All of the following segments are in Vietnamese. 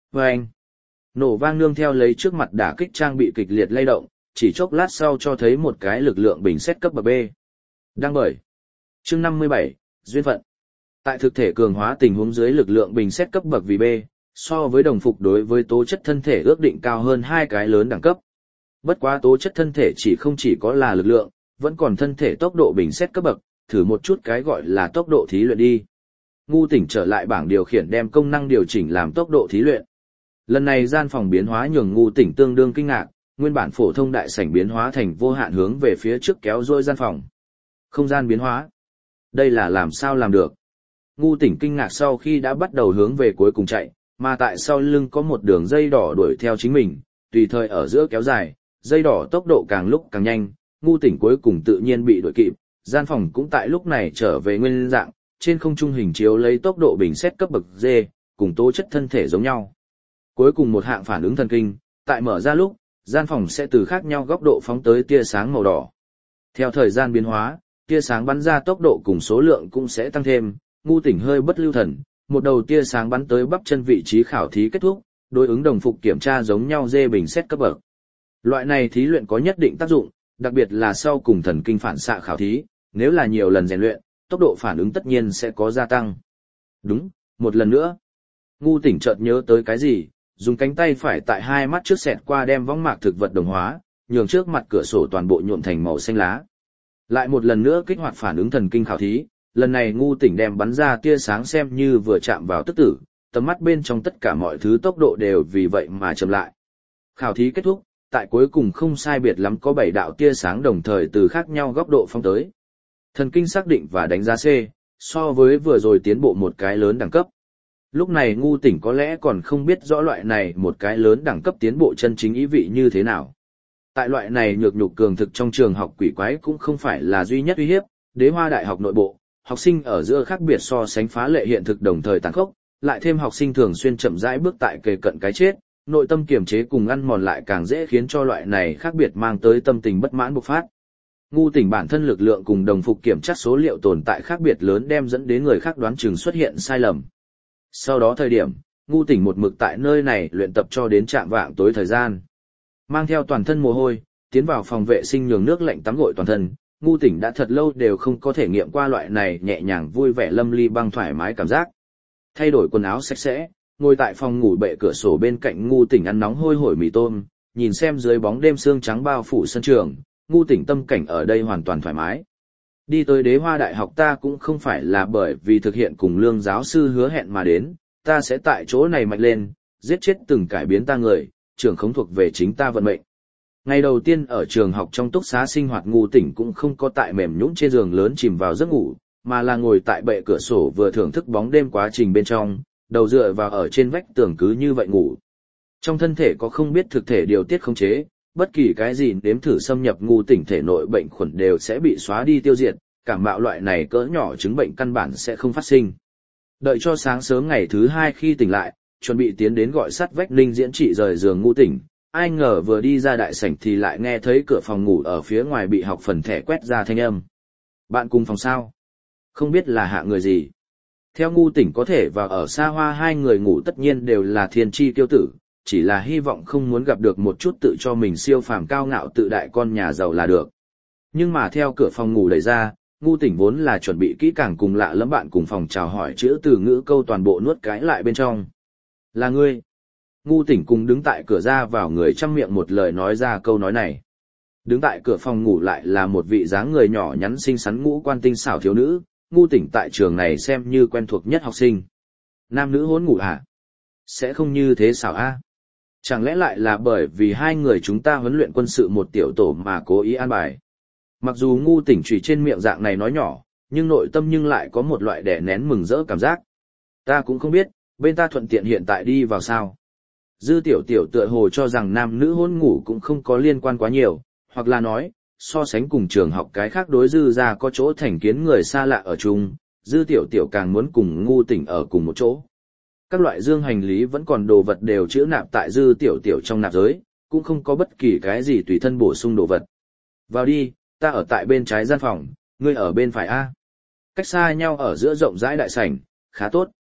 Vâng! Nổ vang nương theo lấy trước mặt đả kích trang bị kịch liệt lay động, chỉ chốc lát sau cho thấy một cái lực lượng bình xét cấp bậc B. Đăng bởi. Chương 57, Duyên phận. Tại thực thể cường hóa tình huống dưới lực lượng bình xét cấp bậc vì B, so với đồng phục đối với tố chất thân thể ước định cao hơn hai cái lớn đẳng cấp. Bất quá tố chất thân thể chỉ có là lực lượng, vẫn còn thân thể tốc độ bình xét cấp bậc, thử một chút cái gọi là tốc độ thí luyện đi. Ngu Tỉnh trở lại bảng điều khiển đem công năng điều chỉnh làm tốc độ thí luyện. Lần này gian phòng biến hóa nhường Ngu Tỉnh tương đương kinh ngạc, nguyên bản phổ thông đại sảnh biến hóa thành vô hạn hướng về phía trước kéo dôi gian phòng. Không gian biến hóa. Đây là làm sao làm được? Ngu Tỉnh kinh ngạc sau khi đã bắt đầu hướng về cuối cùng chạy, mà tại sau lưng có một đường dây đỏ đuổi theo chính mình, tùy thời ở giữa kéo dài, dây đỏ tốc độ càng lúc càng nhanh, Ngu Tỉnh cuối cùng tự nhiên bị đuổi kịp, gian phòng cũng tại lúc này trở về nguyên dạng, trên không trung hình chiếu lấy tốc độ bình xét cấp bậc D, cùng tố chất thân thể giống nhau. Cuối cùng một hạng phản ứng thần kinh, tại mở ra lúc, gian phòng sẽ từ khác nhau góc độ phóng tới tia sáng màu đỏ. Theo thời gian biến hóa, tia sáng bắn ra tốc độ cùng số lượng cũng sẽ tăng thêm, Ngu Tỉnh hơi bất lưu thần, một đầu tia sáng bắn tới bắp chân vị trí khảo thí kết thúc, đối ứng đồng phục kiểm tra giống nhau D bình xét cấp bậc. Loại này thí luyện có nhất định tác dụng, đặc biệt là sau cùng thần kinh phản xạ khảo thí, nếu là nhiều lần rèn luyện, tốc độ phản ứng tất nhiên sẽ có gia tăng. Đúng, một lần nữa. Ngu Tỉnh chợt nhớ tới cái gì, dùng cánh tay phải tại hai mắt trước xẹt qua đem võng mạc thực vật đồng hóa, nhường trước mặt cửa sổ toàn bộ nhuộm thành màu xanh lá. Lại một lần nữa kích hoạt phản ứng thần kinh khảo thí, lần này Ngu Tỉnh đem bắn ra tia sáng xem như vừa chạm vào tức tử, tầm mắt bên trong tất cả mọi thứ tốc độ đều vì vậy mà chậm lại. Khảo thí kết thúc, tại cuối cùng không sai biệt lắm có 7 đạo tia sáng đồng thời từ khác nhau góc độ phóng tới. Thần kinh xác định và đánh giá C, so với vừa rồi tiến bộ một cái lớn đẳng cấp. Lúc này Ngu Tỉnh có lẽ còn không biết rõ loại này một cái lớn đẳng cấp tiến bộ chân chính ý vị như thế nào. Tại loại này nhược nhục cường thực trong trường học quỷ quái cũng không phải là duy nhất uy hiếp, Đế Hoa Đại học nội bộ, học sinh ở giữa khác biệt so sánh phá lệ hiện thực đồng thời tàn khốc, lại thêm học sinh thường xuyên chậm rãi bước tại kề cận cái chết, nội tâm kiềm chế cùng ăn mòn lại càng dễ khiến cho loại này khác biệt mang tới tâm tình bất mãn bộc phát. Ngu Tỉnh bản thân lực lượng cùng đồng phục kiểm tra số liệu tồn tại khác biệt lớn đem dẫn đến người khác đoán chừng xuất hiện sai lầm. Sau đó thời điểm, Ngu Tỉnh một mực tại nơi này luyện tập cho đến trạm vạng tối thời gian. Mang theo toàn thân mồ hôi, tiến vào phòng vệ sinh nhường nước lạnh tắm gội toàn thân, Ngu Tỉnh đã thật lâu đều không có thể nghiệm qua loại này nhẹ nhàng vui vẻ lâm ly băng thoải mái cảm giác. Thay đổi quần áo sạch sẽ, ngồi tại phòng ngủ bệ cửa sổ bên cạnh Ngu Tỉnh ăn nóng hôi hổi mì tôm, nhìn xem dưới bóng đêm sương trắng bao phủ sân trường, Ngu Tỉnh tâm cảnh ở đây hoàn toàn thoải mái. Đi tới Đế Hoa Đại học ta cũng không phải là bởi vì thực hiện cùng Lương giáo sư hứa hẹn mà đến, ta sẽ tại chỗ này mạnh lên, giết chết từng cải biến ta người, trường không thuộc về chính ta vận mệnh. Ngày đầu tiên ở trường học trong túc xá sinh hoạt Ngu Tỉnh cũng không có tại mềm nhũn trên giường lớn chìm vào giấc ngủ, mà là ngồi tại bệ cửa sổ vừa thưởng thức bóng đêm quá trình bên trong, đầu dựa vào ở trên vách tường cứ như vậy ngủ. Trong thân thể có không biết thực thể điều tiết khống chế, bất kỳ cái gì nếm thử xâm nhập Ngu Tỉnh thể nội bệnh khuẩn đều sẽ bị xóa đi tiêu diệt, cảm mạo loại này cỡ nhỏ chứng bệnh căn bản sẽ không phát sinh. Đợi cho sáng sớm ngày thứ hai khi tỉnh lại, chuẩn bị tiến đến gọi sắt vách Ninh Diễn Trị rời giường Ngu Tỉnh, ai ngờ vừa đi ra đại sảnh thì lại nghe thấy cửa phòng ngủ ở phía ngoài bị học phần thẻ quét ra thanh âm. Bạn cùng phòng sao? Không biết là hạ người gì. Theo Ngu Tỉnh có thể vào ở xa hoa hai người ngủ tất nhiên đều là thiên chi tiêu tử, chỉ là hy vọng không muốn gặp được một chút tự cho mình siêu phàm cao ngạo tự đại con nhà giàu là được. Nhưng mà theo cửa phòng ngủ đẩy ra, Ngu Tỉnh vốn là chuẩn bị kỹ càng cùng lạ lẫm bạn cùng phòng chào hỏi chữ từ ngữ câu toàn bộ nuốt cái lại bên trong. Là ngươi. Ngu Tỉnh cùng đứng tại cửa ra vào người trăm miệng một lời nói ra câu nói này. Đứng tại cửa phòng ngủ lại là một vị dáng người nhỏ nhắn xinh xắn ngũ quan tinh xảo thiếu nữ, Ngu Tỉnh tại trường này xem như quen thuộc nhất học sinh. Nam nữ hỗn ngủ hả? Sẽ không như thế xảo a? Chẳng lẽ lại là bởi vì hai người chúng ta huấn luyện quân sự một tiểu tổ mà cố ý an bài? Mặc dù Ngu Tỉnh chùy trên miệng dạng này nói nhỏ, nhưng nội tâm nhưng lại có một loại đè nén mừng rỡ cảm giác. Ta cũng không biết, bên ta thuận tiện hiện tại đi vào sao. Dư tiểu tiểu tựa hồ cho rằng nam nữ hôn ngủ cũng không có liên quan quá nhiều, hoặc là nói, so sánh cùng trường học cái khác đối dư ra có chỗ thành kiến người xa lạ ở chung, dư tiểu tiểu càng muốn cùng Ngu Tỉnh ở cùng một chỗ. Các loại dương hành lý vẫn còn đồ vật đều chữ nạp tại dư tiểu tiểu trong nạp giới, cũng không có bất kỳ cái gì tùy thân bổ sung đồ vật. Vào đi, ta ở tại bên trái gian phòng, ngươi ở bên phải A. Cách xa nhau ở giữa rộng rãi đại sảnh, khá tốt.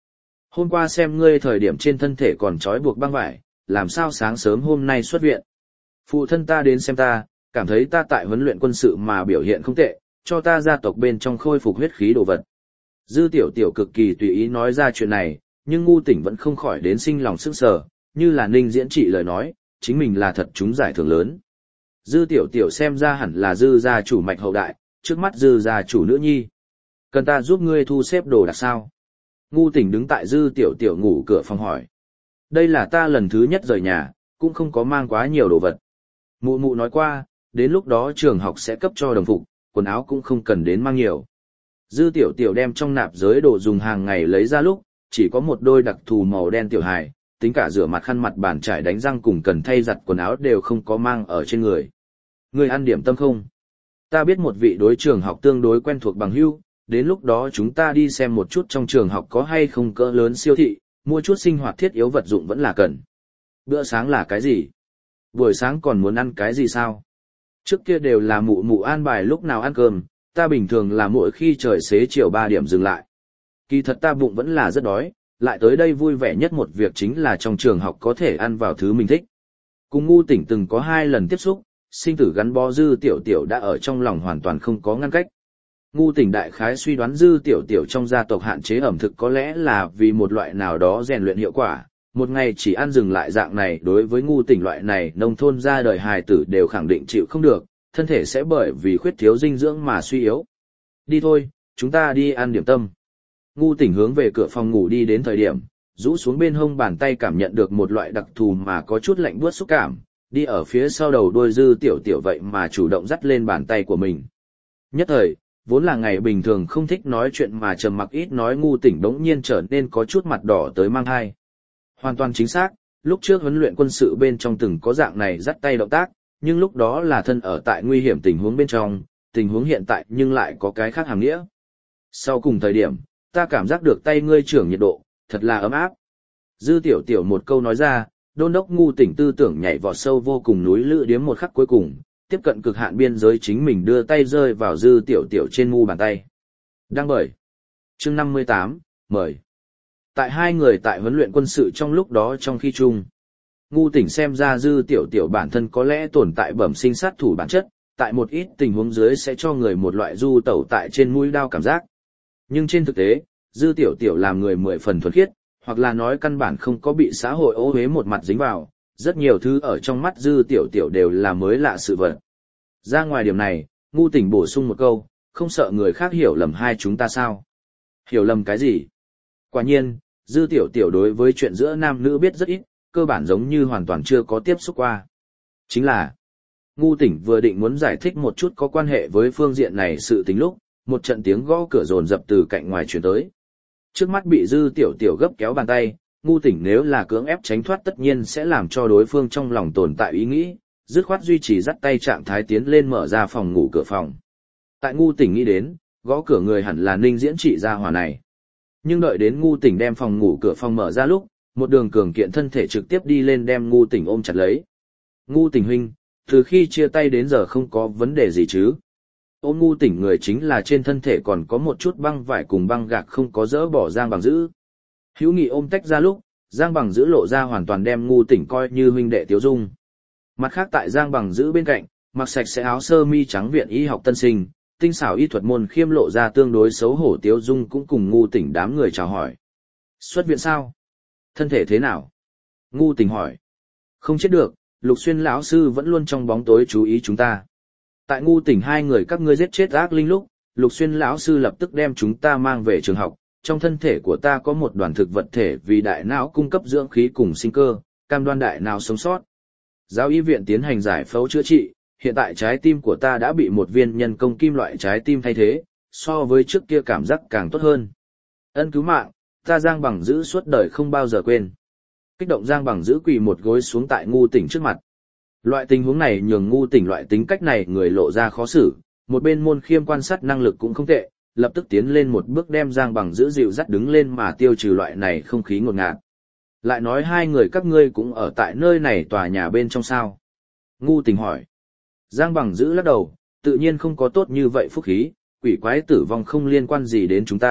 Hôm qua xem ngươi thời điểm trên thân thể còn trói buộc băng vải, làm sao sáng sớm hôm nay xuất viện. Phụ thân ta đến xem ta, cảm thấy ta tại huấn luyện quân sự mà biểu hiện không tệ, cho ta gia tộc bên trong khôi phục huyết khí đồ vật. Dư Tiểu Tiểu cực kỳ tùy ý nói ra chuyện này, nhưng Ngu Tỉnh vẫn không khỏi đến sinh lòng sức sở, như là Ninh Diễn Trị lời nói, chính mình là thật trúng giải thưởng lớn. Dư Tiểu Tiểu xem ra hẳn là Dư gia chủ mạch hậu đại, trước mắt Dư gia chủ nữ nhi. Cần ta giúp ngươi thu xếp đồ đạc sao? Ngu Tỉnh đứng tại Dư Tiểu Tiểu ngủ cửa phòng hỏi. Đây là ta lần thứ nhất rời nhà, cũng không có mang quá nhiều đồ vật. Mụ mụ nói qua, đến lúc đó trường học sẽ cấp cho đồng phục, quần áo cũng không cần đến mang nhiều. Dư Tiểu Tiểu đem trong nạp giới đồ dùng hàng ngày lấy ra lúc, chỉ có một đôi đặc thù màu đen tiểu hài, tính cả rửa mặt khăn mặt bàn chải đánh răng cùng cần thay giặt quần áo đều không có mang ở trên người. Ngươi ăn điểm tâm không? Ta biết một vị đối trường học tương đối quen thuộc bằng hữu, đến lúc đó chúng ta đi xem một chút trong trường học có hay không cỡ lớn siêu thị, mua chút sinh hoạt thiết yếu vật dụng vẫn là cần. Bữa sáng là cái gì? Buổi sáng còn muốn ăn cái gì sao? Trước kia đều là mụ mụ an bài lúc nào ăn cơm, ta bình thường là mỗi khi trời xế chiều 3 điểm dừng lại. Kỳ thật ta bụng vẫn là rất đói, lại tới đây vui vẻ nhất một việc chính là trong trường học có thể ăn vào thứ mình thích. Cùng Ngu Tỉnh từng có 2 lần tiếp xúc, sinh tử gắn bó Dư Tiểu Tiểu đã ở trong lòng hoàn toàn không có ngăn cách. Ngu Tỉnh đại khái suy đoán Dư Tiểu Tiểu trong gia tộc hạn chế ẩm thực có lẽ là vì một loại nào đó rèn luyện hiệu quả, một ngày chỉ ăn dừng lại dạng này đối với Ngu Tỉnh loại này nông thôn ra đời hài tử đều khẳng định chịu không được, thân thể sẽ bởi vì khuyết thiếu dinh dưỡng mà suy yếu. Đi thôi, chúng ta đi ăn điểm tâm. Ngu Tỉnh hướng về cửa phòng ngủ đi đến thời điểm, rũ xuống bên hông bàn tay cảm nhận được một loại đặc thù mà có chút lạnh buốt xúc cảm, đi ở phía sau đầu đôi Dư Tiểu Tiểu vậy mà chủ động dắt lên bàn tay của mình. Nhất thời, vốn là ngày bình thường không thích nói chuyện mà trầm mặc ít nói Ngu Tỉnh bỗng nhiên trở nên có chút mặt đỏ tới mang hai. Hoàn toàn chính xác, lúc trước huấn luyện quân sự bên trong từng có dạng này dắt tay động tác, nhưng lúc đó là thân ở tại nguy hiểm tình huống bên trong, tình huống hiện tại nhưng lại có cái khác hàm nghĩa. Sau cùng thời điểm, ta cảm giác được tay ngươi trưởng nhiệt độ, thật là ấm áp. Dư Tiểu Tiểu một câu nói ra, đôn đốc Ngu Tỉnh tư tưởng nhảy vọt sâu vô cùng núi lự điếm một khắc cuối cùng, tiếp cận cực hạn biên giới chính mình đưa tay rơi vào Dư Tiểu Tiểu trên mu bàn tay. Đang bởi. Chương 58, mời. Tại hai người tại huấn luyện quân sự trong lúc đó trong khi chung. Ngu Tỉnh xem ra Dư Tiểu Tiểu bản thân có lẽ tồn tại bẩm sinh sát thủ bản chất, tại một ít tình huống dưới sẽ cho người một loại du tẩu tại trên mũi đao cảm giác. Nhưng trên thực tế, Dư Tiểu Tiểu làm người 10 phần thuần khiết, hoặc là nói căn bản không có bị xã hội ô uế một mặt dính vào, rất nhiều thứ ở trong mắt Dư Tiểu Tiểu đều là mới lạ sự vật. Ra ngoài điểm này, Ngu Tỉnh bổ sung một câu, không sợ người khác hiểu lầm hai chúng ta sao? Hiểu lầm cái gì? Quả nhiên, Dư Tiểu Tiểu đối với chuyện giữa nam nữ biết rất ít, cơ bản giống như hoàn toàn chưa có tiếp xúc qua. Chính là, Ngu Tỉnh vừa định muốn giải thích một chút có quan hệ với phương diện này sự tình lúc, một trận tiếng gõ cửa dồn dập từ cạnh ngoài truyền tới. Trước mắt bị Dư Tiểu Tiểu gấp kéo bàn tay, Ngu Tỉnh nếu là cưỡng ép tránh thoát tất nhiên sẽ làm cho đối phương trong lòng tồn tại ý nghĩ, dứt khoát duy trì dắt tay trạng thái tiến lên mở ra phòng ngủ cửa phòng. Tại Ngu Tỉnh nghĩ đến, gõ cửa người hẳn là Ninh Diễn Trị gia hỏa này. Nhưng đợi đến Ngu Tỉnh đem phòng ngủ cửa phòng mở ra lúc, một đường cường kiện thân thể trực tiếp đi lên đem Ngu Tỉnh ôm chặt lấy. Ngu Tỉnh huynh, từ khi chia tay đến giờ không có vấn đề gì chứ? Ôm Ngu Tỉnh người chính là trên thân thể còn có một chút băng vải cùng băng gạc không có dỡ bỏ Giang Bằng Dữ. Hữu nghị ôm tách ra lúc, Giang Bằng Dữ lộ ra hoàn toàn đem Ngu Tỉnh coi như huynh đệ Tiếu Dung. Mặt khác tại Giang Bằng Dữ bên cạnh, mặc sạch sẽ áo sơ mi trắng viện y học tân sinh, tinh xảo y thuật môn khiêm lộ ra tương đối xấu hổ Tiếu Dung cũng cùng Ngu Tỉnh đám người chào hỏi. Xuất viện sao? Thân thể thế nào? Ngu Tỉnh hỏi. Không chết được, Lục Xuyên lão sư vẫn luôn trong bóng tối chú ý chúng ta. Tại Ngu Tỉnh hai người các ngươi giết chết ác linh lúc, Lục Xuyên lão sư lập tức đem chúng ta mang về trường học, trong thân thể của ta có một đoàn thực vật thể vì đại não cung cấp dưỡng khí cùng sinh cơ, cam đoan đại não sống sót. Giáo y viện tiến hành giải phẫu chữa trị, hiện tại trái tim của ta đã bị một viên nhân công kim loại trái tim thay thế, so với trước kia cảm giác càng tốt hơn. Ân cứu mạng, ta Giang Bằng Dữ suốt đời không bao giờ quên. Kích động Giang Bằng Dữ quỳ một gối xuống tại Ngu Tỉnh trước mặt. Loại tình huống này nhường Ngu Tỉnh loại tính cách này người lộ ra khó xử, một bên môn khiêm quan sát năng lực cũng không tệ, lập tức tiến lên một bước đem Giang Bằng Dữ dịu dắt đứng lên mà tiêu trừ loại này không khí ngột ngạt. Lại nói hai người các ngươi cũng ở tại nơi này tòa nhà bên trong sao? Ngu Tỉnh hỏi. Giang Bằng Dữ lắc đầu, tự nhiên không có tốt như vậy phúc khí, quỷ quái tử vong không liên quan gì đến chúng ta,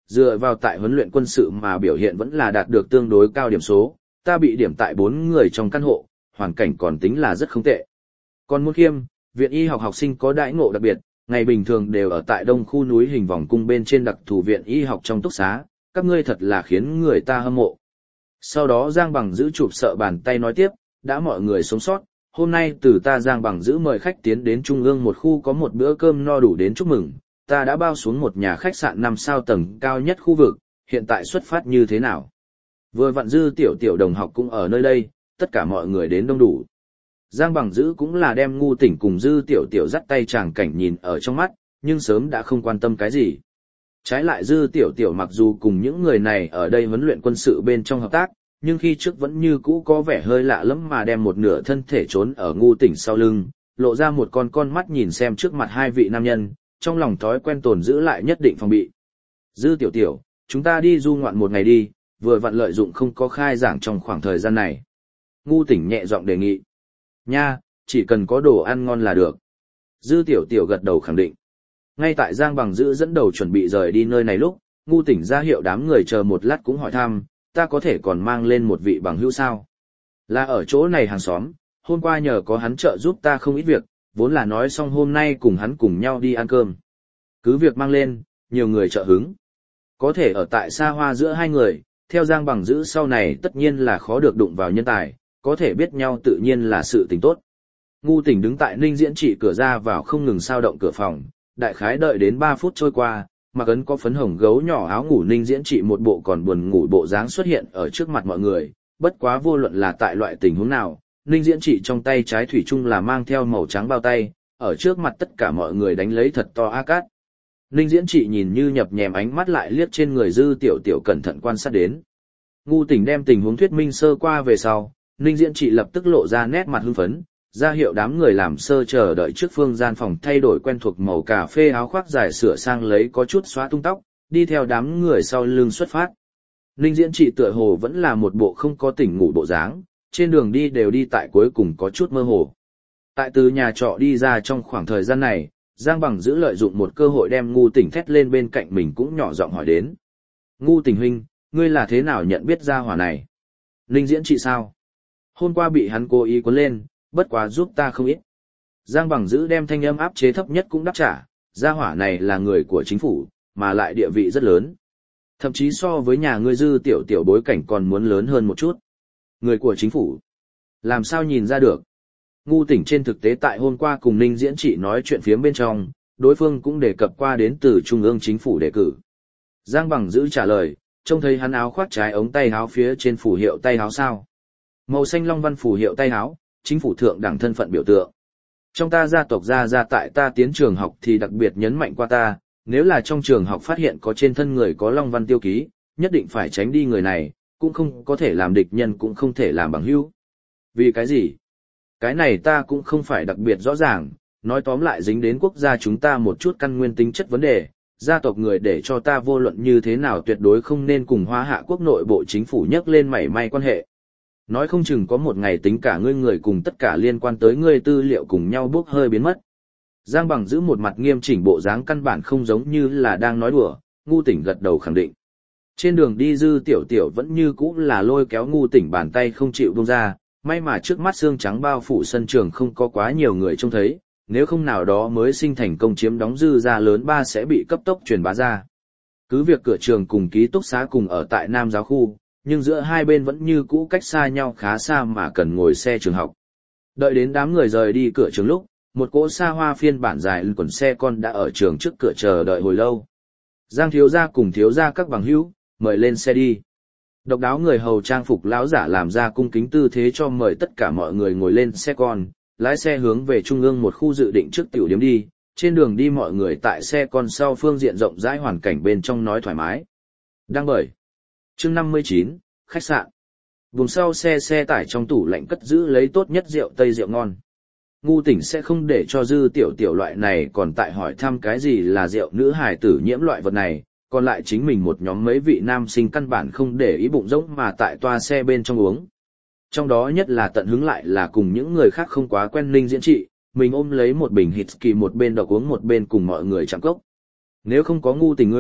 dựa vào tại huấn luyện quân sự mà biểu hiện vẫn là đạt được tương đối cao điểm số, ta bị điểm tại 4 người trong căn hộ, hoàn cảnh còn tính là rất không tệ. Còn Môn Khiêm, viện y học học sinh có đãi ngộ đặc biệt, ngày bình thường đều ở tại đông khu núi hình vòng cung bên trên đặc thù viện y học trong túc xá, các ngươi thật là khiến người ta hâm mộ. Sau đó Giang Bằng giữ chụp sợ bàn tay nói tiếp, đã mọi người sống sót, hôm nay từ ta Giang Bằng giữ mời khách tiến đến trung ương một khu có một bữa cơm no đủ đến chúc mừng, ta đã bao xuống một nhà khách sạn 5 sao tầng cao nhất khu vực, hiện tại xuất phát như thế nào? Vừa vặn Dư Tiểu Tiểu đồng học cũng ở nơi đây, tất cả mọi người đến đông đủ. Giang Bằng giữ cũng là đem Ngu Tỉnh cùng Dư Tiểu Tiểu dắt tay chàng cảnh nhìn ở trong mắt, nhưng sớm đã không quan tâm cái gì. Trái lại Dư Tiểu Tiểu mặc dù cùng những người này ở đây huấn luyện quân sự bên trong hợp tác, nhưng khi trước vẫn như cũ có vẻ hơi lạ lẫm mà đem một nửa thân thể trốn ở Ngu Tỉnh sau lưng, lộ ra một con mắt nhìn xem trước mặt hai vị nam nhân, trong lòng thói quen tồn giữ lại nhất định phòng bị. Dư Tiểu Tiểu, chúng ta đi du ngoạn một ngày đi, vừa vặn lợi dụng không có khai giảng trong khoảng thời gian này. Ngu Tỉnh nhẹ giọng đề nghị. Nha, chỉ cần có đồ ăn ngon là được. Dư Tiểu Tiểu gật đầu khẳng định. Ngay tại Giang Bằng giữ dẫn đầu chuẩn bị rời đi nơi này lúc, Ngu Tỉnh ra hiệu đám người chờ một lát cũng hỏi thăm, ta có thể còn mang lên một vị bằng hữu sao? Là ở chỗ này hàng xóm, hôm qua nhờ có hắn trợ giúp ta không ít việc, vốn là nói xong hôm nay cùng hắn cùng nhau đi ăn cơm. Cứ việc mang lên, nhiều người trợ hứng. Có thể ở tại xa hoa giữa hai người, theo Giang Bằng giữ sau này tất nhiên là khó được đụng vào nhân tài, có thể biết nhau tự nhiên là sự tình tốt. Ngu Tỉnh đứng tại Ninh Diễn Trị cửa ra vào không ngừng sao động cửa phòng, đại khái đợi đến 3 phút trôi qua, mặc ấn có phấn hồng gấu nhỏ áo ngủ Ninh Diễn Trị một bộ còn buồn ngủ bộ dáng xuất hiện ở trước mặt mọi người, bất quá vô luận là tại loại tình huống nào, Ninh Diễn Trị trong tay trái thủy chung là mang theo màu trắng bao tay, ở trước mặt tất cả mọi người đánh lấy thật to a cát. Ninh Diễn Trị nhìn như nhập nhèm ánh mắt lại liếc trên người Dư Tiểu Tiểu cẩn thận quan sát đến. Ngu Tỉnh đem tình huống thuyết minh sơ qua về sau, Ninh Diễn Trị lập tức lộ ra nét mặt hưng phấn, ra hiệu đám người làm sơ chờ đợi trước phương gian phòng thay đổi quen thuộc màu cà phê áo khoác dài sửa sang lấy có chút xóa tung tóc, đi theo đám người sau lưng xuất phát. Ninh Diễn Trị tựa hồ vẫn là một bộ không có tỉnh ngủ bộ dáng, trên đường đi đều đi tại cuối cùng có chút mơ hồ. Tại từ nhà trọ đi ra trong khoảng thời gian này, Giang Bằng giữ lợi dụng một cơ hội đem Ngu Tỉnh thét lên bên cạnh mình cũng nhỏ giọng hỏi đến. Ngu Tỉnh huynh, ngươi là thế nào nhận biết ra hỏa này? Ninh Diễn Trị sao? Hôm qua bị hắn cố ý cuốn lên, bất quá giúp ta không ít. Giang Bằng giữ đem thanh âm áp chế thấp nhất cũng đáp trả, gia hỏa này là người của chính phủ, mà lại địa vị rất lớn. Thậm chí so với nhà ngươi Dư Tiểu Tiểu bối cảnh còn muốn lớn hơn một chút. Người của chính phủ. Làm sao nhìn ra được? Ngu Tỉnh trên thực tế tại hôm qua cùng Ninh Diễn Trị nói chuyện phía bên trong, đối phương cũng đề cập qua đến từ Trung ương chính phủ đề cử. Giang Bằng giữ trả lời, trông thấy hắn áo khoác trái ống tay áo phía trên phù hiệu tay áo sao. Màu xanh long văn phù hiệu tay áo, chính phủ thượng đẳng thân phận biểu tượng. Trong ta gia tộc gia tại ta tiến trường học thì đặc biệt nhấn mạnh qua ta, nếu là trong trường học phát hiện có trên thân người có long văn tiêu ký, nhất định phải tránh đi người này, cũng không có thể làm địch nhân cũng không thể làm bằng hữu. Vì cái gì? Cái này ta cũng không phải đặc biệt rõ ràng, nói tóm lại dính đến quốc gia chúng ta một chút căn nguyên tính chất vấn đề, gia tộc người để cho ta vô luận như thế nào tuyệt đối không nên cùng Hoa Hạ quốc nội bộ chính phủ nhắc lên mảy may quan hệ. Nói không chừng có một ngày tính cả ngươi người cùng tất cả liên quan tới ngươi tư liệu cùng nhau bốc hơi biến mất. Giang Bằng giữ một mặt nghiêm chỉnh bộ dáng căn bản không giống như là đang nói đùa, Ngu Tỉnh gật đầu khẳng định. Trên đường đi Dư Tiểu Tiểu vẫn như cũ là lôi kéo Ngu Tỉnh bàn tay không chịu buông ra, may mà trước mắt xương trắng bao phủ sân trường không có quá nhiều người trông thấy, nếu không nào đó mới sinh thành công chiếm đóng dư ra lớn 3 sẽ bị cấp tốc truyền bá ra. Cứ việc cửa trường cùng ký túc xá cùng ở tại Nam giáo khu, nhưng giữa hai bên vẫn như cũ cách xa nhau khá xa mà cần ngồi xe trường học. Đợi đến đám người rời đi cửa trường lúc, một cỗ xa hoa phiên bản dài quần xe con đã ở trường trước cửa chờ đợi hồi lâu. Giang thiếu gia cùng thiếu gia các bằng hữu, mời lên xe đi. Độc đáo người hầu trang phục lão giả làm ra cung kính tư thế cho mời tất cả mọi người ngồi lên xe con, lái xe hướng về trung ương một khu dự định trước tiểu điểm đi, trên đường đi mọi người tại xe con sau phương diện rộng rãi hoàn cảnh bên trong nói thoải mái. Đăng bởi. Chương 59, khách sạn. Vùng sau xe tải trong tủ lạnh cất giữ lấy tốt nhất rượu Tây rượu ngon. Ngu Tỉnh sẽ không để cho Dư Tiểu Tiểu loại này còn tại hỏi thăm cái gì là rượu nữ hài tử nhiễm loại vật này, còn lại chính mình một nhóm mấy vị nam sinh căn bản không để ý bụng rỗng mà tại toa xe bên trong uống. Trong đó nhất là tận hứng lại là cùng những người khác không quá quen Ninh Diễn Trị, mình ôm lấy một bình Hitsky một bên độc uống một bên cùng mọi người chạm cốc. Nếu không có Ngu Tỉnh ngươi,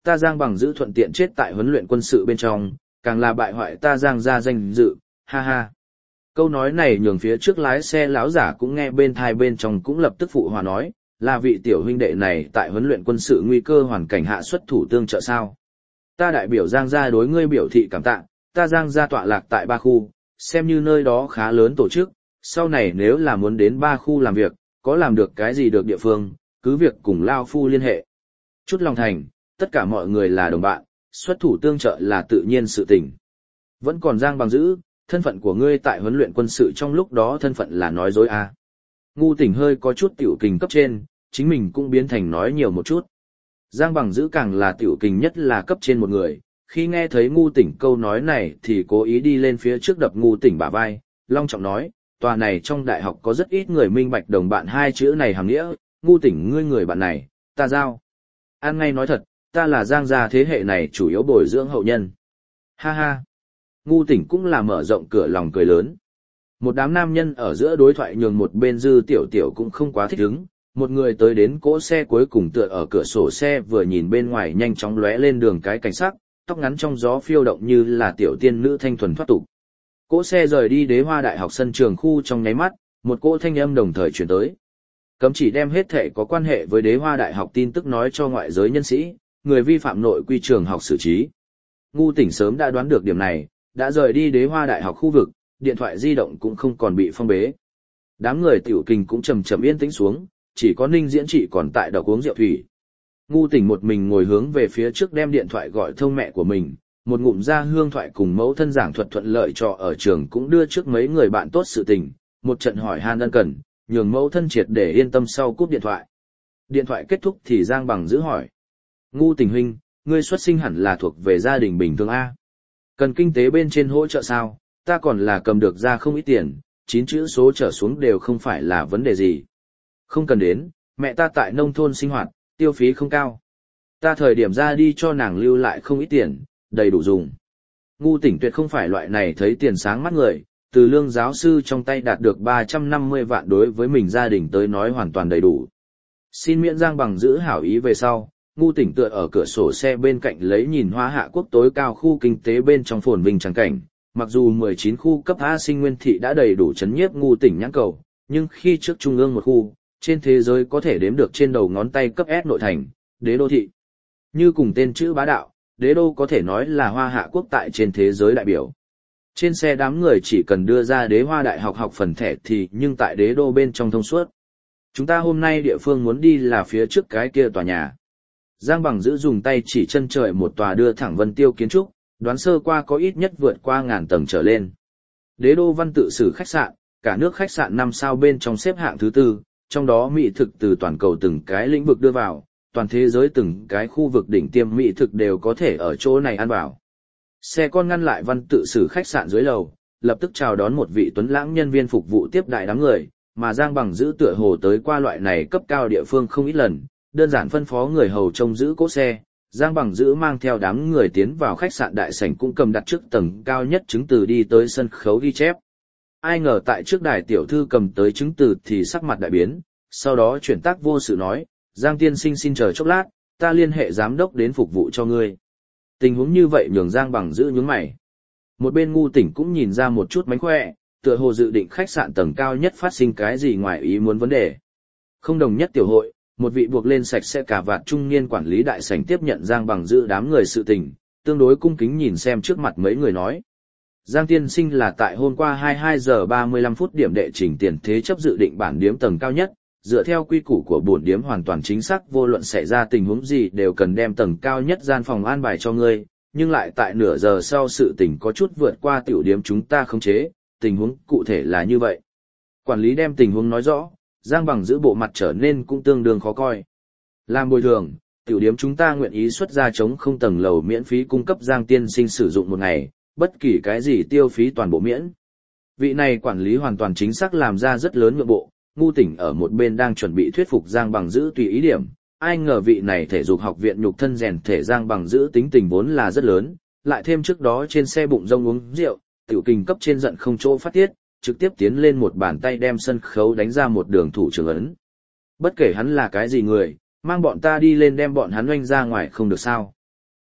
ta Giang Bằng giữ thuận tiện chết tại huấn luyện quân sự bên trong, càng là bại hoại ta Giang gia danh dự, ha ha. Câu nói này nhường phía trước lái xe lão giả cũng nghe bên thai bên trong cũng lập tức phụ hòa nói, là vị tiểu huynh đệ này tại huấn luyện quân sự nguy cơ hoàn cảnh hạ xuất thủ tương trợ sao. Ta đại biểu Giang gia đối ngươi biểu thị cảm tạ, ta Giang gia tọa lạc tại 3 khu, xem như nơi đó khá lớn tổ chức, sau này nếu là muốn đến 3 khu làm việc, có làm được cái gì được địa phương, cứ việc cùng Lao Phu liên hệ. Chút lòng thành, tất cả mọi người là đồng bạn, xuất thủ tương trợ là tự nhiên sự tình. Vẫn còn Giang Bằng giữ, thân phận của ngươi tại huấn luyện quân sự trong lúc đó thân phận là nói dối à. Ngu Tỉnh hơi có chút tiểu kình cấp trên, chính mình cũng biến thành nói nhiều một chút. Giang Bằng giữ càng là tiểu kình nhất là cấp trên một người, khi nghe thấy Ngu Tỉnh câu nói này thì cố ý đi lên phía trước đập Ngu Tỉnh bả vai, long trọng nói, tòa này trong đại học có rất ít người minh bạch đồng bạn hai chữ này hàm nghĩa, Ngu Tỉnh ngươi người bạn này, ta giao. An ngay nói thật, ta là Giang gia thế hệ này chủ yếu bồi dưỡng hậu nhân. Ha ha. Ngu Tỉnh cũng là mở rộng cửa lòng cười lớn. Một đám nam nhân ở giữa đối thoại nhường một bên Dư Tiểu Tiểu cũng không quá thích ứng, một người tới đến cỗ xe cuối cùng tựa ở cửa sổ xe vừa nhìn bên ngoài nhanh chóng lóe lên đường cái cảnh sắc, tóc ngắn trong gió phiêu động như là tiểu tiên nữ thanh thuần thoát tục. Cỗ xe rời đi Đế Hoa Đại học sân trường khu trong nháy mắt, một cỗ thanh âm đồng thời truyền tới. Cấm chỉ đem hết thể có quan hệ với Đế Hoa Đại học tin tức nói cho ngoại giới nhân sĩ, người vi phạm nội quy trường học xử trí. Ngu Tỉnh sớm đã đoán được điểm này, đã rời đi Đế Hoa Đại học khu vực, điện thoại di động cũng không còn bị phong bế. Đám người tiểu kình cũng chậm chậm yên tĩnh xuống, chỉ có Ninh Diễn Trị còn tại đọc uống rượu thủy. Ngu Tỉnh một mình ngồi hướng về phía trước đem điện thoại gọi thông mẹ của mình, một ngụm ra hương thoại cùng mẫu thân giảng thuật thuận lợi cho ở trường cũng đưa trước mấy người bạn tốt sự tình, một trận hỏi han ân cần, nhường mẫu thân triệt để yên tâm sau cúp điện thoại. Điện thoại kết thúc thì Giang Bằng giữ hỏi. Ngu Tỉnh huynh, ngươi xuất sinh hẳn là thuộc về gia đình bình thường A. Cần kinh tế bên trên hỗ trợ sao, ta còn là cầm được ra không ít tiền, 9 chữ số trở xuống đều không phải là vấn đề gì. Không cần đến, mẹ ta tại nông thôn sinh hoạt, tiêu phí không cao. Ta thời điểm ra đi cho nàng lưu lại không ít tiền, đầy đủ dùng. Ngu Tỉnh tuyệt không phải loại này thấy tiền sáng mắt người, từ lương giáo sư trong tay đạt được 350 vạn đối với mình gia đình tới nói hoàn toàn đầy đủ. Xin miễn Giang Bằng giữ hảo ý về sau, Ngu Tỉnh tựa ở cửa sổ xe bên cạnh lấy nhìn Hoa Hạ quốc tối cao khu kinh tế bên trong phồn vinh trắng cảnh. Mặc dù 19 khu cấp A sinh nguyên thị đã đầy đủ chấn nhiếp Ngu Tỉnh nhãn cầu, nhưng khi trước trung ương một khu, trên thế giới có thể đếm được trên đầu ngón tay cấp S nội thành, đế đô thị. Như cùng tên chữ bá đạo, đế đô có thể nói là Hoa Hạ quốc tại trên thế giới đại biểu. Trên xe đám người chỉ cần đưa ra Đế Hoa Đại học học phần thẻ thì nhưng tại đế đô bên trong thông suốt. Chúng ta hôm nay địa phương muốn đi là phía trước cái kia tòa nhà. Giang Bằng giữ dùng tay chỉ chân trời một tòa đưa thẳng Vân Tiêu kiến trúc, đoán sơ qua có ít nhất vượt qua 1000 tầng trở lên. Đế đô Văn Tự Sử khách sạn, cả nước khách sạn 5 sao bên trong xếp hạng thứ 4, trong đó mỹ thực từ toàn cầu từng cái lĩnh vực đưa vào, toàn thế giới từng cái khu vực đỉnh tiêm mỹ thực đều có thể ở chỗ này ăn vào. Xe con ngăn lại Văn Tự Sử khách sạn dưới lầu, lập tức chào đón một vị tuấn lãng nhân viên phục vụ tiếp đại đám người, mà Giang Bằng giữ tựa hồ tới qua loại này cấp cao địa phương không ít lần, đơn giản phân phó người hầu trông giữ cỗ xe. Giang Bằng giữ mang theo đám người tiến vào khách sạn đại sảnh cũng cầm đặt trước tầng cao nhất chứng từ đi tới sân khấu ghi chép. Ai ngờ tại trước đài tiểu thư cầm tới chứng từ thì sắc mặt đại biến, sau đó chuyển tác vô sự nói, Giang tiên sinh xin chờ chốc lát, ta liên hệ giám đốc đến phục vụ cho ngươi. Tình huống như vậy nhường Giang Bằng giữ nhướng mày. Một bên Ngu Tỉnh cũng nhìn ra một chút mánh khỏe, tựa hồ dự định khách sạn tầng cao nhất phát sinh cái gì ngoài ý muốn vấn đề. Không đồng nhất tiểu hội, một vị buộc lên sạch sẽ cả vạt trung niên quản lý đại sảnh tiếp nhận Giang Bằng giữ đám người sự tình, tương đối cung kính nhìn xem trước mặt mấy người nói. Giang tiên sinh là tại hôm qua 22 giờ 35 phút điểm đệ trình tiền thế chấp dự định bản điếm tầng cao nhất, dựa theo quy củ của bổn điếm hoàn toàn chính xác vô luận xảy ra tình huống gì đều cần đem tầng cao nhất gian phòng an bài cho ngươi, nhưng lại tại nửa giờ sau sự tình có chút vượt qua tiểu điếm chúng ta khống chế, tình huống cụ thể là như vậy. Quản lý đem tình huống nói rõ, Giang Bằng giữ bộ mặt trở nên cũng tương đương khó coi. Làm bồi thường, tiểu điếm chúng ta nguyện ý xuất ra chống không tầng lầu miễn phí cung cấp Giang tiên sinh sử dụng một ngày, bất kỳ cái gì tiêu phí toàn bộ miễn. Vị này quản lý hoàn toàn chính xác làm ra rất lớn nhượng bộ, Ngu Tỉnh ở một bên đang chuẩn bị thuyết phục Giang Bằng giữ tùy ý điểm, ai ngờ vị này thể dục học viện nhục thân rèn thể Giang Bằng giữ tính tình vốn là rất lớn, lại thêm trước đó trên xe bụng rông uống rượu, tiểu kình cấp trên giận không chỗ phát tiết, trực tiếp tiến lên một bàn tay đem sân khấu đánh ra một đường thủ trưởng ấn. Bất kể hắn là cái gì người, mang bọn ta đi lên đem bọn hắn oanh ra ngoài không được sao.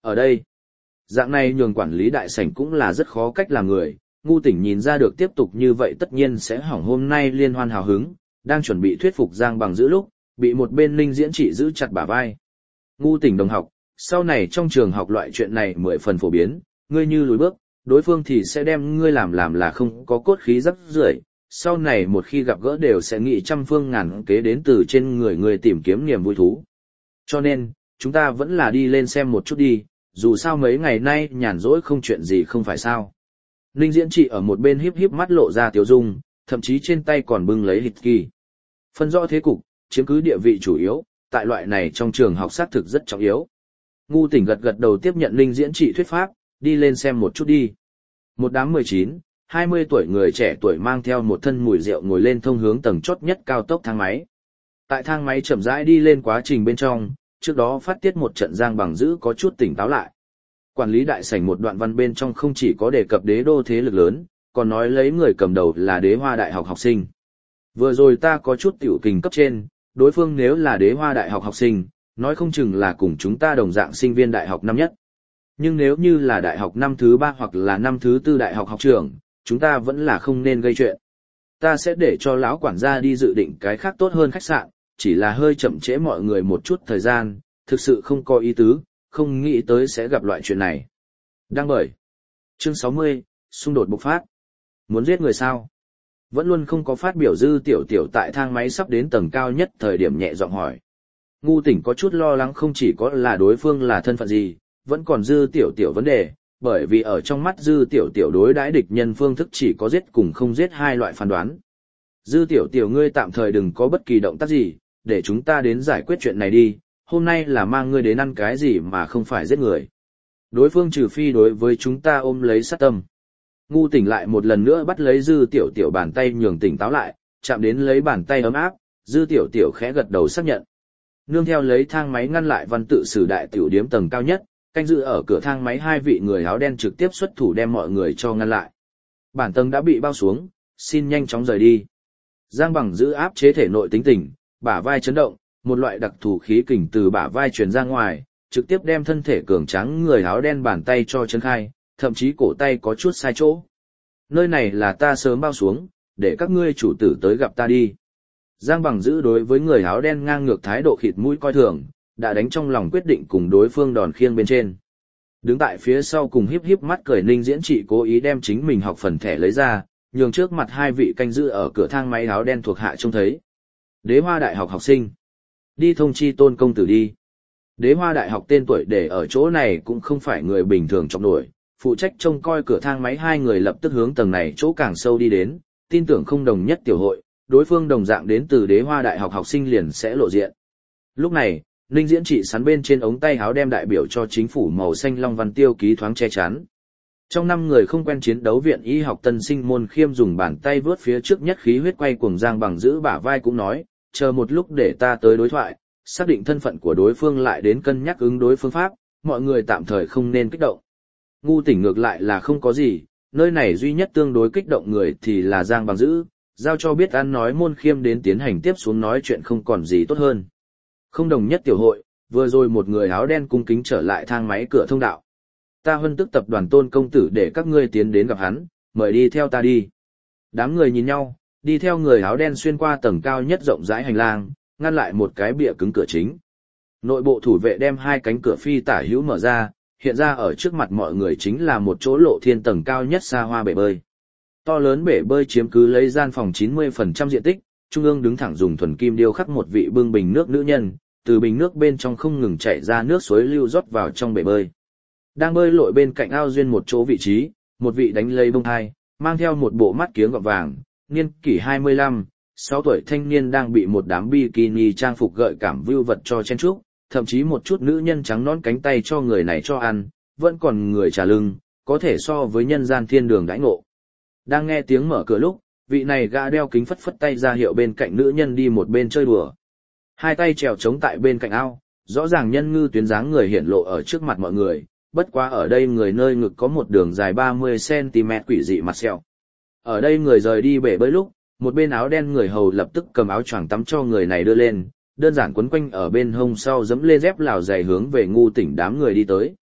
Ở đây, dạng này nhường quản lý đại sảnh cũng là rất khó cách làm người, Ngu Tỉnh nhìn ra được tiếp tục như vậy tất nhiên sẽ hỏng hôm nay liên hoan hào hứng, đang chuẩn bị thuyết phục Giang Bằng giữ lúc, bị một bên Ninh Diễn Trị giữ chặt bả vai. Ngu Tỉnh đồng học, sau này trong trường học loại chuyện này 10 phần phổ biến, ngươi như lùi bước, đối phương thì sẽ đem ngươi làm là không có cốt khí rắc rưởi, sau này một khi gặp gỡ đều sẽ nghĩ trăm phương ngàn kế đến từ trên người ngươi tìm kiếm niềm vui thú. Cho nên, chúng ta vẫn là đi lên xem một chút đi, dù sao mấy ngày nay nhàn rỗi không chuyện gì không phải sao. Ninh Diễn Trị ở một bên híp híp mắt lộ ra tiếu dung, thậm chí trên tay còn bưng lấy hít kỳ. Phân rõ thế cục, chiếm cứ địa vị chủ yếu, tại loại này trong trường học xác thực rất trọng yếu. Ngu Tỉnh gật gật đầu tiếp nhận Ninh Diễn Trị thuyết pháp, đi lên xem một chút đi. Một đám 19, 20 tuổi người trẻ tuổi mang theo một thân mùi rượu ngồi lên thông hướng tầng chót nhất cao tốc thang máy. Tại thang máy chậm rãi đi lên quá trình bên trong, trước đó phát tiết một trận Giang Bằng giữ có chút tỉnh táo lại. Quản lý đại sảnh một đoạn văn bên trong không chỉ có đề cập đế đô thế lực lớn, còn nói lấy người cầm đầu là Đế Hoa Đại học học sinh. Vừa rồi ta có chút tiểu kình cấp trên, đối phương nếu là Đế Hoa Đại học học sinh, nói không chừng là cùng chúng ta đồng dạng sinh viên đại học năm nhất. Nhưng nếu như là đại học năm thứ 3 hoặc là năm thứ 4 đại học học trường, chúng ta vẫn là không nên gây chuyện. Ta sẽ để cho lão quản gia đi dự định cái khác tốt hơn khách sạn, chỉ là hơi chậm trễ mọi người một chút thời gian, thực sự không có ý tứ, không nghĩ tới sẽ gặp loại chuyện này. Đăng bởi. Chương 60, xung đột bộc phát. Muốn giết người sao? Vẫn luôn không có phát biểu Dư Tiểu Tiểu tại thang máy sắp đến tầng cao nhất thời điểm nhẹ giọng hỏi. Ngu Tỉnh có chút lo lắng không chỉ có là đối phương là thân phận gì, vẫn còn Dư Tiểu Tiểu vấn đề, bởi vì ở trong mắt Dư Tiểu Tiểu đối đãi địch nhân phương thức chỉ có giết cùng không giết hai loại phán đoán. Dư Tiểu Tiểu ngươi tạm thời đừng có bất kỳ động tác gì, để chúng ta đến giải quyết chuyện này đi, hôm nay là mang ngươi đến ăn cái gì mà không phải giết người. Đối phương trừ phi đối với chúng ta ôm lấy sát tâm. Ngu Tỉnh lại một lần nữa bắt lấy Dư Tiểu Tiểu bàn tay nhường tỉnh táo lại, chạm đến lấy bàn tay ấm áp, Dư Tiểu Tiểu khẽ gật đầu xác nhận. Nương theo lấy thang máy ngăn lại văn tự sử đại tiểu điếm tầng cao nhất, canh giữ ở cửa thang máy hai vị người áo đen trực tiếp xuất thủ đem mọi người cho ngăn lại. Bản tầng đã bị bao xuống, xin nhanh chóng rời đi. Giang Bằng giữ áp chế thể nội tính tình, bả vai chấn động, một loại đặc thù khí kình từ bả vai truyền ra ngoài, trực tiếp đem thân thể cường tráng người áo đen bàn tay cho chấn khai, thậm chí cổ tay có chút sai chỗ. Nơi này là ta sớm bao xuống, để các ngươi chủ tử tới gặp ta đi. Giang Bằng giữ đối với người áo đen ngang ngược thái độ khịt mũi coi thường, đã đánh trong lòng quyết định cùng đối phương đòn khiêng bên trên. Đứng tại phía sau cùng híp híp mắt cười Ninh Diễn Trị cố ý đem chính mình học phần thẻ lấy ra, nhường trước mặt hai vị canh giữ ở cửa thang máy áo đen thuộc hạ trông thấy. Đế Hoa Đại học học sinh. Đi thông chi Tôn công tử đi. Đế Hoa Đại học tên tuổi để ở chỗ này cũng không phải người bình thường trọng nổi, phụ trách trông coi cửa thang máy hai người lập tức hướng tầng này chỗ càng sâu đi đến, tin tưởng không đồng nhất tiểu hội, đối phương đồng dạng đến từ Đế Hoa Đại học học sinh liền sẽ lộ diện. Lúc này, Ninh Diễn Trị sắn bên trên ống tay áo đem đại biểu cho chính phủ màu xanh long văn tiêu ký thoáng che chắn. Trong 5 người không quen chiến đấu viện y học tân sinh Môn Khiêm dùng bàn tay vướt phía trước nhất khí huyết quay cuồng Giang Bằng giữ bả vai cũng nói, chờ một lúc để ta tới đối thoại, xác định thân phận của đối phương lại đến cân nhắc ứng đối phương pháp, mọi người tạm thời không nên kích động. Ngu Tỉnh ngược lại là không có gì, nơi này duy nhất tương đối kích động người thì là Giang Bằng giữ, giao cho biết ăn nói Môn Khiêm đến tiến hành tiếp xuống nói chuyện không còn gì tốt hơn. Không đồng nhất tiểu hội, vừa rồi một người áo đen cung kính trở lại thang máy cửa thông đạo. Ta huân tức tập đoàn Tôn công tử để các ngươi tiến đến gặp hắn, mời đi theo ta đi. Đám người nhìn nhau, đi theo người áo đen xuyên qua tầng cao nhất rộng rãi hành lang, ngăn lại một cái bìa cứng cửa chính. Nội bộ thủ vệ đem hai cánh cửa phi tả hữu mở ra, hiện ra ở trước mặt mọi người chính là một chỗ lộ thiên tầng cao nhất xa hoa bể bơi. To lớn bể bơi chiếm cứ lấy gian phòng 90% diện tích, trung ương đứng thẳng dùng thuần kim điêu khắc một vị bưng bình nước nữ nhân, từ bình nước bên trong không ngừng chảy ra nước suối lưu rót vào trong bể bơi. Đang bơi lội bên cạnh ao duyên một chỗ vị trí, một vị đánh lây bông hai, mang theo một bộ mắt kiếng gọng vàng, niên kỷ 25, 6 tuổi thanh niên đang bị một đám bikini trang phục gợi cảm view vật cho chen chúc, thậm chí một chút nữ nhân trắng nón cánh tay cho người này cho ăn, vẫn còn người trả lưng, có thể so với nhân gian thiên đường đãi ngộ. Đang nghe tiếng mở cửa lúc, vị này gã đeo kính phất phất tay ra hiệu bên cạnh nữ nhân đi một bên chơi đùa. Hai tay trèo trống tại bên cạnh ao, rõ ràng nhân ngư tuyến dáng người hiển lộ ở trước mặt mọi người, bất quá ở đây người nơi ngực có một đường dài 30cm quỷ dị mặt sẹo. Ở đây người rời đi bể bơi lúc, một bên áo đen người hầu lập tức cầm áo choàng tắm cho người này đưa lên, đơn giản quấn quanh ở bên hông sau dẫm lên dép lào giày hướng về Ngu Tỉnh đám người đi tới.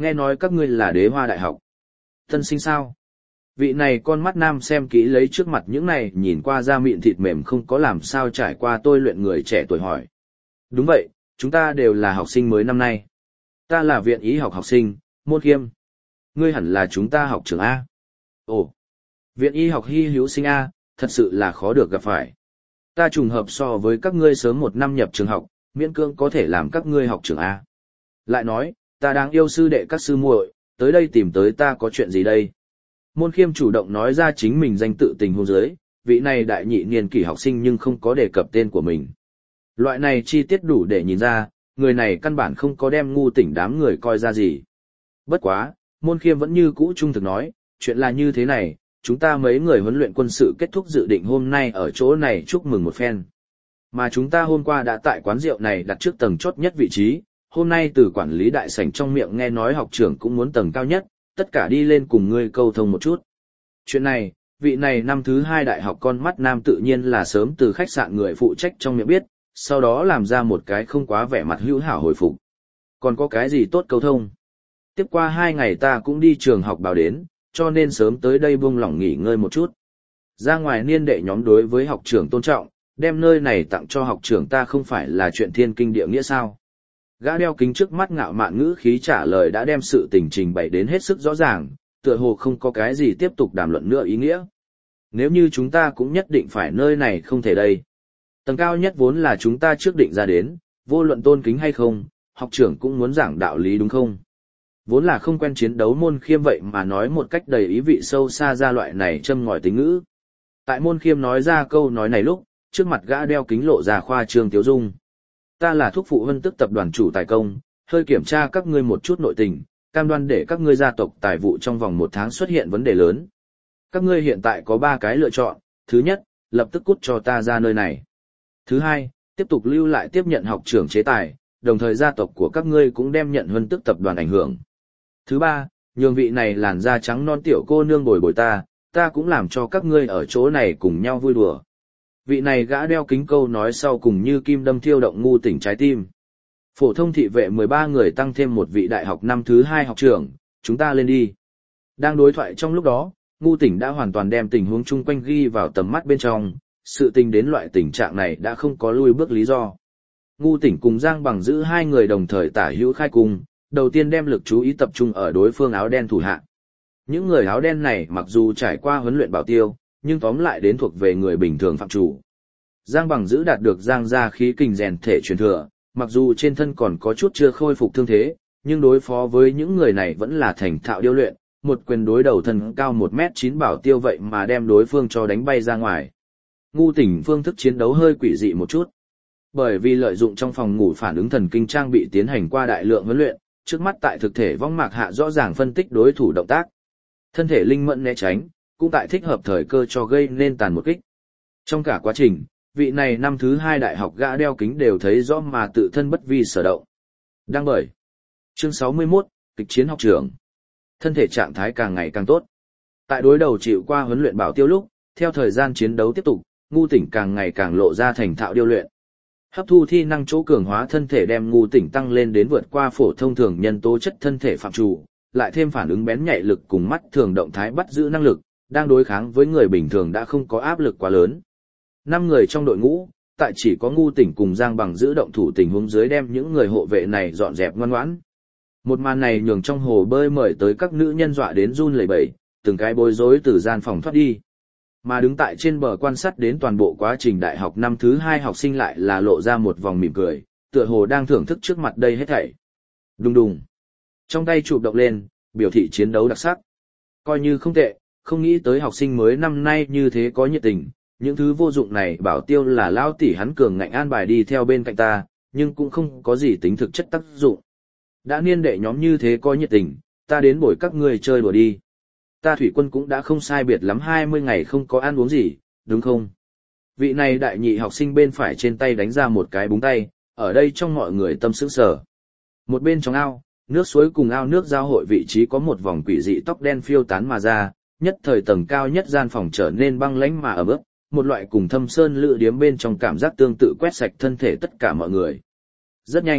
Nghe nói các ngươi là Đế Hoa Đại học. Tân sinh sao? Vị này con mắt nam xem kỹ lấy trước mặt những này nhìn qua da mịn thịt mềm không có làm sao trải qua tôi luyện người trẻ tuổi hỏi. Đúng vậy, chúng ta đều là học sinh mới năm nay. Ta là viện y học học sinh, Môn Khiêm. Ngươi hẳn là chúng ta học trường A. Ồ, viện y học hy hữu sinh A, thật sự là khó được gặp phải. Ta trùng hợp so với các ngươi sớm 1 năm nhập trường học, miễn cưỡng có thể làm các ngươi học trường A. Lại nói, ta đang yêu sư đệ các sư muội, tới đây tìm tới ta có chuyện gì đây? Môn Khiêm chủ động nói ra chính mình danh tự tình huống dưới, vị này đại nhị niên kỷ học sinh nhưng không có đề cập tên của mình. Loại này chi tiết đủ để nhìn ra, người này căn bản không có đem ngu tỉnh đám người coi ra gì. Bất quá, Môn Khiêm vẫn như cũ trung thực nói, chuyện là như thế này, chúng ta mấy người huấn luyện quân sự kết thúc dự định hôm nay ở chỗ này chúc mừng một phen. Mà chúng ta hôm qua đã tại quán rượu này đặt trước tầng chót nhất vị trí, hôm nay từ quản lý đại sảnh trong miệng nghe nói học trưởng cũng muốn tầng cao nhất, tất cả đi lên cùng ngươi câu thông một chút. Chuyện này, vị này năm thứ 2 đại học con mắt nam tự nhiên là sớm từ khách sạn người phụ trách trong miệng biết, sau đó làm ra một cái không quá vẻ mặt hữu hảo hồi phục. Còn có cái gì tốt câu thông? Tiếp qua 2 ngày ta cũng đi trường học báo đến, cho nên sớm tới đây buông lỏng nghỉ ngơi một chút. Ra ngoài niên đệ nhóm đối với học trưởng tôn trọng, đem nơi này tặng cho học trưởng ta không phải là chuyện thiên kinh địa nghĩa sao? Gã đeo kính trước mắt ngạo mạn ngữ khí trả lời đã đem sự tình trình bày đến hết sức rõ ràng, tựa hồ không có cái gì tiếp tục đàm luận nữa ý nghĩa. Nếu như chúng ta cũng nhất định phải nơi này không thể đây. Tầng cao nhất vốn là chúng ta trước định ra đến, vô luận tôn kính hay không, học trưởng cũng muốn giảng đạo lý đúng không? Vốn là không quen chiến đấu Môn Khiêm vậy mà nói một cách đầy ý vị sâu xa ra loại này châm ngòi tính ngữ. Tại Môn Khiêm nói ra câu nói này lúc, trước mặt gã đeo kính lộ ra khoa trương tiếu dung. Ta là thúc phụ hân tức tập đoàn chủ tài công, hơi kiểm tra các ngươi một chút nội tình, cam đoan để các ngươi gia tộc tài vụ trong vòng 1 tháng xuất hiện vấn đề lớn. Các ngươi hiện tại có 3 cái lựa chọn, thứ nhất, lập tức cút cho ta ra nơi này. Thứ hai, tiếp tục lưu lại tiếp nhận học trưởng chế tài, đồng thời gia tộc của các ngươi cũng đem nhận hân tức tập đoàn ảnh hưởng. Thứ ba, nhường vị này làn da trắng non tiểu cô nương bồi bồi ta cũng làm cho các ngươi ở chỗ này cùng nhau vui đùa. Vị này gã đeo kính câu nói sau cùng như kim đâm thiêu động ngu tỉnh trái tim. Phổ thông thị vệ 13 người tăng thêm một vị đại học năm thứ 2 học trưởng, chúng ta lên đi. Đang đối thoại trong lúc đó, ngu tỉnh đã hoàn toàn đem tình huống chung quanh ghi vào tầm mắt bên trong, sự tình đến loại tình trạng này đã không có lui bước lý do. Ngu tỉnh cùng Giang Bằng giữ 2 người đồng thời tả hữu khai cung, đầu tiên đem lực chú ý tập trung ở đối phương áo đen thủ hạ. Những người áo đen này mặc dù trải qua huấn luyện bảo tiêu, nhưng tóm lại đến thuộc về người bình thường phạm chủ. Giang Bằng giữ đạt được Giang gia khí kình rèn thể truyền thừa, mặc dù trên thân còn có chút chưa khôi phục thương thế, nhưng đối phó với những người này vẫn là thành thạo điêu luyện, một quyền đối đầu thân cao 1m9 bảo tiêu vậy mà đem đối phương cho đánh bay ra ngoài. Ngu tỉnh phương thức chiến đấu hơi quỷ dị một chút. Bởi vì lợi dụng trong phòng ngủ phản ứng thần kinh trang bị tiến hành qua đại lượng huấn luyện, trước mắt tại thực thể vong mạc hạ rõ ràng phân tích đối thủ động tác. Thân thể linh mẫn né tránh, cũng tại thích hợp thời cơ cho gây nên tàn một kích. Trong cả quá trình, vị này năm thứ 2 đại học gã đeo kính đều thấy rõ mà tự thân bất vi sở động. Đăng bởi. Chương 61, kịch chiến học trưởng. Thân thể trạng thái càng ngày càng tốt. Tại đối đầu chịu qua huấn luyện bảo tiêu lúc, theo thời gian chiến đấu tiếp tục, ngu tỉnh càng ngày càng lộ ra thành thạo điêu luyện. Hấp thu thi năng chỗ cường hóa thân thể đem ngu tỉnh tăng lên đến vượt qua phổ thông thường nhân tố chất thân thể phạm chủ, lại thêm phản ứng bén nhạy lực cùng mắt thường động thái bắt giữ năng lực, đang đối kháng với người bình thường đã không có áp lực quá lớn. 5 người trong đội ngũ, tại chỉ có ngu tỉnh cùng Giang Bằng giữ động thủ tình huống dưới đem những người hộ vệ này dọn dẹp ngoan ngoãn. Một màn này nhường trong hồ bơi mời tới các nữ nhân dọa đến run lẩy bẩy, từng cái bối rối từ gian phòng thoát đi. Mà đứng tại trên bờ quan sát đến toàn bộ quá trình đại học năm thứ 2 học sinh lại là lộ ra một vòng mỉm cười, tựa hồ đang thưởng thức trước mặt đây hết thảy. Đùng đùng. Trong tay chụp động lên, biểu thị chiến đấu đặc sắc. Coi như không tệ, không nghĩ tới học sinh mới năm nay như thế có nhiệt tình, những thứ vô dụng này bảo tiêu là lao tỷ hắn cường ngạnh an bài đi theo bên cạnh ta, nhưng cũng không có gì tính thực chất tác dụng. Đã niên đệ nhóm như thế có nhiệt tình, ta đến bồi các ngươi chơi đùa đi. Ta thủy quân cũng đã không sai biệt lắm 20 ngày không có ăn uống gì, đúng không? Vị này đại nhị học sinh bên phải trên tay đánh ra một cái búng tay, ở đây trong mọi người tâm sững sờ. Một bên trong ao, nước suối cùng ao nước giao hội vị trí có một vòng quỷ dị tóc đen phiêu tán mà ra, nhất thời tầng cao nhất gian phòng trở nên băng lãnh mà ẩm ướt, một loại cùng Thâm Sơn Lự Điếm bên trong cảm giác tương tự quét sạch thân thể tất cả mọi người. Rất nhanh,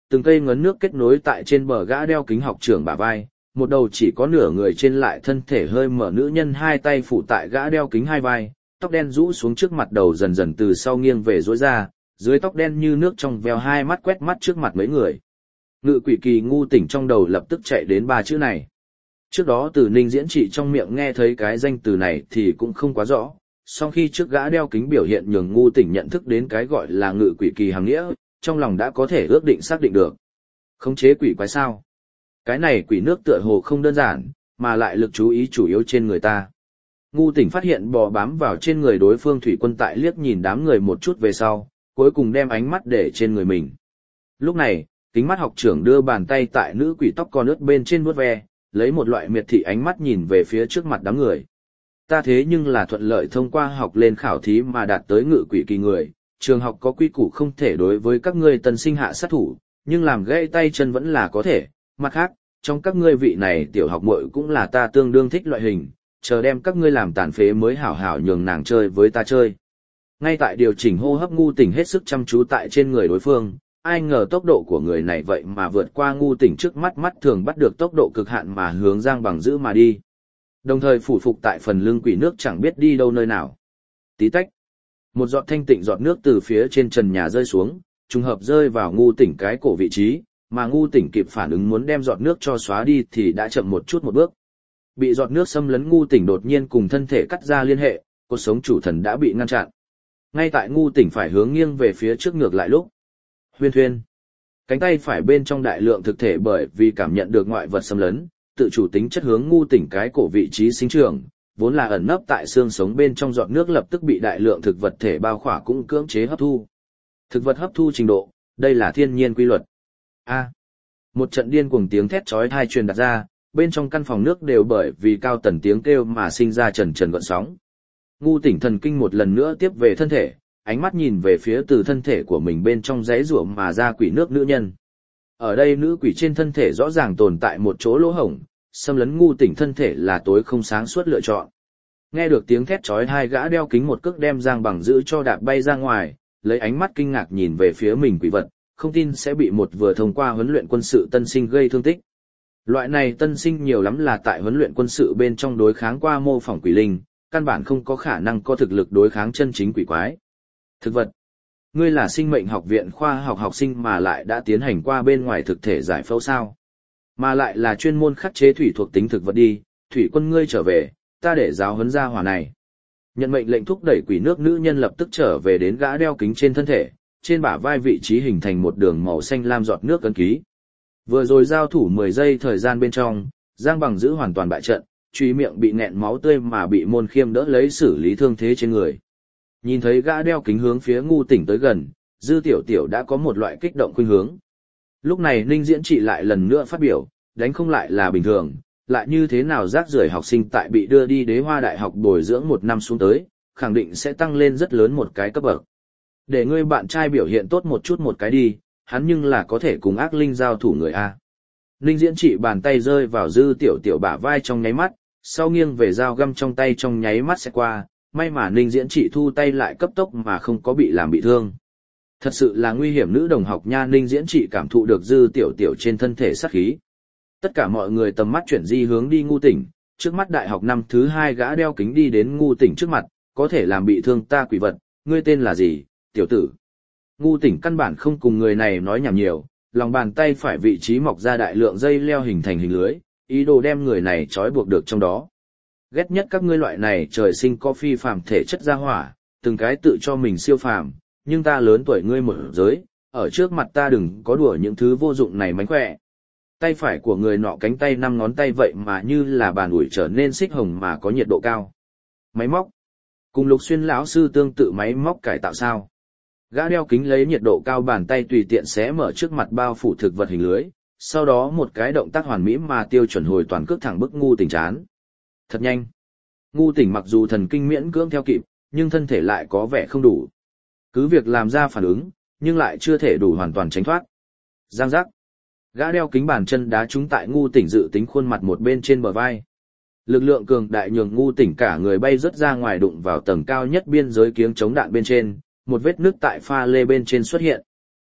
từng cây ngấn nước kết nối tại trên bờ gã đeo kính học trưởng bả vai, một đầu chỉ có nửa người trên lại thân thể hơi mở nữ nhân hai tay phủ tại gã đeo kính hai vai, tóc đen rũ xuống trước mặt đầu dần dần từ sau nghiêng về rối ra, dưới tóc đen như nước trong veo hai mắt quét mắt trước mặt mấy người. Ngự quỷ kỳ ngu tỉnh trong đầu lập tức chạy đến ba chữ này. Trước đó từ Ninh Diễn Trị trong miệng nghe thấy cái danh từ này thì cũng không quá rõ, sau khi trước gã đeo kính biểu hiện nhường ngu tỉnh nhận thức đến cái gọi là ngự quỷ kỳ hàng nghĩa, trong lòng đã có thể ước định xác định được. Khống chế quỷ quái sao? Cái này quỷ nước tựa hồ không đơn giản, mà lại lực chú ý chủ yếu trên người ta. Ngu tỉnh phát hiện bò bám vào trên người đối phương thủy quân tại liếc nhìn đám người một chút về sau, cuối cùng đem ánh mắt để trên người mình. Lúc này, kính mắt học trưởng đưa bàn tay tại nữ quỷ tóc con ướt bên trên vuốt ve, lấy một loại miệt thị ánh mắt nhìn về phía trước mặt đám người. Ta thế nhưng là thuận lợi thông qua học lên khảo thí mà đạt tới ngự quỷ kỳ người, trường học có quy củ không thể đối với các ngươi tân sinh hạ sát thủ, nhưng làm gãy tay chân vẫn là có thể. Mặt khác, trong các ngươi vị này tiểu học muội cũng là ta tương đương thích loại hình, chờ đem các ngươi làm tàn phế mới hảo hảo nhường nàng chơi với ta chơi. Ngay tại điều chỉnh hô hấp ngu tỉnh hết sức chăm chú tại trên người đối phương, ai ngờ tốc độ của người này vậy mà vượt qua ngu tỉnh trước mắt mắt thường bắt được tốc độ cực hạn mà hướng Giang Bằng giữ mà đi. Đồng thời phủ phục tại phần lưng quỷ nước chẳng biết đi đâu nơi nào. Tí tách. Một giọt thanh tịnh giọt nước từ phía trên trần nhà rơi xuống, trùng hợp rơi vào ngu tỉnh cái cổ vị trí, mà ngu tỉnh kịp phản ứng muốn đem giọt nước cho xóa đi thì đã chậm một chút một bước. Bị giọt nước xâm lấn ngu tỉnh đột nhiên cùng thân thể cắt ra liên hệ, cột sống chủ thần đã bị ngăn chặn. Ngay tại ngu tỉnh phải hướng nghiêng về phía trước ngược lại lúc. Huyên thuyên. Cánh tay phải bên trong đại lượng thực thể bởi vì cảm nhận được ngoại vật xâm lấn, tự chủ tính chất hướng ngu tỉnh cái cổ vị trí sinh trưởng, vốn là ẩn nấp tại xương sống bên trong giọt nước lập tức bị đại lượng thực vật thể bao khỏa cũng cưỡng chế hấp thu. Thực vật hấp thu trình độ, đây là thiên nhiên quy luật. A. Một trận điên cuồng tiếng thét chói tai truyền đạt ra, bên trong căn phòng nước đều bởi vì cao tần tiếng kêu mà sinh ra trần trần gợn sóng. Ngu tỉnh thần kinh một lần nữa tiếp về thân thể, ánh mắt nhìn về phía từ thân thể của mình bên trong giấy rủa mà ra quỷ nước nữ nhân. Ở đây nữ quỷ trên thân thể rõ ràng tồn tại một chỗ lỗ hổng, xâm lấn ngu tỉnh thân thể là tối không sáng suốt lựa chọn. Nghe được tiếng thét chói tai, gã đeo kính một cước đem Giang Bằng giữ cho đạp bay ra ngoài, lấy ánh mắt kinh ngạc nhìn về phía mình quỷ vật, không tin sẽ bị một vừa thông qua huấn luyện quân sự tân sinh gây thương tích. Loại này tân sinh nhiều lắm là tại huấn luyện quân sự bên trong đối kháng qua mô phỏng quỷ linh, căn bản không có khả năng có thực lực đối kháng chân chính quỷ quái. Thực vật. Ngươi là sinh mệnh học viện khoa học học sinh mà lại đã tiến hành qua bên ngoài thực thể giải phẫu sao? Mà lại là chuyên môn khắc chế thủy thuộc tính thực vật đi, thủy quân ngươi trở về, ta để giáo huấn gia hỏa này. Nhận mệnh lệnh thúc đẩy quỷ nước nữ nhân lập tức trở về đến gã đeo kính trên thân thể, trên bả vai vị trí hình thành một đường màu xanh lam giọt nước ấn ký. Vừa rồi giao thủ 10 giây thời gian bên trong, Giang Bằng giữ hoàn toàn bại trận, truy miệng bị nẹn máu tươi mà bị Môn Khiêm đỡ lấy xử lý thương thế trên người. Nhìn thấy gã đeo kính hướng phía ngu tỉnh tới gần, Dư Tiểu Tiểu đã có một loại kích động khuynh hướng. Lúc này Ninh Diễn Trị lại lần nữa phát biểu, đánh không lại là bình thường, lại như thế nào rác rưởi học sinh tại bị đưa đi Đế Hoa Đại học bồi dưỡng một năm xuống tới, khẳng định sẽ tăng lên rất lớn một cái cấp bậc. Để ngươi bạn trai biểu hiện tốt một chút một cái đi, hắn nhưng là có thể cùng ác linh giao thủ người A. Ninh Diễn Trị bàn tay rơi vào Dư Tiểu Tiểu bả vai trong nháy mắt, sau nghiêng về dao găm trong tay trong nháy mắt sẽ qua, may mà Ninh Diễn Trị thu tay lại cấp tốc mà không có bị làm bị thương. Thật sự là nguy hiểm nữ đồng học nha. Ninh Diễn Trị cảm thụ được Dư Tiểu Tiểu trên thân thể sát khí. Tất cả mọi người tầm mắt chuyển di hướng đi ngu tỉnh, trước mắt đại học năm thứ 2 gã đeo kính đi đến ngu tỉnh trước mặt, có thể làm bị thương ta quỷ vật, ngươi tên là gì, tiểu tử? Ngu tỉnh căn bản không cùng người này nói nhảm nhiều, lòng bàn tay phải vị trí mọc ra đại lượng dây leo hình thành hình lưới, ý đồ đem người này trói buộc được trong đó. Ghét nhất các ngươi loại này trời sinh có phi phàm thể chất ra hỏa, từng cái tự cho mình siêu phàm, nhưng ta lớn tuổi ngươi một giới, ở trước mặt ta đừng có đùa những thứ vô dụng này mánh khỏe. Tay phải của người nọ cánh tay 5 ngón tay vậy mà như là bàn ủi trở nên xích hồng mà có nhiệt độ cao. Máy móc. Cùng Lục Xuyên lão sư tương tự máy móc cải tạo sao? Gã đeo kính lấy nhiệt độ cao bàn tay tùy tiện xé mở trước mặt bao phủ thực vật hình lưới, sau đó một cái động tác hoàn mỹ mà tiêu chuẩn hồi toàn cước thẳng bức ngu tỉnh chán. Thật nhanh. Ngu tỉnh mặc dù thần kinh miễn cưỡng theo kịp, nhưng thân thể lại có vẻ không đủ. Cứ việc làm ra phản ứng, nhưng lại chưa thể đủ hoàn toàn tránh thoát. Giang giác. Gã đeo kính bàn chân đá trúng tại ngu tỉnh dự tính khuôn mặt một bên trên bờ vai. Lực lượng cường đại nhường ngu tỉnh cả người bay rớt ra ngoài đụng vào tầng cao nhất biên giới kiếng chống đạn bên trên, một vết nứt tại pha lê bên trên xuất hiện.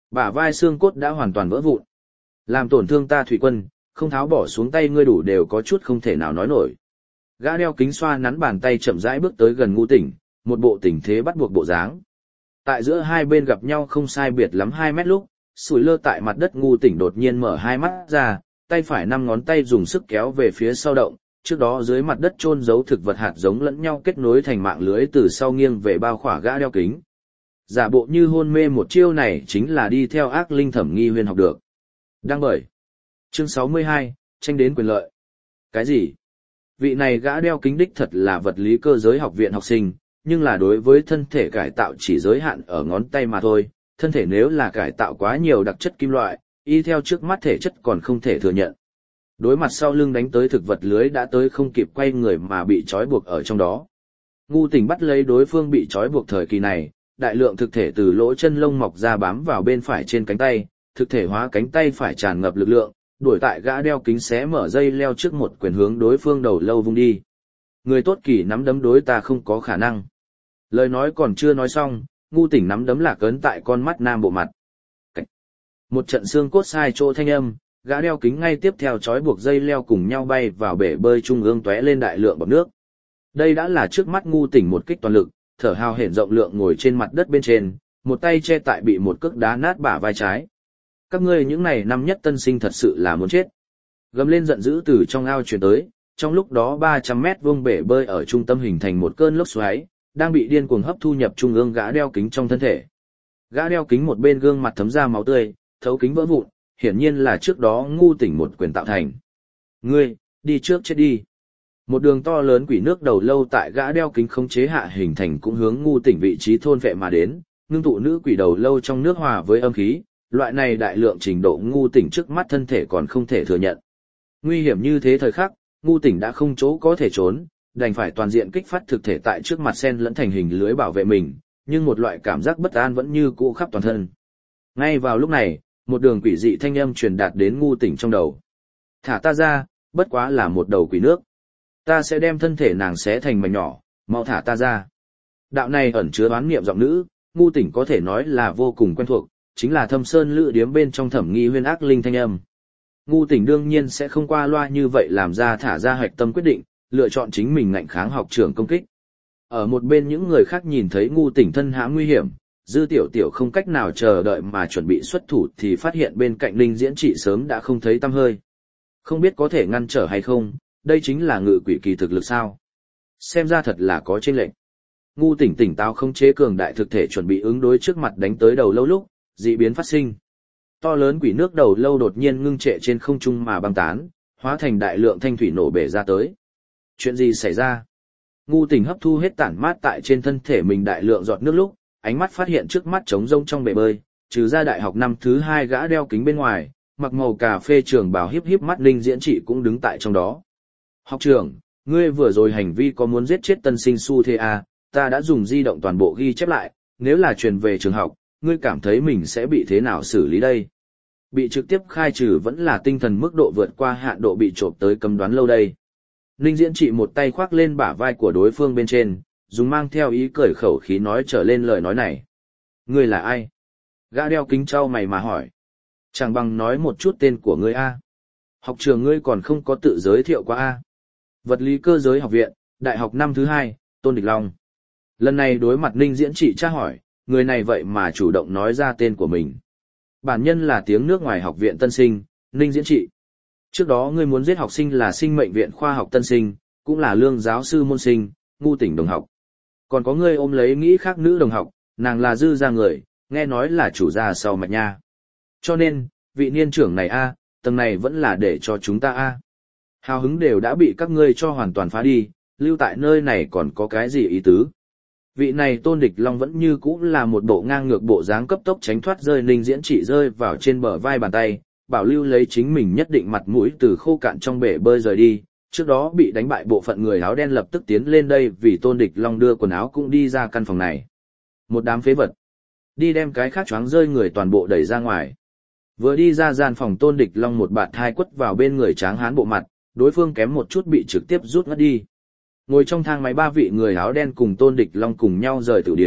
Bả vai xương cốt đã hoàn toàn vỡ vụn. Làm tổn thương ta Thủy Quân, không tháo bỏ xuống tay ngươi đủ đều có chút không thể nào nói nổi. Gã đeo kính xoa nắn bàn tay chậm rãi bước tới gần Ngũ Tỉnh, một bộ tình thế bắt buộc bộ dáng. Tại giữa hai bên gặp nhau không sai biệt lắm 2 mét lúc, sủi lơ tại mặt đất Ngũ Tỉnh đột nhiên mở hai mắt ra, tay phải 5 ngón tay dùng sức kéo về phía sau động, trước đó dưới mặt đất chôn giấu thực vật hạt giống lẫn nhau kết nối thành mạng lưới từ sau nghiêng về bao khỏa gã đeo kính. Giả bộ như hôn mê một chiêu này chính là đi theo ác linh Thẩm Nghi Huyên học được. Đăng bởi. Chương 62, tranh đến quyền lợi. Cái gì? Vị này gã đeo kính đích thật là vật lý cơ giới học viện học sinh, nhưng là đối với thân thể cải tạo chỉ giới hạn ở ngón tay mà thôi, thân thể nếu là cải tạo quá nhiều đặc chất kim loại, y theo trước mắt thể chất còn không thể thừa nhận. Đối mặt sau lưng đánh tới thực vật lưới đã tới không kịp quay người mà bị trói buộc ở trong đó. Ngũ Tỉnh bắt lấy đối phương bị trói buộc thời kỳ này, đại lượng thực thể từ lỗ chân lông mọc ra bám vào bên phải trên cánh tay, thực thể hóa cánh tay phải tràn ngập lực lượng, đuổi tại gã đeo kính xé mở dây leo trước một quyền hướng đối phương đầu lâu vung đi. Người tốt kỳ nắm đấm đối ta không có khả năng. Lời nói còn chưa nói xong, Ngũ Tỉnh nắm đấm lạc ấn tại con mắt nam bộ mặt. Một trận xương cốt sai chỗ thanh âm, gã đeo kính ngay tiếp theo trói buộc dây leo cùng nhau bay vào bể bơi trung ương tóe lên đại lượng bọt nước. Đây đã là trước mắt Ngũ Tỉnh một kích toàn lực, thở hào hển rộng lượng ngồi trên mặt đất bên trên, một tay che tại bị một cước đá nát bả vai trái. Các ngươi những này năm nhất tân sinh thật sự là muốn chết. Gầm lên giận dữ từ trong ao truyền tới, trong lúc đó 300 mét vuông bể bơi ở trung tâm hình thành một cơn lốc xoáy, đang bị điên cuồng hấp thu nhập trung ương gã đeo kính trong thân thể. Gã đeo kính một bên gương mặt thấm ra máu tươi, thấu kính vỡ vụn, hiển nhiên là trước đó Ngũ Tỉnh một quyền tạo thành. Ngươi, đi trước chết đi. Một đường to lớn quỷ nước đầu lâu tại gã đeo kính khống chế hạ hình thành cũng hướng Ngũ Tỉnh vị trí thôn vệ mà đến, ngưng tụ nữ quỷ đầu lâu trong nước hòa với âm khí, loại này đại lượng trình độ Ngũ Tỉnh trước mắt thân thể còn không thể thừa nhận. Nguy hiểm như thế thời khắc, Ngũ Tỉnh đã không chỗ có thể trốn, đành phải toàn diện kích phát thực thể tại trước mặt sen lẫn thành hình lưới bảo vệ mình, nhưng một loại cảm giác bất an vẫn như cũ khắp toàn thân. Ngay vào lúc này, một đường quỷ dị thanh âm truyền đạt đến Ngũ Tỉnh trong đầu. Thả ta ra, bất quá là một đầu quỷ nước. Ta sẽ đem thân thể nàng xé thành mảnh nhỏ, mau thả ta ra. Đạo này ẩn chứa oán niệm giọng nữ, Ngũ Tỉnh có thể nói là vô cùng quen thuộc, chính là Thâm Sơn Lữ Điếm bên trong Thẩm Nghi Huyên ác linh thanh âm. Ngũ Tỉnh đương nhiên sẽ không qua loa như vậy làm ra thả ra hoạch tâm quyết định, lựa chọn chính mình ngạnh kháng học trưởng công kích. Ở một bên những người khác nhìn thấy Ngũ Tỉnh thân hãm nguy hiểm, Dư Tiểu Tiểu không cách nào chờ đợi mà chuẩn bị xuất thủ thì phát hiện bên cạnh Ninh Diễn Trị sớm đã không thấy tăm hơi. Không biết có thể ngăn trở hay không, đây chính là ngự quỷ kỳ thực lực sao. Xem ra thật là có chênh lệch. Ngũ Tỉnh tỉnh táo không chế cường đại thực thể chuẩn bị ứng đối trước mặt đánh tới đầu lâu lúc, dị biến phát sinh. To lớn quỷ nước đầu lâu đột nhiên ngưng trệ trên không trung mà băng tán, hóa thành đại lượng thanh thủy nổ bể ra tới. Chuyện gì xảy ra? Ngũ Tỉnh hấp thu hết tản mát tại trên thân thể mình đại lượng giọt nước lúc, ánh mắt phát hiện trước mắt trống rông trong bể bơi, trừ ra đại học năm thứ 2 gã đeo kính bên ngoài, mặc màu cà phê trường bào híp híp mắt Ninh Diễn Trị cũng đứng tại trong đó. Học trưởng, ngươi vừa rồi hành vi có muốn giết chết tân sinh su thế à, ta đã dùng di động toàn bộ ghi chép lại, nếu là truyền về trường học, ngươi cảm thấy mình sẽ bị thế nào xử lý đây? Bị trực tiếp khai trừ vẫn là tinh thần mức độ vượt qua hạn độ bị trộm tới cấm đoán lâu đây. Ninh Diễn Trị một tay khoác lên bả vai của đối phương bên trên, dùng mang theo ý cười khẩu khí nói trở lên lời nói này. Ngươi là ai? Gã đeo kính trao mày mà hỏi. Chẳng bằng nói một chút tên của ngươi a. Học trường ngươi còn không có tự giới thiệu qua a. Vật lý cơ giới học viện, đại học năm thứ 2, Tôn Địch Long. Lần này đối mặt Ninh Diễn Trị tra hỏi, người này vậy mà chủ động nói ra tên của mình. Bản nhân là tiếng nước ngoài học viện tân sinh, Ninh Diễn Trị. Trước đó ngươi muốn giết học sinh là sinh mệnh viện khoa học tân sinh, cũng là lương giáo sư môn sinh, Ngũ Tỉnh đồng học. Còn có ngươi ôm lấy nghĩ khác nữ đồng học, nàng là Dư gia người, nghe nói là chủ gia sau mạch nha. Cho nên, vị niên trưởng này a, tầng này vẫn là để cho chúng ta a. Hào hứng đều đã bị các ngươi cho hoàn toàn phá đi, lưu tại nơi này còn có cái gì ý tứ. Vị này Tôn Địch Long vẫn như cũ là một bộ ngang ngược bộ dáng cấp tốc tránh thoát rơi Ninh Diễn Trị rơi vào trên bờ vai bàn tay, bảo lưu lấy chính mình nhất định mặt mũi từ khô cạn trong bể bơi rời đi. Trước đó bị đánh bại bộ phận người áo đen lập tức tiến lên đây vì Tôn Địch Long đưa quần áo cũng đi ra căn phòng này. Một đám phế vật. Đi đem cái khác choáng rơi người toàn bộ đẩy ra ngoài. Vừa đi ra gian phòng Tôn Địch Long một bạt hai quất vào bên người tráng hán bộ mặt, đối phương kém một chút bị trực tiếp rút ngất đi. Ngồi trong thang máy 3 vị người áo đen cùng Tôn Địch Long cùng nhau rời tử điếm,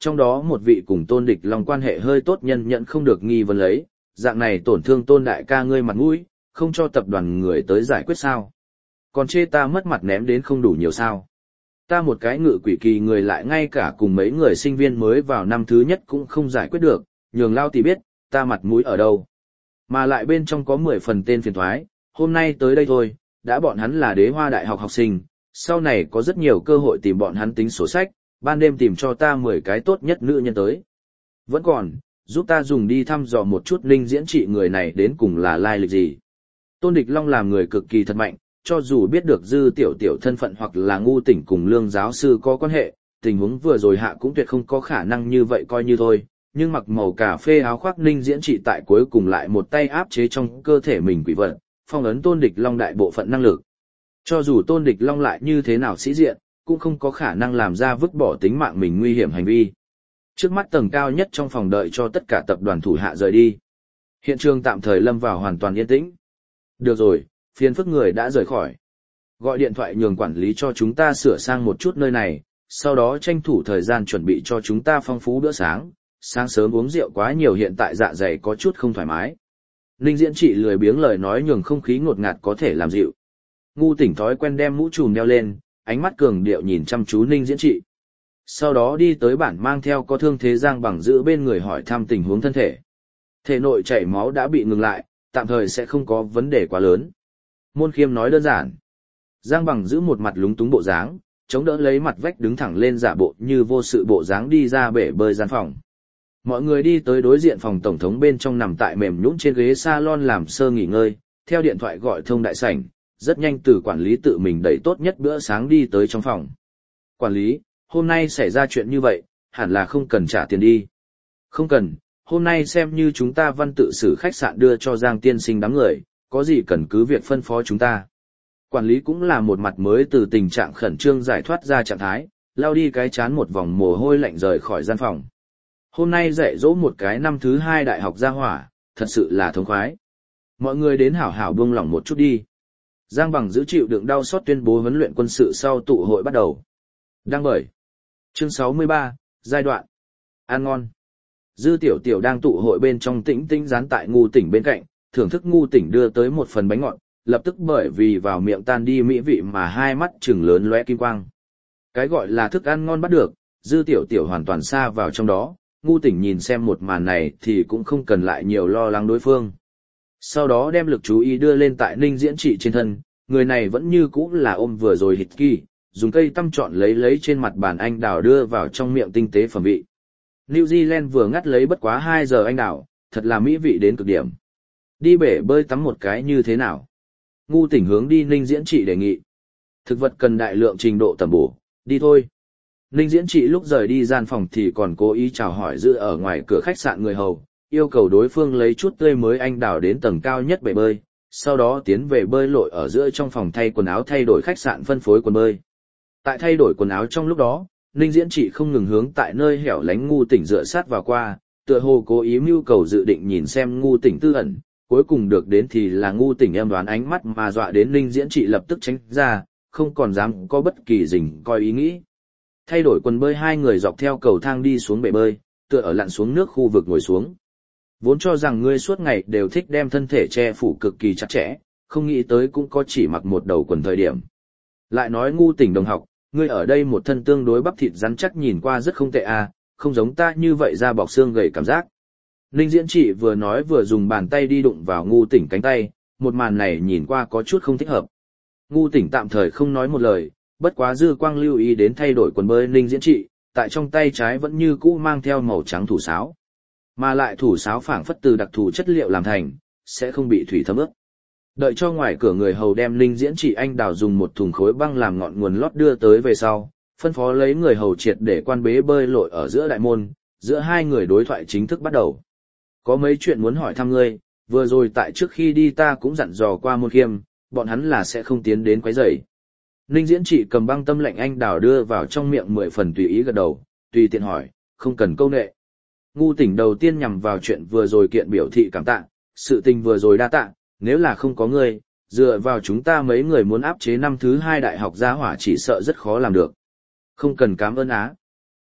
Trong đó một vị cùng Tôn Địch Long quan hệ hơi tốt nhân nhận không được nghi vấn lấy, dạng này tổn thương Tôn đại ca ngươi mặt mũi, không cho tập đoàn người tới giải quyết sao. Còn chê ta mất mặt ném đến không đủ nhiều sao. Ta một cái ngự quỷ kỳ người lại ngay cả cùng mấy người sinh viên mới vào năm thứ nhất cũng không giải quyết được, nhường lao tỷ biết, ta mặt mũi ở đâu. Mà lại bên trong có 10 phần tên phiền thoái, hôm nay tới đây thôi, đã bọn hắn là Đế Hoa Đại học học sinh, sau này có rất nhiều cơ hội tìm bọn hắn tính sổ sách, ban đêm tìm cho ta 10 cái tốt nhất nữ nhân tới. Vẫn còn, giúp ta dùng đi thăm dò một chút Ninh Diễn Trị người này đến cùng là lai lịch gì. Tôn Địch Long làm người cực kỳ thật mạnh, cho dù biết được Dư Tiểu Tiểu thân phận hoặc là Ngu Tỉnh cùng Lương giáo sư có quan hệ, tình huống vừa rồi hạ cũng tuyệt không có khả năng như vậy coi như thôi, nhưng mặc màu cà phê áo khoác Ninh Diễn Trị tại cuối cùng lại một tay áp chế trong cơ thể mình quỷ vật, phong ấn Tôn Địch Long đại bộ phận năng lực. Cho dù Tôn Địch Long lại như thế nào sĩ diện, cũng không có khả năng làm ra vứt bỏ tính mạng mình nguy hiểm hành vi. Trước mắt tầng cao nhất trong phòng đợi cho tất cả tập đoàn thủ hạ rời đi. Hiện trường tạm thời lâm vào hoàn toàn yên tĩnh. Được rồi, phiền phức người đã rời khỏi. Gọi điện thoại nhường quản lý cho chúng ta sửa sang một chút nơi này, sau đó tranh thủ thời gian chuẩn bị cho chúng ta phong phú bữa sáng. Sáng sớm uống rượu quá nhiều hiện tại dạ dày có chút không thoải mái. Ninh Diễn Trị lười biếng lời nói nhường không khí ngột ngạt có thể làm dịu. Ngu Tỉnh thói quen đem mũ trùm đeo lên, ánh mắt cường điệu nhìn chăm chú Ninh Diễn Trị. Sau đó đi tới bản mang theo có thương thế Giang Bằng giữ bên người hỏi thăm tình huống thân thể. Thể nội chảy máu đã bị ngừng lại, tạm thời sẽ không có vấn đề quá lớn. Môn Khiêm nói đơn giản. Giang Bằng giữ một mặt lúng túng bộ dáng, chống đỡ lấy mặt vách đứng thẳng lên giả bộ như vô sự bộ dáng đi ra bể bơi gian phòng. Mọi người đi tới đối diện phòng tổng thống bên trong nằm tại mềm nhũn trên ghế salon làm sơ nghỉ ngơi, theo điện thoại gọi thông đại sảnh, rất nhanh từ quản lý tự mình đẩy tốt nhất bữa sáng đi tới trong phòng. Quản lý, hôm nay xảy ra chuyện như vậy, hẳn là không cần trả tiền đi. Không cần, hôm nay xem như chúng ta văn tự xử khách sạn đưa cho Giang tiên sinh đám người, có gì cần cứ việc phân phó chúng ta. Quản lý cũng là một mặt mới từ tình trạng khẩn trương giải thoát ra trạng thái, lao đi cái chán một vòng mồ hôi lạnh rời khỏi gian phòng. Hôm nay dạy dỗ một cái năm thứ 2 đại học gia hỏa, thật sự là thống khoái. Mọi người đến hảo hảo buông lỏng một chút đi. Giang Bằng giữ chịu đựng đau xót tuyên bố huấn luyện quân sự sau tụ hội bắt đầu. Đang bởi. Chương 63, giai đoạn. Ăn ngon. Dư Tiểu Tiểu đang tụ hội bên trong tĩnh tĩnh dán tại Ngu Tỉnh bên cạnh, thưởng thức Ngu Tỉnh đưa tới một phần bánh ngọt, lập tức bởi vì vào miệng tan đi mỹ vị mà hai mắt trừng lớn lóe kim quang. Cái gọi là thức ăn ngon bắt được, Dư Tiểu Tiểu hoàn toàn xa vào trong đó. Ngu Tỉnh nhìn xem một màn này thì cũng không cần lại nhiều lo lắng đối phương. Sau đó đem lực chú ý đưa lên tại Ninh Diễn Trị trên thân, người này vẫn như cũ là ôm vừa rồi hít kỳ, dùng cây tăm chọn lấy trên mặt bàn anh đào đưa vào trong miệng tinh tế phẩm vị. New Zealand vừa ngắt lấy bất quá 2 giờ anh đào, thật là mỹ vị đến cực điểm. Đi bể bơi tắm một cái như thế nào? Ngu Tỉnh hướng đi Ninh Diễn Trị đề nghị. Thực vật cần đại lượng trình độ tầm bổ, đi thôi. Ninh Diễn Trị lúc rời đi gian phòng thì còn cố ý chào hỏi giữ ở ngoài cửa khách sạn người hầu, yêu cầu đối phương lấy chút tươi mới anh đào đến tầng cao nhất bể bơi, sau đó tiến về bơi lội ở giữa trong phòng thay quần áo thay đổi khách sạn phân phối quần bơi. Tại thay đổi quần áo trong lúc đó, Ninh Diễn Trị không ngừng hướng tại nơi hẻo lánh Ngu Tỉnh dựa sát vào qua, tựa hồ cố ý mưu cầu dự định nhìn xem Ngu Tỉnh tư ẩn, cuối cùng được đến thì là Ngu Tỉnh em đoán ánh mắt mà dọa đến Ninh Diễn Trị lập tức tránh ra, không còn dám có bất kỳ dình coi ý nghĩ. Thay đổi quần bơi hai người dọc theo cầu thang đi xuống bể bơi, tựa ở lặn xuống nước khu vực ngồi xuống. Vốn cho rằng ngươi suốt ngày đều thích đem thân thể che phủ cực kỳ chặt chẽ, không nghĩ tới cũng có chỉ mặc một đầu quần thời điểm. Lại nói Ngu Tỉnh đồng học, ngươi ở đây một thân tương đối bắp thịt rắn chắc nhìn qua rất không tệ à, không giống ta như vậy da bọc xương gầy cảm giác. Ninh Diễn Trị vừa nói vừa dùng bàn tay đi đụng vào Ngu Tỉnh cánh tay, một màn này nhìn qua có chút không thích hợp. Ngu Tỉnh tạm thời không nói một lời, bất quá dư quang lưu ý đến thay đổi quần bơi Ninh Diễn Trị, tại trong tay trái vẫn như cũ mang theo màu trắng thủ sáo. Mà lại thủ sáo phảng phất từ đặc thù chất liệu làm thành, sẽ không bị thủy thấm ướt. Đợi cho ngoài cửa người hầu đem Ninh Diễn Trị anh đào dùng một thùng khối băng làm ngọn nguồn lót đưa tới về sau, phân phó lấy người hầu triệt để quan bế bơi lội ở giữa đại môn, giữa hai người đối thoại chính thức bắt đầu. Có mấy chuyện muốn hỏi thăm ngươi, vừa rồi tại trước khi đi ta cũng dặn dò qua Môn Khiêm, bọn hắn là sẽ không tiến đến quấy rầy. Ninh Diễn Trị cầm băng tâm lệnh anh đào đưa vào trong miệng 10 phần tùy ý gật đầu, tùy tiện hỏi, không cần câu nệ. Ngu Tỉnh đầu tiên nhằm vào chuyện vừa rồi kiện biểu thị cảm tạ, sự tình vừa rồi đa tạ, nếu là không có ngươi, dựa vào chúng ta mấy người muốn áp chế năm thứ 2 đại học gia hỏa chỉ sợ rất khó làm được. Không cần cảm ơn á.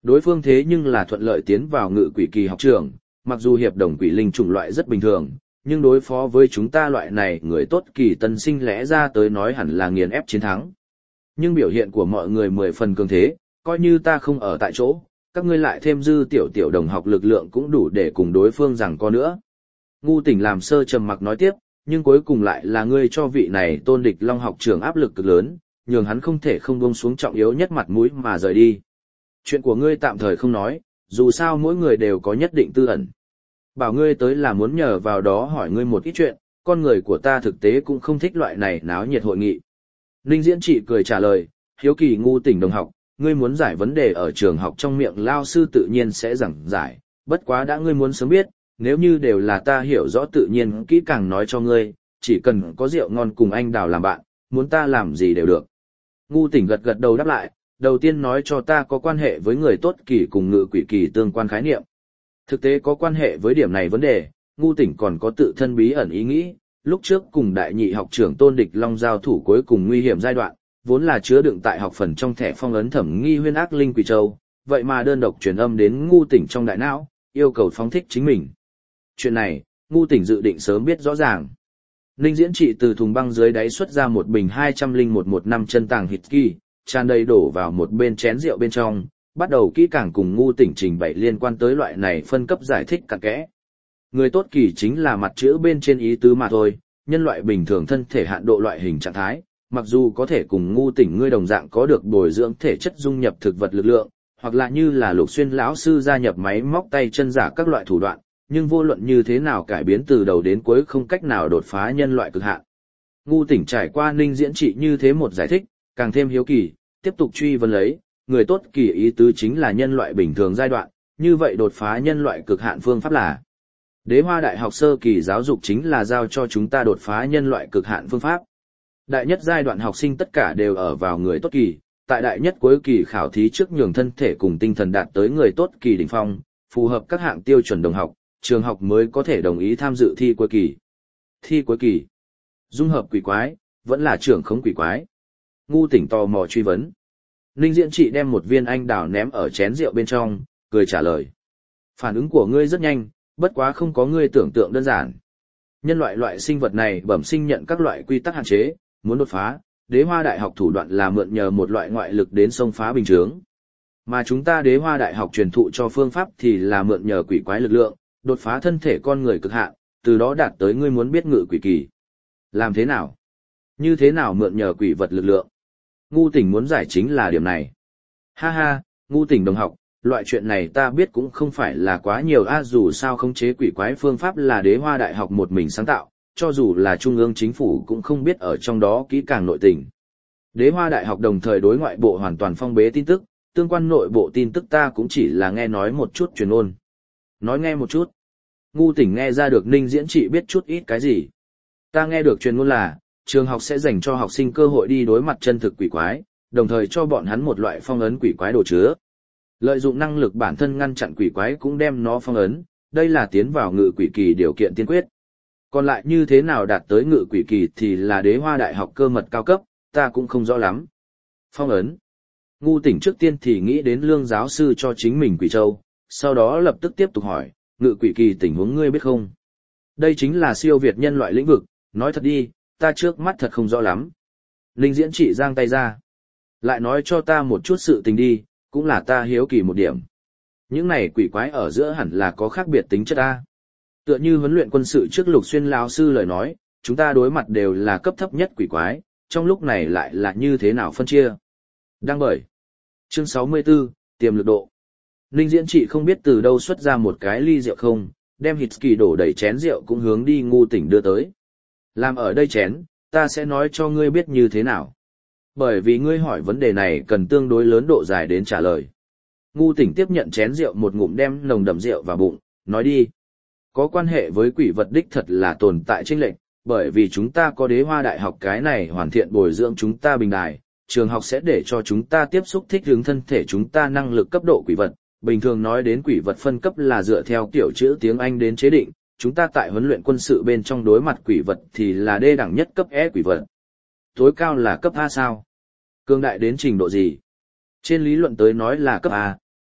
Đối phương thế nhưng là thuận lợi tiến vào ngự quỷ kỳ học trường, mặc dù hiệp đồng quỷ linh chủng loại rất bình thường, nhưng đối phó với chúng ta loại này người tốt kỳ tân sinh lẽ ra tới nói hẳn là nghiền ép chiến thắng. Nhưng biểu hiện của mọi người 10 phần cường thế, coi như ta không ở tại chỗ, các ngươi lại thêm dư tiểu tiểu đồng học lực lượng cũng đủ để cùng đối phương rằng có nữa. Ngu Tỉnh làm sơ trầm mặc nói tiếp, nhưng cuối cùng lại là ngươi cho vị này Tôn Địch Long học trưởng áp lực cực lớn, nhường hắn không thể không buông xuống trọng yếu nhất mặt mũi mà rời đi. Chuyện của ngươi tạm thời không nói, dù sao mỗi người đều có nhất định tư ẩn. Bảo ngươi tới là muốn nhờ vào đó hỏi ngươi một ít chuyện, con người của ta thực tế cũng không thích loại này náo nhiệt hội nghị. Ninh Diễn Trị cười trả lời, hiếu kỳ Ngu Tỉnh đồng học, ngươi muốn giải vấn đề ở trường học trong miệng lao sư tự nhiên sẽ giảng giải, bất quá đã ngươi muốn sớm biết, nếu như đều là ta hiểu rõ tự nhiên kỹ càng nói cho ngươi, chỉ cần có rượu ngon cùng anh đào làm bạn, muốn ta làm gì đều được. Ngu Tỉnh gật gật đầu đáp lại, đầu tiên nói cho ta có quan hệ với người tốt kỳ cùng ngự quỷ kỳ tương quan khái niệm. Thực tế có quan hệ với điểm này vấn đề, Ngu Tỉnh còn có tự thân bí ẩn ý nghĩ, lúc trước cùng đại nhị học trưởng Tôn Địch Long giao thủ cuối cùng nguy hiểm giai đoạn, vốn là chứa đựng tại học phần trong thẻ phong ấn Thẩm Nghi Huyên ác linh quỷ châu, vậy mà đơn độc truyền âm đến Ngu Tỉnh trong đại não, yêu cầu phóng thích chính mình. Chuyện này, Ngu Tỉnh dự định sớm biết rõ ràng. Ninh Diễn Trị từ thùng băng dưới đáy xuất ra một bình 20115 chân tàng hít kỳ, tràn đầy đổ vào một bên chén rượu bên trong, bắt đầu kỹ càng cùng Ngu Tỉnh trình bày liên quan tới loại này phân cấp giải thích cặn kẽ. Người tốt kỳ chính là mặt chữ bên trên ý tứ mà thôi, nhân loại bình thường thân thể hạn độ loại hình trạng thái, mặc dù có thể cùng Ngu Tỉnh ngươi đồng dạng có được bồi dưỡng thể chất dung nhập thực vật lực lượng, hoặc là như là Lục Xuyên lão sư gia nhập máy móc tay chân giả các loại thủ đoạn, nhưng vô luận như thế nào cải biến từ đầu đến cuối không cách nào đột phá nhân loại cực hạn. Ngu Tỉnh trải qua Ninh Diễn Trị như thế một giải thích, càng thêm hiếu kỳ, tiếp tục truy vấn lấy, người tốt kỳ ý tứ chính là nhân loại bình thường giai đoạn, như vậy đột phá nhân loại cực hạn phương pháp là Đế Hoa Đại học sơ kỳ giáo dục chính là giao cho chúng ta đột phá nhân loại cực hạn phương pháp. Đại nhất giai đoạn học sinh tất cả đều ở vào người tốt kỳ, tại đại nhất cuối kỳ khảo thí trước nhường thân thể cùng tinh thần đạt tới người tốt kỳ đỉnh phong, phù hợp các hạng tiêu chuẩn đồng học, trường học mới có thể đồng ý tham dự thi cuối kỳ. Thi cuối kỳ, dung hợp quỷ quái, vẫn là trưởng khống quỷ quái. Ngu Tỉnh tò mò truy vấn. Ninh Diễn Trị đem một viên anh đào ném ở chén rượu bên trong, cười trả lời. Phản ứng của ngươi rất nhanh, bất quá không có ngươi tưởng tượng đơn giản. Nhân loại sinh vật này bẩm sinh nhận các loại quy tắc hạn chế, muốn đột phá, Đế Hoa Đại học thủ đoạn là mượn nhờ một loại ngoại lực đến xông phá bình chướng. Mà chúng ta Đế Hoa Đại học truyền thụ cho phương pháp thì là mượn nhờ quỷ quái lực lượng, đột phá thân thể con người cực hạn, từ đó đạt tới ngươi muốn biết ngự quỷ kỳ. Làm thế nào? Như thế nào mượn nhờ quỷ vật lực lượng? Ngu Tỉnh muốn giải chính là điểm này. Ha ha, Ngu Tỉnh đồng học, loại chuyện này ta biết cũng không phải là quá nhiều dù sao khống chế quỷ quái phương pháp là Đế Hoa Đại học một mình sáng tạo, cho dù là trung ương chính phủ cũng không biết ở trong đó kỹ càng nội tình. Đế Hoa Đại học đồng thời đối ngoại bộ hoàn toàn phong bế tin tức, tương quan nội bộ tin tức ta cũng chỉ là nghe nói một chút truyền ôn. Nói nghe một chút. Ngu Tỉnh nghe ra được Ninh Diễn Trị biết chút ít cái gì. Ta nghe được truyền ngôn là, trường học sẽ dành cho học sinh cơ hội đi đối mặt chân thực quỷ quái, đồng thời cho bọn hắn một loại phong ấn quỷ quái đồ chứa. Lợi dụng năng lực bản thân ngăn chặn quỷ quái cũng đem nó phong ấn, đây là tiến vào ngự quỷ kỳ điều kiện tiên quyết. Còn lại như thế nào đạt tới ngự quỷ kỳ thì là Đế Hoa Đại học cơ mật cao cấp, ta cũng không rõ lắm. Phong ấn. Ngu Tỉnh trước tiên thì nghĩ đến Lương giáo sư cho chính mình quỷ châu, sau đó lập tức tiếp tục hỏi, ngự quỷ kỳ tình huống ngươi biết không? Đây chính là siêu việt nhân loại lĩnh vực, nói thật đi, ta trước mắt thật không rõ lắm. Ninh Diễn Trị giang tay ra. Lại nói cho ta một chút sự tình đi, cũng là ta hiếu kỳ một điểm. Những này quỷ quái ở giữa hẳn là có khác biệt tính chất ta. Tựa như huấn luyện quân sự trước Lục Xuyên lão sư lời nói, chúng ta đối mặt đều là cấp thấp nhất quỷ quái, trong lúc này lại là như thế nào phân chia. Đăng bởi. Chương 64, tiềm lực độ. Ninh Diễn Trị không biết từ đâu xuất ra một cái ly rượu không, đem hít kỳ đổ đầy chén rượu cũng hướng đi Ngu Tỉnh đưa tới. Làm ở đây chén, ta sẽ nói cho ngươi biết như thế nào. Bởi vì ngươi hỏi vấn đề này cần tương đối lớn độ dài đến trả lời. Ngu Tỉnh tiếp nhận chén rượu một ngụm đem nồng đậm rượu vào bụng, nói đi. Có quan hệ với quỷ vật đích thật là tồn tại chênh lệch, bởi vì chúng ta có Đế Hoa Đại học cái này hoàn thiện bồi dưỡng chúng ta bình đài, trường học sẽ để cho chúng ta tiếp xúc thích ứng thân thể chúng ta năng lực cấp độ quỷ vật. Bình thường nói đến quỷ vật phân cấp là dựa theo kiểu chữ tiếng Anh đến chế định, chúng ta tại huấn luyện quân sự bên trong đối mặt quỷ vật thì là D đẳng nhất cấp E quỷ vật. Tối cao là cấp A sao? Cường đại đến trình độ gì? Trên lý luận tới nói là cấp A,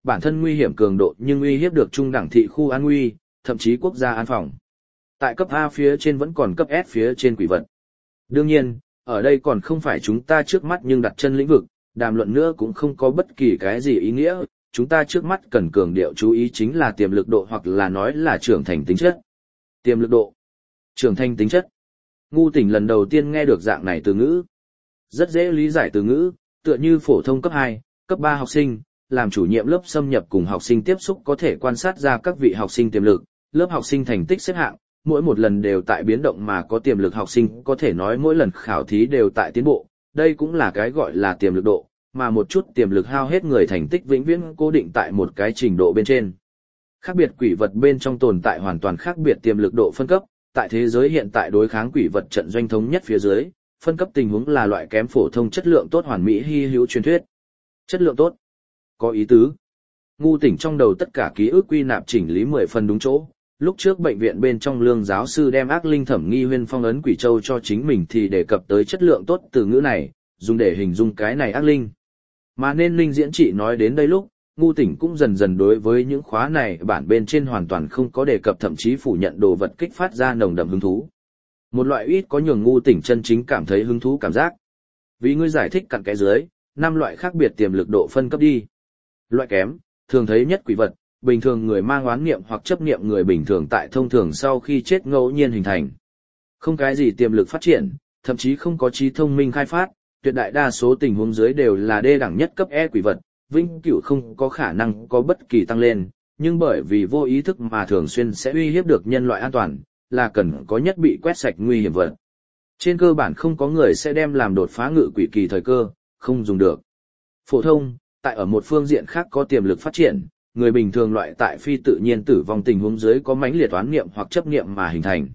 bản thân nguy hiểm cường độ nhưng uy hiếp được trung đẳng thị khu an nguy, thậm chí quốc gia an phòng. Tại cấp A phía trên vẫn còn cấp S phía trên quỷ vật. Đương nhiên, ở đây còn không phải chúng ta trước mắt nhưng đặt chân lĩnh vực, đàm luận nữa cũng không có bất kỳ cái gì ý nghĩa, chúng ta trước mắt cần cường điệu chú ý chính là tiềm lực độ hoặc là nói là trưởng thành tính chất. Tiềm lực độ, trưởng thành tính chất. Ngu Tỉnh lần đầu tiên nghe được dạng này từ ngữ. Rất dễ lý giải từ ngữ, tựa như phổ thông cấp 2, cấp 3 học sinh, làm chủ nhiệm lớp xâm nhập cùng học sinh tiếp xúc có thể quan sát ra các vị học sinh tiềm lực, lớp học sinh thành tích xếp hạng, mỗi một lần đều tại biến động mà có tiềm lực học sinh có thể nói mỗi lần khảo thí đều tại tiến bộ, đây cũng là cái gọi là tiềm lực độ, mà một chút tiềm lực hao hết người thành tích vĩnh viễn cố định tại một cái trình độ bên trên. Khác biệt quỷ vật bên trong tồn tại hoàn toàn khác biệt tiềm lực độ phân cấp, tại thế giới hiện tại đối kháng quỷ vật trận doanh thống nhất phía dưới, phân cấp tình huống là loại kém phổ thông chất lượng tốt hoàn mỹ hy hữu truyền thuyết. Chất lượng tốt, có ý tứ. Ngu Tỉnh trong đầu tất cả ký ức quy nạp chỉnh lý 10 phần đúng chỗ. Lúc trước bệnh viện bên trong Lương giáo sư đem ác linh Thẩm Nghi Huyên phong ấn quỷ châu cho chính mình thì đề cập tới chất lượng tốt từ ngữ này, dùng để hình dung cái này ác linh. Mà nên Linh Diễn Trị nói đến đây lúc, Ngu Tỉnh cũng dần dần đối với những khóa này bản bên trên hoàn toàn không có đề cập thậm chí phủ nhận đồ vật kích phát ra nồng đậm hứng thú. Một loại ít có nhường Ngu Tỉnh chân chính cảm thấy hứng thú cảm giác. Vì ngươi giải thích cặn kẽ dưới, 5 loại khác biệt tiềm lực độ phân cấp đi. Loại kém, thường thấy nhất quỷ vật, bình thường người mang oán niệm hoặc chấp niệm người bình thường tại thông thường sau khi chết ngẫu nhiên hình thành. Không cái gì tiềm lực phát triển, thậm chí không có trí thông minh khai phát, tuyệt đại đa số tình huống dưới đều là đê đẳng nhất cấp E quỷ vật, vĩnh cửu không có khả năng có bất kỳ tăng lên, nhưng bởi vì vô ý thức mà thường xuyên sẽ uy hiếp được nhân loại an toàn, là cần có nhất bị quét sạch nguy hiểm vật. Trên cơ bản không có người sẽ đem làm đột phá ngự quỷ kỳ thời cơ, không dùng được. Phổ thông, tại ở một phương diện khác có tiềm lực phát triển, người bình thường loại tại phi tự nhiên tử vong tình huống dưới có mãnh liệt oán niệm hoặc chấp niệm mà hình thành.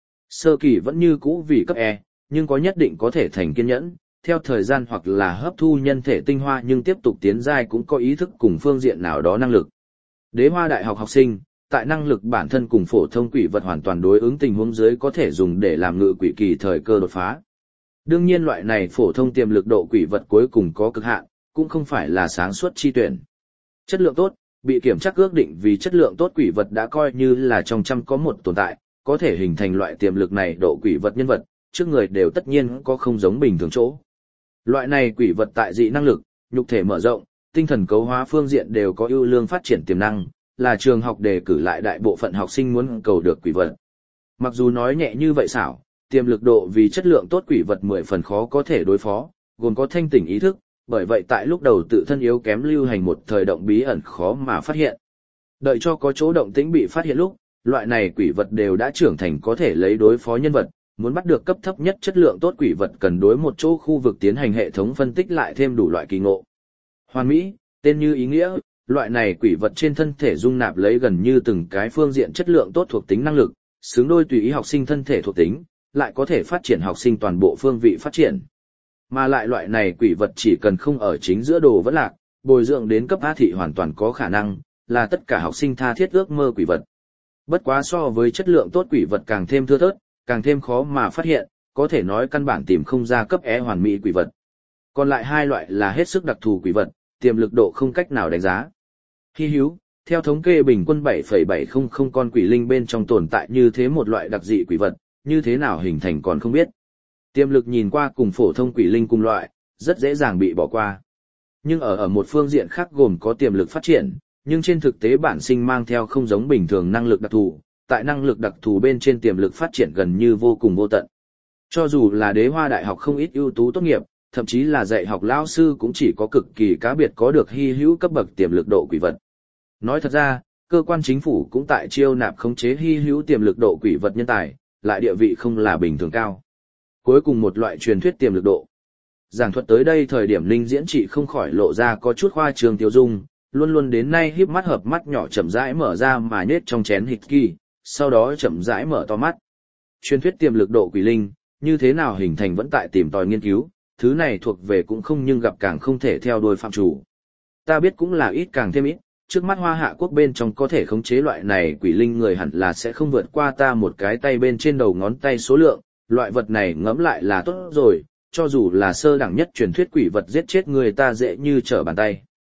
Sơ kỳ vẫn như cũ vì cấp E, nhưng có nhất định có thể thành kiên nhẫn, theo thời gian hoặc là hấp thu nhân thể tinh hoa nhưng tiếp tục tiến giai cũng có ý thức cùng phương diện nào đó năng lực. Đế Hoa đại học học sinh, tại năng lực bản thân cùng phổ thông quỷ vật hoàn toàn đối ứng tình huống dưới có thể dùng để làm ngự quỷ kỳ thời cơ đột phá. Đương nhiên loại này phổ thông tiềm lực độ quỷ vật cuối cùng có cực hạn, cũng không phải là sáng suốt chi tuyển. Chất lượng tốt, bị kiểm tra ước định vì chất lượng tốt quỷ vật đã coi như là trong trăm có một tồn tại, có thể hình thành loại tiềm lực này độ quỷ vật nhân vật, trước người đều tất nhiên có không giống bình thường chỗ. Loại này quỷ vật tại dị năng lực, nhục thể mở rộng, tinh thần cấu hóa phương diện đều có ưu lương phát triển tiềm năng, là trường học đề cử lại đại bộ phận học sinh muốn cầu được quỷ vật. Mặc dù nói nhẹ như vậy xảo, tiềm lực độ vì chất lượng tốt quỷ vật 10 phần khó có thể đối phó, gồm có thanh tỉnh ý thức, bởi vậy tại lúc đầu tự thân yếu kém lưu hành một thời động bí ẩn khó mà phát hiện. Đợi cho có chỗ động tĩnh bị phát hiện lúc, loại này quỷ vật đều đã trưởng thành có thể lấy đối phó nhân vật, muốn bắt được cấp thấp nhất chất lượng tốt quỷ vật cần đối một chỗ khu vực tiến hành hệ thống phân tích lại thêm đủ loại kỳ ngộ. Hoàn mỹ, tên như ý nghĩa, loại này quỷ vật trên thân thể dung nạp lấy gần như từng cái phương diện chất lượng tốt thuộc tính năng lực, xứng đôi tùy ý học sinh thân thể thuộc tính, lại có thể phát triển học sinh toàn bộ phương vị phát triển. Mà lại loại này quỷ vật chỉ cần không ở chính giữa đồ vẫn lạc, bồi dưỡng đến cấp A thị hoàn toàn có khả năng, là tất cả học sinh tha thiết ước mơ quỷ vật. Bất quá so với chất lượng tốt quỷ vật càng thêm thưa thớt, càng thêm khó mà phát hiện, có thể nói căn bản tìm không ra cấp E hoàn mỹ quỷ vật. Còn lại hai loại là hết sức đặc thù quỷ vật, tiềm lực độ không cách nào đánh giá. Hi hữu, theo thống kê bình quân 7,700 con quỷ linh bên trong tồn tại như thế một loại đặc dị quỷ vật, như thế nào hình thành còn không biết. Tiềm lực nhìn qua cùng phổ thông quỷ linh cùng loại, rất dễ dàng bị bỏ qua. Nhưng ở một phương diện khác gồm có tiềm lực phát triển, nhưng trên thực tế bản sinh mang theo không giống bình thường năng lực đặc thù, tại năng lực đặc thù bên trên tiềm lực phát triển gần như vô cùng vô tận. Cho dù là Đế Hoa đại học không ít ưu tú tốt nghiệp, thậm chí là dạy học lão sư cũng chỉ có cực kỳ cá biệt có được hy hữu cấp bậc tiềm lực độ quỷ vật. Nói thật ra, cơ quan chính phủ cũng tại chiêu nạp khống chế hy hữu tiềm lực độ quỷ vật nhân tài, lại địa vị không là bình thường cao. Cuối cùng một loại truyền thuyết tiềm lực độ. Giảng thuật tới đây thời điểm Linh Diễn Trị không khỏi lộ ra có chút khoa trương tiêu dung, luôn luôn đến nay híp mắt hợp mắt nhỏ chậm rãi mở ra mà nhết trong chén hít kỳ, sau đó chậm rãi mở to mắt. Truyền thuyết tiềm lực độ quỷ linh, như thế nào hình thành vẫn tại tìm tòi nghiên cứu, thứ này thuộc về cũng không nhưng gặp càng không thể theo đuôi phạm chủ. Ta biết cũng là ít càng thêm ít, trước mắt Hoa Hạ quốc bên trong có thể khống chế loại này quỷ linh người hẳn là sẽ không vượt qua ta một cái tay bên trên đầu ngón tay số lượng, loại vật này ngẫm lại là tốt rồi, cho dù là sơ đẳng nhất truyền thuyết quỷ vật giết chết người ta dễ như trở bàn tay.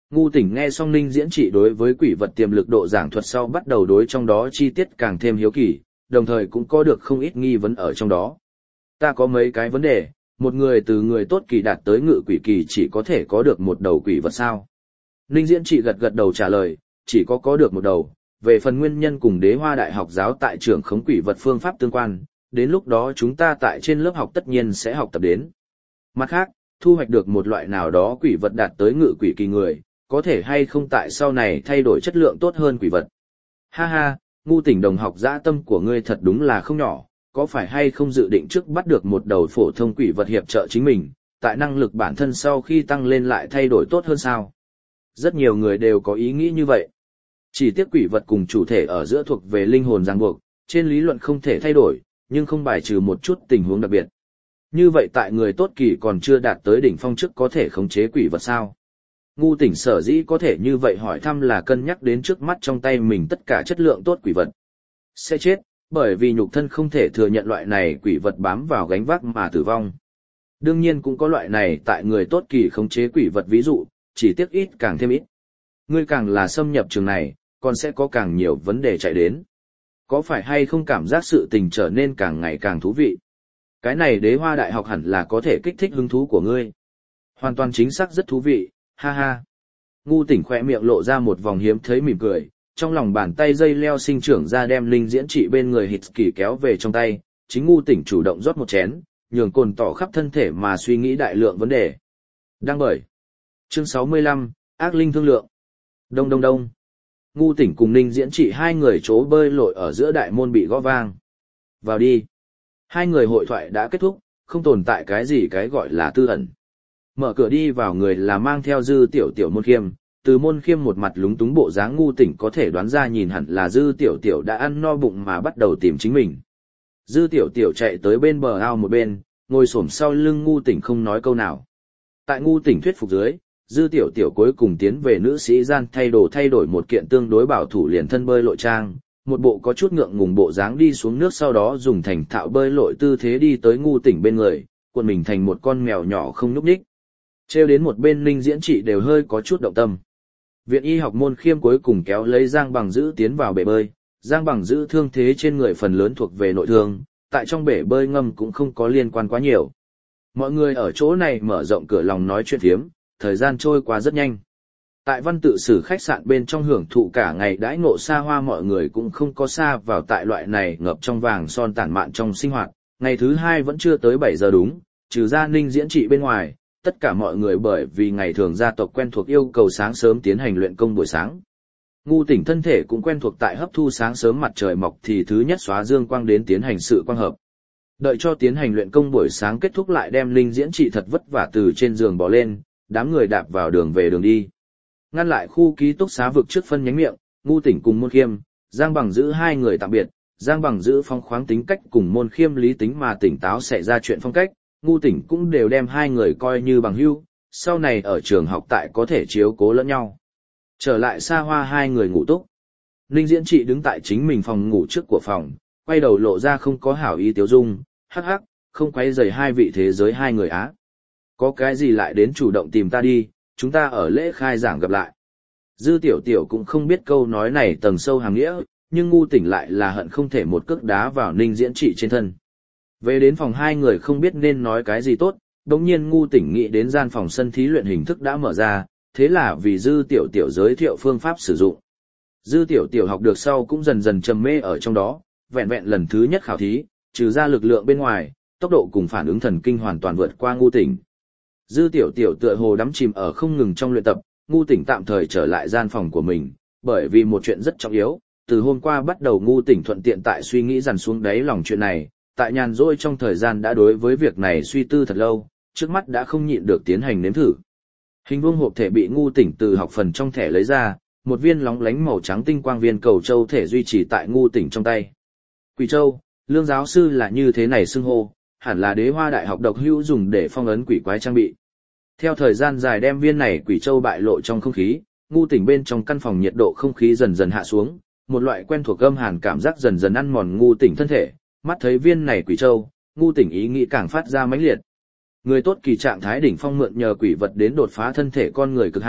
Ngu Tỉnh nghe xong Ninh Diễn Trị đối với quỷ vật tiềm lực độ giảng thuật sau bắt đầu đối trong đó chi tiết càng thêm hiếu kỳ, đồng thời cũng có được không ít nghi vấn ở trong đó. Ta có mấy cái vấn đề, một người từ người tốt kỳ đạt tới ngự quỷ kỳ chỉ có thể có được một đầu quỷ vật sao? Ninh Diễn Trị gật gật đầu trả lời, chỉ có được một đầu, về phần nguyên nhân cùng Đế Hoa Đại học giáo tại trường khống quỷ vật phương pháp tương quan, đến lúc đó chúng ta tại trên lớp học tất nhiên sẽ học tập đến. Mặt khác, thu hoạch được một loại nào đó quỷ vật đạt tới ngự quỷ kỳ người, có thể hay không tại sau này thay đổi chất lượng tốt hơn quỷ vật. Ha ha, Ngu Tỉnh đồng học dã tâm của ngươi thật đúng là không nhỏ, có phải hay không dự định trước bắt được một đầu phổ thông quỷ vật hiệp trợ chính mình, tại năng lực bản thân sau khi tăng lên lại thay đổi tốt hơn sao? Rất nhiều người đều có ý nghĩ như vậy. Chỉ tiếc quỷ vật cùng chủ thể ở giữa thuộc về linh hồn ràng buộc, trên lý luận không thể thay đổi, nhưng không bài trừ một chút tình huống đặc biệt. Như vậy tại người tốt kỳ còn chưa đạt tới đỉnh phong trước có thể khống chế quỷ vật sao? Ngu Tỉnh sở dĩ có thể như vậy hỏi thăm là cân nhắc đến trước mắt trong tay mình tất cả chất lượng tốt quỷ vật. Sẽ chết, bởi vì nhục thân không thể thừa nhận loại này quỷ vật bám vào gánh vác mà tử vong. Đương nhiên cũng có loại này tại người tốt kỳ khống chế quỷ vật ví dụ, chỉ tiếc ít càng thêm ít. Ngươi càng là xâm nhập trường này, còn sẽ có càng nhiều vấn đề chạy đến. Có phải hay không cảm giác sự tình trở nên càng ngày càng thú vị? Cái này Đế Hoa Đại học hẳn là có thể kích thích hứng thú của ngươi. Hoàn toàn chính xác rất thú vị, ha ha. Ngu Tỉnh khỏe miệng lộ ra một vòng hiếm thấy mỉm cười, trong lòng bàn tay dây leo sinh trưởng ra đem Linh Diễn Trị bên người hít kỳ kéo về trong tay, chính Ngu Tỉnh chủ động rót một chén, nhường cồn tỏ khắp thân thể mà suy nghĩ đại lượng vấn đề. Đăng bởi. Chương 65, Ác Linh thương lượng. Đông đông đông. Ngu Tỉnh cùng Ninh Diễn Trị hai người chỗ bơi lội ở giữa đại môn bị gõ vang. Vào đi. Hai người hội thoại đã kết thúc, không tồn tại cái gì cái gọi là tư ẩn. Mở cửa đi vào người là mang theo Dư Tiểu Tiểu Môn Khiêm, từ Môn Khiêm một mặt lúng túng bộ dáng Ngu Tỉnh có thể đoán ra nhìn hẳn là Dư Tiểu Tiểu đã ăn no bụng mà bắt đầu tìm chính mình. Dư Tiểu Tiểu chạy tới bên bờ ao một bên, ngồi xổm sau lưng Ngu Tỉnh không nói câu nào. Tại Ngu Tỉnh thuyết phục dưới, Dư Tiểu Tiểu cuối cùng tiến về nữ sĩ gian thay đổi một kiện tương đối bảo thủ liền thân bơi lội trang, một bộ có chút ngượng ngùng bộ dáng đi xuống nước sau đó dùng thành thạo bơi lội tư thế đi tới Ngu Tỉnh bên người, cuộn mình thành một con mèo nhỏ không nhúc nhích. Treo đến một bên Ninh Diễn Trị đều hơi có chút động tâm. Viện y học Môn Khiêm cuối cùng kéo lấy Giang Bằng Dữ tiến vào bể bơi, Giang Bằng Dữ thương thế trên người phần lớn thuộc về nội thương, tại trong bể bơi ngâm cũng không có liên quan quá nhiều. Mọi người ở chỗ này mở rộng cửa lòng nói chuyện phiếm, thời gian trôi qua rất nhanh. Tại Văn Tự Sử khách sạn bên trong hưởng thụ cả ngày đãi ngộ xa hoa mọi người cũng không có xa vào tại loại này ngập trong vàng son tản mạn trong sinh hoạt, ngày thứ hai vẫn chưa tới 7 giờ đúng, trừ ra Ninh Diễn Trị bên ngoài, tất cả mọi người bởi vì ngày thường gia tộc quen thuộc yêu cầu sáng sớm tiến hành luyện công buổi sáng. Ngu Tỉnh thân thể cũng quen thuộc tại hấp thu sáng sớm mặt trời mọc thì thứ nhất xóa dương quang đến tiến hành sự quang hợp. Đợi cho tiến hành luyện công buổi sáng kết thúc lại đem Ninh Diễn Trị thật vất vả từ trên giường bò lên, đám người đạp vào đường về đường đi. Ngăn lại khu ký túc xá vực trước phân nhánh miệng, Ngu Tỉnh cùng Môn Khiêm, Giang Bằng Dữ hai người tạm biệt, Giang Bằng Dữ phong khoáng tính cách cùng Môn Khiêm lý tính mà tỉnh táo xảy ra chuyện phong cách, Ngu Tỉnh cũng đều đem hai người coi như bằng hữu, sau này ở trường học tại có thể chiếu cố lẫn nhau. Trở lại xa hoa hai người ngủ túc. Ninh Diễn Trị đứng tại chính mình phòng ngủ trước của phòng, quay đầu lộ ra không có hảo ý tiếu dung, hắc hắc, không quấy rầy hai vị thế giới hai người á. Có cái gì lại đến chủ động tìm ta đi, chúng ta ở lễ khai giảng gặp lại. Dư Tiểu Tiểu cũng không biết câu nói này tầng sâu hàm nghĩa, nhưng Ngu Tỉnh lại là hận không thể một cước đá vào Ninh Diễn Trị trên thân. Về đến phòng hai người không biết nên nói cái gì tốt, đống nhiên Ngu Tỉnh nghĩ đến gian phòng sân thí luyện hình thức đã mở ra, thế là vì Dư Tiểu Tiểu giới thiệu phương pháp sử dụng. Dư Tiểu Tiểu học được sau cũng dần dần trầm mê ở trong đó, vẹn vẹn lần thứ nhất khảo thí, trừ ra lực lượng bên ngoài, tốc độ cùng phản ứng thần kinh hoàn toàn vượt qua Ngu Tỉnh. Dư Tiểu Tiểu tựa hồ đắm chìm ở không ngừng trong luyện tập, Ngu Tỉnh tạm thời trở lại gian phòng của mình, bởi vì một chuyện rất trọng yếu, từ hôm qua bắt đầu Ngu Tỉnh thuận tiện tại suy nghĩ dằn xuống đáy lòng chuyện này, tại nhàn rỗi trong thời gian đã đối với việc này suy tư thật lâu, trước mắt đã không nhịn được tiến hành nếm thử. Hình vuông hộp thể bị Ngu Tỉnh từ học phần trong thẻ lấy ra, một viên lóng lánh màu trắng tinh quang viên cầu châu thể duy trì tại Ngu Tỉnh trong tay. Quỷ châu, Lương giáo sư là như thế này xưng hô, hẳn là Đế Hoa Đại học độc hữu dùng để phong ấn quỷ quái trang bị. Theo thời gian dài đem viên này quỷ châu bại lộ trong không khí, Ngu Tỉnh bên trong căn phòng nhiệt độ không khí dần dần hạ xuống, một loại quen thuộc âm hàn cảm giác dần dần ăn mòn Ngu Tỉnh thân thể, mắt thấy viên này quỷ châu, Ngu Tỉnh ý nghĩ càng phát ra mãnh liệt. Người tốt kỳ trạng thái đỉnh phong mượn nhờ quỷ vật đến đột phá thân thể con người cực hạn,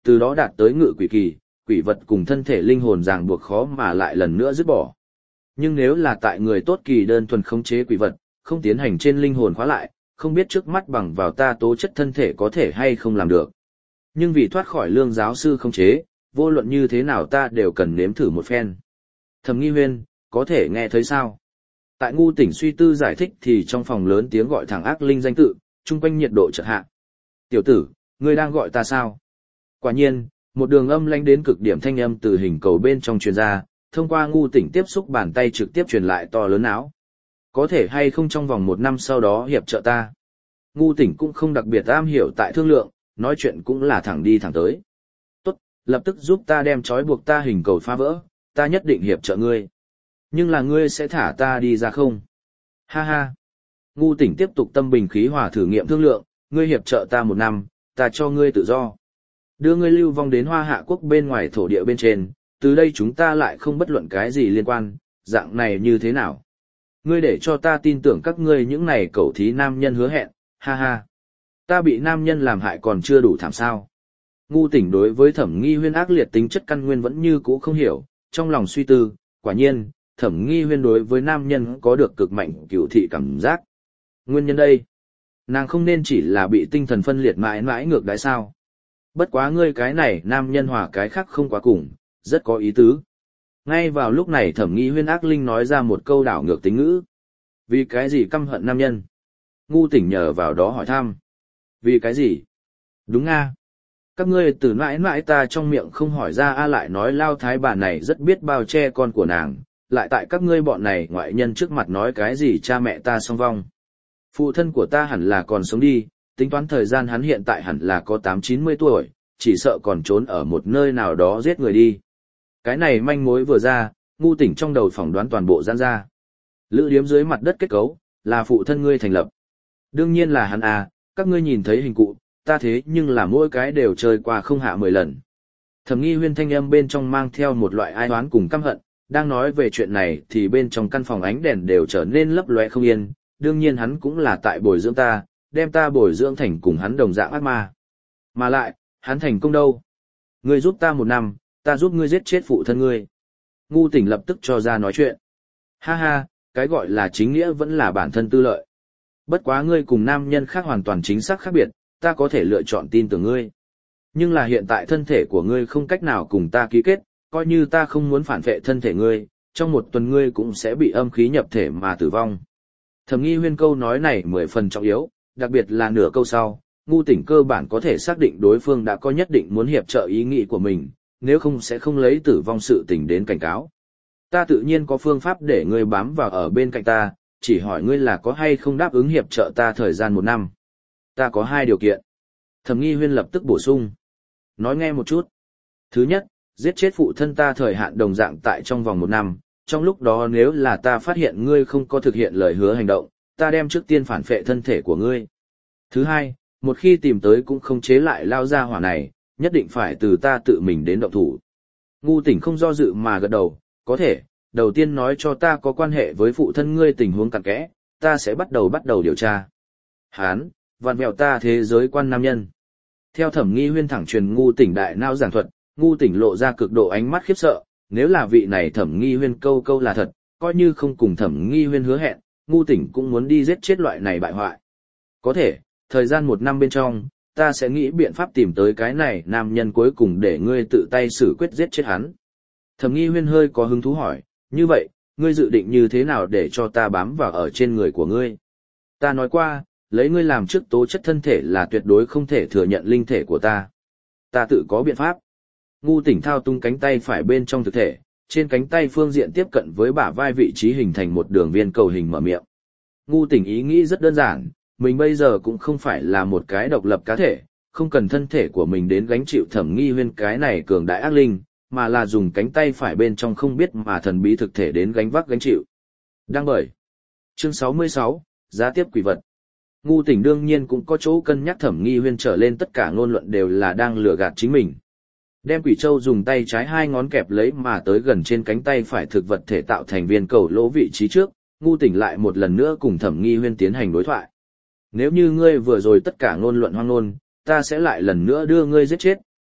từ đó đạt tới ngự quỷ kỳ, quỷ vật cùng thân thể linh hồn ràng buộc khó mà lại lần nữa dứt bỏ. Nhưng nếu là tại người tốt kỳ đơn thuần khống chế quỷ vật, không tiến hành trên linh hồn khóa lại, không biết trước mắt bằng vào ta tố chất thân thể có thể hay không làm được. Nhưng vì thoát khỏi lương giáo sư khống chế, vô luận như thế nào ta đều cần nếm thử một phen. Thẩm Nghi Huyên, có thể nghe thấy sao? Tại Ngu Tỉnh suy tư giải thích thì trong phòng lớn tiếng gọi thẳng ác linh danh tự, chung quanh nhiệt độ chợt hạ. Tiểu tử, ngươi đang gọi ta sao? Quả nhiên, một đường âm lãnh đến cực điểm thanh âm từ hình cầu bên trong truyền ra, thông qua Ngu Tỉnh tiếp xúc bàn tay trực tiếp truyền lại to lớn áo. Có thể hay không trong vòng 1 năm sau đó hiệp trợ ta? Ngu Tỉnh cũng không đặc biệt am hiểu tại thương lượng, nói chuyện cũng là thẳng đi thẳng tới. Tốt, lập tức giúp ta đem trói buộc ta hình cầu phá vỡ, ta nhất định hiệp trợ ngươi. Nhưng là ngươi sẽ thả ta đi ra không? Ha ha. Ngu Tỉnh tiếp tục tâm bình khí hòa thử nghiệm thương lượng, ngươi hiệp trợ ta 1 năm, ta cho ngươi tự do. Đưa ngươi lưu vong đến Hoa Hạ quốc bên ngoài thổ địa bên trên, từ đây chúng ta lại không bất luận cái gì liên quan, dạng này như thế nào? Ngươi để cho ta tin tưởng các ngươi những này cẩu thí nam nhân hứa hẹn, ha ha. Ta bị nam nhân làm hại còn chưa đủ thảm sao? Ngu Tỉnh đối với Thẩm Nghi Huyên ác liệt tính chất căn nguyên vẫn như cũ không hiểu, trong lòng suy tư, quả nhiên, Thẩm Nghi Huyên đối với nam nhân có được cực mạnh cửu thị cảm giác. Nguyên nhân đây, nàng không nên chỉ là bị tinh thần phân liệt mãi mãi ngược đãi sao? Bất quá ngươi cái này nam nhân hòa cái khác không quá cùng, rất có ý tứ. Ngay vào lúc này Thẩm Nghi Huyên ác linh nói ra một câu đảo ngược tính ngữ. Vì cái gì căm hận nam nhân? Ngu Tỉnh nhờ vào đó hỏi thăm. Vì cái gì? Đúng nga. Các ngươi từ mãi mãi ta trong miệng không hỏi ra a lại nói lao thái bà này rất biết bao che con của nàng, lại tại các ngươi bọn này ngoại nhân trước mặt nói cái gì cha mẹ ta song vong. Phụ thân của ta hẳn là còn sống đi, tính toán thời gian hắn hiện tại hẳn là có 8-90 tuổi, chỉ sợ còn trốn ở một nơi nào đó giết người đi. Cái này manh mối vừa ra, Ngu Tỉnh trong đầu phỏng đoán toàn bộ giãn ra. Lữ điếm dưới mặt đất kết cấu, là phụ thân ngươi thành lập. Đương nhiên là hắn à, các ngươi nhìn thấy hình cụ, ta thế nhưng là mỗi cái đều chơi qua không hạ 10 lần. Thẩm Nghi Huyên thanh âm bên trong mang theo một loại ai oán cùng căm hận, đang nói về chuyện này thì bên trong căn phòng ánh đèn đều trở nên lấp lóe không yên, đương nhiên hắn cũng là tại bồi dưỡng ta, đem ta bồi dưỡng thành cùng hắn đồng dạng ác ma. Mà lại, hắn thành công đâu? Ngươi giúp ta 1 năm, ta giúp ngươi giết chết phụ thân ngươi. Ngu Tỉnh lập tức cho ra nói chuyện. Ha ha, cái gọi là chính nghĩa vẫn là bản thân tư lợi. Bất quá ngươi cùng nam nhân khác hoàn toàn chính xác khác biệt, ta có thể lựa chọn tin tưởng ngươi. Nhưng là hiện tại thân thể của ngươi không cách nào cùng ta ký kết, coi như ta không muốn phản vệ thân thể ngươi, trong 1 tuần ngươi cũng sẽ bị âm khí nhập thể mà tử vong. Thẩm Nghi Huyên câu nói này 10 phần trọng yếu, đặc biệt là nửa câu sau, Ngu Tỉnh cơ bản có thể xác định đối phương đã có nhất định muốn hiệp trợ ý nghĩ của mình, nếu không sẽ không lấy tử vong sự tình đến cảnh cáo. Ta tự nhiên có phương pháp để ngươi bám vào ở bên cạnh ta, chỉ hỏi ngươi là có hay không đáp ứng hiệp trợ ta thời gian 1 năm. Ta có 2 điều kiện. Thẩm Nghi Huyên lập tức bổ sung. Nói nghe một chút. Thứ nhất, giết chết phụ thân ta thời hạn đồng dạng tại trong vòng 1 năm, trong lúc đó nếu là ta phát hiện ngươi không có thực hiện lời hứa hành động, ta đem trước tiên phản phệ thân thể của ngươi. Thứ hai, một khi tìm tới cũng không chế lại lao ra hỏa này, nhất định phải từ ta tự mình đến động thủ. Ngu Tỉnh không do dự mà gật đầu, có thể, đầu tiên nói cho ta có quan hệ với phụ thân ngươi tình huống cặn kẽ, ta sẽ bắt đầu điều tra. Hán, vặn vẹo ta thế giới quan nam nhân. Theo Thẩm Nghi Huyên thẳng truyền Ngu Tỉnh đại não giảng thuật, Ngu Tỉnh lộ ra cực độ ánh mắt khiếp sợ, nếu là vị này Thẩm Nghi Huyên câu là thật, coi như không cùng Thẩm Nghi Huyên hứa hẹn, Ngu Tỉnh cũng muốn đi giết chết loại này bại hoại. Có thể, thời gian 1 năm bên trong, ta sẽ nghĩ biện pháp tìm tới cái này nam nhân cuối cùng để ngươi tự tay xử quyết giết chết hắn. Thẩm Nghi Huyên hơi có hứng thú hỏi, như vậy, ngươi dự định như thế nào để cho ta bám vào ở trên người của ngươi? Ta nói qua, lấy ngươi làm trước tố chất thân thể là tuyệt đối không thể thừa nhận linh thể của ta. Ta tự có biện pháp. Ngu Tỉnh thao tung cánh tay phải bên trong thực thể, trên cánh tay phương diện tiếp cận với bả vai vị trí hình thành một đường viên cầu hình mở miệng. Ngu Tỉnh ý nghĩ rất đơn giản, mình bây giờ cũng không phải là một cái độc lập cá thể, không cần thân thể của mình đến gánh chịu Thẩm Nghi Huyên cái này cường đại ác linh, mà là dùng cánh tay phải bên trong không biết mà thần bí thực thể đến gánh vác gánh chịu. Đăng bởi. Chương 66, giá tiếp quỷ vật. Ngu Tỉnh đương nhiên cũng có chỗ cân nhắc Thẩm Nghi Huyên trở lên tất cả ngôn luận đều là đang lừa gạt chính mình. Đem quỷ châu dùng tay trái 2 ngón kẹp lấy mà tới gần trên cánh tay phải thực vật thể tạo thành viên cầu lỗ vị trí trước, Ngu Tỉnh lại một lần nữa cùng Thẩm Nghi Huyên tiến hành đối thoại. Nếu như ngươi vừa rồi tất cả ngôn luận hoang ngôn, ta sẽ lại lần nữa đưa ngươi giết chết,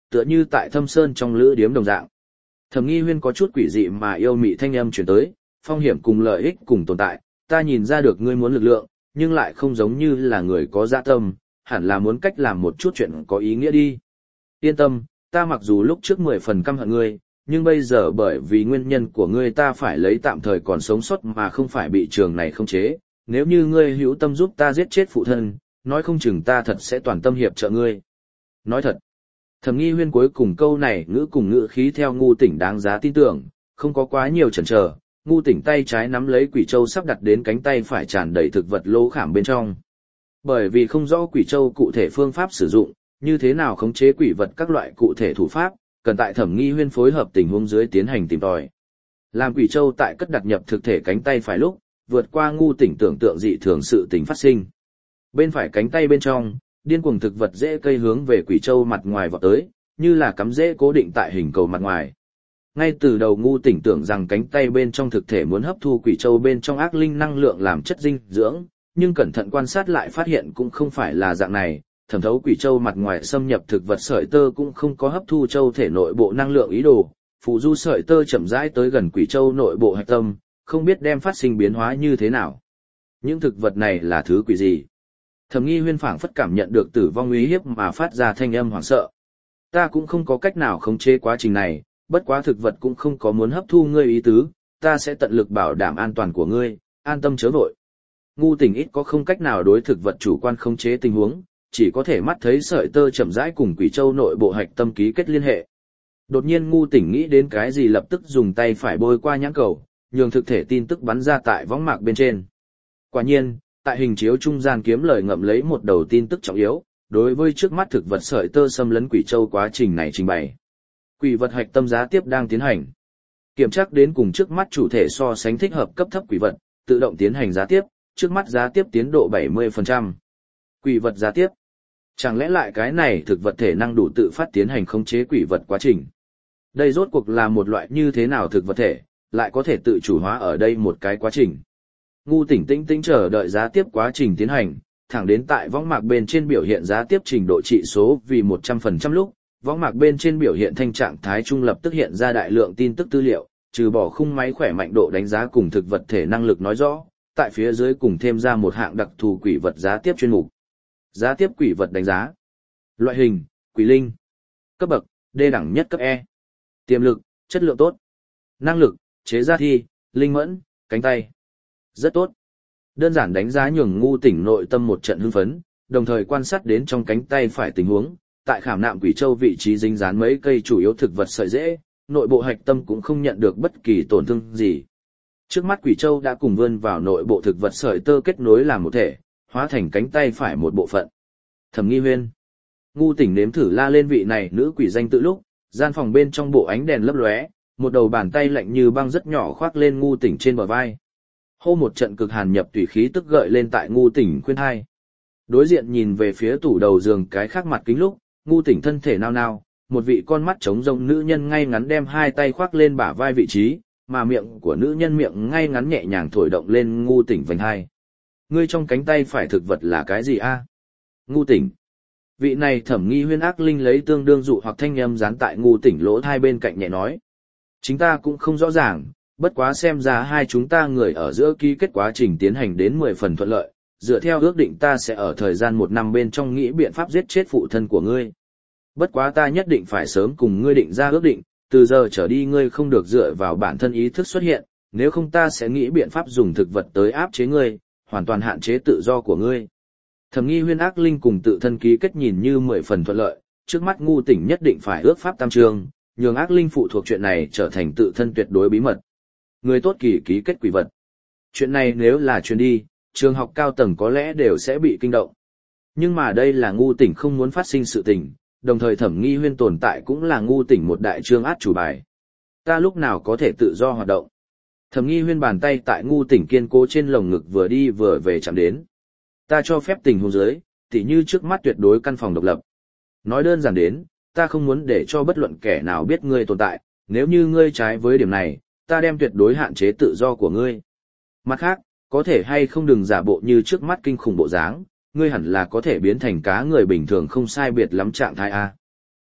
tựa như tại thâm sơn trong lữ điếm đồng dạng. Thẩm Nghi Huyên có chút quỷ dị mà yêu mị thanh âm truyền tới, phong hiểm cùng lợi ích cùng tồn tại, ta nhìn ra được ngươi muốn lực lượng, nhưng lại không giống như là người có dạ tâm, hẳn là muốn cách làm một chút chuyện có ý nghĩa đi. Yên tâm, ta mặc dù lúc trước 10 phần căm hận ngươi, nhưng bây giờ bởi vì nguyên nhân của ngươi ta phải lấy tạm thời còn sống sót mà không phải bị trường này khống chế, nếu như ngươi hữu tâm giúp ta giết chết phụ thân, nói không chừng ta thật sẽ toàn tâm hiệp trợ ngươi. Nói thật, Thẩm Nghi Huyên cuối cùng câu này ngữ cùng ngữ khí theo Ngu Tỉnh đáng giá tin tưởng, không có quá nhiều chần chờ. Ngu Tỉnh tay trái nắm lấy quỷ châu sắp đặt đến cánh tay phải tràn đầy thực vật lỗ khảm bên trong. Bởi vì không rõ quỷ châu cụ thể phương pháp sử dụng, như thế nào khống chế quỷ vật các loại cụ thể thủ pháp, cần tại Thẩm Nghi Huyên phối hợp tình huống dưới tiến hành tìm tòi. Làm quỷ châu tại cất đặt nhập thực thể cánh tay phải lúc, vượt qua Ngu Tỉnh tưởng tượng dị thường sự tình phát sinh. Bên phải cánh tay bên trong, điên cuồng thực vật rễ cây hướng về quỷ châu mặt ngoài vọt tới, như là cắm rễ cố định tại hình cầu mặt ngoài. Ngay từ đầu Ngu Tỉnh tưởng rằng cánh tay bên trong thực thể muốn hấp thu quỷ châu bên trong ác linh năng lượng làm chất dinh dưỡng, nhưng cẩn thận quan sát lại phát hiện cũng không phải là dạng này, thẩm thấu quỷ châu mặt ngoài xâm nhập thực vật sợi tơ cũng không có hấp thu châu thể nội bộ năng lượng ý đồ, phụ du sợi tơ chậm rãi tới gần quỷ châu nội bộ hạch tâm, không biết đem phát sinh biến hóa như thế nào. Những thực vật này là thứ quỷ gì? Thẩm Nghi Huyên phảng phất cảm nhận được tử vong uy hiếp mà phát ra thanh âm hoảng sợ. Ta cũng không có cách nào khống chế quá trình này, bất quá thực vật cũng không có muốn hấp thu ngươi ý tứ, ta sẽ tận lực bảo đảm an toàn của ngươi, an tâm chớ vội. Ngu Tỉnh ít có không cách nào đối thực vật chủ quan khống chế tình huống, chỉ có thể mắt thấy sợi tơ chậm rãi cùng quỷ châu nội bộ hạch tâm ký kết liên hệ. Đột nhiên Ngu Tỉnh nghĩ đến cái gì lập tức dùng tay phải bôi qua nhãn cầu, nhường thực thể tin tức bắn ra tại võng mạc bên trên. Quả nhiên, tại hình chiếu trung gian kiếm lời ngậm lấy một đầu tin tức trọng yếu, đối với trước mắt thực vật sợi tơ xâm lấn quỷ châu quá trình này trình bày. Quỷ vật hạch tâm giá tiếp đang tiến hành. Kiểm tra đến cùng trước mắt chủ thể so sánh thích hợp cấp thấp quỷ vật, tự động tiến hành giá tiếp, trước mắt giá tiếp tiến độ 70%. Quỷ vật giá tiếp. Chẳng lẽ lại cái này thực vật thể năng đủ tự phát tiến hành khống chế quỷ vật quá trình? Đây rốt cuộc là một loại như thế nào thực vật thể, lại có thể tự chủ hóa ở đây một cái quá trình? Ngu Tỉnh tĩnh tĩnh chờ đợi giá tiếp quá trình tiến hành, thẳng đến tại võng mạc bên trên biểu hiện giá tiếp trình độ trị số vì 100% lúc, võng mạc bên trên biểu hiện thanh trạng thái trung lập tức hiện ra đại lượng tin tức tư liệu, trừ bỏ khung máy khỏe mạnh độ đánh giá cùng thực vật thể năng lực nói rõ, tại phía dưới cùng thêm ra một hạng đặc thù quỷ vật giá tiếp chuyên mục. Giá tiếp quỷ vật đánh giá. Loại hình, quỷ linh. Cấp bậc, D đẳng nhất cấp E. Tiềm lực, chất lượng tốt. Năng lực, chế ra thi, linh mẫn, cánh tay. Rất tốt. Đơn giản đánh giá nhường Ngu Tỉnh nội tâm một trận hưng phấn, đồng thời quan sát đến trong cánh tay phải tình huống, tại khảm nạm quỷ châu vị trí dính dán mấy cây chủ yếu thực vật sợi rễ, nội bộ hạch tâm cũng không nhận được bất kỳ tổn thương gì. Trước mắt quỷ châu đã cùng vươn vào nội bộ thực vật sợi tơ kết nối làm một thể, hóa thành cánh tay phải một bộ phận. Thẩm Nghi Huyên. Ngu Tỉnh nếm thử la lên vị này nữ quỷ danh tự lúc, gian phòng bên trong bộ ánh đèn lấp lóe, một đầu bàn tay lạnh như băng rất nhỏ khoác lên Ngu Tỉnh trên bờ vai. Hô một trận cực hàn nhập tùy khí tức gợi lên tại Ngu Tỉnh khuyên hai. Đối diện nhìn về phía tủ đầu giường cái khác mặt kính lúc, Ngu Tỉnh thân thể nao nao, một vị con mắt trống rỗng nữ nhân ngay ngắn đem hai tay khoác lên bả vai vị trí, mà miệng của nữ nhân miệng ngay ngắn nhẹ nhàng thổi động lên Ngu Tỉnh vành hai. Ngươi trong cánh tay phải thực vật là cái gì a? Ngu Tỉnh. Vị này Thẩm Nghi Huyên ác linh lấy tương đương dụ hoặc thanh âm dán tại Ngu Tỉnh lỗ tai bên cạnh nhẹ nói. Chính ta cũng không rõ ràng, bất quá xem ra hai chúng ta người ở giữa ký kết quá trình tiến hành đến 10 phần thuận lợi, dựa theo ước định ta sẽ ở thời gian 1 năm bên trong nghĩ biện pháp giết chết phụ thân của ngươi. Bất quá ta nhất định phải sớm cùng ngươi định ra ước định, từ giờ trở đi ngươi không được dựa vào bản thân ý thức xuất hiện, nếu không ta sẽ nghĩ biện pháp dùng thực vật tới áp chế ngươi, hoàn toàn hạn chế tự do của ngươi. Thẩm Nghi Huyên ác linh cùng tự thân ký kết nhìn như 10 phần thuận lợi, trước mắt Ngu Tỉnh nhất định phải ước pháp tam trương, nhường ác linh phụ thuộc chuyện này trở thành tự thân tuyệt đối bí mật. Người tốt kỳ ký kết quỷ vật. Chuyện này nếu là truyền đi, trường học cao tầng có lẽ đều sẽ bị kinh động. Nhưng mà đây là Ngu Tỉnh không muốn phát sinh sự tình, đồng thời Thẩm Nghi Huyên tồn tại cũng là Ngu Tỉnh một đại trương át chủ bài. Ta lúc nào có thể tự do hoạt động? Thẩm Nghi Huyên bàn tay tại Ngu Tỉnh kiên cố trên lồng ngực vừa đi vừa về chạm đến. Ta cho phép tình huống dưới, tỉ như trước mắt tuyệt đối căn phòng độc lập. Nói đơn giản đến, ta không muốn để cho bất luận kẻ nào biết ngươi tồn tại, nếu như ngươi trái với điểm này, ta đem tuyệt đối hạn chế tự do của ngươi. Mặt khác, có thể hay không đừng giả bộ như trước mắt kinh khủng bộ dáng, ngươi hẳn là có thể biến thành cá người bình thường không sai biệt lắm trạng thái A.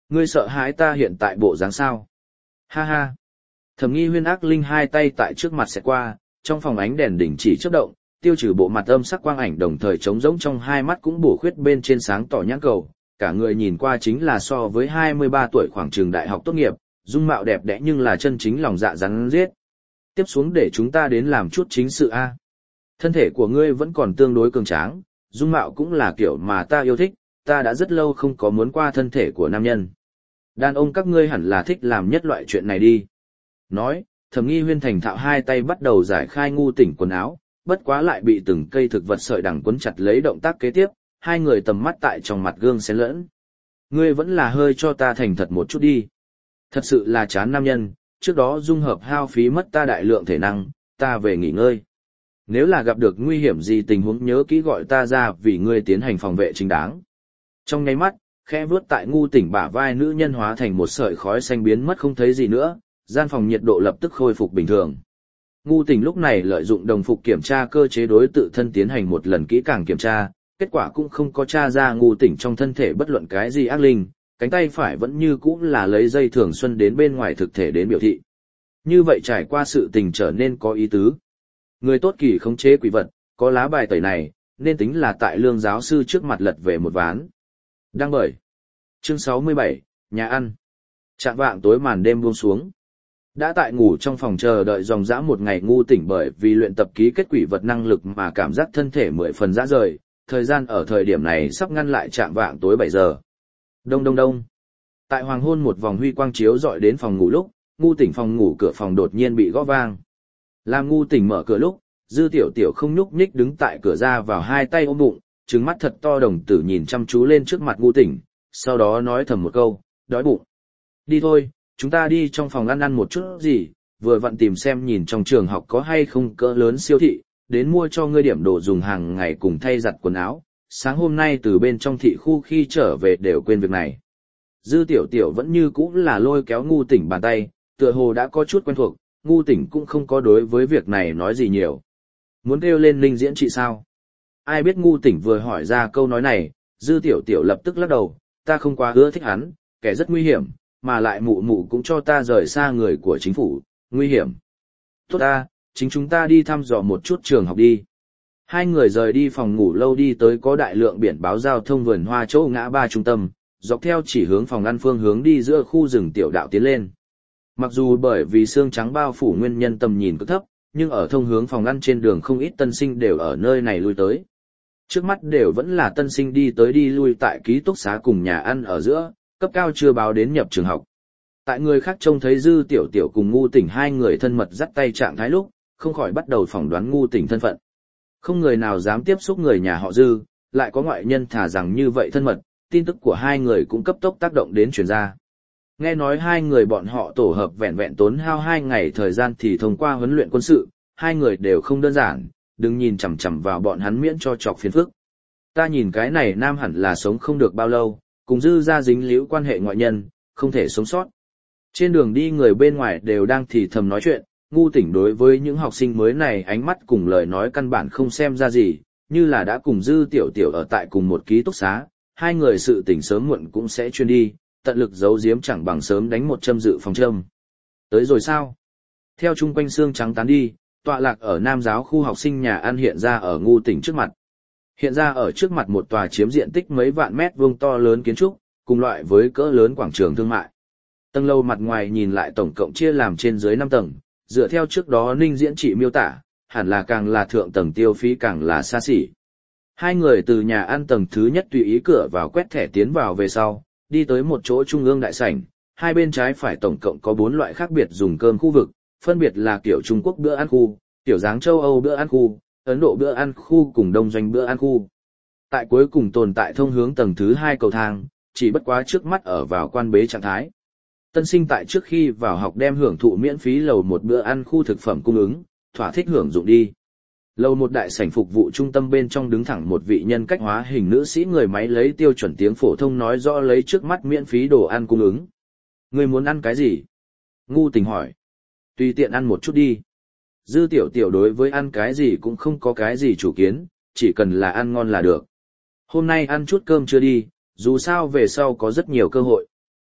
Ngươi sợ hãi ta hiện tại bộ dáng sao? Ha ha. Thẩm Nghi Huyên ác linh hai tay tại trước mặt sẽ qua, trong phòng ánh đèn đỉnh chỉ chớp động, tiêu trừ bộ mặt âm sắc quang ảnh đồng thời trống rỗng trong hai mắt cũng bổ khuyết bên trên sáng tỏ nhãn cầu, cả người nhìn qua chính là so với 23 tuổi khoảng trường đại học tốt nghiệp, dung mạo đẹp đẽ nhưng là chân chính lòng dạ rắn giết. Tiếp xuống để chúng ta đến làm chút chính sự a. Thân thể của ngươi vẫn còn tương đối cường tráng, dung mạo cũng là kiểu mà ta yêu thích, ta đã rất lâu không có muốn qua thân thể của nam nhân. Đàn ông các ngươi hẳn là thích làm nhất loại chuyện này đi. Nói, Thẩm Nghi Huyên thành thạo hai tay bắt đầu giải khai Ngu Tỉnh quần áo, bất quá lại bị từng cây thực vật sợi đằng quấn chặt lấy động tác kế tiếp, hai người tầm mắt tại trong mặt gương xen lẫn. Ngươi vẫn là hơi cho ta thành thật một chút đi. Thật sự là chán nam nhân, trước đó dung hợp hao phí mất ta đại lượng thể năng, ta về nghỉ ngơi. Nếu là gặp được nguy hiểm gì tình huống nhớ kỹ gọi ta ra vì ngươi tiến hành phòng vệ chính đáng. Trong nháy mắt, khẽ vuốt tại Ngu Tỉnh bả vai nữ nhân hóa thành một sợi khói xanh biến mất không thấy gì nữa, gian phòng nhiệt độ lập tức khôi phục bình thường. Ngu Tỉnh lúc này lợi dụng đồng phục kiểm tra cơ chế đối tự thân tiến hành một lần kỹ càng kiểm tra, kết quả cũng không có tra ra Ngu Tỉnh trong thân thể bất luận cái gì ác linh, cánh tay phải vẫn như cũ là lấy dây thường xuân đến bên ngoài thực thể đến biểu thị. Như vậy trải qua sự tình trở nên có ý tứ. Người tốt kỳ khống chế quỷ vật, có lá bài tẩy này, nên tính là tại Lương giáo sư trước mặt lật về một ván. Đăng bởi. Chương 67, nhà ăn. Chạng vạng tối màn đêm buông xuống. Đã tại ngủ trong phòng chờ đợi dòng dã một ngày Ngu Tỉnh bởi vì luyện tập ký kết quỷ vật năng lực mà cảm giác thân thể 10 phần dã rời, thời gian ở thời điểm này sắp ngăn lại chạng vạng tối 7 giờ. Đông đông đông. Tại hoàng hôn một vòng huy quang chiếu dọi đến phòng ngủ lúc, Ngu Tỉnh phòng ngủ cửa phòng đột nhiên bị gõ vang. Làm Ngu Tỉnh mở cửa lúc, Dư Tiểu Tiểu không nhúc nhích đứng tại cửa ra vào hai tay ôm bụng, trừng mắt thật to đồng tử nhìn chăm chú lên trước mặt Ngu Tỉnh, sau đó nói thầm một câu, đói bụng. Đi thôi, chúng ta đi trong phòng ăn một chút gì, vừa vặn tìm xem nhìn trong trường học có hay không cỡ lớn siêu thị, đến mua cho ngươi điểm đồ dùng hàng ngày cùng thay giặt quần áo. Sáng hôm nay từ bên trong thị khu khi trở về đều quên việc này. Dư Tiểu Tiểu vẫn như cũ là lôi kéo Ngu Tỉnh bàn tay, tựa hồ đã có chút quen thuộc, Ngu Tỉnh cũng không có đối với việc này nói gì nhiều. Muốn kêu lên Linh Diễn chị sao? Ai biết Ngu Tỉnh vừa hỏi ra câu nói này, Dư Tiểu Tiểu lập tức lắc đầu, ta không quá ưa thích hắn, kẻ rất nguy hiểm, mà lại mụ mụ cũng cho ta rời xa người của chính phủ, nguy hiểm. Tốt ta, chính chúng ta đi thăm dò một chút trường học đi. Hai người rời đi phòng ngủ lâu đi tới có đại lượng biển báo giao thông vườn hoa chỗ ngã ba trung tâm, dọc theo chỉ hướng phòng ăn phương hướng đi giữa khu rừng tiểu đạo tiến lên. Mặc dù bởi vì xương trắng bao phủ nguyên nhân tầm nhìn cực thấp, nhưng ở thông hướng phòng ăn trên đường không ít tân sinh đều ở nơi này lui tới. Trước mắt đều vẫn là tân sinh đi tới đi lui tại ký túc xá cùng nhà ăn ở giữa, cấp cao chưa báo đến nhập trường học. Tại người khác trông thấy Dư Tiểu Tiểu cùng Ngu Tỉnh hai người thân mật dắt tay trạng thái lúc, không khỏi bắt đầu phỏng đoán Ngu Tỉnh thân phận. Không người nào dám tiếp xúc người nhà họ Dư, lại có ngoại nhân thả rằng như vậy thân mật, tin tức của hai người cũng cấp tốc tác động đến truyền ra. Nghe nói hai người bọn họ tổ hợp vẹn vẹn tốn hao 2 ngày thời gian thì thông qua huấn luyện quân sự, hai người đều không đơn giản, đừng nhìn chằm chằm vào bọn hắn miễn cho chọc phiền phức. Ta nhìn cái này nam hẳn là sống không được bao lâu, cùng Dư ra dính líu quan hệ ngoại nhân, không thể sống sót. Trên đường đi người bên ngoài đều đang thì thầm nói chuyện, Ngu Tỉnh đối với những học sinh mới này ánh mắt cùng lời nói căn bản không xem ra gì, như là đã cùng Dư Tiểu Tiểu ở tại cùng một ký túc xá, hai người sự tình sớm muộn cũng sẽ chuyên đi, tận lực giấu giếm chẳng bằng sớm đánh một châm dự phòng châm. Tới rồi sao? Theo chung quanh xương trắng tán đi, tọa lạc ở Nam giáo khu học sinh nhà ăn hiện ra ở Ngu Tỉnh trước mặt. Hiện ra ở trước mặt một tòa chiếm diện tích mấy vạn mét vuông to lớn kiến trúc, cùng loại với cỡ lớn quảng trường thương mại. Tầng lầu mặt ngoài nhìn lại tổng cộng chia làm trên dưới 5 tầng, dựa theo trước đó Ninh Diễn Trị miêu tả, hẳn là càng là thượng tầng tiêu phí càng là xa xỉ. Hai người từ nhà ăn tầng thứ nhất tùy ý cửa vào quét thẻ tiến vào về sau, đi tới một chỗ trung ương đại sảnh, hai bên trái phải tổng cộng có 4 loại khác biệt dùng cơm khu vực, phân biệt là kiểu Trung Quốc bữa ăn khu, tiểu dáng châu Âu bữa ăn khu, Ấn Độ bữa ăn khu cùng Đông Doanh bữa ăn khu. Tại cuối cùng tồn tại thông hướng tầng thứ 2 cầu thang, chỉ bất quá trước mắt ở vào quan bế trạng thái. Tân sinh tại trước khi vào học đem hưởng thụ miễn phí lầu một bữa ăn khu thực phẩm cung ứng, thỏa thích hưởng dụng đi. Lầu một đại sảnh phục vụ trung tâm bên trong đứng thẳng một vị nhân cách hóa hình nữ sĩ người máy lấy tiêu chuẩn tiếng phổ thông nói rõ lấy trước mắt miễn phí đồ ăn cung ứng. Người muốn ăn cái gì? Ngu Tỉnh hỏi. Tùy tiện ăn một chút đi. Dư Tiểu Tiểu đối với ăn cái gì cũng không có cái gì chủ kiến, chỉ cần là ăn ngon là được. Hôm nay ăn chút cơm chưa đi, dù sao về sau có rất nhiều cơ hội.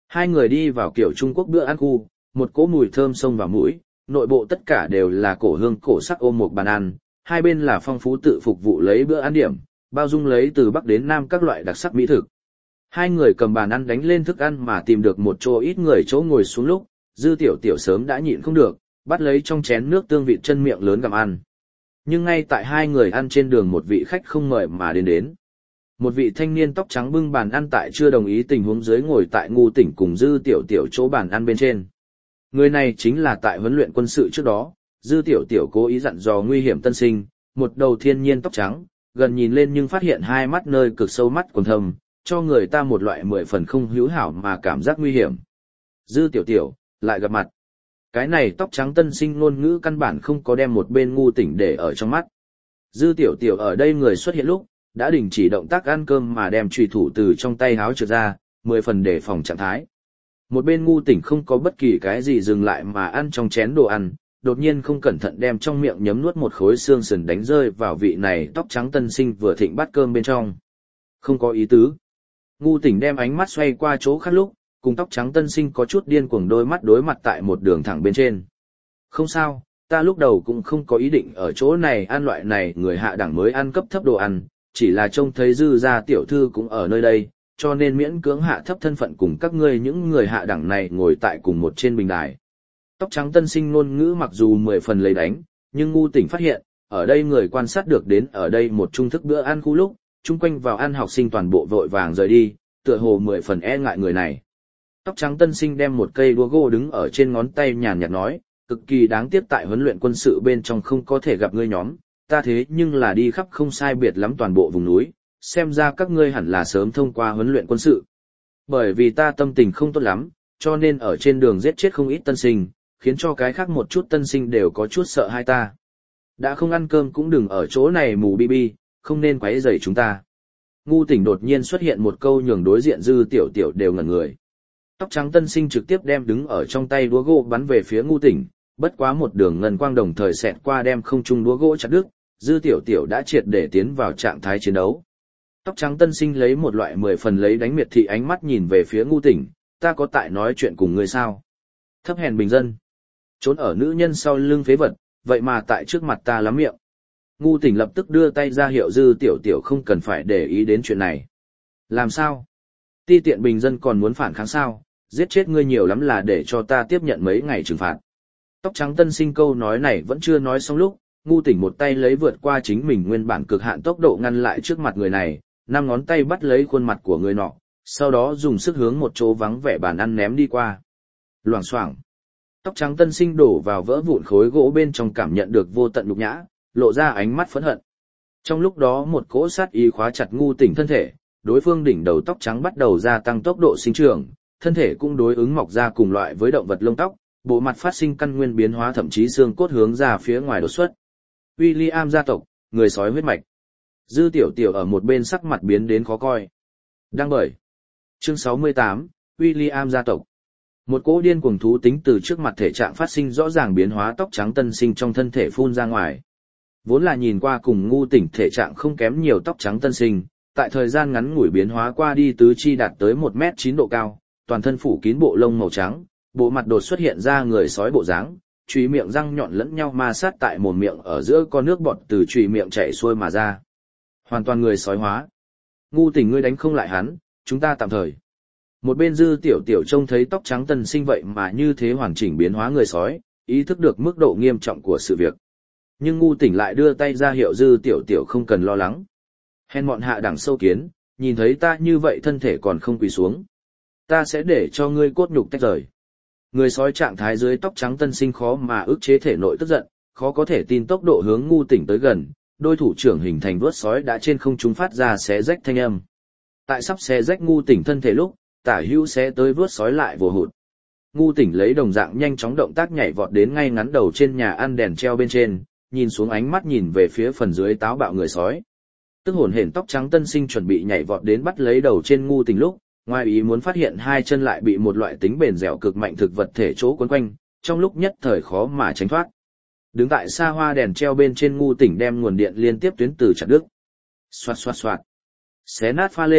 Hai người đi vào kiểu Trung Quốc bữa ăn khu, một cỗ mùi thơm xông vào mũi, nội bộ tất cả đều là cổ hương cổ sắc ôm một bàn ăn, hai bên là phong phú tự phục vụ lấy bữa ăn điểm, bao dung lấy từ Bắc đến Nam các loại đặc sắc mỹ thực. Hai người cầm bàn ăn đánh lên thức ăn mà tìm được một chỗ ít người chỗ ngồi xuống lúc, Dư Tiểu Tiểu sớm đã nhịn không được, bắt lấy trong chén nước tương vịt chân miệng lớn gặm ăn. Nhưng ngay tại hai người ăn trên đường một vị khách không mời mà đến. Một vị thanh niên tóc trắng bưng bàn ăn tại chưa đồng ý tình huống dưới ngồi tại Ngu Tỉnh cùng Dư Tiểu Tiểu chỗ bàn ăn bên trên. Người này chính là tại huấn luyện quân sự trước đó, Dư Tiểu Tiểu cố ý dặn dò nguy hiểm tân sinh, một đầu thiên nhiên tóc trắng, gần nhìn lên nhưng phát hiện hai mắt nơi cực sâu mắt quầng thâm, cho người ta một loại 10 phần không hữu hảo mà cảm giác nguy hiểm. Dư Tiểu Tiểu, lại gặp mặt. Cái này tóc trắng tân sinh ngôn ngữ căn bản không có đem một bên Ngu Tỉnh để ở trong mắt. Dư Tiểu Tiểu ở đây người xuất hiện lúc, đã đình chỉ động tác ăn cơm mà đem chùy thủ từ trong tay háo trượt ra, 10 phần để phòng trạng thái. Một bên Ngu Tỉnh không có bất kỳ cái gì dừng lại mà ăn trong chén đồ ăn, đột nhiên không cẩn thận đem trong miệng nhấm nuốt một khối xương sườn đánh rơi vào vị này tóc trắng tân sinh vừa thịnh bát cơm bên trong. Không có ý tứ. Ngu Tỉnh đem ánh mắt xoay qua chỗ khác lúc, cùng tóc trắng tân sinh có chút điên cuồng đôi mắt đối mặt tại một đường thẳng bên trên. Không sao, ta lúc đầu cũng không có ý định ở chỗ này ăn loại này người hạ đẳng mới ăn cấp thấp đồ ăn, chỉ là trông thấy Dư gia tiểu thư cũng ở nơi đây, cho nên miễn cưỡng hạ thấp thân phận cùng các ngươi những người hạ đẳng này ngồi tại cùng một trên bình đài. Tóc trắng tân sinh ngôn ngữ mặc dù 10 phần lấy đánh, nhưng Ngu Tỉnh phát hiện, ở đây người quan sát được đến ở đây một trung thức bữa ăn khu lúc, chung quanh vào ăn học sinh toàn bộ vội vàng rời đi, tựa hồ 10 phần e ngại người này. Tóc trắng tân sinh đem một cây đũa gỗ đứng ở trên ngón tay nhàn nhạt nói, cực kỳ đáng tiếc tại huấn luyện quân sự bên trong không có thể gặp ngươi nhóm, ta thế nhưng là đi khắp không sai biệt lắm toàn bộ vùng núi, xem ra các ngươi hẳn là sớm thông qua huấn luyện quân sự. Bởi vì ta tâm tình không tốt lắm, cho nên ở trên đường giết chết không ít tân sinh, khiến cho cái khác một chút tân sinh đều có chút sợ hai ta. Đã không ăn cơm cũng đừng ở chỗ này mù bi bi, không nên quấy rầy chúng ta. Ngu Tỉnh đột nhiên xuất hiện một câu nhường đối diện Dư Tiểu Tiểu đều ngẩn người. Tóc trắng tân sinh trực tiếp đem đứng ở trong tay đũa gỗ bắn về phía Ngu Tỉnh, bất quá một đường ngân quang đồng thời xẹt qua đem không trung đũa gỗ chặt đứt, Dư Tiểu Tiểu đã triệt để tiến vào trạng thái chiến đấu. Tóc trắng tân sinh lấy một loại 10 phần lấy đánh miệt thị ánh mắt nhìn về phía Ngu Tỉnh, ta có tại nói chuyện cùng ngươi sao? Thấp hèn bình dân. Trốn ở nữ nhân sau lưng phế vật, vậy mà tại trước mặt ta lắm miệng. Ngu Tỉnh lập tức đưa tay ra hiệu Dư Tiểu Tiểu không cần phải để ý đến chuyện này. Làm sao? Ti tiện bình dân còn muốn phản kháng sao? Giết chết ngươi nhiều lắm là để cho ta tiếp nhận mấy ngày trừng phạt. Tóc trắng tân sinh câu nói này vẫn chưa nói xong lúc, Ngu Tỉnh một tay lấy vượt qua chính mình nguyên bản cực hạn tốc độ ngăn lại trước mặt người này, 5 ngón tay bắt lấy khuôn mặt của người nọ, sau đó dùng sức hướng một chỗ vắng vẻ bàn ăn ném đi qua. Loảng xoảng. Tóc trắng tân sinh đổ vào vỡ vụn khối gỗ bên trong cảm nhận được vô tận nhục nhã, lộ ra ánh mắt phẫn hận. Trong lúc đó một cỗ sát ý khóa chặt Ngu Tỉnh thân thể, đối phương đỉnh đầu tóc trắng bắt đầu gia tăng tốc độ sinh trưởng, thân thể cũng đối ứng mọc ra cùng loại với động vật lông tóc, bộ mặt phát sinh căn nguyên biến hóa thậm chí xương cốt hướng ra phía ngoài đột xuất. William gia tộc, người sói huyết mạch. Dư Tiểu Tiểu ở một bên sắc mặt biến đến khó coi. Đăng bởi. Chương 68, William gia tộc. Một cỗ điên cuồng thú tính từ trước mặt thể trạng phát sinh rõ ràng biến hóa tóc trắng tân sinh trong thân thể phun ra ngoài. Vốn là nhìn qua cùng Ngu Tỉnh thể trạng không kém nhiều tóc trắng tân sinh, tại thời gian ngắn ngủi biến hóa qua đi tứ chi đạt tới 1m9 độ cao, toàn thân phủ kín bộ lông màu trắng, bộ mặt đột xuất hiện ra người sói bộ dáng, chùy miệng răng nhọn lẫn nhau ma sát tại mồm miệng ở giữa con nước bọt từ chùy miệng chảy xuôi mà ra. Hoàn toàn người sói hóa. Ngu Tỉnh ngươi đánh không lại hắn, chúng ta tạm thời. Một bên Dư Tiểu Tiểu trông thấy tóc trắng tân sinh vậy mà như thế hoàn chỉnh biến hóa người sói, ý thức được mức độ nghiêm trọng của sự việc. Nhưng Ngu Tỉnh lại đưa tay ra hiệu Dư Tiểu Tiểu không cần lo lắng. Hèn mọn hạ đẳng sâu kiến, nhìn thấy ta như vậy thân thể còn không quỳ xuống. Ta sẽ để cho ngươi cốt nhục tách rời. Người sói trạng thái dưới tóc trắng tân sinh khó mà ức chế thể nội tức giận, khó có thể tin tốc độ hướng Ngu Tỉnh tới gần, đôi thủ trưởng hình thành vuốt sói đã trên không trung phát ra xé rách thanh âm. Tại sắp xé rách Ngu Tỉnh thân thể lúc, tả hữu xé tới vuốt sói lại vồ hụt. Ngu Tỉnh lấy đồng dạng nhanh chóng động tác nhảy vọt đến ngay ngắn đầu trên nhà ăn đèn treo bên trên, nhìn xuống ánh mắt nhìn về phía phần dưới táo bạo người sói. Tức hồn hển tóc trắng tân sinh chuẩn bị nhảy vọt đến bắt lấy đầu trên Ngu Tỉnh lúc, ngoài ý muốn phát hiện hai chân lại bị một loại tính bền dẻo cực mạnh thực vật thể chỗ quấn quanh, trong lúc nhất thời khó mà tránh thoát. Đứng tại xa hoa đèn treo bên trên Ngu Tỉnh đem nguồn điện liên tiếp tuyến từ chặt đứt. Xoạt xoạt xoạt. Xé nát pha lê,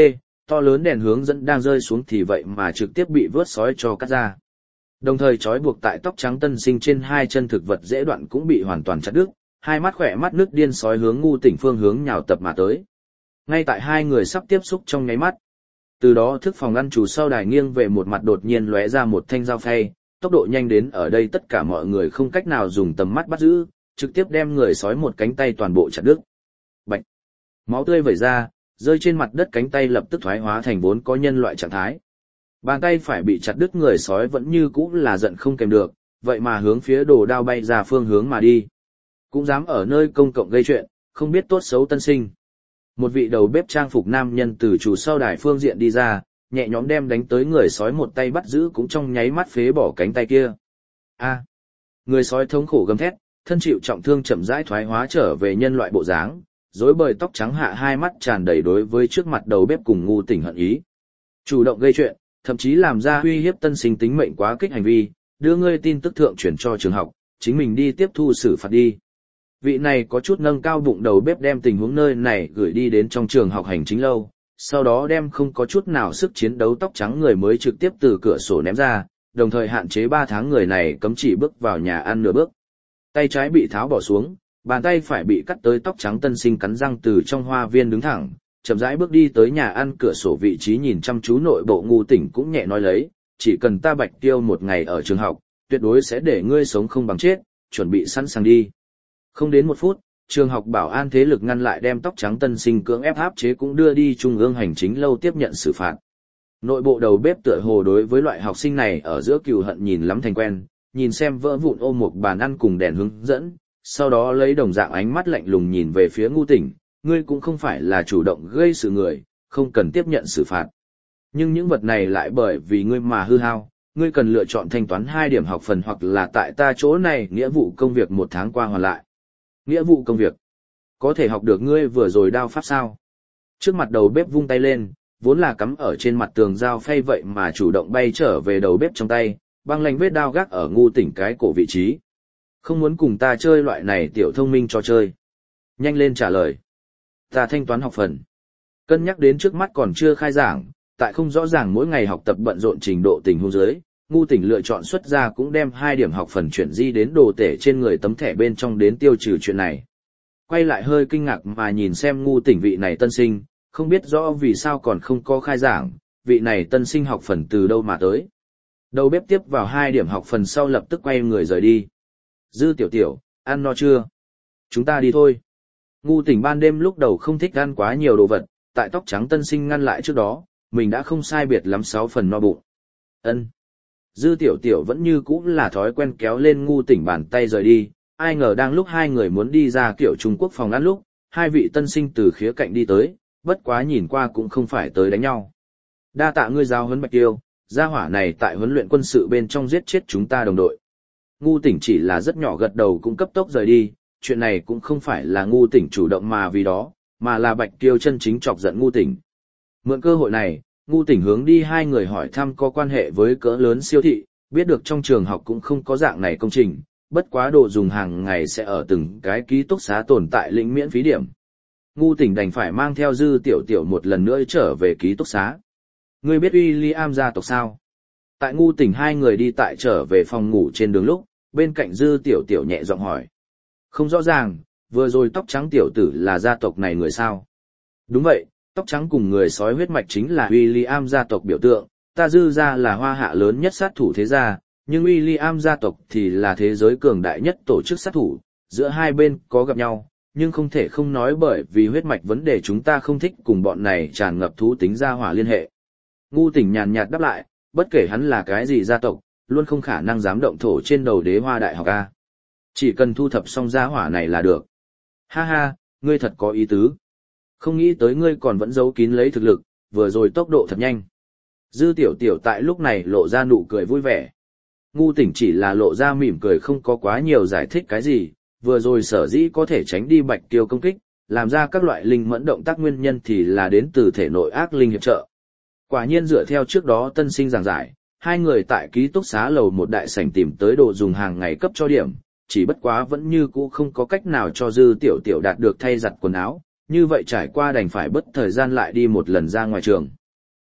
To lớn đèn hướng dẫn đang rơi xuống thì vậy mà trực tiếp bị vớt sói cho cắt ra. Đồng thời trói buộc tại tóc trắng tân sinh trên hai chân thực vật dễ đoạn cũng bị hoàn toàn chặt đứt, hai mắt khỏe mắt nước điên sói hướng Ngu Tỉnh phương hướng nhào tập mà tới. Ngay tại hai người sắp tiếp xúc trong nháy mắt, từ đó thức phòng ăn chủ sau đài nghiêng về một mặt đột nhiên lóe ra một thanh dao phay, tốc độ nhanh đến ở đây tất cả mọi người không cách nào dùng tầm mắt bắt giữ, trực tiếp đem người sói một cánh tay toàn bộ chặt đứt. Bạch! Máu tươi vẩy ra, rơi trên mặt đất, cánh tay lập tức thoái hóa thành vốn có nhân loại trạng thái. Bàn tay phải bị chặt đứt người sói vẫn như cũ là giận không kèm được, vậy mà hướng phía đồ đao bay ra phương hướng mà đi. Cũng dám ở nơi công cộng gây chuyện, không biết tốt xấu tân sinh. Một vị đầu bếp trang phục nam nhân từ chủ sau đài phương diện đi ra, nhẹ nhõm đem đánh tới người sói một tay bắt giữ, cũng trong nháy mắt phế bỏ cánh tay kia. A! Người sói thống khổ gầm thét, thân chịu trọng thương chậm rãi thoái hóa trở về nhân loại bộ dáng, rối bời tóc trắng hạ, hai mắt tràn đầy đối với trước mặt đầu bếp cùng Ngu Tỉnh hận ý. Chủ động gây chuyện, thậm chí làm ra uy hiếp tân sinh tính mệnh quá kích hành vi, đưa ngươi tin tức thượng chuyển cho trường học, chính mình đi tiếp thu xử phạt đi. Vị này có chút nâng cao bụng đầu bếp đem tình huống nơi này gửi đi đến trong trường học hành chính lâu, sau đó đem không có chút nào sức chiến đấu tóc trắng người mới trực tiếp từ cửa sổ ném ra, đồng thời hạn chế 3 tháng người này cấm chỉ bước vào nhà ăn nửa bước. Tay trái bị tháo bỏ xuống, bàn tay phải bị cắt tới, tóc trắng tân sinh cắn răng từ trong hoa viên đứng thẳng, chậm rãi bước đi tới nhà ăn cửa sổ vị trí nhìn chăm chú nội bộ. Ngu Tỉnh cũng nhẹ nói lấy, chỉ cần ta Bạch Tiêu một ngày ở trường học, tuyệt đối sẽ để ngươi sống không bằng chết, chuẩn bị sẵn sàng đi. Không đến 1 phút, trường học bảo an thế lực ngăn lại đem tóc trắng tân sinh cưỡng ép áp chế cũng đưa đi trung ương hành chính lâu tiếp nhận xử phạt. Nội bộ đầu bếp tựa hồ đối với loại học sinh này ở giữa cừu hận nhìn lắm thành quen, nhìn xem vỡ vụn ôm một bàn ăn cùng đèn hướng dẫn, sau đó lấy đồng dạng ánh mắt lạnh lùng nhìn về phía Ngu Tỉnh, ngươi cũng không phải là chủ động gây sự người, không cần tiếp nhận xử phạt. Nhưng những vật này lại bởi vì ngươi mà hư hao, ngươi cần lựa chọn thanh toán 2 điểm học phần hoặc là tại ta chỗ này nghĩa vụ công việc 1 tháng qua hoàn lại. Nghĩa vụ công việc? Có thể học được ngươi vừa rồi đao pháp sao? Trước mặt đầu bếp vung tay lên, vốn là cắm ở trên mặt tường dao phay vậy mà chủ động bay trở về đầu bếp trong tay, băng lanh vết đao gác ở Ngu Tỉnh cái cổ vị trí. Không muốn cùng ta chơi loại này tiểu thông minh cho chơi. Nhanh lên trả lời. Ta thanh toán học phần. Cân nhắc đến trước mắt còn chưa khai giảng, tại không rõ ràng mỗi ngày học tập bận rộn trình độ tình huống dưới, Ngu Tỉnh lựa chọn xuất ra cũng đem 2 điểm học phần chuyển di đến đồ tể trên người tấm thẻ bên trong đến tiêu trừ chuyện này. Quay lại hơi kinh ngạc mà nhìn xem Ngu Tỉnh vị này tân sinh, không biết rõ vì sao còn không có khai giảng, vị này tân sinh học phần từ đâu mà tới. Đầu bếp tiếp vào 2 điểm học phần sau lập tức quay người rời đi. Dư tiểu tiểu, ăn no chưa? Chúng ta đi thôi. Ngu Tỉnh ban đêm lúc đầu không thích ăn quá nhiều đồ vật, tại tóc trắng tân sinh ngăn lại trước đó, mình đã không sai biệt lắm 6 phần no bụng. Ân. Dư tiểu tiểu vẫn như cũ là thói quen kéo lên Ngu Tỉnh bàn tay rời đi, ai ngờ đang lúc hai người muốn đi ra kiểu Trung Quốc phòng ăn lúc, hai vị tân sinh từ khía cạnh đi tới, bất quá nhìn qua cũng không phải tới đánh nhau. Đa tạ ngươi giáo huấn Bạch Tiêu, gia hỏa này tại huấn luyện quân sự bên trong giết chết chúng ta đồng đội. Ngu Tỉnh chỉ là rất nhỏ gật đầu cũng cấp tốc rời đi, chuyện này cũng không phải là Ngu Tỉnh chủ động mà vì đó, mà là Bạch Tiêu chân chính chọc giận Ngu Tỉnh. Mượn cơ hội này, Ngu Tỉnh hướng đi hai người hỏi thăm có quan hệ với cỡ lớn siêu thị, biết được trong trường học cũng không có dạng này công trình, bất quá đồ dùng hàng ngày sẽ ở từng cái ký túc xá tồn tại lĩnh miễn phí điểm. Ngu Tỉnh đành phải mang theo Dư tiểu tiểu một lần nữa trở về ký túc xá. Ngươi biết William gia tộc sao? Tại Ngu Tỉnh hai người đi tại trở về phòng ngủ trên đường lúc, bên cạnh Dư tiểu tiểu nhẹ giọng hỏi. Không rõ ràng, vừa rồi tóc trắng tiểu tử là gia tộc này người sao? Đúng vậy, tóc trắng cùng người sói huyết mạch chính là William gia tộc biểu tượng, ta Dư gia là hoa hạ lớn nhất sát thủ thế gia, nhưng William gia tộc thì là thế giới cường đại nhất tổ chức sát thủ, giữa hai bên có gặp nhau, nhưng không thể không nói bởi vì huyết mạch vấn đề chúng ta không thích cùng bọn này tràn ngập thú tính gia hỏa liên hệ. Ngu Tỉnh nhàn nhạt đáp lại, bất kể hắn là cái gì gia tộc, luôn không khả năng dám động thổ trên đầu Đế Hoa Đại học A. Chỉ cần thu thập xong gia hỏa này là được. Ha ha, ngươi thật có ý tứ. Không nghĩ tới ngươi còn vẫn giấu kín lấy thực lực, vừa rồi tốc độ thật nhanh. Dư tiểu tiểu tại lúc này lộ ra nụ cười vui vẻ. Ngu Tỉnh chỉ là lộ ra mỉm cười không có quá nhiều giải thích cái gì, vừa rồi sở dĩ có thể tránh đi Bạch Tiêu công kích, làm ra các loại linh mẫn động tác nguyên nhân thì là đến từ thể nội ác linh hiệp trợ. Quả nhiên dựa theo trước đó tân sinh giảng giải, hai người tại ký túc xá lầu một đại sảnh tìm tới đồ dùng hàng ngày cấp cho điểm, chỉ bất quá vẫn như cũ không có cách nào cho Dư tiểu tiểu đạt được thay giặt quần áo, như vậy trải qua đành phải bất thời gian lại đi một lần ra ngoài trường.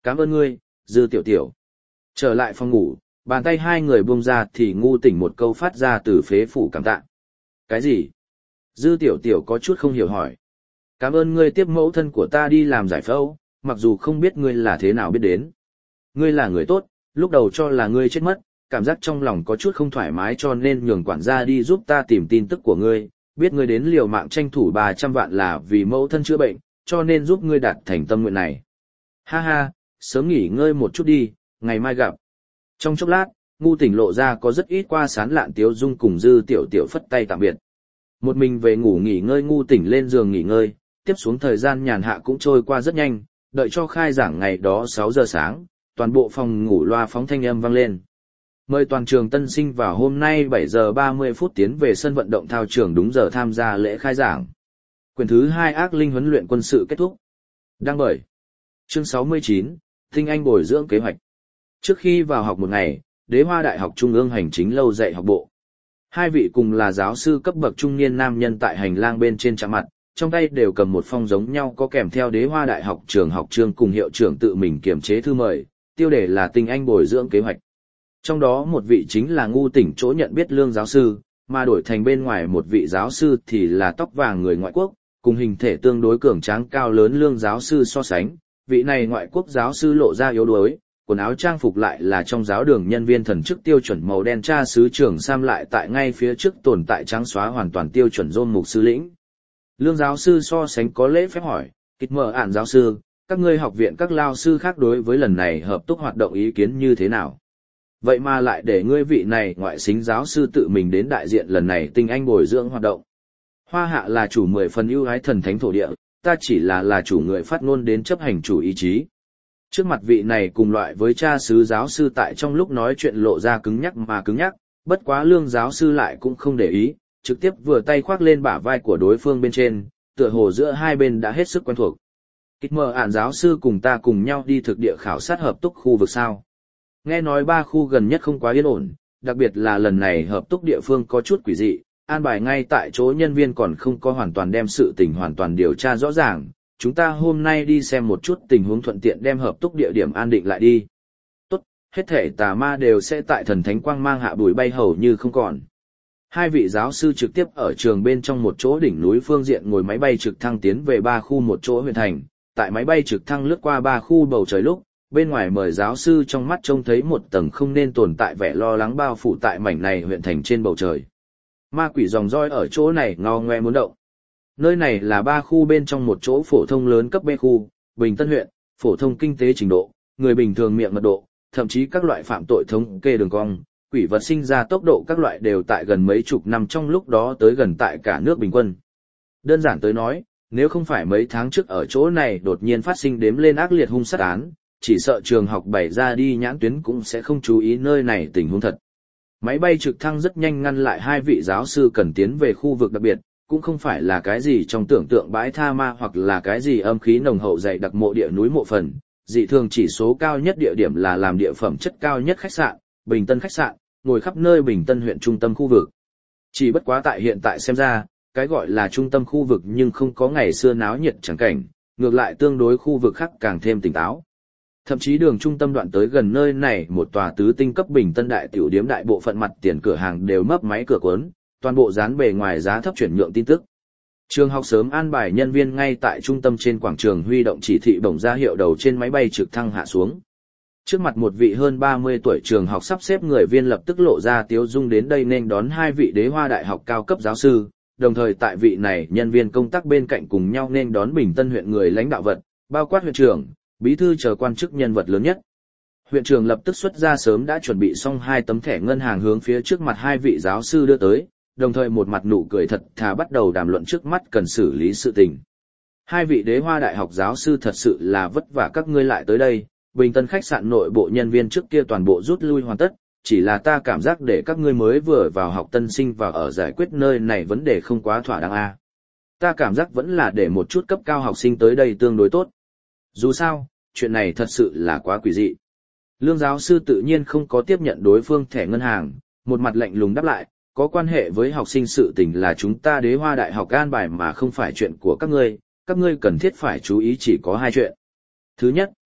Cảm ơn ngươi, Dư Tiểu Tiểu. Trở lại phòng ngủ, bàn tay hai người buông ra thì Ngu Tỉnh một câu phát ra từ phế phủ cảm tạ. Cái gì? Dư Tiểu Tiểu có chút không hiểu hỏi. Cảm ơn ngươi tiếp mẫu thân của ta đi làm giải phẫu, mặc dù không biết ngươi là thế nào biết đến. Ngươi là người tốt, lúc đầu cho là ngươi chết mất, cảm giác trong lòng có chút không thoải mái cho nên nhường quản gia đi giúp ta tìm tin tức của ngươi, biết ngươi đến liều mạng tranh thủ 300 vạn là vì mẫu thân chữa bệnh, cho nên giúp ngươi đạt thành tâm nguyện này. Ha ha, sớm nghỉ ngơi một chút đi, ngày mai gặp. Trong chốc lát, Ngu Tỉnh lộ ra có rất ít qua sán lạn tiếu dung cùng Dư Tiểu Tiểu phất tay tạm biệt. Một mình về ngủ nghỉ ngơi, Ngu Tỉnh lên giường nghỉ ngơi, tiếp xuống thời gian nhàn hạ cũng trôi qua rất nhanh, đợi cho khai giảng ngày đó 6 giờ sáng, toàn bộ phòng ngủ loa phóng thanh âm vang lên. Mời toàn trường tân sinh vào hôm nay 7 giờ 30 phút tiến về sân vận động thao trường đúng giờ tham gia lễ khai giảng. Quyển thứ 2 ác linh huấn luyện quân sự kết thúc. Đăng bởi. Chương 69, Tinh Anh bồi dưỡng kế hoạch. Trước khi vào học một ngày, Đế Hoa Đại học Trung ương hành chính lâu dạy học bộ. Hai vị cùng là giáo sư cấp bậc trung niên nam nhân tại hành lang bên trên chạm mặt, trong tay đều cầm một phong giống nhau có kèm theo Đế Hoa Đại học trường học chương cùng hiệu trưởng tự mình kiểm chế thư mời, tiêu đề là Tinh Anh bồi dưỡng kế hoạch. Trong đó một vị chính là Ngu Tỉnh chỗ nhận biết Lương giáo sư, mà đổi thành bên ngoài một vị giáo sư thì là tóc vàng người ngoại quốc, cùng hình thể tương đối cường tráng cao lớn Lương giáo sư so sánh, vị này ngoại quốc giáo sư lộ ra yếu đuối, quần áo trang phục lại là trong giáo đường nhân viên thần chức tiêu chuẩn màu đen cha sứ trưởng Sam lại tại ngay phía trước tồn tại trắng xóa hoàn toàn tiêu chuẩn rôn mục sư lĩnh. Lương giáo sư so sánh có lễ phép hỏi, kịch mở ản giáo sư, các ngươi học viện các lao sư khác đối với lần này hợp tác hoạt động ý kiến như thế nào? Vậy mà lại để ngươi vị này ngoại xính giáo sư tự mình đến đại diện lần này tinh anh bồi dưỡng hoạt động. Hoa Hạ là chủ 10 phần ưu ái thần thánh thổ địa, ta chỉ là chủ người phát ngôn đến chấp hành chủ ý chí. Trước mặt vị này cùng loại với cha xứ giáo sư tại trong lúc nói chuyện lộ ra cứng nhắc, bất quá Lương giáo sư lại cũng không để ý, trực tiếp vừa tay khoác lên bả vai của đối phương bên trên, tựa hồ giữa hai bên đã hết sức quen thuộc. Kịch mờ ản giáo sư cùng ta cùng nhau đi thực địa khảo sát hợp túc khu vực sao. Nghe nói 3 khu gần nhất không quá yên ổn, đặc biệt là lần này hợp túc địa phương có chút quỷ dị, an bài ngay tại chỗ nhân viên còn không có hoàn toàn đem sự tình hoàn toàn điều tra rõ ràng. Chúng ta hôm nay đi xem một chút tình huống thuận tiện đem hợp túc địa điểm an định lại đi. Tốt, hết thể tà ma đều sẽ tại thần thánh quang mang hạ bụi bay hầu như không còn. Hai vị giáo sư trực tiếp ở trường bên trong một chỗ đỉnh núi phương diện ngồi máy bay trực thăng tiến về 3 khu một chỗ huyện thành. Tại máy bay trực thăng lướt qua 3 khu bầu trời lúc, bên ngoài mời giáo sư trong mắt trông thấy một tầng không nên tồn tại vẻ lo lắng bao phủ tại mảnh này huyện thành trên bầu trời. Ma quỷ dòng roi ở chỗ này ngao ngoe muốn động. Nơi này là 3 khu bên trong một chỗ phổ thông lớn cấp B khu, Bình Tân huyện, phổ thông kinh tế trình độ, người bình thường miệng mật độ, thậm chí các loại phạm tội thống kê đường cong, quỷ vật sinh ra tốc độ các loại đều tại gần mấy chục năm trong lúc đó tới gần tại cả nước bình quân. Đơn giản tới nói, nếu không phải mấy tháng trước ở chỗ này đột nhiên phát sinh đếm lên ác liệt hung sát án, chỉ sợ trường học bày ra đi nhãn tuyến cũng sẽ không chú ý nơi này tình huống thật. Máy bay trực thăng rất nhanh ngăn lại hai vị giáo sư cần tiến về khu vực đặc biệt, cũng không phải là cái gì trong tưởng tượng bãi tha ma hoặc là cái gì âm khí nồng hậu dày đặc mộ địa núi mộ phần, dị thường chỉ số cao nhất địa điểm là làm địa phẩm chất cao nhất khách sạn, Bình Tân khách sạn, ngồi khắp nơi Bình Tân huyện trung tâm khu vực. Chỉ bất quá tại hiện tại xem ra, cái gọi là trung tâm khu vực nhưng không có ngày xưa náo nhiệt chẳng cảnh, ngược lại tương đối khu vực khác càng thêm tỉnh táo. Thậm chí đường trung tâm đoạn tới gần nơi này một tòa tứ tinh cấp Bình Tân đại tiểu điếm đại bộ phận mặt tiền cửa hàng đều mấp máy cửa cuốn, toàn bộ dán bề ngoài giá thấp chuyển nhượng tin tức. Trường học sớm an bài nhân viên ngay tại trung tâm trên quảng trường huy động chỉ thị bổng ra hiệu đầu trên máy bay trực thăng hạ xuống. Trước mặt một vị hơn 30 tuổi trường học sắp xếp người viên lập tức lộ ra tiếu dung đến đây nên đón hai vị Đế Hoa Đại học cao cấp giáo sư, đồng thời tại vị này nhân viên công tác bên cạnh cùng nhau nên đón Bình Tân huyện người lãnh đạo vật, bao quát huyện trưởng, bí thư chờ quan chức nhân vật lớn nhất. Huyện trưởng lập tức xuất ra sớm đã chuẩn bị xong 2 tấm thẻ ngân hàng hướng phía trước mặt hai vị giáo sư đưa tới, đồng thời một mặt nụ cười thật thà bắt đầu đàm luận trước mắt cần xử lý sự tình. Hai vị Đế Hoa Đại học giáo sư thật sự là vất vả các ngươi lại tới đây, Bình Tân khách sạn nội bộ nhân viên trước kia toàn bộ rút lui hoàn tất, chỉ là ta cảm giác để các ngươi mới vừa vào học tân sinh và ở giải quyết nơi này vấn đề không quá thỏa đáng a. Ta cảm giác vẫn là để một chút cấp cao học sinh tới đây tương đối tốt. Dù sao, chuyện này thật sự là quá quỷ dị. Lương giáo sư tự nhiên không có tiếp nhận đối phương thẻ ngân hàng, một mặt lạnh lùng đáp lại, có quan hệ với học sinh sự tình là chúng ta Đế Hoa Đại học an bài mà không phải chuyện của các ngươi cần thiết phải chú ý chỉ có 2 chuyện. Thứ nhất,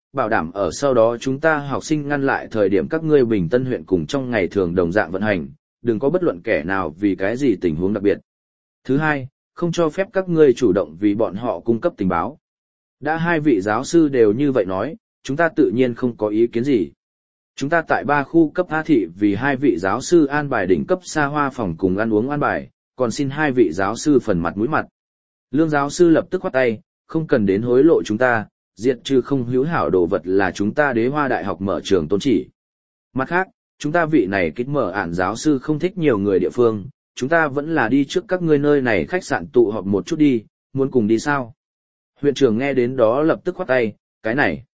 bảo đảm ở sau đó chúng ta học sinh ngăn lại thời điểm các ngươi Bình Tân huyện cùng trong ngày thường đồng dạng vận hành, đừng có bất luận kẻ nào vì cái gì tình huống đặc biệt. Thứ hai, không cho phép các ngươi chủ động vì bọn họ cung cấp tình báo. Đã hai vị giáo sư đều như vậy nói, chúng ta tự nhiên không có ý kiến gì. Chúng ta tại 3 khu cấp A thị vì hai vị giáo sư an bài đỉnh cấp xa hoa phòng cùng ăn uống an bài, còn xin hai vị giáo sư phần mặt mũi mặt. Lương giáo sư lập tức khoát tay, không cần đến hối lộ chúng ta, diệt trừ không hữu hảo đồ vật là chúng ta Đế Hoa Đại học mở trường tôn chỉ. Mặt khác, chúng ta vị này kích mở ản giáo sư không thích nhiều người địa phương, chúng ta vẫn là đi trước các ngươi nơi này khách sạn tụ họp một chút đi, muốn cùng đi sao? Huyện trưởng nghe đến đó lập tức khoát tay, cái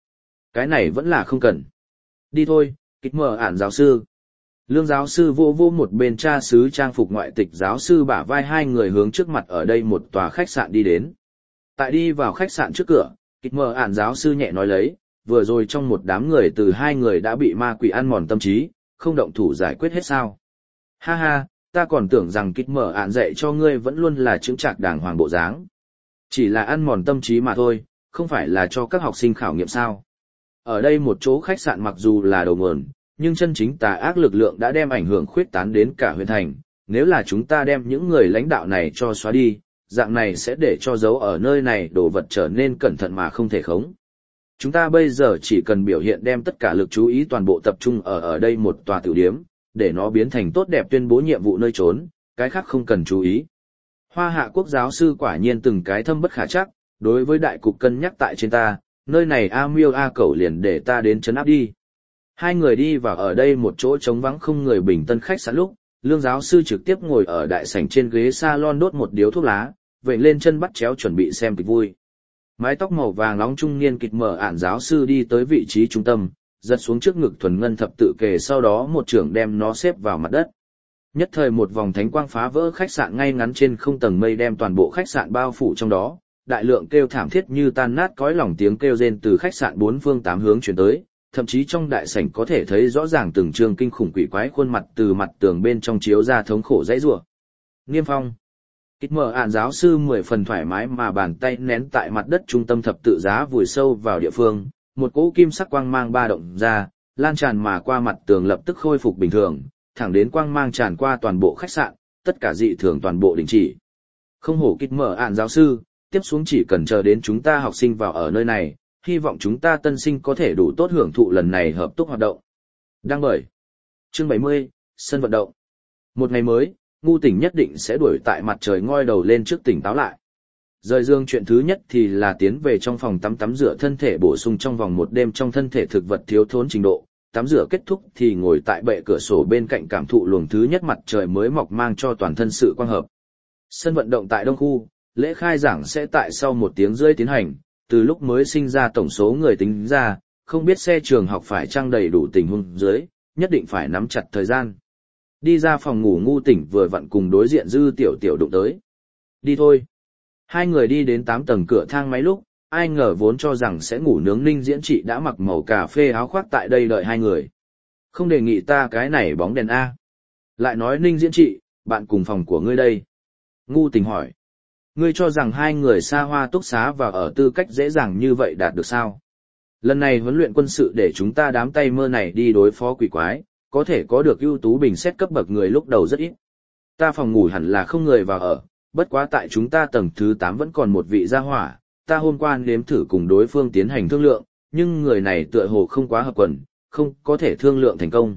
này vẫn là không cần. Đi thôi, kích mở ản giáo sư. Lương giáo sư vô vô một bên cha xứ trang phục ngoại tịch giáo sư bả vai hai người hướng trước mặt ở đây một tòa khách sạn đi đến. Tại đi vào khách sạn trước cửa, kích mở ản giáo sư nhẹ nói lấy, vừa rồi trong một đám người từ hai người đã bị ma quỷ ăn mòn tâm trí, không động thủ giải quyết hết sao. Ha ha, ta còn tưởng rằng kích mở ản dạy cho ngươi vẫn luôn là chững chạc đàng hoàng bộ dáng. Chỉ là ăn mòn tâm trí mà thôi, không phải là cho các học sinh khảo nghiệm sao. Ở đây một chỗ khách sạn mặc dù là đầu nguồn, nhưng chân chính tà ác lực lượng đã đem ảnh hưởng khuyết tán đến cả huyện thành. Nếu là chúng ta đem những người lãnh đạo này cho xóa đi, dạng này sẽ để cho dấu ở nơi này đồ vật trở nên cẩn thận mà không thể khống. Chúng ta bây giờ chỉ cần biểu hiện đem tất cả lực chú ý toàn bộ tập trung ở đây một tòa tiểu điếm, để nó biến thành tốt đẹp tuyên bố nhiệm vụ nơi trốn, cái khác không cần chú ý. Hoa Hạ quốc giáo sư quả nhiên từng cái thâm bất khả trắc, đối với đại cục cân nhắc tại trên ta, nơi này A Miêu A Cẩu liền để ta đến trấn áp đi. Hai người đi vào ở đây một chỗ trống vắng không người Bình Tân khách sạn lúc, Lương giáo sư trực tiếp ngồi ở đại sảnh trên ghế salon đốt một điếu thuốc lá, vểnh lên chân bắt chéo chuẩn bị xem kịch vui. Mái tóc màu vàng nóng trung niên kịch mở ản giáo sư đi tới vị trí trung tâm, giật xuống trước ngực thuần ngân thập tự kề, sau đó một trưởng đem nó xếp vào mặt đất. Nhất thời một vòng thánh quang phá vỡ khách sạn ngay ngắn trên không tầng mây đem toàn bộ khách sạn bao phủ trong đó, đại lượng kêu thảm thiết như tan nát cõi lòng tiếng kêu rên từ khách sạn bốn phương tám hướng truyền tới, thậm chí trong đại sảnh có thể thấy rõ ràng từng trường kinh khủng quỷ quái khuôn mặt từ mặt tường bên trong chiếu ra thống khổ dãy rủa. Niêm Phong. Kịch mở ản giáo sư 10 phần thoải mái mà bàn tay nén tại mặt đất trung tâm thập tự giá vùi sâu vào địa phương, một cỗ kim sắc quang mang ba động ra, lan tràn mà qua mặt tường lập tức khôi phục bình thường, thẳng đến quang mang tràn qua toàn bộ khách sạn, tất cả dị thường toàn bộ đình chỉ. Không hổ kịch mở ản giáo sư, tiếp xuống chỉ cần chờ đến chúng ta học sinh vào ở nơi này, hy vọng chúng ta tân sinh có thể đủ tốt hưởng thụ lần này hợp túc hoạt động. Đăng bởi. Chương 70, sân vận động. Một ngày mới, Ngu Tỉnh nhất định sẽ đuổi tại mặt trời ngoi đầu lên trước tỉnh táo lại. Rời giường chuyện thứ nhất thì là tiến về trong phòng tắm rửa thân thể bổ sung trong vòng một đêm trong thân thể thực vật thiếu thốn trình độ. Tắm rửa kết thúc thì ngồi tại bệ cửa sổ bên cạnh cảm thụ luồng thứ nhất mặt trời mới mọc mang cho toàn thân sự quang hợp. Sân vận động tại Đông khu, lễ khai giảng sẽ tại sau 1 tiếng rưỡi tiến hành, từ lúc mới sinh ra tổng số người tính ra, không biết xe trường học phải trang đầy đủ tình huống dưới, nhất định phải nắm chặt thời gian. Đi ra phòng ngủ Ngu Tỉnh vừa vặn cùng đối diện Dư Tiểu Tiểu đụng tới. Đi thôi. Hai người đi đến 8 tầng cửa thang máy lúc, ai ngờ vốn cho rằng sẽ ngủ nướng Ninh Diễn Trị đã mặc màu cà phê áo khoác tại đây đợi hai người. Không đề nghị ta cái này bóng đèn A. Lại nói Ninh Diễn Trị, bạn cùng phòng của ngươi đây. Ngu Tỉnh hỏi. Ngươi cho rằng hai người xa hoa túc xá và ở tư cách dễ dàng như vậy đạt được sao? Lần này huấn luyện quân sự để chúng ta đám tay mơ này đi đối phó quỷ quái, có thể có được ưu tú bình xét cấp bậc người lúc đầu rất ít. Ta phòng ngủ hẳn là không người vào ở, bất quá tại chúng ta tầng thứ 8 vẫn còn một vị gia hỏa, ta hôm qua nếm thử cùng đối phương tiến hành thương lượng, nhưng người này tựa hồ không quá hợp quần, không có thể thương lượng thành công.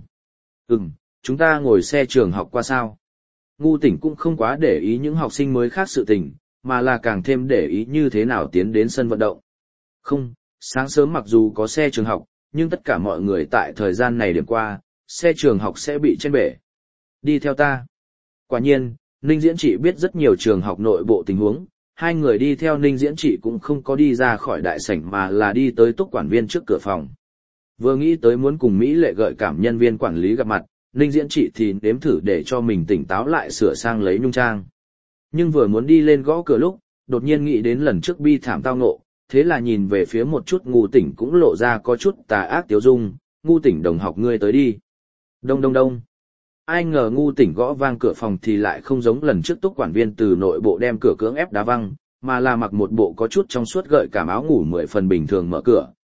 Chúng ta ngồi xe trường học qua sao? Ngu Tỉnh cũng không quá để ý những học sinh mới khác sự tình, mà là càng thêm để ý như thế nào tiến đến sân vận động. Không, sáng sớm mặc dù có xe trường học, nhưng tất cả mọi người tại thời gian này điểm qua, xe trường học sẽ bị chen bể. Đi theo ta. Quả nhiên, Ninh Diễn Trị biết rất nhiều trường học nội bộ tình huống, hai người đi theo Ninh Diễn Trị cũng không có đi ra khỏi đại sảnh mà là đi tới túc quản viên trước cửa phòng. Vừa nghĩ tới muốn cùng Mỹ Lệ gợi cảm nhân viên quản lý gặp mặt, Ninh Diễn Trị thì nếm thử để cho mình tỉnh táo lại sửa sang lấy nhung trang. Nhưng vừa muốn đi lên gõ cửa lúc, đột nhiên nghĩ đến lần trước bi thảm tao ngộ, thế là nhìn về phía một chút Ngu Tỉnh cũng lộ ra có chút tà ác tiếu dung, Ngu Tỉnh đồng học ngươi tới đi. Đông đông đông. Ai ngờ Ngu Tỉnh gõ vang cửa phòng thì lại không giống lần trước túc quản viên từ nội bộ đem cửa cưỡng ép đá văng, mà là mặc một bộ có chút trong suốt gợi cảm áo ngủ 10 phần bình thường mở cửa,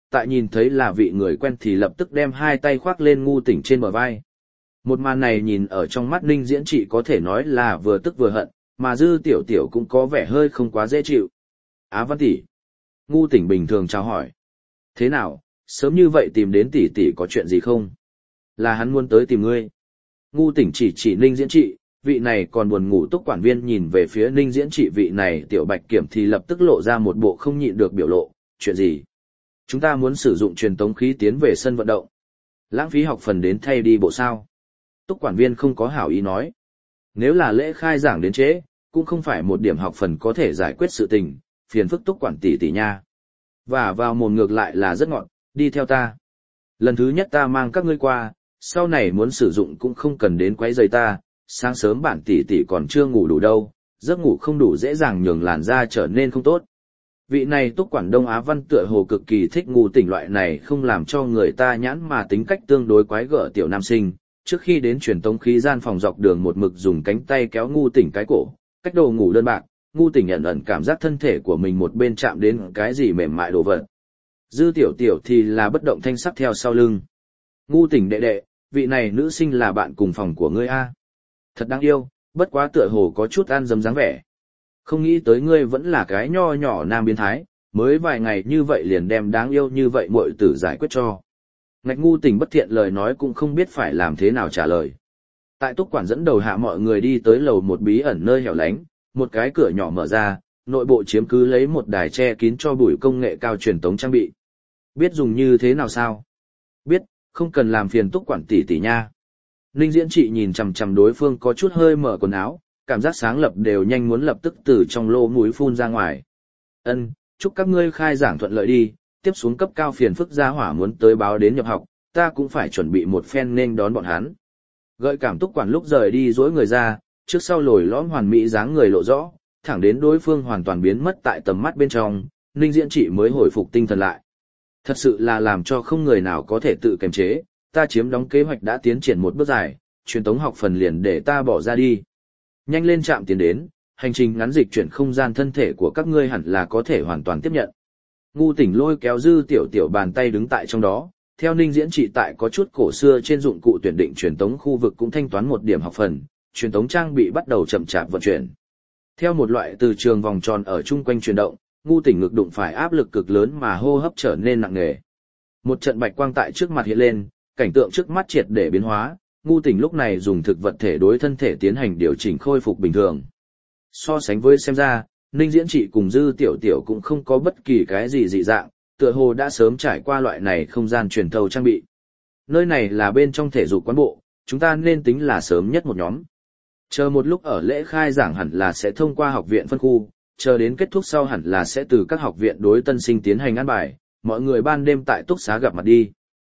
tại nhìn thấy là vị người quen thì lập tức đem hai tay khoác lên Ngu Tỉnh trên bờ vai. Một màn này nhìn ở trong mắt Ninh Diễn Trị có thể nói là vừa tức vừa hận, mà Dư Tiểu Tiểu cũng có vẻ hơi không quá dễ chịu. Á Văn tỷ. Ngu Tỉnh bình thường chào hỏi. Thế nào, sớm như vậy tìm đến tỷ tỷ có chuyện gì không? Là hắn muốn tới tìm ngươi. Ngu Tỉnh chỉ Ninh Diễn Trị, vị này còn buồn ngủ túc quản viên nhìn về phía Ninh Diễn Trị vị này Tiểu Bạch Kiểm thì lập tức lộ ra một bộ không nhịn được biểu lộ, chuyện gì? Chúng ta muốn sử dụng truyền tống khí tiến về sân vận động. Lãng phí học phần đến thay đi bộ sao? Túc quản viên không có hảo ý nói. Nếu là lễ khai giảng đến trễ, cũng không phải một điểm học phần có thể giải quyết sự tình, phiền phức Túc quản tỷ nha. Và vào mồm ngược lại là rất ngọt, đi theo ta. Lần thứ nhất ta mang các ngươi qua, sau này muốn sử dụng cũng không cần đến quấy rầy ta, sáng sớm bản tỷ còn chưa ngủ đủ đâu, giấc ngủ không đủ dễ dàng nhường làn da trở nên không tốt. Vị này Túc quản Đông Á Văn tựa hồ cực kỳ thích Ngu Tỉnh loại này không làm cho người ta nhãn mà tính cách tương đối quái gở tiểu nam sinh. Trước khi đến truyền tống khí gian phòng dọc đường một mực dùng cánh tay kéo Ngu Tỉnh cái cổ, cách đồ ngủ đơn bạc, Ngu Tỉnh ẩn ẩn cảm giác thân thể của mình một bên chạm đến cái gì mềm mại đồ vật. Dư Tiểu Tiểu thì là bất động thanh sắc theo sau lưng. Ngu Tỉnh đệ đệ, vị này nữ sinh là bạn cùng phòng của ngươi a. Thật đáng yêu, bất quá tựa hồ có chút ăn dấm dáng vẻ. Không nghĩ tới ngươi vẫn là cái nho nhỏ nam biến thái, mới vài ngày như vậy liền đem đáng yêu như vậy muội tử giải quyết cho. Ngạch Ngu Tỉnh bất thiện lời nói cũng không biết phải làm thế nào trả lời. Tại Túc quản dẫn đầu hạ mọi người đi tới lầu một bí ẩn nơi hẻo lánh, một cái cửa nhỏ mở ra, nội bộ chiếm cứ lấy một đài che kín cho bụi công nghệ cao truyền tống trang bị. Biết dùng như thế nào sao? Biết, không cần làm phiền Túc quản tỷ nha. Ninh Diễn Trị nhìn chằm chằm đối phương có chút hơi mở quần áo, cảm giác sáng lập đều nhanh muốn lập tức từ trong lỗ mũi phun ra ngoài. Ân, chúc các ngươi khai giảng thuận lợi đi, tiếp xuống cấp cao phiền phức gia hỏa muốn tới báo đến nhập học, ta cũng phải chuẩn bị một phen nên đón bọn hắn. Gợi cảm Túc quản lúc rời đi dối người ra, trước sau lồi lõm hoàn mỹ dáng người lộ rõ, thẳng đến đối phương hoàn toàn biến mất tại tầm mắt bên trong, Ninh Diễn Trị mới hồi phục tinh thần lại. Thật sự là làm cho không người nào có thể tự kiềm chế, ta chiếm đóng kế hoạch đã tiến triển một bước dài, truyền tống học phần liền để ta bỏ ra đi. Nhanh lên trạm tiến đến, hành trình ngắn dịch chuyển không gian thân thể của các ngươi hẳn là có thể hoàn toàn tiếp nhận. Ngu Tỉnh lôi kéo Dư Tiểu Tiểu bàn tay đứng tại trong đó, theo Ninh Diễn Trị tại có chút cổ xưa trên dụng cụ tuyển định truyền tống khu vực cũng thanh toán một điểm học phần, truyền tống trang bị bắt đầu chậm chạp vận chuyển. Theo một loại từ trường vòng tròn ở chung quanh chuyển động, Ngu Tỉnh ngực đụng phải áp lực cực lớn mà hô hấp trở nên nặng nề. Một trận bạch quang tại trước mặt hiện lên, cảnh tượng trước mắt triệt để biến hóa, Ngu Tỉnh lúc này dùng thực vật thể đối thân thể tiến hành điều chỉnh khôi phục bình thường. So sánh với xem ra, Ninh Diễn Trị cùng Dư Tiểu Tiểu cũng không có bất kỳ cái gì dị dạng, tựa hồ đã sớm trải qua loại này không gian truyền thâu trang bị. Nơi này là bên trong thể dục quán bộ, chúng ta nên tính là sớm nhất một nhóm. Chờ một lúc ở lễ khai giảng hẳn là sẽ thông qua học viện phân khu, chờ đến kết thúc sau hẳn là sẽ từ các học viện đối tân sinh tiến hành an bài, mọi người ban đêm tại túc xá gặp mặt đi.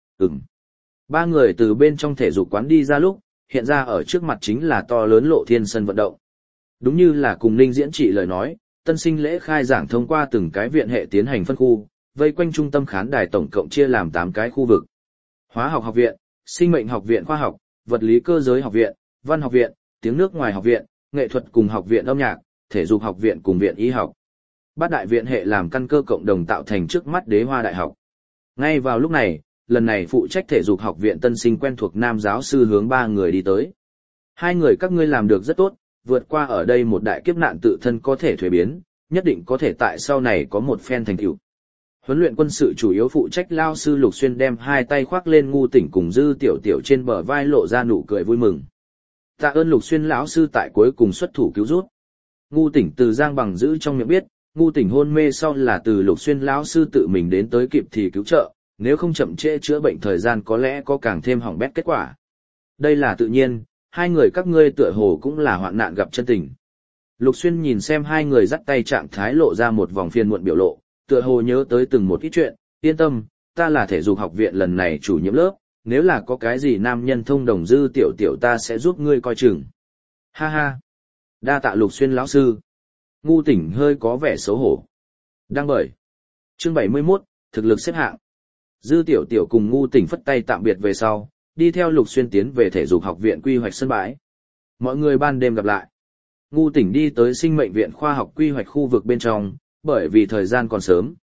Ba người từ bên trong thể dục quán đi ra lúc, hiện ra ở trước mặt chính là to lớn lộ thiên sân vận động. Đúng như là cùng Ninh Diễn Trị lời nói, tân sinh lễ khai giảng thông qua từng cái viện hệ tiến hành phân khu, vây quanh trung tâm khán đài tổng cộng chia làm 8 cái khu vực. Hóa học học viện, sinh mệnh học viện khoa học, vật lý cơ giới học viện, văn học viện, tiếng nước ngoài học viện, nghệ thuật cùng học viện âm nhạc, thể dục học viện cùng viện y học. Bát đại viện hệ làm căn cơ cộng đồng tạo thành trước mắt Đế Hoa Đại học. Ngay vào lúc này, lần này phụ trách thể dục học viện tân sinh quen thuộc nam giáo sư hướng 3 người đi tới. 2 người các ngươi làm được rất tốt, vượt qua ở đây một đại kiếp nạn tự thân có thể thuế biến, nhất định có thể tại sau này có một phen thành tựu. Huấn luyện quân sự chủ yếu phụ trách lao sư Lục Xuyên đem 2 tay khoác lên Ngu Tỉnh cùng Dư Tiểu Tiểu trên bờ vai lộ ra nụ cười vui mừng. Tạ ơn Lục Xuyên lão sư tại cuối cùng xuất thủ cứu rút. Ngu Tỉnh từ Giang Bằng giữ trong miệng biết, Ngu Tỉnh hôn mê sau là từ Lục Xuyên lão sư tự mình đến tới kịp thì cứu trợ, nếu không chậm trễ chữa bệnh thời gian có lẽ có càng thêm hỏng bét kết quả. Đây là tự nhiên, 2 người các ngươi tựa hồ cũng là hoạn nạn gặp chân tình. Lục Xuyên nhìn xem 2 người dắt tay trạng thái lộ ra một vòng phiền muộn biểu lộ, tựa hồ nhớ tới từng một ít chuyện, yên tâm, ta là thể dục học viện lần này chủ nhiệm lớp, nếu là có cái gì nam nhân thông đồng Dư Tiểu Tiểu ta sẽ giúp ngươi coi chừng. Ha ha, đa tạ Lục Xuyên lão sư. Ngu Tỉnh hơi có vẻ xấu hổ. Đăng bởi. Chương 71, thực lực xếp hạng. Dư Tiểu Tiểu cùng Ngu Tỉnh phất tay tạm biệt về sau, đi theo Lục Xuyên tiến về thể dục học viện quy hoạch sân bãi. Mọi người ban đêm gặp lại. Ngu Tỉnh đi tới sinh mệnh viện khoa học quy hoạch khu vực bên trong, bởi vì thời gian còn sớm,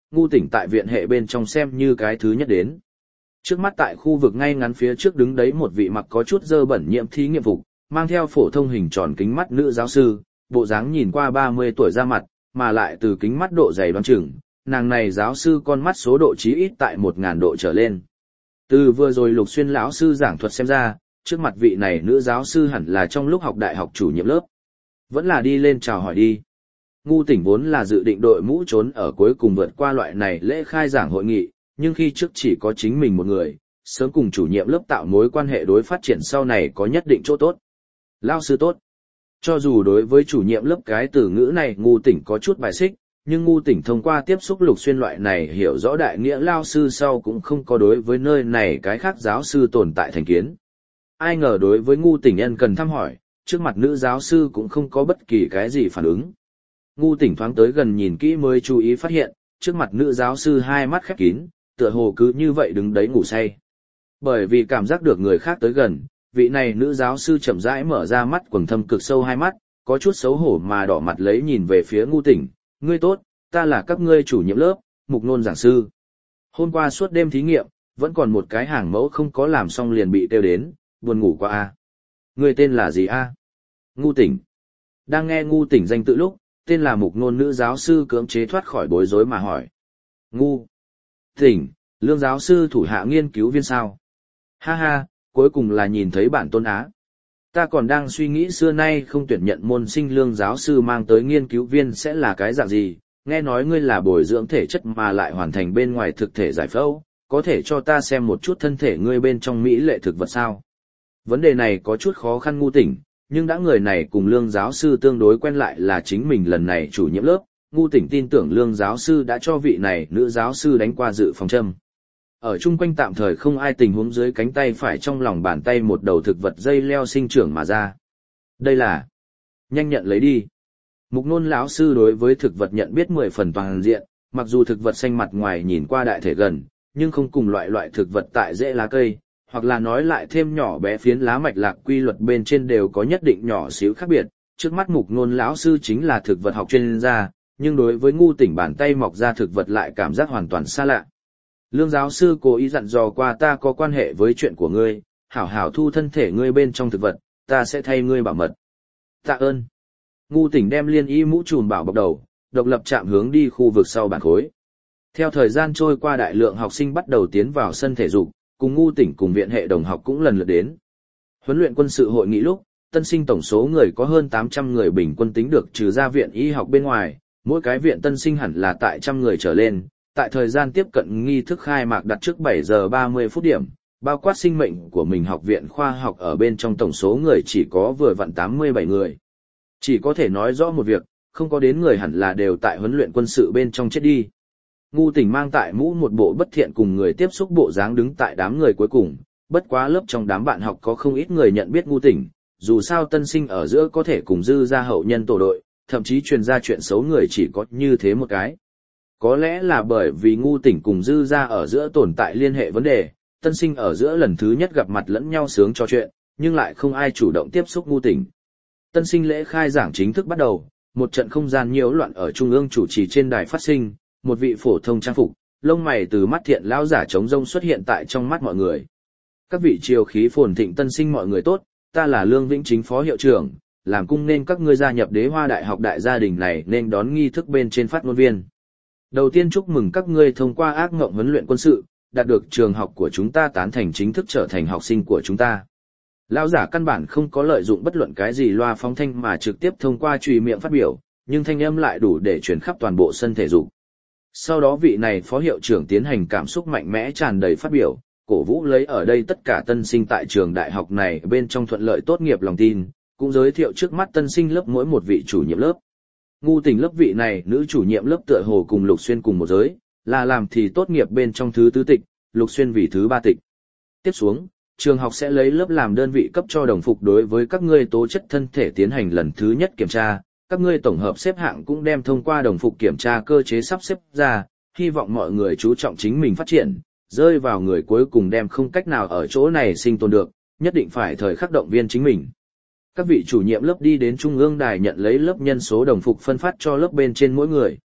Ngu Tỉnh tại viện hệ bên trong xem như cái thứ nhất đến. Trước mắt tại khu vực ngay ngắn phía trước đứng đấy một vị mặc có chút dơ bẩn nhiễm thí nghiệm phục, mang theo phổ thông hình tròn kính mắt nữ giáo sư, bộ dáng nhìn qua 30 tuổi ra mặt, mà lại từ kính mắt độ dày đoán chừng, nàng này giáo sư con mắt số độ chí ít tại 1000 độ trở lên. Từ vừa rồi Lục Xuyên lão sư giảng thuật xem ra, trước mặt vị này nữ giáo sư hẳn là trong lúc học đại học chủ nhiệm lớp. Vẫn là đi lên chào hỏi đi. Ngu Tỉnh vốn là dự định đội mũ trốn ở cuối cùng vượt qua loại này lễ khai giảng hội nghị, nhưng khi trước chỉ có chính mình một người, sớm cùng chủ nhiệm lớp tạo mối quan hệ đối phát triển sau này có nhất định chỗ tốt. Lao sư tốt. Cho dù đối với chủ nhiệm lớp cái từ ngữ này Ngu Tỉnh có chút bài xích, nhưng Ngu Tỉnh thông qua tiếp xúc Lục Xuyên loại này hiểu rõ đại nghĩa lao sư sau cũng không có đối với nơi này cái khác giáo sư tồn tại thành kiến. Ai ngờ đối với Ngu Tỉnh nhân cần thăm hỏi, trước mặt nữ giáo sư cũng không có bất kỳ cái gì phản ứng. Ngu Tỉnh thoáng tới gần nhìn kỹ mới chú ý phát hiện, trước mặt nữ giáo sư hai mắt khép kín, tựa hồ cứ như vậy đứng đấy ngủ say. Bởi vì cảm giác được người khác tới gần, vị này nữ giáo sư chậm rãi mở ra mắt quầng thâm cực sâu hai mắt, có chút xấu hổ mà đỏ mặt lấy nhìn về phía Ngu Tỉnh, ngươi tốt, ta là các ngươi chủ nhiệm lớp, Mục Nôn giảng sư. Hôm qua suốt đêm thí nghiệm, vẫn còn một cái hàng mẫu không có làm xong liền bị kêu đến, buồn ngủ quá a. Ngươi tên là gì a? Ngu Tỉnh. Đang nghe Ngu Tỉnh danh tự lúc, tên là Mục Nôn nữ giáo sư cưỡng chế thoát khỏi bối rối mà hỏi. Ngu Tỉnh, Lương giáo sư thủ hạ nghiên cứu viên sao? Ha ha, cuối cùng là nhìn thấy bản tôn á. Ta còn đang suy nghĩ xưa nay không tuyển nhận môn sinh Lương giáo sư mang tới nghiên cứu viên sẽ là cái dạng gì, nghe nói ngươi là bồi dưỡng thể chất mà lại hoàn thành bên ngoài thực thể giải phẫu, có thể cho ta xem một chút thân thể ngươi bên trong mỹ lệ thực vật sao? Vấn đề này có chút khó khăn Ngu Tỉnh, nhưng đã người này cùng Lương giáo sư tương đối quen lại là chính mình lần này chủ nhiệm lớp, Ngu Tỉnh tin tưởng Lương giáo sư đã cho vị này nữ giáo sư đánh qua dự phòng châm. Ở chung quanh tạm thời không ai tình huống dưới cánh tay phải trong lòng bàn tay một đầu thực vật dây leo sinh trưởng mà ra. Đây là... Nhanh nhận lấy đi. Mục Nôn lão sư đối với thực vật nhận biết 10 phần toàn diện, mặc dù thực vật xanh mặt ngoài nhìn qua đại thể gần, nhưng không cùng loại thực vật tại rễ lá cây, hoặc là nói lại thêm nhỏ bé phiến lá mạch lạc quy luật bên trên đều có nhất định nhỏ xíu khác biệt. Trước mắt Mục Nôn lão sư chính là thực vật học chuyên gia, nhưng đối với Ngu Tỉnh bàn tay mọc ra thực vật lại cảm giác hoàn toàn xa lạ. Lương giáo sư cố ý dặn dò qua ta có quan hệ với chuyện của ngươi, hảo hảo thu thân thể ngươi bên trong thực vật, ta sẽ thay ngươi bảo mật. Tạ ơn. Ngu Tỉnh đem liên y mũ trùm bảo bọc đầu, độc lập chạm hướng đi khu vực sau bàn khối. Theo thời gian trôi qua đại lượng học sinh bắt đầu tiến vào sân thể dục, cùng Ngu Tỉnh cùng viện hệ đồng học cũng lần lượt đến. Huấn luyện quân sự hội nghị lúc, tân sinh tổng số người có hơn 800 người bình quân tính được trừ ra viện y học bên ngoài, mỗi cái viện tân sinh hẳn là tại 100 người trở lên. Tại thời gian tiếp cận nghi thức khai mạc đặt trước 7 giờ 30 phút điểm, bao quát sinh mệnh của mình học viện khoa học ở bên trong tổng số người chỉ có vừa vặn 87 người. Chỉ có thể nói rõ một việc, không có đến người hẳn là đều tại huấn luyện quân sự bên trong chết đi. Ngu Tỉnh mang tại mũ một bộ bất thiện cùng người tiếp xúc bộ dáng đứng tại đám người cuối cùng, bất quá lớp trong đám bạn học có không ít người nhận biết Ngu Tỉnh, dù sao tân sinh ở giữa có thể cùng dư ra hậu nhân tổ đội, thậm chí truyền ra chuyện xấu người chỉ có như thế một cái. Có lẽ là bởi vì Ngu Tỉnh cùng dư ra ở giữa tồn tại liên hệ vấn đề, tân sinh ở giữa lần thứ nhất gặp mặt lẫn nhau sướng trò chuyện, nhưng lại không ai chủ động tiếp xúc Ngu Tỉnh. Tân sinh lễ khai giảng chính thức bắt đầu, một trận không gian nhiễu loạn ở trung ương chủ trì trên đài phát sinh, một vị phổ thông trang phục, lông mày từ mắt thiện lão giả trống rông xuất hiện tại trong mắt mọi người. Các vị triều khí phồn thịnh tân sinh mọi người tốt, ta là Lương Vĩnh Chính phó hiệu trưởng, làm cung nên các ngươi gia nhập Đế Hoa Đại học đại gia đình này nên đón nghi thức bên trên phát ngôn viên. Đầu tiên chúc mừng các ngươi thông qua ác ngộng huấn luyện quân sự, đạt được trường học của chúng ta tán thành chính thức trở thành học sinh của chúng ta. Lão giả căn bản không có lợi dụng bất luận cái gì loa phóng thanh mà trực tiếp thông qua chùy miệng phát biểu, nhưng thanh âm lại đủ để truyền khắp toàn bộ sân thể dục. Sau đó vị này phó hiệu trưởng tiến hành cảm xúc mạnh mẽ tràn đầy phát biểu, cổ vũ lấy ở đây tất cả tân sinh tại trường đại học này bên trong thuận lợi tốt nghiệp lòng tin, cũng giới thiệu trước mắt tân sinh lớp mỗi một vị chủ nhiệm lớp. Ngu Tỉnh lớp vị này nữ chủ nhiệm lớp tựa hồ cùng Lục Xuyên cùng một giới, là làm thì tốt nghiệp bên trong thứ tứ tịch, Lục Xuyên vì thứ ba tịch. Tiếp xuống, trường học sẽ lấy lớp làm đơn vị cấp cho đồng phục đối với các ngươi tố chất thân thể tiến hành lần thứ nhất kiểm tra, các ngươi tổng hợp xếp hạng cũng đem thông qua đồng phục kiểm tra cơ chế sắp xếp ra, hy vọng mọi người chú trọng chính mình phát triển, rơi vào người cuối cùng đem không cách nào ở chỗ này sinh tồn được, nhất định phải thời khắc động viên chính mình. Các vị chủ nhiệm lớp đi đến trung ương đài nhận lấy lớp nhân số đồng phục phân phát cho lớp bên trên mỗi người.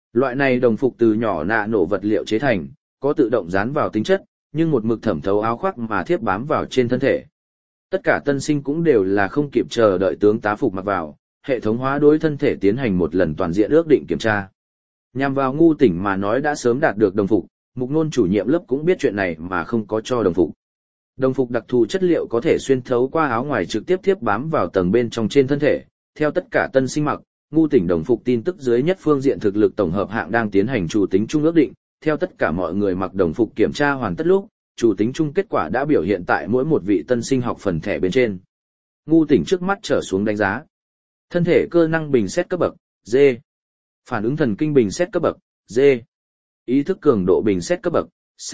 Loại này đồng phục từ nhỏ nạ nổ vật liệu chế thành, có tự động dán vào tính chất, nhưng một mực thẩm thấu áo khoác mà thiếp bám vào trên thân thể. Tất cả tân sinh cũng đều là không kịp chờ đợi tướng tá phục mặc vào, hệ thống hóa đối thân thể tiến hành một lần toàn diện ước định kiểm tra. Nhằm vào ngu tỉnh mà nói đã sớm đạt được đồng phục, Mục Nôn chủ nhiệm lớp cũng biết chuyện này mà không có cho đồng phục. Đồng phục đặc thù chất liệu có thể xuyên thấu qua áo ngoài trực tiếp thiếp bám vào tầng bên trong trên thân thể. Theo tất cả tân sinh mặc, ngu tỉnh đồng phục tin tức dưới nhất phương diện thực lực tổng hợp hạng đang tiến hành chủ tính chung ước định. Theo tất cả mọi người mặc đồng phục kiểm tra hoàn tất lúc, chủ tính chung kết quả đã biểu hiện tại mỗi một vị tân sinh học phần thẻ bên trên. Ngu tỉnh trước mắt trở xuống đánh giá. Thân thể cơ năng bình xét cấp bậc, D. Phản ứng thần kinh bình xét cấp bậc, D. Ý thức cường độ bình xét cấp bậc, C.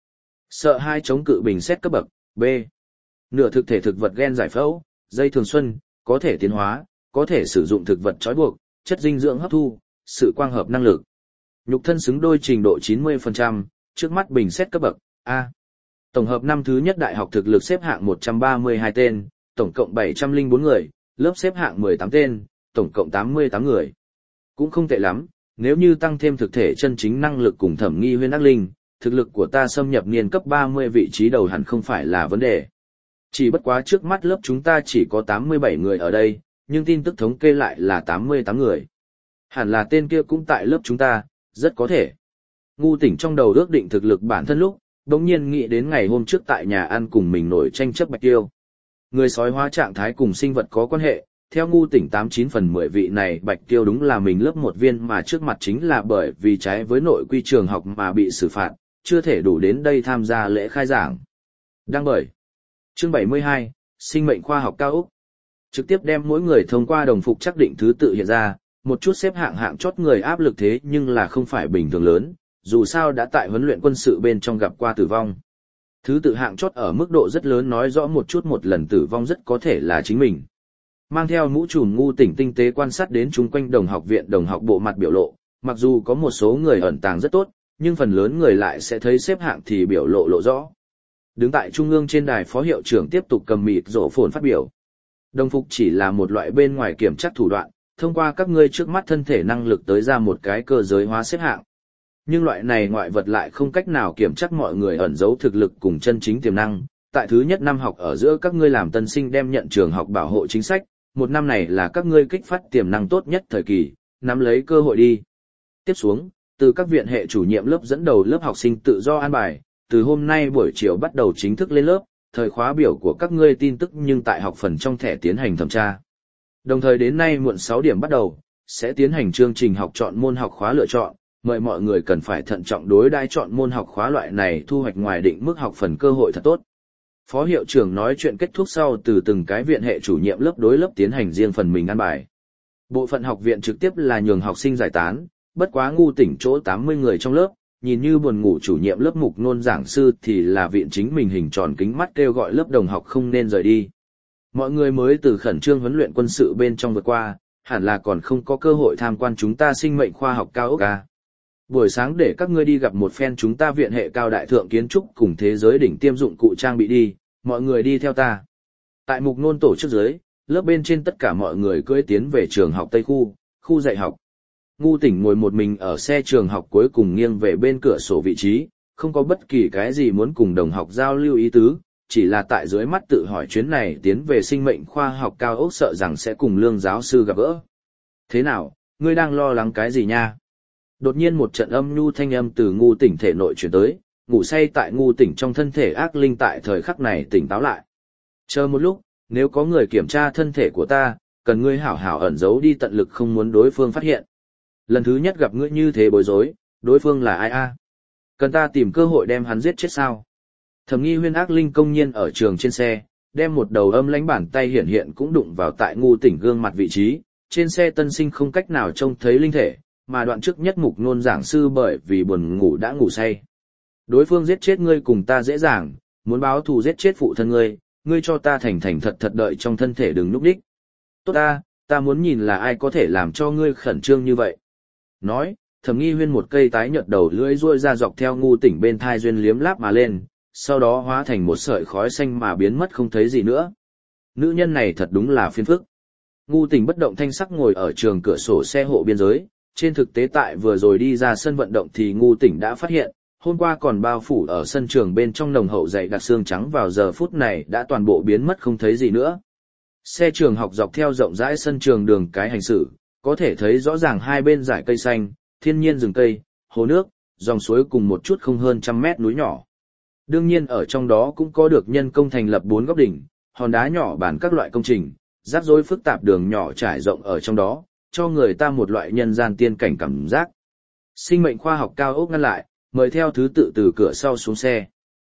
Sợ hai chống cự bình xét cấp bậc, B. Nửa thực thể thực vật gen giải phẫu, dây thường xuân, có thể tiến hóa, có thể sử dụng thực vật trói buộc, chất dinh dưỡng hấp thu, sự quang hợp năng lực. Nhục thân xứng đôi trình độ 90%, trước mắt bình xét cấp bậc, A. Tổng hợp năm thứ nhất đại học thực lực xếp hạng 132 tên, tổng cộng 704 người, lớp xếp hạng 18 tên, tổng cộng 88 người. Cũng không tệ lắm, nếu như tăng thêm thực thể chân chính năng lực cùng Thẩm Nghi Huyên ác linh, thực lực của ta xâm nhập niên cấp 30 vị trí đầu hẳn không phải là vấn đề. Chỉ bất quá trước mắt lớp chúng ta chỉ có 87 người ở đây, nhưng tin tức thống kê lại là 88 người. Hẳn là tên kia cũng tại lớp chúng ta, rất có thể. Ngu tỉnh trong đầu ước định thực lực bản thân lúc, đống nhiên nghĩ đến ngày hôm trước tại nhà ăn cùng mình nổi tranh chấp Bạch Tiêu. Người sói hóa trạng thái cùng sinh vật có quan hệ, theo ngu tỉnh 89 phần 10 vị này Bạch Tiêu đúng là mình lớp một viên mà trước mặt chính là bởi vì trái với nội quy trường học mà bị xử phạt, chưa thể đủ đến đây tham gia lễ khai giảng. Đăng bởi chương 72, sinh mệnh khoa học cao ốc. Trực tiếp đem mỗi người thông qua đồng phục xác định thứ tự hiện ra, một chút xếp hạng hạng chót người áp lực thế nhưng là không phải bình thường lớn, dù sao đã tại huấn luyện quân sự bên trong gặp qua tử vong. Thứ tự hạng chót ở mức độ rất lớn nói rõ một chút một lần tử vong rất có thể là chính mình. Mang theo mũ trùm ngu tỉnh tinh tế quan sát đến chung quanh đồng học viện đồng học bộ mặt biểu lộ, mặc dù có một số người ẩn tàng rất tốt, nhưng phần lớn người lại sẽ thấy xếp hạng thì biểu lộ lộ rõ. Đứng tại trung ương trên đài phó hiệu trưởng tiếp tục cầm mịt rổ phồn phát biểu. Đồng phục chỉ là một loại bên ngoài kiểm tra thủ đoạn, thông qua các ngươi trước mắt thân thể năng lực tới ra một cái cơ giới hóa xếp hạng. Nhưng loại này ngoại vật lại không cách nào kiểm chắc mọi người ẩn giấu thực lực cùng chân chính tiềm năng. Tại thứ nhất năm học ở giữa các ngươi làm tân sinh đem nhận trường học bảo hộ chính sách, một năm này là các ngươi kích phát tiềm năng tốt nhất thời kỳ, nắm lấy cơ hội đi. Tiếp xuống, từ các viện hệ chủ nhiệm lớp dẫn đầu lớp học sinh tự do an bài, từ hôm nay buổi chiều bắt đầu chính thức lên lớp, thời khóa biểu của các ngươi tin tức nhưng tại học phần trong thẻ tiến hành thẩm tra. Đồng thời đến nay muộn 6 điểm bắt đầu, sẽ tiến hành chương trình học chọn môn học khóa lựa chọn, mời mọi người cần phải thận trọng đối đãi chọn môn học khóa loại này thu hoạch ngoài định mức học phần cơ hội thật tốt. Phó hiệu trưởng nói chuyện kết thúc sau từ từng cái viện hệ chủ nhiệm lớp đối lớp tiến hành riêng phần mình ăn bài. Bộ phận học viện trực tiếp là nhường học sinh giải tán, bất quá ngu tỉnh chỗ 80 người trong lớp, nhìn như buồn ngủ chủ nhiệm lớp Mục Nôn giảng sư thì là viện chính mình hình tròn kính mắt kêu gọi lớp đồng học không nên rời đi. Mọi người mới từ khẩn trương huấn luyện quân sự bên trong vượt qua, hẳn là còn không có cơ hội tham quan chúng ta sinh mệnh khoa học cao ốc a. Buổi sáng để các ngươi đi gặp một phen chúng ta viện hệ cao đại thượng kiến trúc cùng thế giới đỉnh tiêm dụng cụ trang bị đi, mọi người đi theo ta. Tại Mục Nôn tổ chức dưới, lớp bên trên tất cả mọi người cưỡi tiến về trường học Tây khu, khu dạy học. Ngu tỉnh ngồi một mình ở xe trường học cuối cùng nghiêng về bên cửa sổ vị trí, không có bất kỳ cái gì muốn cùng đồng học giao lưu ý tứ, chỉ là tại dưới mắt tự hỏi chuyến này tiến về sinh mệnh khoa học cao ốc sợ rằng sẽ cùng Lương giáo sư gặp gỡ. Thế nào, ngươi đang lo lắng cái gì nha? Đột nhiên một trận âm nhu thanh âm từ ngu tỉnh thể nội chuyển tới, ngủ say tại ngu tỉnh trong thân thể ác linh tại thời khắc này tỉnh táo lại. Chờ một lúc, nếu có người kiểm tra thân thể của ta, cần ngươi hảo hảo ẩn giấu đi tận lực không muốn đối phương phát hiện. Lần thứ nhất gặp ngươi như thế bối rối, đối phương là ai a? Cần ta tìm cơ hội đem hắn giết chết sao? Thẩm Nghi Huyên ác linh công nhiên ở trường trên xe, đem một đầu âm lãnh bàn tay hiển hiện cũng đụng vào tại ngu tỉnh gương mặt vị trí, trên xe tân sinh không cách nào trông thấy linh thể, mà đoạn trước nhất Mục Nôn giảng sư bởi vì buồn ngủ đã ngủ say. Đối phương giết chết ngươi cùng ta dễ dàng, muốn báo thù giết chết phụ thân ngươi, ngươi cho ta thành thành thật thật đợi trong thân thể đừng núp đích. Tốt ta muốn nhìn là ai có thể làm cho ngươi khẩn trương như vậy. Nói, Thẩm Nghi Huyên một cây tái nhợt đầu lưỡi ruôi ra dọc theo ngu tỉnh bên thai duyên liếm láp mà lên, sau đó hóa thành một sợi khói xanh mà biến mất không thấy gì nữa. Nữ nhân này thật đúng là phiền phức. Ngu tỉnh bất động thanh sắc ngồi ở trường cửa sổ xe hộ biên giới, trên thực tế tại vừa rồi đi ra sân vận động thì Ngu Tỉnh đã phát hiện, hôm qua còn bao phủ ở sân trường bên trong nồng hậu dày đặc xương trắng vào giờ phút này đã toàn bộ biến mất không thấy gì nữa. Xe trường học dọc theo rộng rãi sân trường đường cái hành xử, có thể thấy rõ ràng hai bên dải cây xanh, thiên nhiên rừng cây, hồ nước, dòng suối cùng một chút không hơn 100 mét núi nhỏ. Đương nhiên ở trong đó cũng có được nhân công thành lập 4 góc đỉnh, hòn đá nhỏ bàn các loại công trình, rắc rối phức tạp đường nhỏ trải rộng ở trong đó, cho người ta một loại nhân gian tiên cảnh cảm giác. Sinh mệnh khoa học cao ốc ngăn lại, mời theo thứ tự từ cửa sau xuống xe.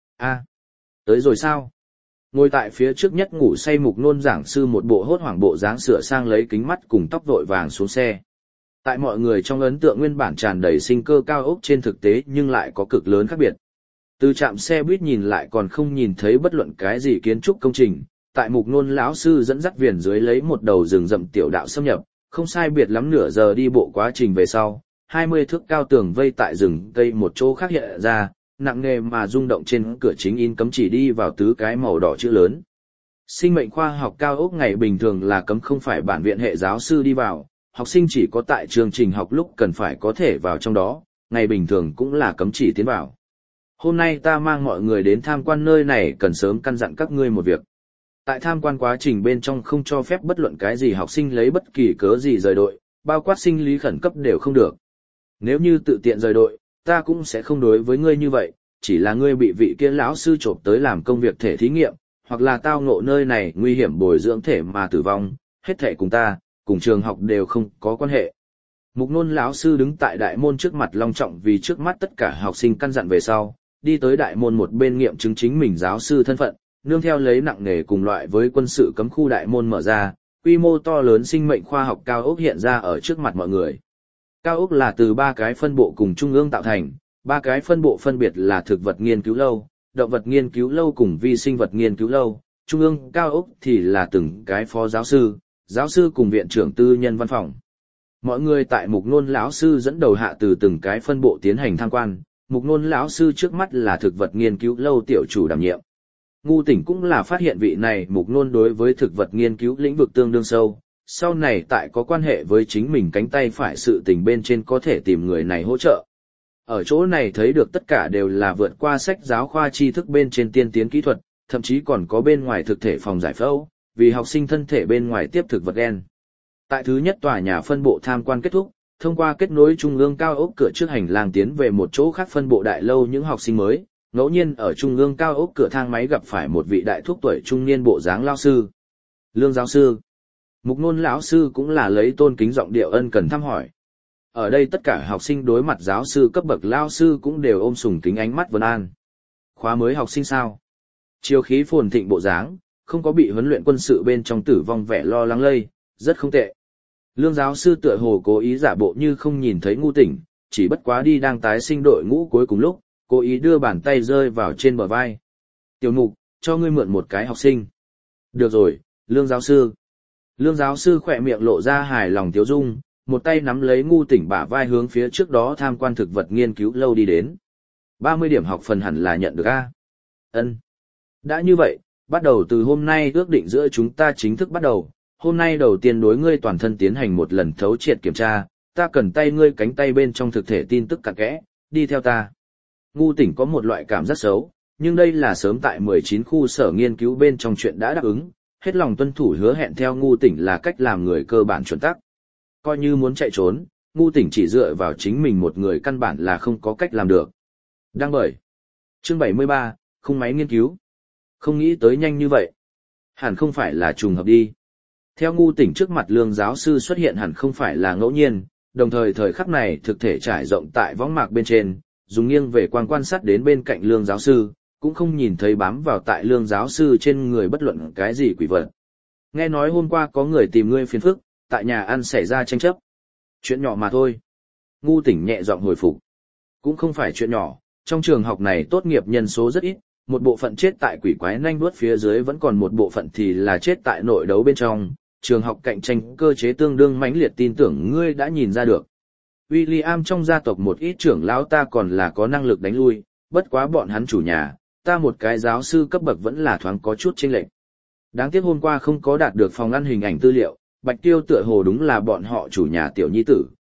Tới rồi sao? Ngồi tại phía trước nhất ngủ say Mục Nôn giảng sư một bộ hốt hoảng bộ dáng sửa sang lấy kính mắt cùng tóc vội vàng xuống xe. Tại mọi người trong ấn tượng nguyên bản tràn đầy sinh cơ cao ốc trên thực tế nhưng lại có cực lớn khác biệt. Từ trạm xe buýt nhìn lại còn không nhìn thấy bất luận cái gì kiến trúc công trình, tại Mục Nôn lão sư dẫn dắt viền dưới lấy một đầu rừng rậm tiểu đạo xâm nhập, không sai biệt lắm nửa giờ đi bộ quá trình về sau, 20 thước cao tường vây tại rừng cây một chỗ khác hiện ra, nặng nề mà rung động trên cửa chính in cấm chỉ đi vào tứ cái màu đỏ chữ lớn. Sinh mệnh khoa học cao ốc ngày bình thường là cấm không phải bản viện hệ giáo sư đi vào, học sinh chỉ có tại chương trình học lúc cần phải có thể vào trong đó, ngày bình thường cũng là cấm chỉ tiến vào. Hôm nay ta mang mọi người đến tham quan nơi này cần sớm căn dặn các ngươi một việc. Tại tham quan quá trình bên trong không cho phép bất luận cái gì học sinh lấy bất kỳ cớ gì rời đội, bao quát sinh lý khẩn cấp đều không được. Nếu như tự tiện rời đội, ta cũng sẽ không đối với ngươi như vậy, chỉ là ngươi bị vị kia lão sư chộp tới làm công việc thể thí nghiệm, hoặc là tao ngộ nơi này nguy hiểm bồi dưỡng thể mà tử vong, hết thể cùng ta, cùng trường học đều không có quan hệ. Mục Nôn lão sư đứng tại đại môn trước mặt long trọng vì trước mắt tất cả học sinh căn dặn về sau, đi tới đại môn một bên nghiệm chứng chính mình giáo sư thân phận, nương theo lấy nặng nề cùng loại với quân sự cấm khu đại môn mở ra, quy mô to lớn sinh mệnh khoa học cao ốc hiện ra ở trước mặt mọi người. Cao ốc là từ 3 cái phân bộ cùng trung ương tạo thành, 3 cái phân bộ phân biệt là thực vật nghiên cứu lâu, động vật nghiên cứu lâu cùng vi sinh vật nghiên cứu lâu, trung ương cao ốc thì là từng cái phó giáo sư cùng viện trưởng tư nhân văn phòng. Mọi người tại Mục Nôn lão sư dẫn đầu hạ từ từng cái phân bộ tiến hành tham quan, Mục Nôn lão sư trước mắt là thực vật nghiên cứu lâu tiểu chủ đảm nhiệm. Ngu Tỉnh cũng là phát hiện vị này Mục Nôn đối với thực vật nghiên cứu lĩnh vực tương đương sâu, sau này tại có quan hệ với chính mình cánh tay phải sự tình bên trên có thể tìm người này hỗ trợ. Ở chỗ này thấy được tất cả đều là vượt qua sách giáo khoa tri thức bên trên tiên tiến kỹ thuật, thậm chí còn có bên ngoài thực thể phòng giải phẫu, vì học sinh thân thể bên ngoài tiếp thực vật gen. Tại thứ nhất tòa nhà phân bộ tham quan kết thúc, thông qua kết nối trung ương cao ốc cửa trước hành lang tiến về một chỗ khác phân bộ đại lâu những học sinh mới, ngẫu nhiên ở trung ương cao ốc cửa thang máy gặp phải một vị đại thúc tuổi trung niên bộ dáng lao sư. Lương giáo sư. Mục Nôn lão sư cũng là lấy tôn kính giọng điệu ân cần thăm hỏi. Ở đây tất cả học sinh đối mặt giáo sư cấp bậc lao sư cũng đều ôm sùng kính ánh mắt vân an. Khóa mới học sinh sao? Chiêu khí phồn thịnh bộ dáng, không có bị huấn luyện quân sự bên trong tử vong vẻ lo lắng lây, rất không tệ. Lương giáo sư tựa hồ cố ý giả bộ như không nhìn thấy Ngu Tỉnh, chỉ bất quá đi đang tái sinh đội ngũ cuối cùng lúc, cố ý đưa bàn tay rơi vào trên bờ vai. Tiểu Mục, cho ngươi mượn một cái học sinh. Được rồi, Lương giáo sư. Lương giáo sư khỏe miệng lộ ra hài lòng tiếu dung, một tay nắm lấy Ngu Tỉnh bả vai hướng phía trước đó tham quan thực vật nghiên cứu lâu đi đến. 30 điểm học phần hẳn là nhận được a. Ân. Đã như vậy, bắt đầu từ hôm nay ước định giữa chúng ta chính thức bắt đầu. Hôm nay đầu tiên đối ngươi toàn thân tiến hành một lần thấu triệt kiểm tra, ta cần tay ngươi cánh tay bên trong thực thể tin tức cặn kẽ, đi theo ta. Ngu Tỉnh có một loại cảm giác xấu, nhưng đây là sớm tại 19 khu sở nghiên cứu bên trong chuyện đã đáp ứng, hết lòng tuân thủ hứa hẹn theo Ngu Tỉnh là cách làm người cơ bản chuẩn tắc. Coi như muốn chạy trốn, Ngu Tỉnh chỉ dựa vào chính mình một người căn bản là không có cách làm được. Đăng bởi. Chương 73, khung máy nghiên cứu. Không nghĩ tới nhanh như vậy. Hẳn không phải là trùng hợp đi. Theo Ngu Tỉnh trước mặt Lương giáo sư xuất hiện hẳn không phải là ngẫu nhiên, đồng thời thời khắc này thực thể trải rộng tại võng mạc bên trên, dùng nghiêng về quan sát đến bên cạnh Lương giáo sư, cũng không nhìn thấy bám vào tại Lương giáo sư trên người bất luận cái gì quỷ vật. Nghe nói hôm qua có người tìm ngươi phiền phức, tại nhà ăn xảy ra tranh chấp. Chuyện nhỏ mà thôi. Ngu Tỉnh nhẹ giọng hồi phục. Cũng không phải chuyện nhỏ, trong trường học này tốt nghiệp nhân số rất ít, một bộ phận chết tại quỷ quái nanh đuốt phía dưới vẫn còn một bộ phận thì là chết tại nội đấu bên trong. Trường học cạnh tranh cơ chế tương đương mãnh liệt, tin tưởng ngươi đã nhìn ra được. William trong gia tộc một ít trưởng lão ta còn là có năng lực đánh lui, bất quá bọn hắn chủ nhà, ta một cái giáo sư cấp bậc vẫn là thoáng có chút chênh lệch. Đáng tiếc hôm qua không có đạt được phòng ăn hình ảnh tư liệu, Bạch Tiêu tựa hồ đúng là bọn họ chủ nhà tiểu nhi tử,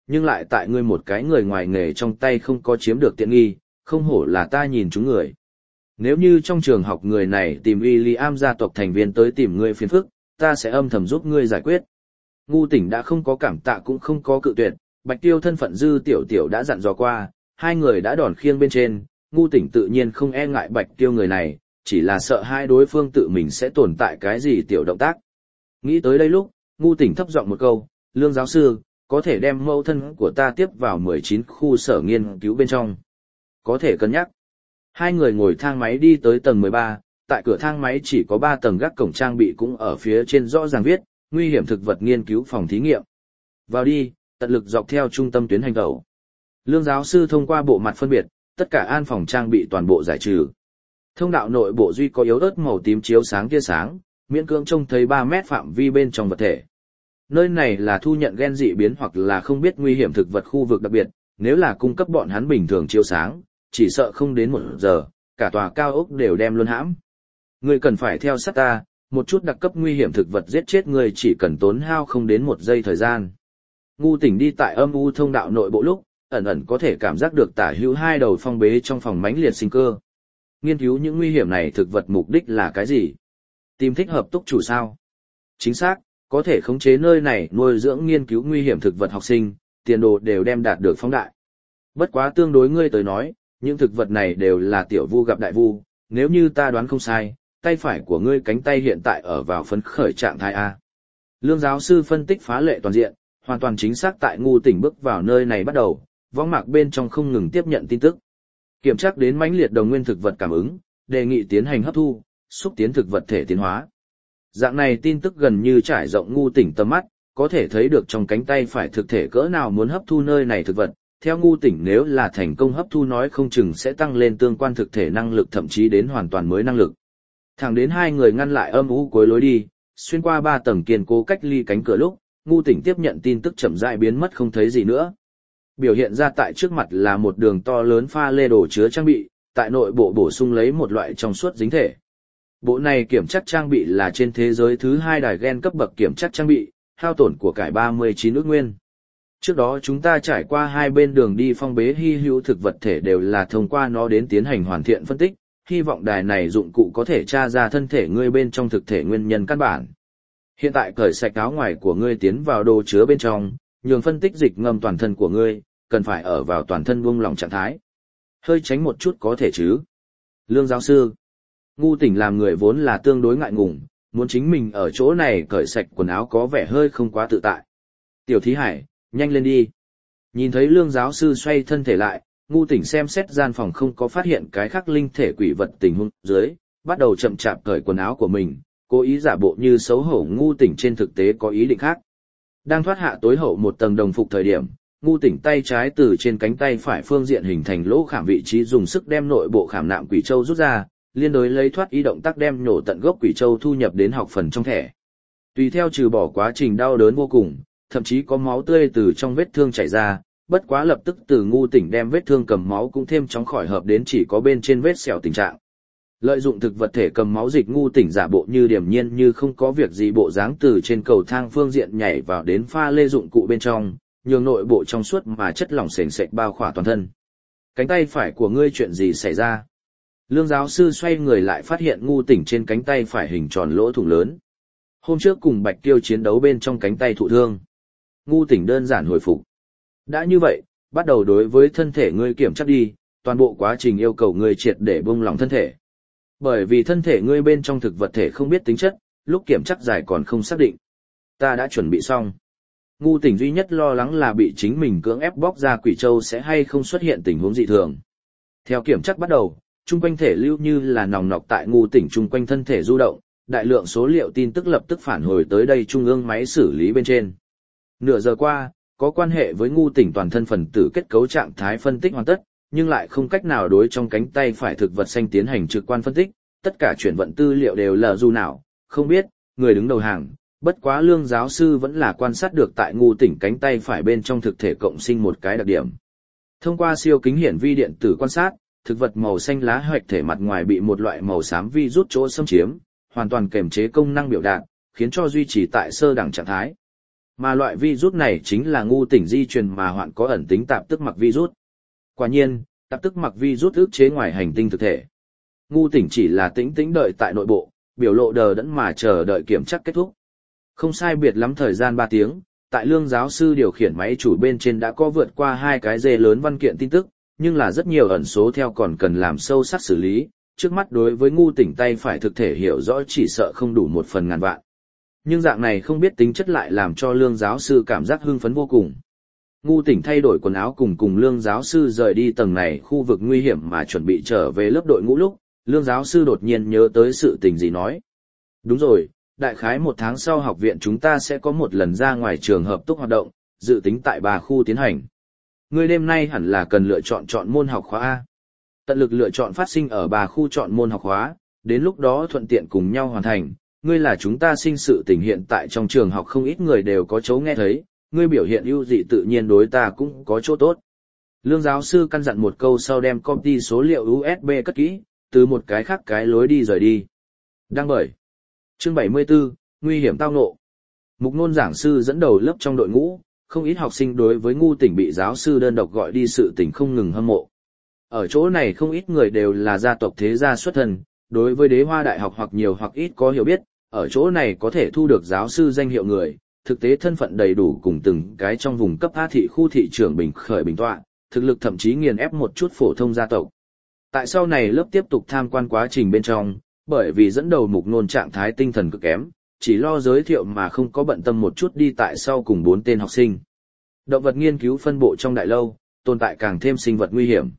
nhưng lại tại ngươi một cái người ngoài nghề trong tay không có chiếm được tiện nghi, không hổ là ta nhìn chúng người. Nếu như trong trường học người này tìm William gia tộc thành viên tới tìm ngươi phiền phức, ta sẽ âm thầm giúp ngươi giải quyết. Ngu Tỉnh đã không có cảm tạ cũng không có cự tuyệt, Bạch Tiêu thân phận Dư Tiểu Tiểu đã dặn dò qua, hai người đã đòn khiêng bên trên, Ngu Tỉnh tự nhiên không e ngại Bạch Tiêu người này, chỉ là sợ hai đối phương tự mình sẽ tồn tại cái gì tiểu động tác. Nghĩ tới đây lúc, Ngu Tỉnh thấp giọng một câu, Lương giáo sư, có thể đem mẫu thân của ta tiếp vào 19 khu sở nghiên cứu bên trong. Có thể cân nhắc. Hai người ngồi thang máy đi tới tầng 13, tại cửa thang máy chỉ có 3 tầng gác cổng trang bị cũng ở phía trên rõ ràng viết, nguy hiểm thực vật nghiên cứu phòng thí nghiệm. Vào đi, tận lực dọc theo trung tâm tuyến hành tẩu. Lương giáo sư thông qua bộ mặt phân biệt, tất cả an phòng trang bị toàn bộ giải trừ. Thông đạo nội bộ duy có yếu ớt màu tím chiếu sáng tia sáng, miễn cưỡng trông thấy 3 mét phạm vi bên trong vật thể. Nơi này là thu nhận gen dị biến hoặc là không biết nguy hiểm thực vật khu vực đặc biệt, nếu là cung cấp bọn hắn bình thường chiếu sáng, chỉ sợ không đến 1 giờ, cả tòa cao ốc đều đem luôn hãm. Ngươi cần phải theo sát ta, một chút đặc cấp nguy hiểm thực vật giết chết người chỉ cần tốn hao không đến 1 giây thời gian. Ngu Tỉnh đi tại âm u thông đạo nội bộ lúc, ẩn ẩn có thể cảm giác được tả hữu hai đầu phong bế trong phòng mãnh liệt sinh cơ. Nghiên cứu những nguy hiểm này thực vật mục đích là cái gì? Tìm thích hợp túc chủ sao? Chính xác, có thể khống chế nơi này nuôi dưỡng nghiên cứu nguy hiểm thực vật học sinh, tiền đồ đều đem đạt được phóng đại. Bất quá tương đối ngươi tới nói, những thực vật này đều là tiểu vu gặp đại vu, nếu như ta đoán không sai, tay phải của ngươi cánh tay hiện tại ở vào phấn khởi trạng thái A. Lương giáo sư phân tích phá lệ toàn diện, hoàn toàn chính xác tại Ngu Tỉnh bước vào nơi này bắt đầu, võng mạc bên trong không ngừng tiếp nhận tin tức. Kiểm tra đến mãnh liệt đồng nguyên thực vật cảm ứng, đề nghị tiến hành hấp thu, xúc tiến thực vật thể tiến hóa. Dạng này tin tức gần như trải rộng Ngu Tỉnh tầm mắt, có thể thấy được trong cánh tay phải thực thể cỡ nào muốn hấp thu nơi này thực vật. Theo Ngu Tỉnh nếu là thành công hấp thu nói không chừng sẽ tăng lên tương quan thực thể năng lực thậm chí đến hoàn toàn mới năng lực. Thẳng đến hai người ngăn lại âm u cuối lối đi, xuyên qua 3 tầng kiên cố cách ly cánh cửa lúc, Ngu Tỉnh tiếp nhận tin tức chậm rãi biến mất không thấy gì nữa. Biểu hiện ra tại trước mặt là một đường to lớn pha lê đồ chứa trang bị, tại nội bộ bổ sung lấy một loại trong suốt dính thể. Bộ này kiểm chắc trang bị là trên thế giới thứ 2 đài gen cấp bậc kiểm chắc trang bị, hao tổn của cải 39 ức nguyên. Trước đó chúng ta trải qua 2 bên đường đi phong bế hy hữu thực vật thể đều là thông qua nó đến tiến hành hoàn thiện phân tích, hy vọng đài này dụng cụ có thể tra ra thân thể ngươi bên trong thực thể nguyên nhân căn bản. Hiện tại cởi sạch áo ngoài của ngươi tiến vào đồ chứa bên trong, nhường phân tích dịch ngâm toàn thân của ngươi, cần phải ở vào toàn thân buông lỏng trạng thái. Hơi tránh một chút có thể chứ. Lương giáo sư, Ngu Tỉnh làm người vốn là tương đối ngại ngùng, muốn chính mình ở chỗ này cởi sạch quần áo có vẻ hơi không quá tự tại. Tiểu Thí Hải, nhanh lên đi. Nhìn thấy Lương giáo sư xoay thân thể lại, Ngu Tỉnh xem xét gian phòng không có phát hiện cái khác linh thể quỷ vật tình huống dưới, bắt đầu chậm chạp cởi quần áo của mình, cố ý giả bộ như xấu hổ. Ngu Tỉnh trên thực tế có ý định khác. Đang thoát hạ tối hậu một tầng đồng phục thời điểm, Ngu Tỉnh tay trái từ trên cánh tay phải phương diện hình thành lỗ khảm vị trí dùng sức đem nội bộ khảm nạm quỷ châu rút ra, liên đối lấy thoát ý động tác đem nhổ tận gốc quỷ châu thu nhập đến học phần trong thẻ. Tùy theo trừ bỏ quá trình đau đớn vô cùng, thậm chí có máu tươi từ trong vết thương chảy ra, bất quá lập tức từ Ngu Tỉnh đem vết thương cầm máu cũng thêm chóng khỏi hợp đến chỉ có bên trên vết sẹo tình trạng. Lợi dụng thực vật thể cầm máu dịch, Ngu Tỉnh giả bộ như điềm nhiên như không có việc gì bộ dáng từ trên cầu thang phương diện nhảy vào đến pha lê dụng cụ bên trong, nhường nội bộ trong suốt mà chất lỏng sền sệt bao khỏa toàn thân. Cánh tay phải của ngươi chuyện gì xảy ra? Lương giáo sư xoay người lại phát hiện Ngu Tỉnh trên cánh tay phải hình tròn lỗ thủng lớn. Hôm trước cùng Bạch Tiêu chiến đấu bên trong cánh tay thụ thương. Ngu Tỉnh đơn giản hồi phục. Đã như vậy, bắt đầu đối với thân thể ngươi kiểm tra đi, toàn bộ quá trình yêu cầu ngươi triệt để buông lỏng thân thể. Bởi vì thân thể ngươi bên trong thực vật thể không biết tính chất, lúc kiểm tra dài còn không xác định. Ta đã chuẩn bị xong. Ngu Tỉnh duy nhất lo lắng là bị chính mình cưỡng ép bóc ra quỷ châu sẽ hay không xuất hiện tình huống dị thường. Theo kiểm tra bắt đầu, chung quanh thể lưu như là nòng nọc tại Ngu Tỉnh chung quanh thân thể du động, đại lượng số liệu tin tức lập tức phản hồi tới đây trung ương máy xử lý bên trên. Nửa giờ qua, có quan hệ với Ngu Tỉnh toàn thân phần tử kết cấu trạng thái phân tích hoàn tất, nhưng lại không cách nào đối trong cánh tay phải thực vật xanh tiến hành trực quan phân tích, tất cả chuyển vận tư liệu đều là dù nào, không biết, người đứng đầu hàng. Bất quá Lương giáo sư vẫn là quan sát được tại Ngu Tỉnh cánh tay phải bên trong thực thể cộng sinh một cái đặc điểm. Thông qua siêu kính hiển vi điện tử quan sát, thực vật màu xanh lá hoạch thể mặt ngoài bị một loại màu xám vi rút chỗ xâm chiếm, hoàn toàn kềm chế công năng biểu đạt, khiến cho duy trì tại sơ đẳng trạng thái. Mà loại virus này chính là ngu tỉnh di truyền mà hoạn có ẩn tính tạp tức mặc virus. Quả nhiên, tạp tức mặc virus ức chế ngoài hành tinh thực thể. Ngu tỉnh chỉ là tĩnh tĩnh đợi tại nội bộ, biểu lộ đờ đẫn mà chờ đợi kiểm tra kết thúc. Không sai biệt lắm thời gian 3 tiếng, tại Lương giáo sư điều khiển máy chủ bên trên đã có vượt qua 2 cái dê lớn văn kiện tin tức, nhưng là rất nhiều ẩn số theo còn cần làm sâu sắc xử lý, trước mắt đối với ngu tỉnh tay phải thực thể hiểu rõ chỉ sợ không đủ 1 phần ngàn vạn. Nhưng dạng này không biết tính chất lại làm cho Lương giáo sư cảm giác hưng phấn vô cùng. Ngu tỉnh thay đổi quần áo cùng Lương giáo sư rời đi tầng này khu vực nguy hiểm mà chuẩn bị trở về lớp đội ngũ lúc, Lương giáo sư đột nhiên nhớ tới sự tình gì nói. Đúng rồi, đại khái 1 tháng sau học viện chúng ta sẽ có một lần ra ngoài trường hợp túc hoạt động, dự tính tại 3 khu tiến hành. Ngươi đêm nay hẳn là cần lựa chọn môn học khóa A. Tận lực lựa chọn phát sinh ở 3 khu chọn môn học khóa, đến lúc đó thuận tiện cùng nhau hoàn thành. Ngươi là chúng ta sinh sự tình hiện tại trong trường học không ít người đều có chỗ nghe thấy, ngươi biểu hiện ưu dị tự nhiên đối ta cũng có chỗ tốt. Lương giáo sư căn dặn một câu sau đem công ty số liệu USB cất kỹ, từ một cái khác cái lối đi rời đi. Đăng bởi. Chương 74, nguy hiểm tao ngộ. Mục Nôn giảng sư dẫn đầu lớp trong đội ngũ, không ít học sinh đối với ngu tỉnh bị giáo sư đơn độc gọi đi sự tình không ngừng hâm mộ. Ở chỗ này không ít người đều là gia tộc thế gia xuất thân, đối với Đế Hoa Đại học hoặc nhiều hoặc ít có hiểu biết, ở chỗ này có thể thu được giáo sư danh hiệu người, thực tế thân phận đầy đủ cùng từng cái trong vùng cấp A thị khu thị trưởng bình khởi bình tọa, thực lực thậm chí nghiền ép một chút phổ thông gia tộc. Tại sau này lớp tiếp tục tham quan quá trình bên trong, bởi vì dẫn đầu Mục Nôn trạng thái tinh thần cực kém, chỉ lo giới thiệu mà không có bận tâm một chút đi tại sau cùng 4 tên học sinh. Động vật nghiên cứu phân bộ trong đại lâu, tồn tại càng thêm sinh vật nguy hiểm.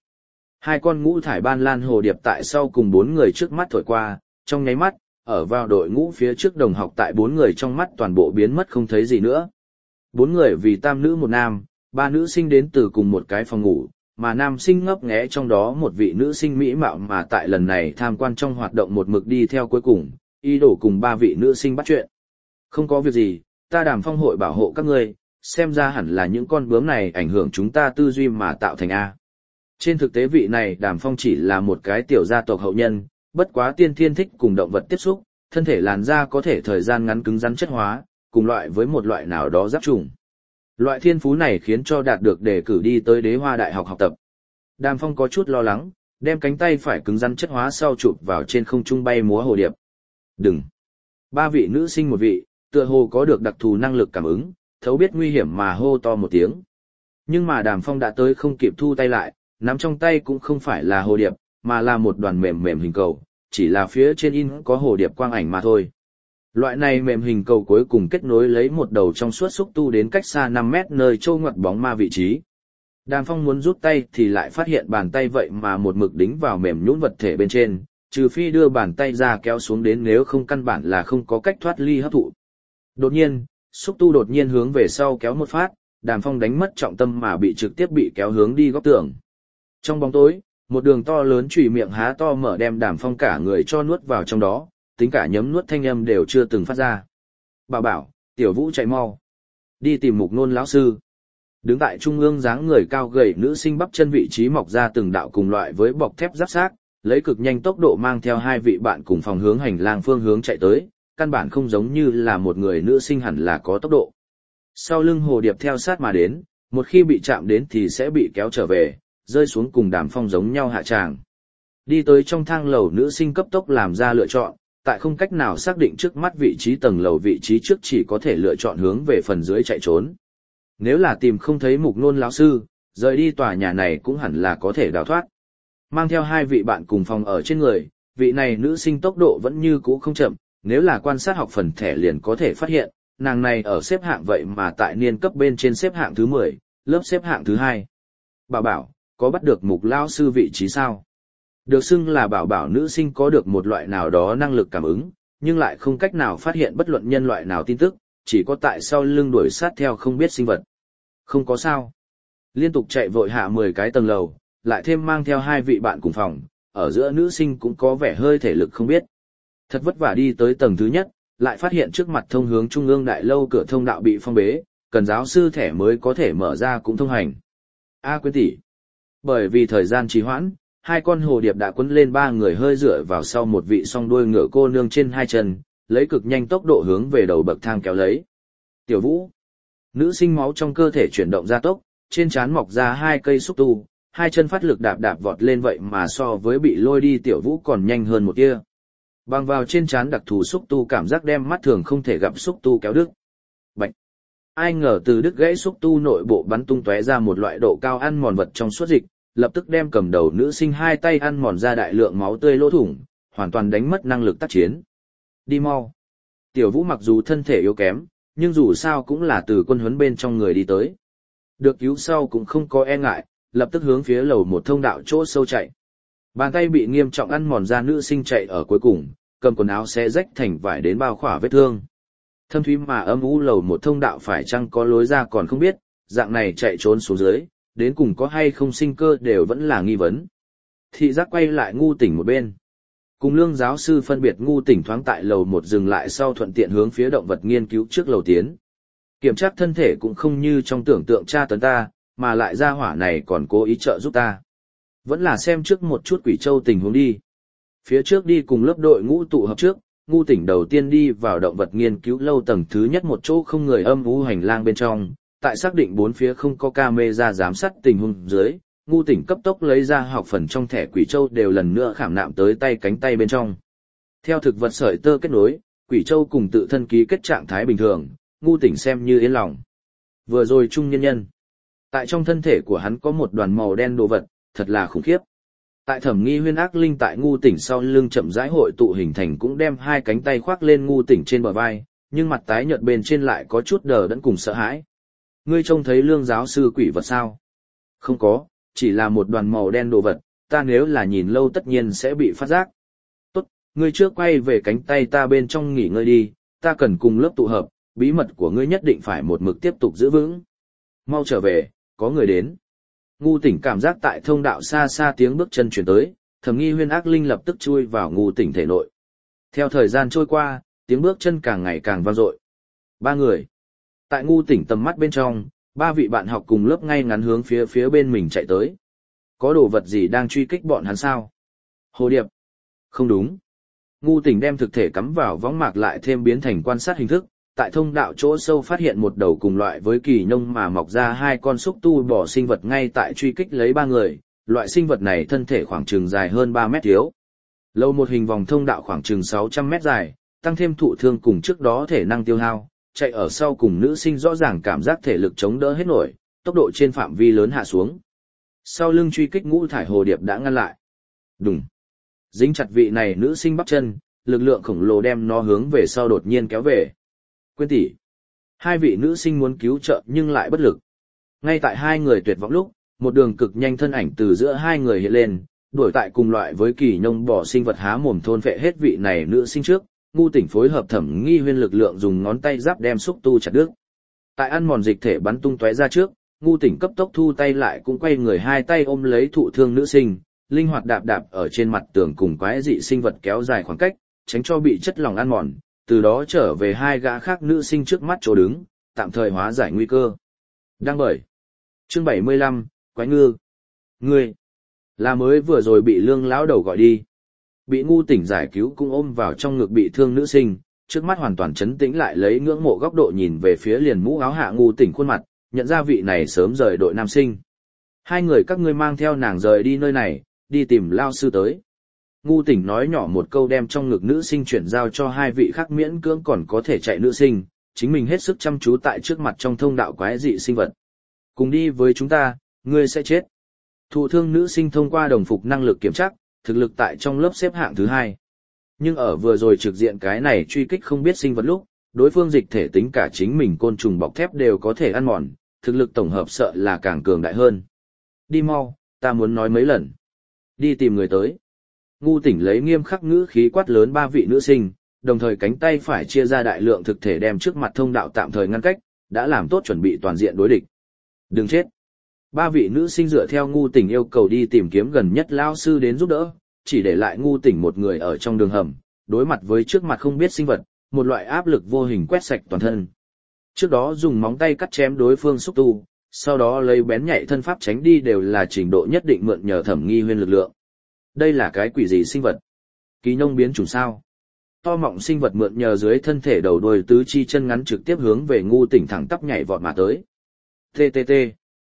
2 con ngũ thải ban lan hồ điệp tại sau cùng 4 người trước mắt thổi qua, trong nháy mắt, ở vào đội ngũ phía trước đồng học tại 4 người trong mắt toàn bộ biến mất không thấy gì nữa. 4 người vì tam nữ một nam, 3 nữ sinh đến từ cùng một cái phòng ngủ, mà nam sinh ngấp nghé trong đó một vị nữ sinh mỹ mạo mà tại lần này tham quan trong hoạt động một mực đi theo cuối cùng, ý đồ cùng 3 vị nữ sinh bắt chuyện. Không có việc gì, ta Đàm Phong hội bảo hộ các ngươi, xem ra hẳn là những con bướm này ảnh hưởng chúng ta tư duy mà tạo thành A. Trên thực tế vị này Đàm Phong chỉ là một cái tiểu gia tộc hậu nhân, bất quá tiên thiên thích cùng động vật tiếp xúc, thân thể làn da có thể thời gian ngắn cứng rắn chất hóa, cùng loại với một loại nào đó giáp trùng. Loại thiên phú này khiến cho đạt được đề cử đi tới Đế Hoa Đại học học tập. Đàm Phong có chút lo lắng, đem cánh tay phải cứng rắn chất hóa sau chụp vào trên không trung bay múa hồ điệp. Đừng! 3 vị nữ sinh một vị, tựa hồ có được đặc thù năng lực cảm ứng, thấu biết nguy hiểm mà hô to một tiếng. Nhưng mà Đàm Phong đã tới không kịp thu tay lại, nắm trong tay cũng không phải là hồ điệp, mà là một đoàn mềm mềm hình cầu, chỉ là phía trên in có hồ điệp quang ảnh mà thôi. Loại này mềm hình cầu cuối cùng kết nối lấy một đầu trong suốt xúc tu đến cách xa 5 mét nơi trâu ngoặt bóng ma vị trí. Đàm Phong muốn rút tay thì lại phát hiện bàn tay vậy mà một mực đính vào mềm nhũn vật thể bên trên, trừ phi đưa bàn tay ra kéo xuống đến nếu không căn bản là không có cách thoát ly hấp thụ. Đột nhiên, xúc tu đột nhiên hướng về sau kéo một phát, Đàm Phong đánh mất trọng tâm mà bị trực tiếp bị kéo hướng đi góc tường. Trong bóng tối, một đường to lớn chùy miệng há to mở đem Đàm Phong cả người cho nuốt vào trong đó, tính cả nhấm nuốt thanh âm đều chưa từng phát ra. Bảo bảo, Tiểu Vũ chạy mau. Đi tìm Mục Nôn lão sư. Đứng tại trung ương dáng người cao gầy nữ sinh bắp chân vị trí mọc ra từng đạo cùng loại với bọc thép giáp xác, lấy cực nhanh tốc độ mang theo 2 vị bạn cùng phòng hướng hành lang phương hướng chạy tới, căn bản không giống như là một người nữ sinh hẳn là có tốc độ. Sau lưng hồ điệp theo sát mà đến, một khi bị chạm đến thì sẽ bị kéo trở về, rơi xuống cùng Đàm Phong giống nhau hạ tràng. Đi tới trong thang lầu nữ sinh cấp tốc làm ra lựa chọn, tại không cách nào xác định trước mắt vị trí tầng lầu vị trí trước chỉ có thể lựa chọn hướng về phần dưới chạy trốn. Nếu là tìm không thấy Mục Nôn lão sư, rời đi tòa nhà này cũng hẳn là có thể đào thoát. Mang theo 2 vị bạn cùng phòng ở trên người, vị này nữ sinh tốc độ vẫn như cũ không chậm, nếu là quan sát học phần thẻ liền có thể phát hiện, nàng này ở xếp hạng vậy mà tại niên cấp bên trên xếp hạng thứ 10, lớp xếp hạng thứ 2. Bảo bảo, có bắt được Mục lão sư vị trí sao? Được xưng là bảo bảo nữ sinh có được một loại nào đó năng lực cảm ứng, nhưng lại không cách nào phát hiện bất luận nhân loại nào tin tức, chỉ có tại sau lưng đuổi sát theo không biết sinh vật. Không có sao. Liên tục chạy vội hạ 10 cái tầng lầu, lại thêm mang theo 2 vị bạn cùng phòng, ở giữa nữ sinh cũng có vẻ hơi thể lực không biết. Thật vất vả đi tới tầng thứ nhất, lại phát hiện trước mặt thông hướng trung ương đại lâu cửa thông đạo bị phong bế, cần giáo sư thẻ mới có thể mở ra cũng thông hành. Quyên tỷ. Bởi vì thời gian trì hoãn, 2 con hồ điệp đã quấn lên 3 người hơi dựa vào sau một vị song đuôi ngựa cô nương trên 2 chân, lấy cực nhanh tốc độ hướng về đầu bậc thang kéo lấy. Tiểu Vũ. Nữ sinh máu trong cơ thể chuyển động gia tốc, trên trán mọc ra 2 cây xúc tu, 2 chân phát lực đạp đạp vọt lên vậy mà so với bị lôi đi Tiểu Vũ còn nhanh hơn một tia. Bằng vào trên trán đặc thù xúc tu cảm giác đem mắt thường không thể gặp xúc tu kéo đứt. Bạch! Ai ngờ từ đứt gãy xúc tu nội bộ bắn tung tóe ra một loại độ cao ăn mòn vật trong suốt dịch, lập tức đem cầm đầu nữ sinh 2 tay ăn mòn ra đại lượng máu tươi lỗ thủng, hoàn toàn đánh mất năng lực tác chiến. Đi mau! Tiểu Vũ mặc dù thân thể yếu kém, nhưng dù sao cũng là từ quân huấn bên trong người đi tới. Được cứu sau cũng không có e ngại, lập tức hướng phía lầu một thông đạo chỗ sâu chạy. Bàn tay bị nghiêm trọng ăn mòn ra nữ sinh chạy ở cuối cùng, cầm quần áo xé rách thành vải đến bao khỏa vết thương. Thâm thúy mà âm u lầu một thông đạo phải chăng có lối ra còn không biết, dạng này chạy trốn xuống dưới, đến cùng có hay không sinh cơ đều vẫn là nghi vấn. Thị giác quay lại Ngu Tỉnh một bên. Cùng Lương giáo sư phân biệt, Ngu Tỉnh thoáng tại lầu một dừng lại sau thuận tiện hướng phía động vật nghiên cứu trước lầu tiến. Kiểm tra thân thể cũng không như trong tưởng tượng tra tấn ta, mà lại ra hỏa này còn cố ý trợ giúp ta. Vẫn là xem trước một chút Quỷ Châu tình huống đi. Phía trước đi cùng lớp đội ngũ tụ hợp trước, Ngu Tỉnh đầu tiên đi vào động vật nghiên cứu lâu tầng thứ nhất một chỗ không người âm u hành lang bên trong, tại xác định 4 phía không có camera giám sát tình huống dưới, Ngu Tỉnh cấp tốc lấy ra học phần trong thẻ Quỷ Châu đều lần nữa khảm nạm tới tay cánh tay bên trong. Theo thực vật sợi tơ kết nối, Quỷ Châu cùng tự thân ký kết trạng thái bình thường, Ngu Tỉnh xem như yên lòng. Vừa rồi trung nhân nhân, tại trong thân thể của hắn có một đoàn màu đen đồ vật, thật là khủng khiếp. Tại Thẩm Nghi Huyên ác linh tại Ngu Tỉnh sau lưng chậm rãi hội tụ hình thành cũng đem 2 cánh tay khoác lên Ngu Tỉnh trên bờ vai, nhưng mặt tái nhợt bên trên lại có chút đờ đẫn cùng sợ hãi. Ngươi trông thấy Lương giáo sư quỷ vật sao? Không có, chỉ là một đoàn màu đen đồ vật, ta nếu là nhìn lâu tất nhiên sẽ bị phát giác. Tốt, ngươi trước quay về cánh tay ta bên trong nghỉ ngơi đi, ta cần cùng lớp tụ hợp, bí mật của ngươi nhất định phải một mực tiếp tục giữ vững. Mau trở về, có người đến. Ngu Tỉnh cảm giác tại thông đạo xa xa tiếng bước chân chuyển tới, Thẩm Nghi Huyên ác linh lập tức chui vào Ngu Tỉnh thể nội. Theo thời gian trôi qua, tiếng bước chân càng ngày càng vang dội. 3 người. Tại Ngu Tỉnh tầm mắt bên trong, 3 vị bạn học cùng lớp ngay ngắn hướng phía bên mình chạy tới. Có đồ vật gì đang truy kích bọn hắn sao? Hồ điệp. Không đúng. Ngu Tỉnh đem thực thể cắm vào võng mạc lại thêm biến thành quan sát hình thức, tại thông đạo chỗ sâu phát hiện một đầu cùng loại với kỳ nhông mà mọc ra 2 con xúc tu bò sinh vật ngay tại truy kích lấy 3 người, loại sinh vật này thân thể khoảng chừng dài hơn 3 mét thiếu. Lâu một hình vòng thông đạo khoảng chừng 600 mét dài, tăng thêm thụ thương cùng trước đó thể năng tiêu hao, chạy ở sau cùng nữ sinh rõ ràng cảm giác thể lực chống đỡ hết nổi, tốc độ trên phạm vi lớn hạ xuống. Sau lưng truy kích ngũ thải hồ điệp đã ngăn lại. Đùng. Dính chặt vị này nữ sinh bắp chân, lực lượng khổng lồ đem nó hướng về sau đột nhiên kéo về. Quyên tỷ. 2 vị nữ sinh muốn cứu trợ nhưng lại bất lực. Ngay tại 2 người tuyệt vọng lúc, một đường cực nhanh thân ảnh từ giữa 2 người hiện lên, đuổi tại cùng loại với kỳ nhông bò sinh vật há mồm thôn phệ hết vị này nữ sinh trước. Ngu Tỉnh phối hợp Thẩm Nghi Huyên lực lượng dùng ngón tay giáp đem xúc tu chặt đứt. Tại ăn mòn dịch thể bắn tung tóe ra trước, Ngu Tỉnh cấp tốc thu tay lại cũng quay người 2 tay ôm lấy thụ thương nữ sinh, linh hoạt đạp đạp ở trên mặt tường cùng quái dị sinh vật kéo dài khoảng cách, tránh cho bị chất lỏng ăn mòn, từ đó trở về 2 gã khác nữ sinh trước mắt chỗ đứng, tạm thời hóa giải nguy cơ. Đăng bởi. Chương 75, Quái Ngư. Ngươi là mới vừa rồi bị Lương lão đầu gọi đi. Bị Ngu Tỉnh giải cứu cũng ôm vào trong ngực bị thương nữ sinh, trước mắt hoàn toàn trấn tĩnh lại lấy ngưỡng mộ góc độ nhìn về phía liền mũ áo hạ Ngu Tỉnh khuôn mặt, nhận ra vị này sớm rời đội nam sinh. 2 người các ngươi mang theo nàng rời đi nơi này, đi tìm lao sư tới. Ngu Tỉnh nói nhỏ một câu đem trong ngực nữ sinh chuyển giao cho 2 vị khác miễn cưỡng còn có thể chạy nữ sinh, chính mình hết sức chăm chú tại trước mặt trong thông đạo quái dị sinh vật. Cùng đi với chúng ta, ngươi sẽ chết. Thụ thương nữ sinh thông qua đồng phục năng lực kiểm tra, thực lực tại trong lớp xếp hạng thứ 2. Nhưng ở vừa rồi trực diện cái này truy kích không biết sinh vật lúc, đối phương dịch thể tính cả chính mình côn trùng bọc thép đều có thể ăn mòn, thực lực tổng hợp sợ là càng cường đại hơn. Đi mau, ta muốn nói mấy lần. Đi tìm người tới. Ngu Tỉnh lấy nghiêm khắc ngữ khí quát lớn 3 vị nữ sinh, đồng thời cánh tay phải chia ra đại lượng thực thể đem trước mặt thông đạo tạm thời ngăn cách, đã làm tốt chuẩn bị toàn diện đối địch. Đừng chết. 3 vị nữ sinh dựa theo Ngu Tỉnh yêu cầu đi tìm kiếm gần nhất lao sư đến giúp đỡ, chỉ để lại Ngu Tỉnh một người ở trong đường hầm, đối mặt với trước mặt không biết sinh vật, một loại áp lực vô hình quét sạch toàn thân. Trước đó dùng móng tay cắt chém đối phương xúc tu, sau đó lấy bén nhạy thân pháp tránh đi đều là trình độ nhất định mượn nhờ Thẩm Nghi Huyên lực lượng. Đây là cái quỷ gì sinh vật? Kỳ nhông biến chủng sao? To mọng sinh vật mượn nhờ dưới thân thể đầu đuôi tứ chi chân ngắn trực tiếp hướng về Ngu Tỉnh thẳng tắp nhảy vọt mà tới. TTT.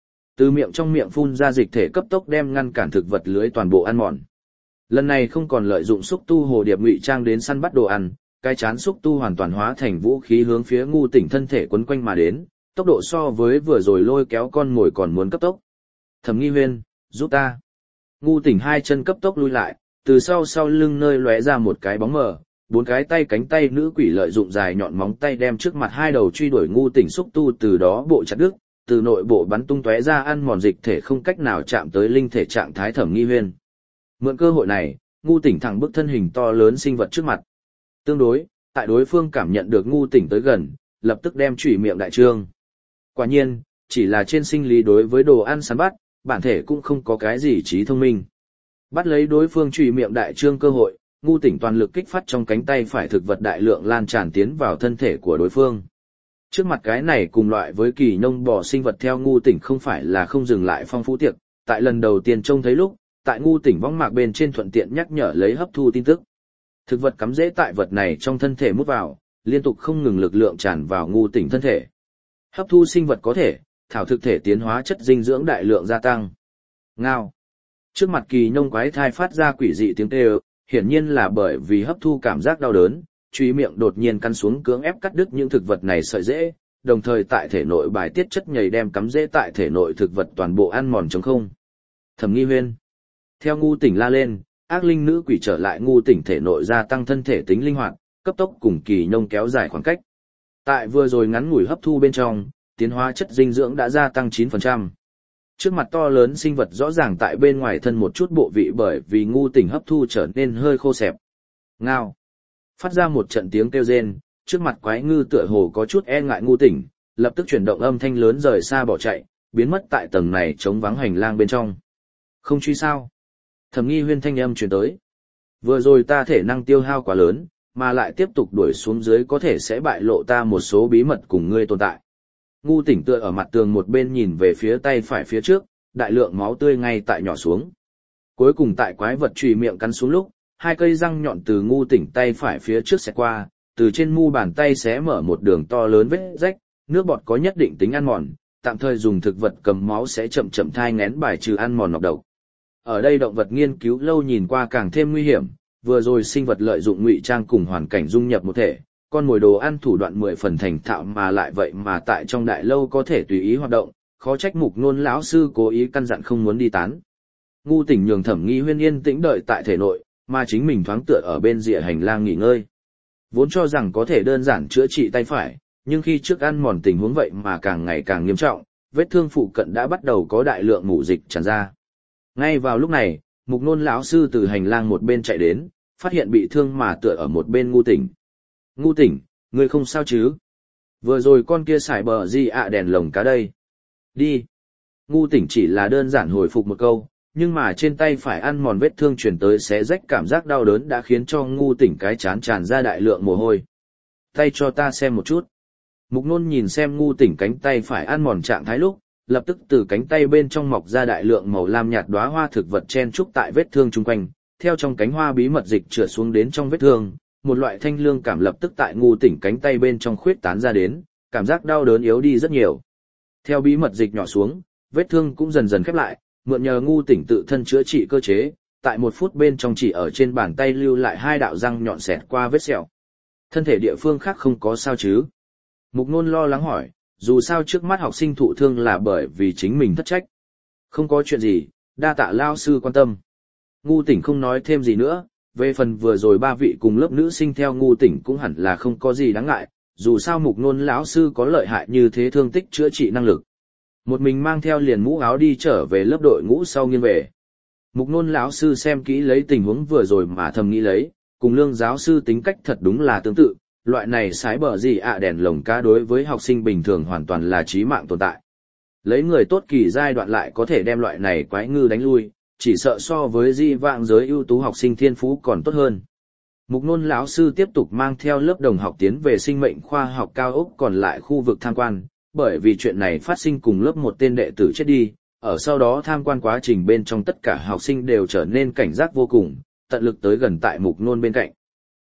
Từ miệng trong miệng phun ra dịch thể cấp tốc đem ngăn cản thực vật lưới toàn bộ ăn mòn. Lần này không còn lợi dụng xúc tu hồ điệp ngụy trang đến săn bắt đồ ăn, cái chán xúc tu hoàn toàn hóa thành vũ khí hướng phía Ngu Tỉnh thân thể quấn quanh mà đến, tốc độ so với vừa rồi lôi kéo con mồi còn muốn cấp tốc. Thẩm Nghi Huyên, giúp ta. Ngu Tỉnh hai chân cấp tốc lui lại, từ sau lưng nơi lóe ra một cái bóng mờ, bốn cái tay cánh tay nữ quỷ lợi dụng dài nhọn móng tay đem trước mặt hai đầu truy đuổi Ngu Tỉnh xúc tu từ đó bộ chặt đứt, từ nội bộ bắn tung tóe ra ăn mòn dịch thể không cách nào chạm tới linh thể trạng thái Thẩm Nghi Huyên. Mượn cơ hội này, Ngu Tỉnh thẳng bước thân hình to lớn sinh vật trước mặt. Tương đối, tại đối phương cảm nhận được Ngu Tỉnh tới gần, lập tức đem chủy miệng đại trương. Quả nhiên, chỉ là trên sinh lý đối với đồ ăn săn bắt, bản thể cũng không có cái gì trí thông minh. Bắt lấy đối phương chủy miệng đại trương cơ hội, Ngu Tỉnh toàn lực kích phát trong cánh tay phải thực vật đại lượng lan tràn tiến vào thân thể của đối phương. Trước mặt cái này cùng loại với kỳ nông bò sinh vật theo Ngu Tỉnh không phải là không dừng lại phong phú tiệc, tại lần đầu tiên trông thấy lúc, tại Ngu Tỉnh võng mạc bên trên thuận tiện nhắc nhở lấy hấp thu tin tức. Thực vật cắm rễ tại vật này trong thân thể mút vào, liên tục không ngừng lực lượng tràn vào Ngu Tỉnh thân thể. Hấp thu sinh vật có thể, thảo thực thể tiến hóa chất dinh dưỡng đại lượng gia tăng. Ngao. Trước mặt kỳ nông quái thai phát ra quỷ dị tiếng kêu, hiển nhiên là bởi vì hấp thu cảm giác đau đớn, truy miệng đột nhiên căn xuống cưỡng ép cắt đứt những thực vật này sợi rễ, đồng thời tại thể nội bài tiết chất nhầy đem cắm rễ tại thể nội thực vật toàn bộ ăn mòn trống không. Thẩm Nghi Huyên. Theo Ngu Tỉnh la lên, ác linh nữ quỷ trở lại Ngu Tỉnh thể nội gia tăng thân thể tính linh hoạt, cấp tốc cùng kỳ nông kéo dài khoảng cách. Tại vừa rồi ngắn ngủi hấp thu bên trong, tiến hóa chất dinh dưỡng đã gia tăng 9%. Trước mặt to lớn sinh vật rõ ràng tại bên ngoài thân một chút bộ vị bởi vì Ngu Tỉnh hấp thu trở nên hơi khô xẹp. Ngao. Phát ra một trận tiếng kêu rên, trước mặt quái ngư tựa hồ có chút e ngại Ngu Tỉnh, lập tức chuyển động âm thanh lớn rời xa bỏ chạy, biến mất tại tầng này trống vắng hành lang bên trong. Không truy sao? Thẩm Nghi Huyên thanh âm truyền tới. Vừa rồi ta thể năng tiêu hao quá lớn, mà lại tiếp tục đuổi xuống dưới có thể sẽ bại lộ ta một số bí mật cùng ngươi tồn tại. Ngu Tỉnh tựa ở mặt tường một bên nhìn về phía tay phải phía trước, đại lượng máu tươi ngay tại nhỏ xuống. Cuối cùng tại quái vật chùy miệng cắn xuống lúc, hai cây răng nhọn từ Ngu Tỉnh tay phải phía trước xẹt qua, từ trên mu bàn tay xé mở một đường to lớn vết rách, nước bọt có nhất định tính ăn mòn, tạm thời dùng thực vật cầm máu sẽ chậm chậm thai nghén bài trừ ăn mòn nọc độc. Ở đây động vật nghiên cứu lâu nhìn qua càng thêm nguy hiểm, vừa rồi sinh vật lợi dụng ngụy trang cùng hoàn cảnh dung nhập một thể, con mồi đồ ăn thủ đoạn 10 phần thành thạo mà lại vậy mà tại trong đại lâu có thể tùy ý hoạt động, khó trách Mục Nôn lão sư cố ý căn dặn không muốn đi tán. Ngu Tỉnh nhường Thẩm Nghi Huyên yên tĩnh đợi tại thể nội, mà chính mình thoáng tựa ở bên rìa hành lang nghỉ ngơi. Vốn cho rằng có thể đơn giản chữa trị tay phải, nhưng khi trước ăn mòn tình huống vậy mà càng ngày càng nghiêm trọng, vết thương phụ cận đã bắt đầu có đại lượng mủ dịch tràn ra. Ngay vào lúc này, Mục Nôn lão sư từ hành lang một bên chạy đến, phát hiện bị thương mà tựa ở một bên Ngu Tỉnh. Ngu Tỉnh, ngươi không sao chứ? Vừa rồi con kia xài bờ gì ạ đèn lồng cá đây. Đi. Ngu Tỉnh chỉ là đơn giản hồi phục một câu, nhưng mà trên tay phải ăn mòn vết thương truyền tới xé rách cảm giác đau đớn đã khiến cho Ngu Tỉnh cái chán tràn ra đại lượng mồ hôi. Tay cho ta xem một chút. Mục Nôn nhìn xem Ngu Tỉnh cánh tay phải ăn mòn trạng thái lúc, lập tức từ cánh tay bên trong mọc ra đại lượng màu lam nhạt đóa hoa thực vật chen trúc tại vết thương chung quanh, theo trong cánh hoa bí mật dịch trượt xuống đến trong vết thương, một loại thanh lương cảm lập tức tại Ngu Tỉnh cánh tay bên trong khuyết tán ra đến, cảm giác đau đớn yếu đi rất nhiều. Theo bí mật dịch nhỏ xuống, vết thương cũng dần dần khép lại, mượn nhờ Ngu Tỉnh tự thân chữa trị cơ chế, tại 1 phút bên trong chỉ ở trên bàn tay lưu lại 2 đạo răng nhọn xẹt qua vết sẹo. Thân thể địa phương khác không có sao chứ? Mục Nôn lo lắng hỏi, dù sao trước mắt học sinh thụ thương là bởi vì chính mình thất trách. Không có chuyện gì, đa tạ lao sư quan tâm. Ngu Tỉnh không nói thêm gì nữa, về phần vừa rồi 3 vị cùng lớp nữ sinh theo Ngu Tỉnh cũng hẳn là không có gì đáng ngại, dù sao Mục Nôn lão sư có lợi hại như thế thương tích chữa trị năng lực. Một mình mang theo liền mũ áo đi trở về lớp đội ngũ sau nghiêng về. Mục Nôn lão sư xem kỹ lấy tình huống vừa rồi mà thầm nghĩ lấy, cùng Lương giáo sư tính cách thật đúng là tương tự, loại này sái bờ gì ạ đèn lồng cá đối với học sinh bình thường hoàn toàn là chí mạng tồn tại. Lấy người tốt kỳ giai đoạn lại có thể đem loại này quái ngư đánh lui, chỉ sợ so với di vãng giới ưu tú học sinh thiên phú còn tốt hơn. Mục Nôn lão sư tiếp tục mang theo lớp đồng học tiến về sinh mệnh khoa học cao ốc còn lại khu vực tham quan, bởi vì chuyện này phát sinh cùng lớp một tên đệ tử chết đi, ở sau đó tham quan quá trình bên trong tất cả học sinh đều trở nên cảnh giác vô cùng, tận lực tới gần tại Mục Nôn bên cạnh.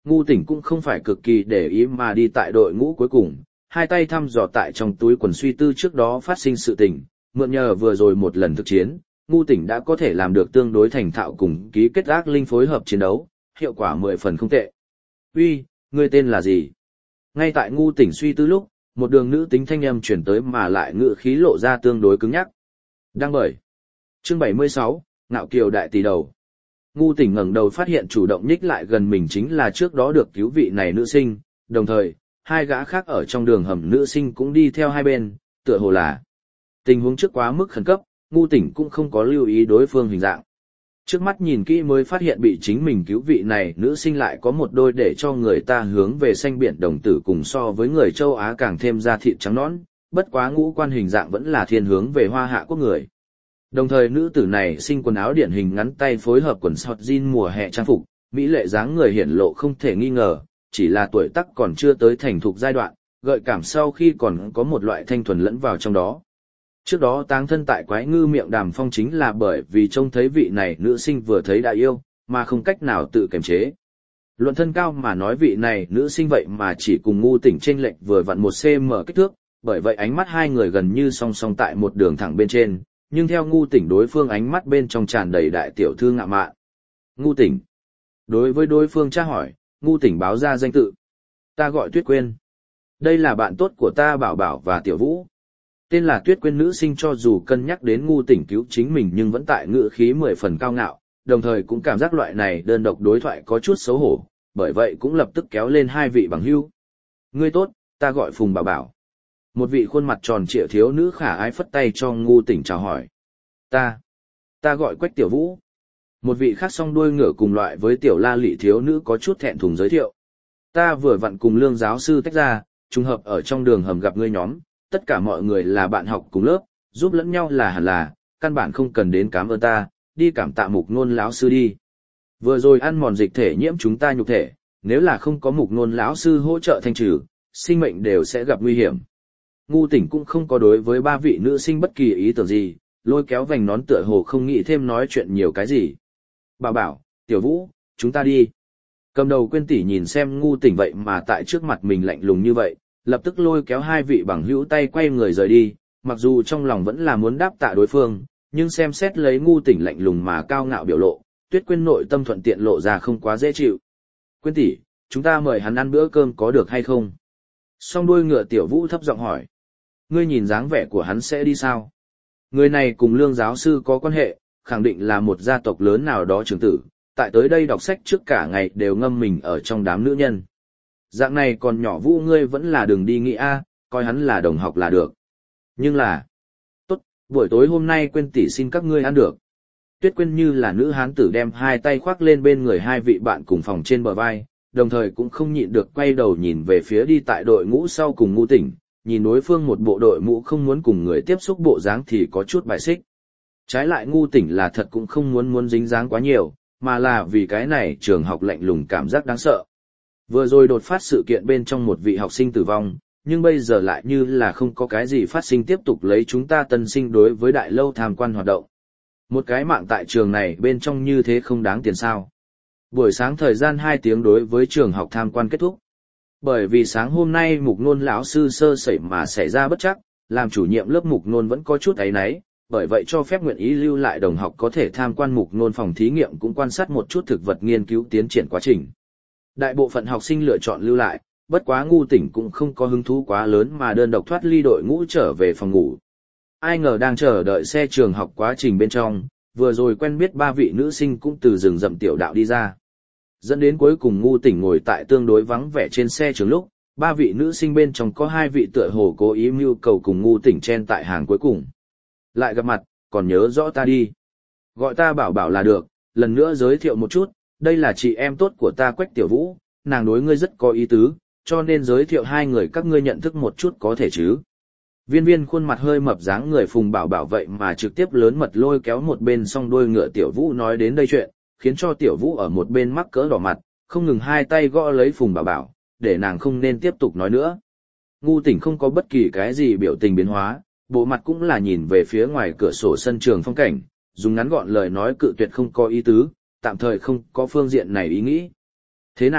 Ngu Tỉnh cũng không phải cực kỳ để ý mà đi tại đội ngũ cuối cùng, hai tay thăm dò tại trong túi quần suy tư trước đó phát sinh sự tình, mượn nhờ vừa rồi một lần thực chiến, Ngu Tỉnh đã có thể làm được tương đối thành thạo cùng ký kết ác linh phối hợp chiến đấu, hiệu quả 10 phần không tệ. Uy, ngươi tên là gì? Ngay tại Ngu Tỉnh suy tư lúc, một đường nữ tính thanh âm chuyển tới mà lại ngữ khí lộ ra tương đối cứng nhắc. Đăng bởi. Chương 76, Ngạo Kiều Đại Tỷ Đầu. Ngu Tỉnh ngẩng đầu phát hiện chủ động nhích lại gần mình chính là trước đó được cứu vị này nữ sinh, đồng thời, hai gã khác ở trong đường hầm nữ sinh cũng đi theo hai bên, tựa hồ là tình huống trước quá mức khẩn cấp, Ngu Tỉnh cũng không có lưu ý đối phương hình dạng. Trước mắt nhìn kỹ mới phát hiện bị chính mình cứu vị này nữ sinh lại có một đôi để cho người ta hướng về xanh biển đồng tử cùng so với người châu Á càng thêm da thịt trắng nõn, bất quá ngũ quan hình dạng vẫn là thiên hướng về Hoa Hạ quốc người. Đồng thời nữ tử này sinh quần áo điển hình ngắn tay phối hợp quần sọt jean mùa hè trang phục, mỹ lệ dáng người hiển lộ không thể nghi ngờ, chỉ là tuổi tác còn chưa tới thành thục giai đoạn, gợi cảm sau khi còn có một loại thanh thuần lẫn vào trong đó. Trước đó táng thân tại Quái Ngư Miệng Đàm Phong chính là bởi vì trông thấy vị này nữ sinh vừa thấy đã yêu, mà không cách nào tự kiềm chế. Luận thân cao mà nói vị này nữ sinh vậy mà chỉ cùng Ngu Tỉnh chênh lệch vừa vặn 1 cm kích thước, bởi vậy ánh mắt hai người gần như song song tại một đường thẳng bên trên, nhưng theo Ngu Tỉnh đối phương ánh mắt bên trong tràn đầy đại tiểu thư ngạo mạn. Ngu Tỉnh. Đối với đối phương tra hỏi, Ngu Tỉnh báo ra danh tự. Ta gọi Tuyết Quyên. Đây là bạn tốt của ta Bảo Bảo và Tiểu Vũ. Tên là Tuyết Quyên nữ sinh cho dù cân nhắc đến Ngu Tỉnh cứu chính mình nhưng vẫn tại ngữ khí 10 phần cao ngạo, đồng thời cũng cảm giác loại này đơn độc đối thoại có chút xấu hổ, bởi vậy cũng lập tức kéo lên hai vị bằng hữu. Ngươi tốt, ta gọi Phùng Bảo Bảo. Một vị khuôn mặt tròn trịa thiếu nữ khả ái phất tay cho Ngu Tỉnh chào hỏi. Ta gọi Quách Tiểu Vũ. Một vị khác song đuôi ngựa cùng loại với Tiểu La Lị thiếu nữ có chút thẹn thùng giới thiệu. Ta vừa vặn cùng Lương giáo sư tách ra, trùng hợp ở trong đường hầm gặp ngươi nhóm, tất cả mọi người là bạn học cùng lớp, giúp lẫn nhau là hẳn là, căn bản không cần đến cảm ơn ta, đi cảm tạ Mục Nôn lão sư đi. Vừa rồi ăn mòn dịch thể nhiễm chúng ta nhục thể, nếu là không có Mục Nôn lão sư hỗ trợ thanh trừ, sinh mệnh đều sẽ gặp nguy hiểm. Ngu Tỉnh cũng không có đối với ba vị nữ sinh bất kỳ ý tưởng gì, lôi kéo vành nón tựa hồ không nghĩ thêm nói chuyện nhiều cái gì. Bảo Bảo, Tiểu Vũ, chúng ta đi. Cầm đầu Quyên tỷ nhìn xem Ngu Tỉnh vậy mà tại trước mặt mình lạnh lùng như vậy, lập tức lôi kéo hai vị bằng hữu tay quay người rời đi, mặc dù trong lòng vẫn là muốn đáp tạ đối phương, nhưng xem xét lấy Ngu Tỉnh lạnh lùng mà cao ngạo biểu lộ, Tuyết Quyên nội tâm thuận tiện lộ ra không quá dễ chịu. Quyên tỷ, chúng ta mời hắn ăn bữa cơm có được hay không? Song đuôi ngựa Tiểu Vũ thấp giọng hỏi. Ngươi nhìn dáng vẻ của hắn sẽ đi sao? Người này cùng Lương giáo sư có quan hệ, khẳng định là một gia tộc lớn nào đó trưởng tử, tại tới đây đọc sách trước cả ngày đều ngâm mình ở trong đám nữ nhân. Dạng này còn nhỏ Vũ ngươi vẫn là đừng đi nghĩ a, coi hắn là đồng học là được. Nhưng là, tốt, buổi tối hôm nay Quyên tỷ xin các ngươi ăn được. Tuyết Quyên như là nữ hán tử đem hai tay khoác lên bên người hai vị bạn cùng phòng trên bờ vai, đồng thời cũng không nhịn được quay đầu nhìn về phía đi tại đội ngũ sau cùng Ngu Tỉnh, nhìn đối phương một bộ đội mũ không muốn cùng người tiếp xúc bộ dáng thì có chút bài xích. Trái lại Ngu Tỉnh là thật cũng không muốn dính dáng quá nhiều, mà là vì cái này trường học lạnh lùng cảm giác đáng sợ. Vừa rồi đột phát sự kiện bên trong một vị học sinh tử vong, nhưng bây giờ lại như là không có cái gì phát sinh tiếp tục lấy chúng ta tân sinh đối với đại lâu tham quan hoạt động. Một cái mạng tại trường này bên trong như thế không đáng tiền sao. Buổi sáng thời gian 2 tiếng đối với trường học tham quan kết thúc. Bởi vì sáng hôm nay Mục Nôn lão sư sơ sẩy mà xảy ra bất trắc, làm chủ nhiệm lớp Mục Nôn vẫn có chút áy náy, bởi vậy cho phép nguyện ý lưu lại đồng học có thể tham quan Mục Nôn phòng thí nghiệm cũng quan sát một chút thực vật nghiên cứu tiến triển quá trình. Đại bộ phận học sinh lựa chọn lưu lại, bất quá Ngu Tỉnh cũng không có hứng thú quá lớn mà đơn độc thoát ly đội ngũ trở về phòng ngủ. Ai ngờ đang chờ đợi xe trường học quá trình bên trong, vừa rồi quen biết ba vị nữ sinh cũng từ rừng rậm tiểu đạo đi ra. Dẫn đến cuối cùng Ngu Tỉnh ngồi tại tương đối vắng vẻ trên xe trường lúc, ba vị nữ sinh bên trong có hai vị tựa hồ cố ý mưu cầu cùng Ngu Tỉnh chen tại hàng cuối cùng. Lại gặp mặt, còn nhớ rõ ta đi. Gọi ta Bảo Bảo là được, lần nữa giới thiệu một chút, đây là chị em tốt của ta Quách Tiểu Vũ, nàng đối ngươi rất có ý tứ, cho nên giới thiệu hai người các ngươi nhận thức một chút có thể chứ. Viên Viên khuôn mặt hơi mập dáng người Phùng Bảo Bảo vậy mà trực tiếp lớn mật lôi kéo một bên song đuôi ngựa Tiểu Vũ nói đến đây chuyện, khiến cho Tiểu Vũ ở một bên mắc cỡ đỏ mặt, không ngừng hai tay gõ lấy Phùng Bảo Bảo, để nàng không nên tiếp tục nói nữa. Ngu Tỉnh không có bất kỳ cái gì biểu tình biến hóa, bộ mặt cũng là nhìn về phía ngoài cửa sổ sân trường phong cảnh, dùng ngắn gọn lời nói cự tuyệt không có ý tứ, tạm thời không có phương diện này ý nghĩ. Thế nào,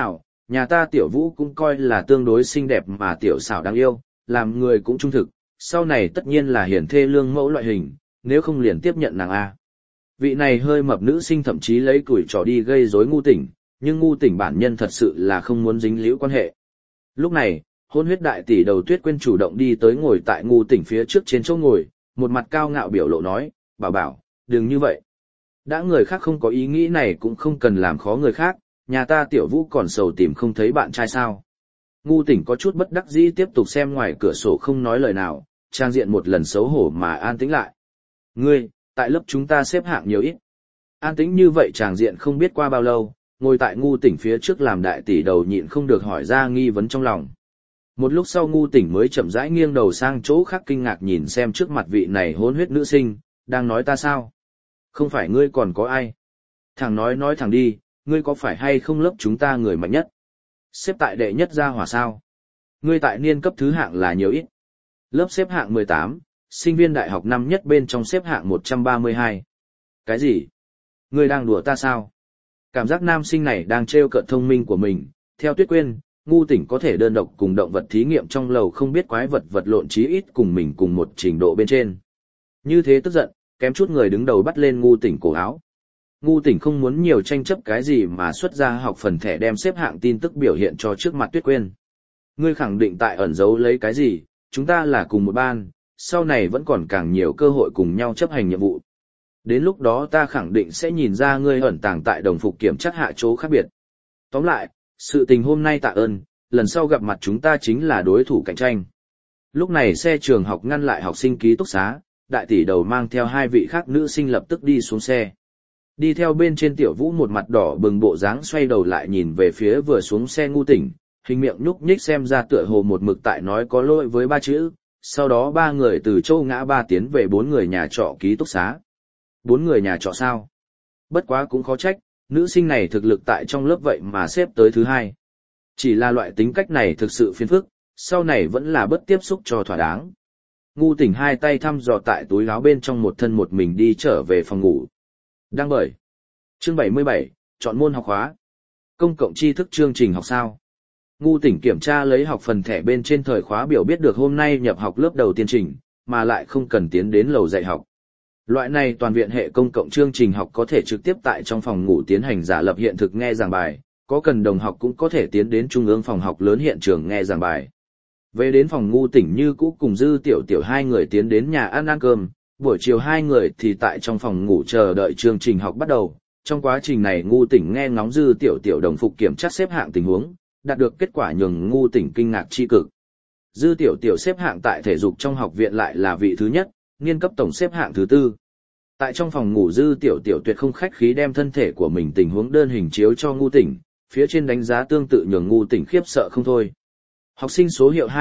Nhà ta tiểu vũ cũng coi là tương đối xinh đẹp mà tiểu xảo đáng yêu, làm người cũng trung thực, sau này tất nhiên là hiển thê lương mẫu loại hình, nếu không liền tiếp nhận nàng A. Vị này hơi mập nữ sinh thậm chí lấy tuổi trò đi gây rối Ngu Tỉnh, nhưng Ngu Tỉnh bản nhân thật sự là không muốn dính líu quan hệ. Lúc này, hôn huyết đại tỷ đầu Tuyết Quyên chủ động đi tới ngồi tại Ngu Tỉnh phía trước trên chỗ ngồi, một mặt cao ngạo biểu lộ nói, bảo bảo, đừng như vậy. Đã người khác không có ý nghĩ này cũng không cần làm khó người khác, nhà ta tiểu vũ còn sầu tìm không thấy bạn trai sao. Ngu Tỉnh có chút bất đắc dĩ tiếp tục xem ngoài cửa sổ không nói lời nào, trang diện một lần xấu hổ mà an tĩnh lại. Ngươi, tại lớp chúng ta xếp hạng nhiều ít. An tĩnh như vậy tràng diện không biết qua bao lâu, ngồi tại Ngu Tỉnh phía trước làm đại tỷ đầu nhịn không được hỏi ra nghi vấn trong lòng. Một lúc sau Ngu Tỉnh mới chậm rãi nghiêng đầu sang chỗ khác kinh ngạc nhìn xem trước mặt vị này hôn huyết nữ sinh, đang nói ta sao? Không phải ngươi còn có ai? Thằng nói thẳng đi, ngươi có phải hay không lớp chúng ta người mạnh nhất? Xếp tại đệ nhất gia hỏa sao? Ngươi tại niên cấp thứ hạng là nhiều ít? Lớp xếp hạng 18, sinh viên đại học năm nhất bên trong xếp hạng 132. Cái gì? Ngươi đang đùa ta sao? Cảm giác nam sinh này đang trêu cợt thông minh của mình, theo Tuyết Quyên, Ngu Tỉnh có thể đơn độc cùng động vật thí nghiệm trong lầu không biết quái vật vật lộn chí ít cùng mình cùng một trình độ bên trên. Như thế tức giận, kém chút người đứng đầu bắt lên Ngu Tỉnh cổ áo. Ngu Tỉnh không muốn nhiều tranh chấp cái gì mà xuất ra học phần thẻ đem xếp hạng tin tức biểu hiện cho trước mặt Tuyết Quyên. Ngươi khẳng định tại ẩn giấu lấy cái gì, chúng ta là cùng một ban, sau này vẫn còn càng nhiều cơ hội cùng nhau chấp hành nhiệm vụ. Đến lúc đó ta khẳng định sẽ nhìn ra ngươi ẩn tàng tại đồng phục kiểm chắc hạ chỗ khác biệt. Tóm lại, sự tình hôm nay tạ ơn, lần sau gặp mặt chúng ta chính là đối thủ cạnh tranh. Lúc này xe trường học ngăn lại học sinh ký túc xá, đại tỷ đầu mang theo hai vị khác nữ sinh lập tức đi xuống xe. Đi theo bên trên tiểu vũ một mặt đỏ bừng bộ dáng xoay đầu lại nhìn về phía vừa xuống xe Ngu Tỉnh, hình miệng nhúc nhích xem ra tựa hồ một mực tại nói có lỗi với ba chữ, sau đó ba người từ châu ngã ba tiến về bốn người nhà trọ ký túc xá. Bốn người nhà trọ sao? Bất quá cũng khó trách, nữ sinh này thực lực tại trong lớp vậy mà xếp tới thứ hai. Chỉ là loại tính cách này thực sự phiền phức, sau này vẫn là bớt tiếp xúc cho thỏa đáng. Ngu Tỉnh hai tay thăm dò tại túi áo bên trong một thân một mình đi trở về phòng ngủ. Đang bởi. Chương 77, chọn môn học khóa. Công cộng tri thức chương trình học sao? Ngu Tỉnh kiểm tra lấy học phần thẻ bên trên thời khóa biểu biết được hôm nay nhập học lớp đầu tiên trình, mà lại không cần tiến đến lầu dạy học. Loại này toàn viện hệ công cộng chương trình học có thể trực tiếp tại trong phòng ngủ tiến hành giả lập hiện thực nghe giảng bài, có cần đồng học cũng có thể tiến đến trung ương phòng học lớn hiện trường nghe giảng bài. Về đến phòng Ngu Tỉnh như cũ cùng Dư Tiểu Tiểu hai người tiến đến nhà ăn cơm, buổi chiều hai người thì tại trong phòng ngủ chờ đợi chương trình học bắt đầu. Trong quá trình này Ngu Tỉnh nghe ngóng Dư Tiểu Tiểu đồng phục kiểm tra xếp hạng tình huống, đạt được kết quả nhường Ngu Tỉnh kinh ngạc chi cực. Dư Tiểu Tiểu xếp hạng tại thể dục trong học viện lại là vị thứ nhất, niên cấp tổng xếp hạng thứ tư. Tại trong phòng ngủ Dư Tiểu Tiểu tuyệt không khách khí đem thân thể của mình tình huống đơn hình chiếu cho Ngu Tỉnh, phía trên đánh giá tương tự nhường Ngu Tỉnh khiếp sợ không thôi. Học sinh số hiệu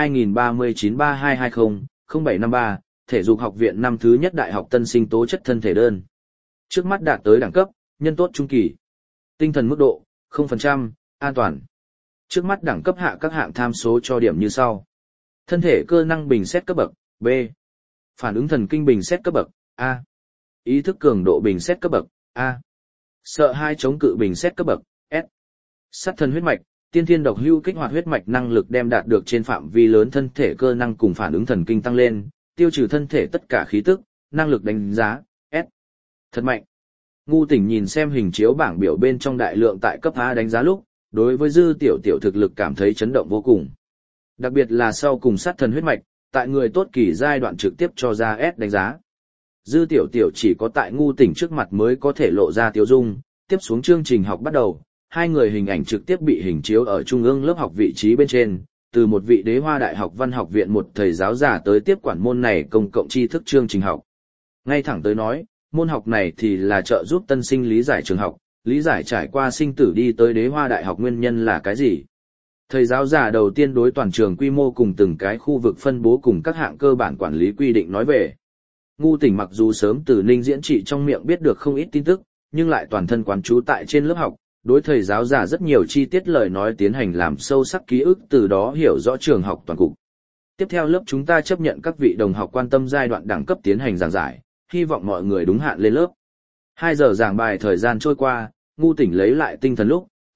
20393220-0753, thể dục học viện năm thứ nhất đại học tân sinh tố chất thân thể đơn. Trước mắt đạt tới đẳng cấp, nhân tốt trung kỳ. Tinh thần mức độ, 0%, an toàn. Trước mắt đẳng cấp hạ các hạng tham số cho điểm như sau. Thân thể cơ năng bình xét cấp bậc, B. Phản ứng thần kinh bình xét cấp bậc, A. Ý thức cường độ bình xét cấp bậc, A. Sợ hai chống cự bình xét cấp bậc, S. Sát thân huyết mạch, tiên thiên độc hưu kích hoạt huyết mạch năng lực đem đạt được trên phạm vi lớn thân thể cơ năng cùng phản ứng thần kinh tăng lên, tiêu trừ thân thể tất cả khí tức, năng lực đánh giá, S. Thật mạnh. Ngu Tỉnh nhìn xem hình chiếu bảng biểu bên trong đại lượng tại cấp A đánh giá lúc, đối với Dư Tiểu Tiểu thực lực cảm thấy chấn động vô cùng. Đặc biệt là sau cùng sát thần huyết mạch, tại người tốt kỳ giai đoạn trực tiếp cho ra S đánh giá. Dư Tiểu Tiểu chỉ có tại Ngu Tỉnh trước mặt mới có thể lộ ra tiêu dung, tiếp xuống chương trình học bắt đầu, hai người hình ảnh trực tiếp bị hình chiếu ở trung ương lớp học vị trí bên trên, từ một vị Đế Hoa Đại học Văn học viện một thầy giáo già tới tiếp quản môn này công cộng tri thức chương trình học. Ngay thẳng tới nói, môn học này thì là trợ giúp tân sinh lý giải trường học, lý giải trải qua sinh tử đi tới Đế Hoa Đại học nguyên nhân là cái gì. Thầy giáo già đầu tiên đối toàn trường quy mô cùng từng cái khu vực phân bố cùng các hạng cơ bản quản lý quy định nói về. Ngu Tỉnh mặc dù sớm từ Ninh Diễn Trị trong miệng biết được không ít tin tức, nhưng lại toàn thân quán trú tại trên lớp học, đối thầy giáo già rất nhiều chi tiết lời nói tiến hành làm sâu sắc ký ức, từ đó hiểu rõ trường học toàn cục. Tiếp theo lớp chúng ta chấp nhận các vị đồng học quan tâm giai đoạn đẳng cấp tiến hành giảng giải, hy vọng mọi người đúng hạn lên lớp. 2 giờ giảng bài thời gian trôi qua, Ngu Tỉnh lấy lại tinh thần lúc,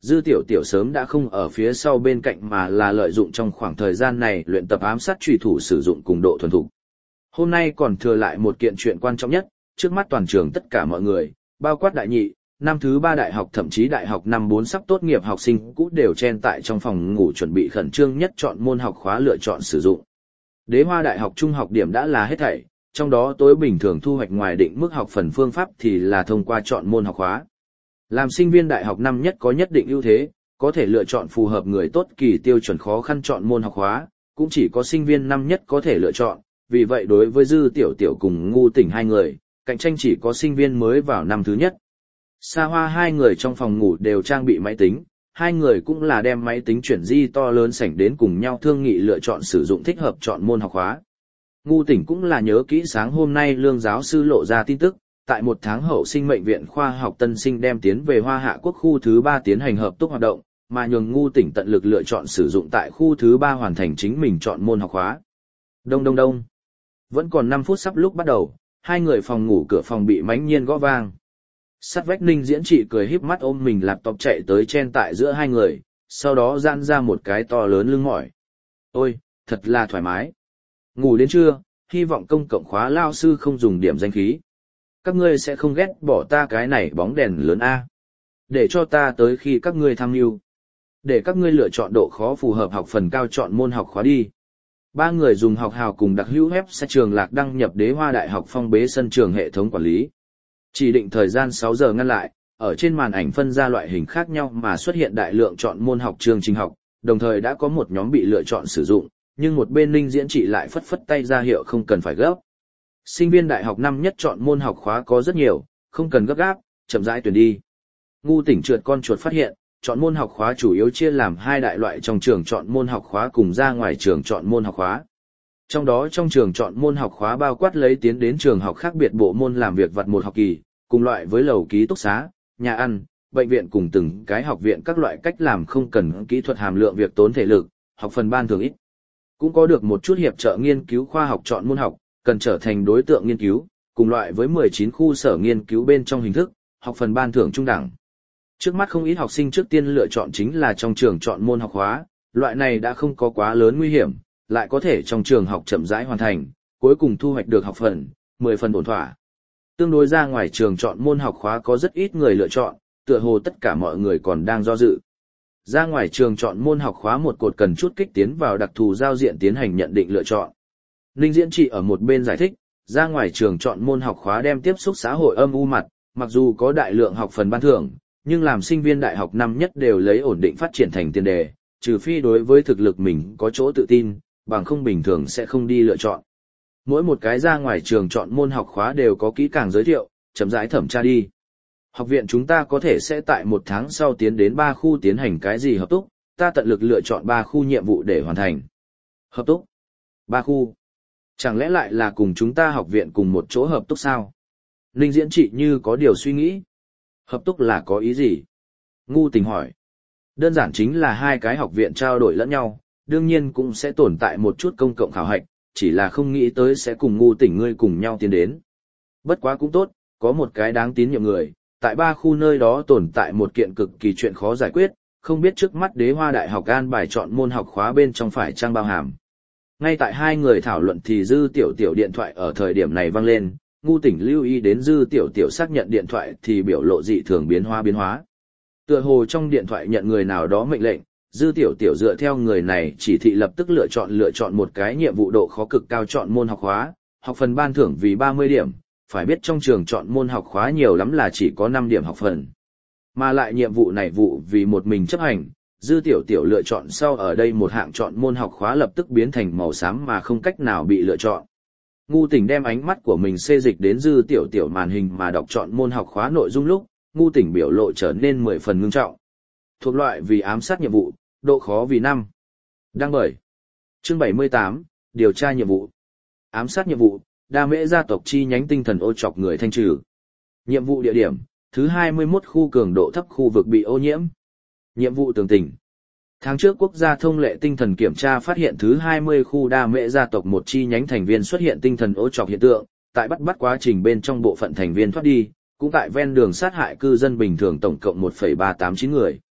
Dư Tiểu Tiểu sớm đã không ở phía sau bên cạnh mà là lợi dụng trong khoảng thời gian này luyện tập ám sát chủy thủ sử dụng cùng độ thuần thục. Hôm nay còn thừa lại một kiện chuyện quan trọng nhất, trước mắt toàn trường tất cả mọi người, bao quát đại nhị, năm thứ 3 đại học thậm chí đại học năm 4 sắp tốt nghiệp học sinh cũ đều chen tại trong phòng ngủ chuẩn bị khẩn trương nhất chọn môn học khóa lựa chọn sử dụng. Đế Hoa Đại học trung học điểm đã là hết thảy, trong đó tối bình thường thu hoạch ngoài định mức học phần phương pháp thì là thông qua chọn môn học khóa. Làm sinh viên đại học năm nhất có nhất định ưu thế, có thể lựa chọn phù hợp người tốt kỳ tiêu chuẩn khó khăn chọn môn học khóa, cũng chỉ có sinh viên năm nhất có thể lựa chọn, vì vậy đối với Dư Tiểu Tiểu cùng Ngu Tỉnh hai người, cạnh tranh chỉ có sinh viên mới vào năm thứ nhất. Xa Hoa hai người trong phòng ngủ đều trang bị máy tính, hai người cũng là đem máy tính chuyển di to lớn sảnh đến cùng nhau thương nghị lựa chọn sử dụng thích hợp chọn môn học khóa. Ngu Tỉnh cũng là nhớ kỹ sáng hôm nay Lương giáo sư lộ ra tin tức, tại 1 tháng hậu sinh mệnh viện khoa học tân sinh đem tiến về Hoa Hạ Quốc khu thứ 3 tiến hành hợp tác hoạt động, mà nhường Ngu Tỉnh tận lực lựa chọn sử dụng tại khu thứ 3 hoàn thành chính mình chọn môn học khóa. Đông đông đông. Vẫn còn 5 phút sắp lúc bắt đầu, hai người phòng ngủ cửa phòng bị mãnh nhiên gõ vang. Sát vách Ninh Diễn Trị cười híp mắt ôm mình laptop chạy tới chen tại giữa hai người, sau đó giãn ra một cái to lớn lưng mỏi. Ôi, thật là thoải mái. Ngủ đến trưa, hy vọng công cộng khóa lao sư không dùng điểm danh khí. Các ngươi sẽ không ghét bỏ ta cái này bóng đèn lớn A. Để cho ta tới khi các ngươi tham mưu. Để các ngươi lựa chọn độ khó phù hợp học phần cao chọn môn học khóa đi. Ba người dùng học hào cùng đặc hữu website trường lạc đăng nhập Đế Hoa Đại học phong bế sân trường hệ thống quản lý. Chỉ định thời gian 6 giờ ngăn lại, ở trên màn ảnh phân ra loại hình khác nhau mà xuất hiện đại lượng chọn môn học chương trình học, đồng thời đã có một nhóm bị lựa chọn sử dụng, nhưng một bên Ninh Diễn Trị lại phất phất tay ra hiệu không cần phải gấp. Sinh viên đại học năm nhất chọn môn học khóa có rất nhiều, không cần gấp gáp, chậm rãi tuyển đi. Ngu Tỉnh trượt con chuột phát hiện, chọn môn học khóa chủ yếu chia làm hai đại loại trong trường chọn môn học khóa cùng ra ngoài trường chọn môn học khóa. Trong đó trong trường chọn môn học khóa bao quát lấy tiến đến trường học khác biệt bộ môn làm việc vặt một học kỳ, cùng loại với lầu ký túc xá, nhà ăn, bệnh viện cùng từng cái học viện các loại cách làm không cần kỹ thuật hàm lượng việc tốn thể lực, học phần ban thường ít. Cũng có được một chút hiệp trợ nghiên cứu khoa học chọn môn học, cần trở thành đối tượng nghiên cứu, cùng loại với 19 khu sở nghiên cứu bên trong hình thức, học phần ban thưởng trung đẳng. Trước mắt không ít học sinh trước tiên lựa chọn chính là trong trường chọn môn học khóa, loại này đã không có quá lớn nguy hiểm, lại có thể trong trường học chậm rãi hoàn thành, cuối cùng thu hoạch được học phần, 10 phần ổn thỏa. Tương đối ra ngoài trường chọn môn học khóa có rất ít người lựa chọn, tựa hồ tất cả mọi người còn đang do dự. Ra ngoài trường chọn môn học khóa một cột cần chút kích tiến vào đặc thù giao diện tiến hành nhận định lựa chọn. Ninh Diễn Trị ở một bên giải thích, ra ngoài trường chọn môn học khóa đem tiếp xúc xã hội âm u mặt, mặc dù có đại lượng học phần ban thưởng, nhưng làm sinh viên đại học năm nhất đều lấy ổn định phát triển thành tiền đề, trừ phi đối với thực lực mình có chỗ tự tin, bằng không bình thường sẽ không đi lựa chọn. Mỗi một cái ra ngoài trường chọn môn học khóa đều có kỹ càng giới thiệu, chậm rãi thẩm tra đi. Học viện chúng ta có thể sẽ tại 1 tháng sau tiến đến 3 khu tiến hành cái gì hợp túc, ta tận lực lựa chọn 3 khu nhiệm vụ để hoàn thành. Hợp túc? 3 khu? Chẳng lẽ lại là cùng chúng ta học viện cùng một chỗ hợp túc sao? Ninh Diễn Trị như có điều suy nghĩ. Hợp túc là có ý gì? Ngu Tỉnh hỏi. Đơn giản chính là hai cái học viện trao đổi lẫn nhau, đương nhiên cũng sẽ tồn tại một chút công cộng khảo hạch, chỉ là không nghĩ tới sẽ cùng Ngu Tỉnh ngươi cùng nhau tiến đến. Bất quá cũng tốt, có một cái đáng tín nhiệm người, tại 3 khu nơi đó tồn tại một kiện cực kỳ chuyện khó giải quyết, không biết trước mắt Đế Hoa Đại học an bài chọn môn học khóa bên trong phải trang bao hàm. Ngay tại hai người thảo luận thì Dư Tiểu Tiểu điện thoại ở thời điểm này vang lên, Ngu Tỉnh lưu ý đến Dư Tiểu Tiểu xác nhận điện thoại thì biểu lộ dị thường biến hóa. Tựa hồ trong điện thoại nhận người nào đó mệnh lệnh, Dư Tiểu Tiểu dựa theo người này chỉ thị lập tức lựa chọn một cái nhiệm vụ độ khó cực cao chọn môn học khóa, học phần ban thưởng vì 30 điểm, phải biết trong trường chọn môn học khóa nhiều lắm là chỉ có 5 điểm học phần. Mà lại nhiệm vụ này vì một mình chấp hành, Dư Tiểu Tiểu lựa chọn sau ở đây một hạng chọn môn học khóa lập tức biến thành màu xám mà không cách nào bị lựa chọn. Ngu Tỉnh đem ánh mắt của mình xê dịch đến Dư Tiểu Tiểu màn hình mà đọc chọn môn học khóa nội dung lúc, Ngu Tỉnh biểu lộ trở nên 10 phần ngưng trọng. Thuộc loại vì ám sát nhiệm vụ, độ khó vì 5. Đăng bởi. Chương 78, điều tra nhiệm vụ. Ám sát nhiệm vụ, Đa Mễ gia tộc chi nhánh tinh thần ô chọc người thanh trừ. Nhiệm vụ địa điểm, thứ 21 khu cường độ thấp khu vực bị ô nhiễm. Nhiệm vụ tường tình. Tháng trước quốc gia thông lệ tinh thần kiểm tra phát hiện thứ 20 khu Đa Mễ gia tộc một chi nhánh thành viên xuất hiện tinh thần ô chọc hiện tượng, tại bắt quá trình bên trong bộ phận thành viên thoát đi, cũng tại ven đường sát hại cư dân bình thường tổng cộng 1,389 người.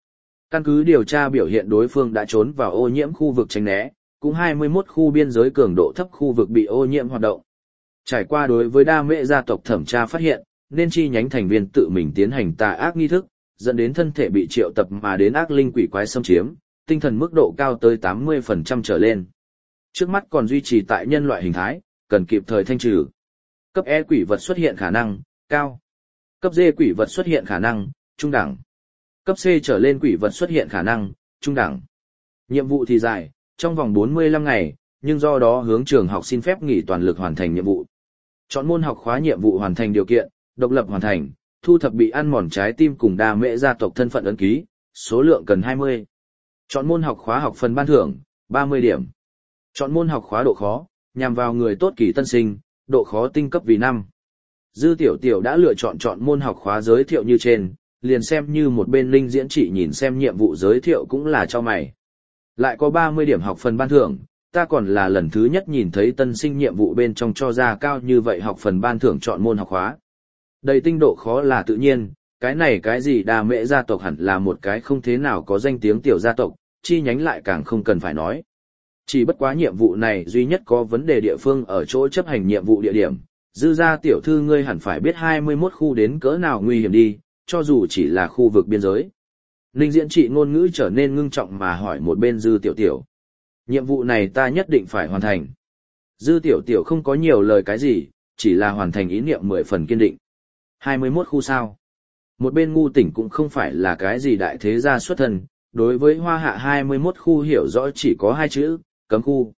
Căn cứ điều tra biểu hiện đối phương đã trốn vào ô nhiễm khu vực tránh né, cũng 21 khu biên giới cường độ thấp khu vực bị ô nhiễm hoạt động. Trải qua đối với đa mễ gia tộc thẩm tra phát hiện, nên chi nhánh thành viên tự mình tiến hành tà ác nghi thức, dẫn đến thân thể bị triệu tập mà đến ác linh quỷ quái xâm chiếm, tinh thần mức độ cao tới 80% trở lên. Trước mắt còn duy trì tại nhân loại hình thái, cần kịp thời thanh trừ. Cấp E quỷ vật xuất hiện khả năng, cao. Cấp D quỷ vật xuất hiện khả năng, trung đẳng. Cấp C trở lên quỷ vật xuất hiện khả năng, trung đẳng. Nhiệm vụ thì dài, trong vòng 45 ngày, nhưng do đó hướng trường học xin phép nghỉ toàn lực hoàn thành nhiệm vụ. Chọn môn học khóa nhiệm vụ hoàn thành điều kiện, độc lập hoàn thành, thu thập bị ăn mòn trái tim cùng đa mễ gia tộc thân phận ấn ký, số lượng cần 20. Chọn môn học khóa học phần ban thưởng, 30 điểm. Chọn môn học khóa độ khó, nhằm vào người tốt kỳ tân sinh, độ khó tinh cấp vì 5. Dư Tiểu Tiểu đã lựa chọn môn học khóa giới thiệu như trên, liền xem như một bên linh diễn trị nhìn xem nhiệm vụ giới thiệu cũng là cho mày. Lại có 30 điểm học phần ban thưởng, ta còn là lần thứ nhất nhìn thấy tân sinh nhiệm vụ bên trong cho ra cao như vậy học phần ban thưởng chọn môn học khóa. Đầy tinh độ khó là tự nhiên, cái này cái gì đa mễ gia tộc hẳn là một cái không thế nào có danh tiếng tiểu gia tộc, chi nhánh lại càng không cần phải nói. Chỉ bất quá nhiệm vụ này duy nhất có vấn đề địa phương ở chỗ chấp hành nhiệm vụ địa điểm, dư gia tiểu thư ngươi hẳn phải biết 21 khu đến cỡ nào nguy hiểm đi, cho dù chỉ là khu vực biên giới. Ninh diễn trị ngôn ngữ trở nên ngưng trọng mà hỏi một bên dư tiểu tiểu. Nhiệm vụ này ta nhất định phải hoàn thành. Dư tiểu tiểu không có nhiều lời cái gì, chỉ là hoàn thành ý niệm 10 phần kiên định. 21 khu sao? Một bên ngu tỉnh cũng không phải là cái gì đại thế gia xuất thân, đối với hoa hạ 21 khu hiểu rõ chỉ có 2 chữ, cấm khu.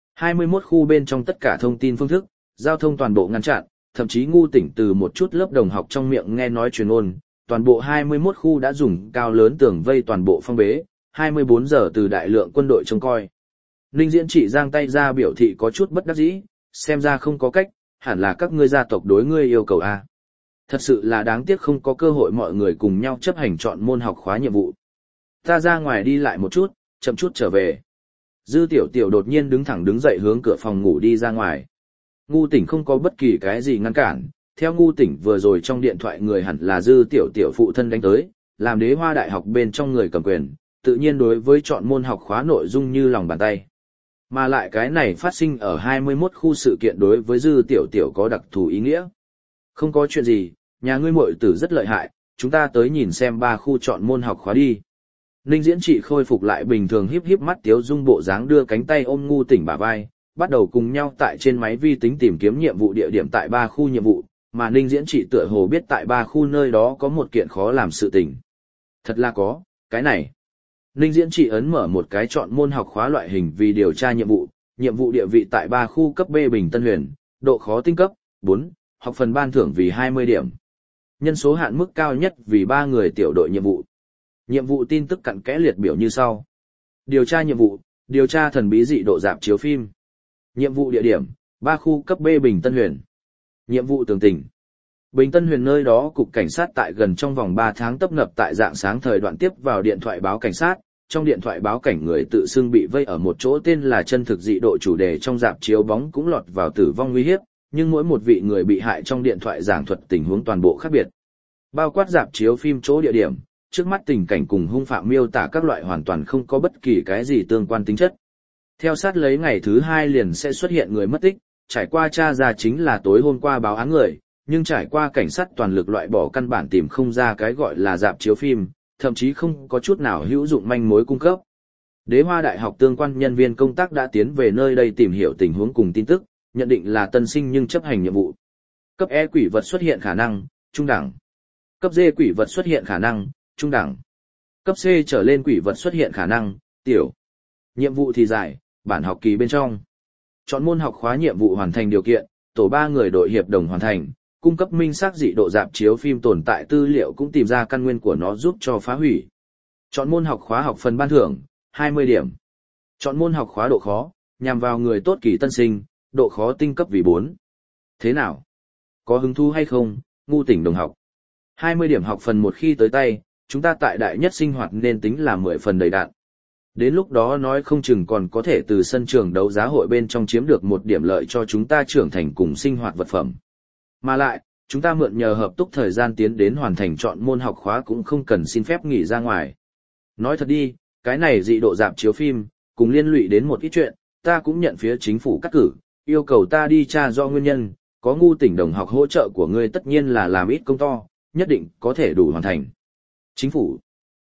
21 khu bên trong tất cả thông tin phương thức, giao thông toàn bộ ngăn chặn, thậm chí ngu tỉnh từ một chút lớp đồng học trong miệng nghe nói truyền ôn, toàn bộ 21 khu đã dùng cao lớn tường vây toàn bộ phong bế, 24 giờ từ đại lượng quân đội trông coi. Ninh diễn trị giang tay ra biểu thị có chút bất đắc dĩ, xem ra không có cách, hẳn là các ngươi gia tộc đối ngươi yêu cầu A. Thật sự là đáng tiếc không có cơ hội mọi người cùng nhau chấp hành chọn môn học khóa nhiệm vụ. Ta ra ngoài đi lại một chút, chậm chút trở về. Dư tiểu tiểu đột nhiên đứng thẳng đứng dậy hướng cửa phòng ngủ đi ra ngoài. Ngu tỉnh không có bất kỳ cái gì ngăn cản, theo ngu tỉnh vừa rồi trong điện thoại người hẳn là dư tiểu tiểu phụ thân đánh tới, làm Đế Hoa Đại học bên trong người cầm quyền, tự nhiên đối với chọn môn học khóa nội dung như lòng bàn tay. Mà lại cái này phát sinh ở 21 khu sự kiện đối với dư tiểu tiểu có đặc thù ý nghĩa. Không có chuyện gì, nhà ngươi muội tử rất lợi hại, chúng ta tới nhìn xem 3 khu chọn môn học khóa đi. Ninh diễn trị khôi phục lại bình thường híp híp mắt tiếu dung bộ dáng đưa cánh tay ôm ngu tỉnh bả vai, bắt đầu cùng nhau tại trên máy vi tính tìm kiếm nhiệm vụ địa điểm tại 3 khu nhiệm vụ, mà Ninh diễn trị tựa hồ biết tại 3 khu nơi đó có một kiện khó làm sự tình. Thật là có, cái này. Ninh diễn trị ấn mở một cái chọn môn học khóa loại hình vì điều tra nhiệm vụ địa vị tại 3 khu cấp B Bình Tân Huyền, độ khó tinh cấp, 4, học phần ban thưởng vì 20 điểm. Nhân số hạn mức cao nhất vì 3 người tiểu đội nhiệm vụ. Nhiệm vụ tin tức cặn kẽ liệt biểu như sau. Điều tra nhiệm vụ, điều tra thần bí dị độ rạp chiếu phim. Nhiệm vụ địa điểm, 3 khu cấp B Bình Tân Huyền. Nhiệm vụ tường tình. Bình Tân Huyền nơi đó cục cảnh sát tại gần trong vòng 3 tháng tấp nập tại dạng sáng thời đoạn tiếp vào điện thoại báo cảnh sát, trong điện thoại báo cảnh người tự xưng bị vây ở một chỗ tên là chân thực dị độ chủ đề trong rạp chiếu bóng cũng lọt vào tử vong nguy hiếp, nhưng mỗi một vị người bị hại trong điện thoại giảng thuật tình huống toàn bộ khác biệt. Bao quát rạp chiếu phim chỗ địa điểm, trước mắt tình cảnh cùng hung phạm miêu tả các loại hoàn toàn không có bất kỳ cái gì tương quan tính chất. Theo sát lấy ngày thứ 2 liền sẽ xuất hiện người mất tích, trải qua tra ra chính là tối hôm qua báo án người, nhưng trải qua cảnh sát toàn lực loại bỏ căn bản tìm không ra cái gọi là rạp chiếu phim, thậm chí không có chút nào hữu dụng manh mối cung cấp. Đế Hoa Đại học tương quan nhân viên công tác đã tiến về nơi đây tìm hiểu tình huống cùng tin tức, nhận định là tân sinh nhưng chấp hành nhiệm vụ. Cấp E quỷ vật xuất hiện khả năng, trung đẳng. Cấp D quỷ vật xuất hiện khả năng, trung đẳng. Cấp C trở lên quỷ vật xuất hiện khả năng, tiểu. Nhiệm vụ thì dài, bản học kỳ bên trong. Chọn môn học khóa nhiệm vụ hoàn thành điều kiện, tổ 3 người đội hiệp đồng hoàn thành, cung cấp minh xác dị độ rạp chiếu phim tồn tại tư liệu cũng tìm ra căn nguyên của nó giúp cho phá hủy. Chọn môn học khóa học phần ban thưởng, 20 điểm. Chọn môn học khóa độ khó, nhằm vào người tốt kỳ tân sinh, độ khó tinh cấp vì 4. Thế nào? Có hứng thú hay không, ngu tỉnh đồng học? 20 điểm học phần một khi tới tay, chúng ta tại đại nhất sinh hoạt nên tính là 10 phần đầy đạn. Đến lúc đó nói không chừng còn có thể từ sân trường đấu giá hội bên trong chiếm được một điểm lợi cho chúng ta trưởng thành cùng sinh hoạt vật phẩm. Mà lại, chúng ta mượn nhờ hợp túc thời gian tiến đến hoàn thành chọn môn học khóa cũng không cần xin phép nghỉ ra ngoài. Nói thật đi, cái này dị độ rạp chiếu phim, cùng liên lụy đến một ít chuyện, ta cũng nhận phía chính phủ cắt cử, yêu cầu ta đi tra do nguyên nhân, có ngu tỉnh đồng học hỗ trợ của ngươi tất nhiên là làm ít công to, nhất định có thể đủ hoàn thành. Chính phủ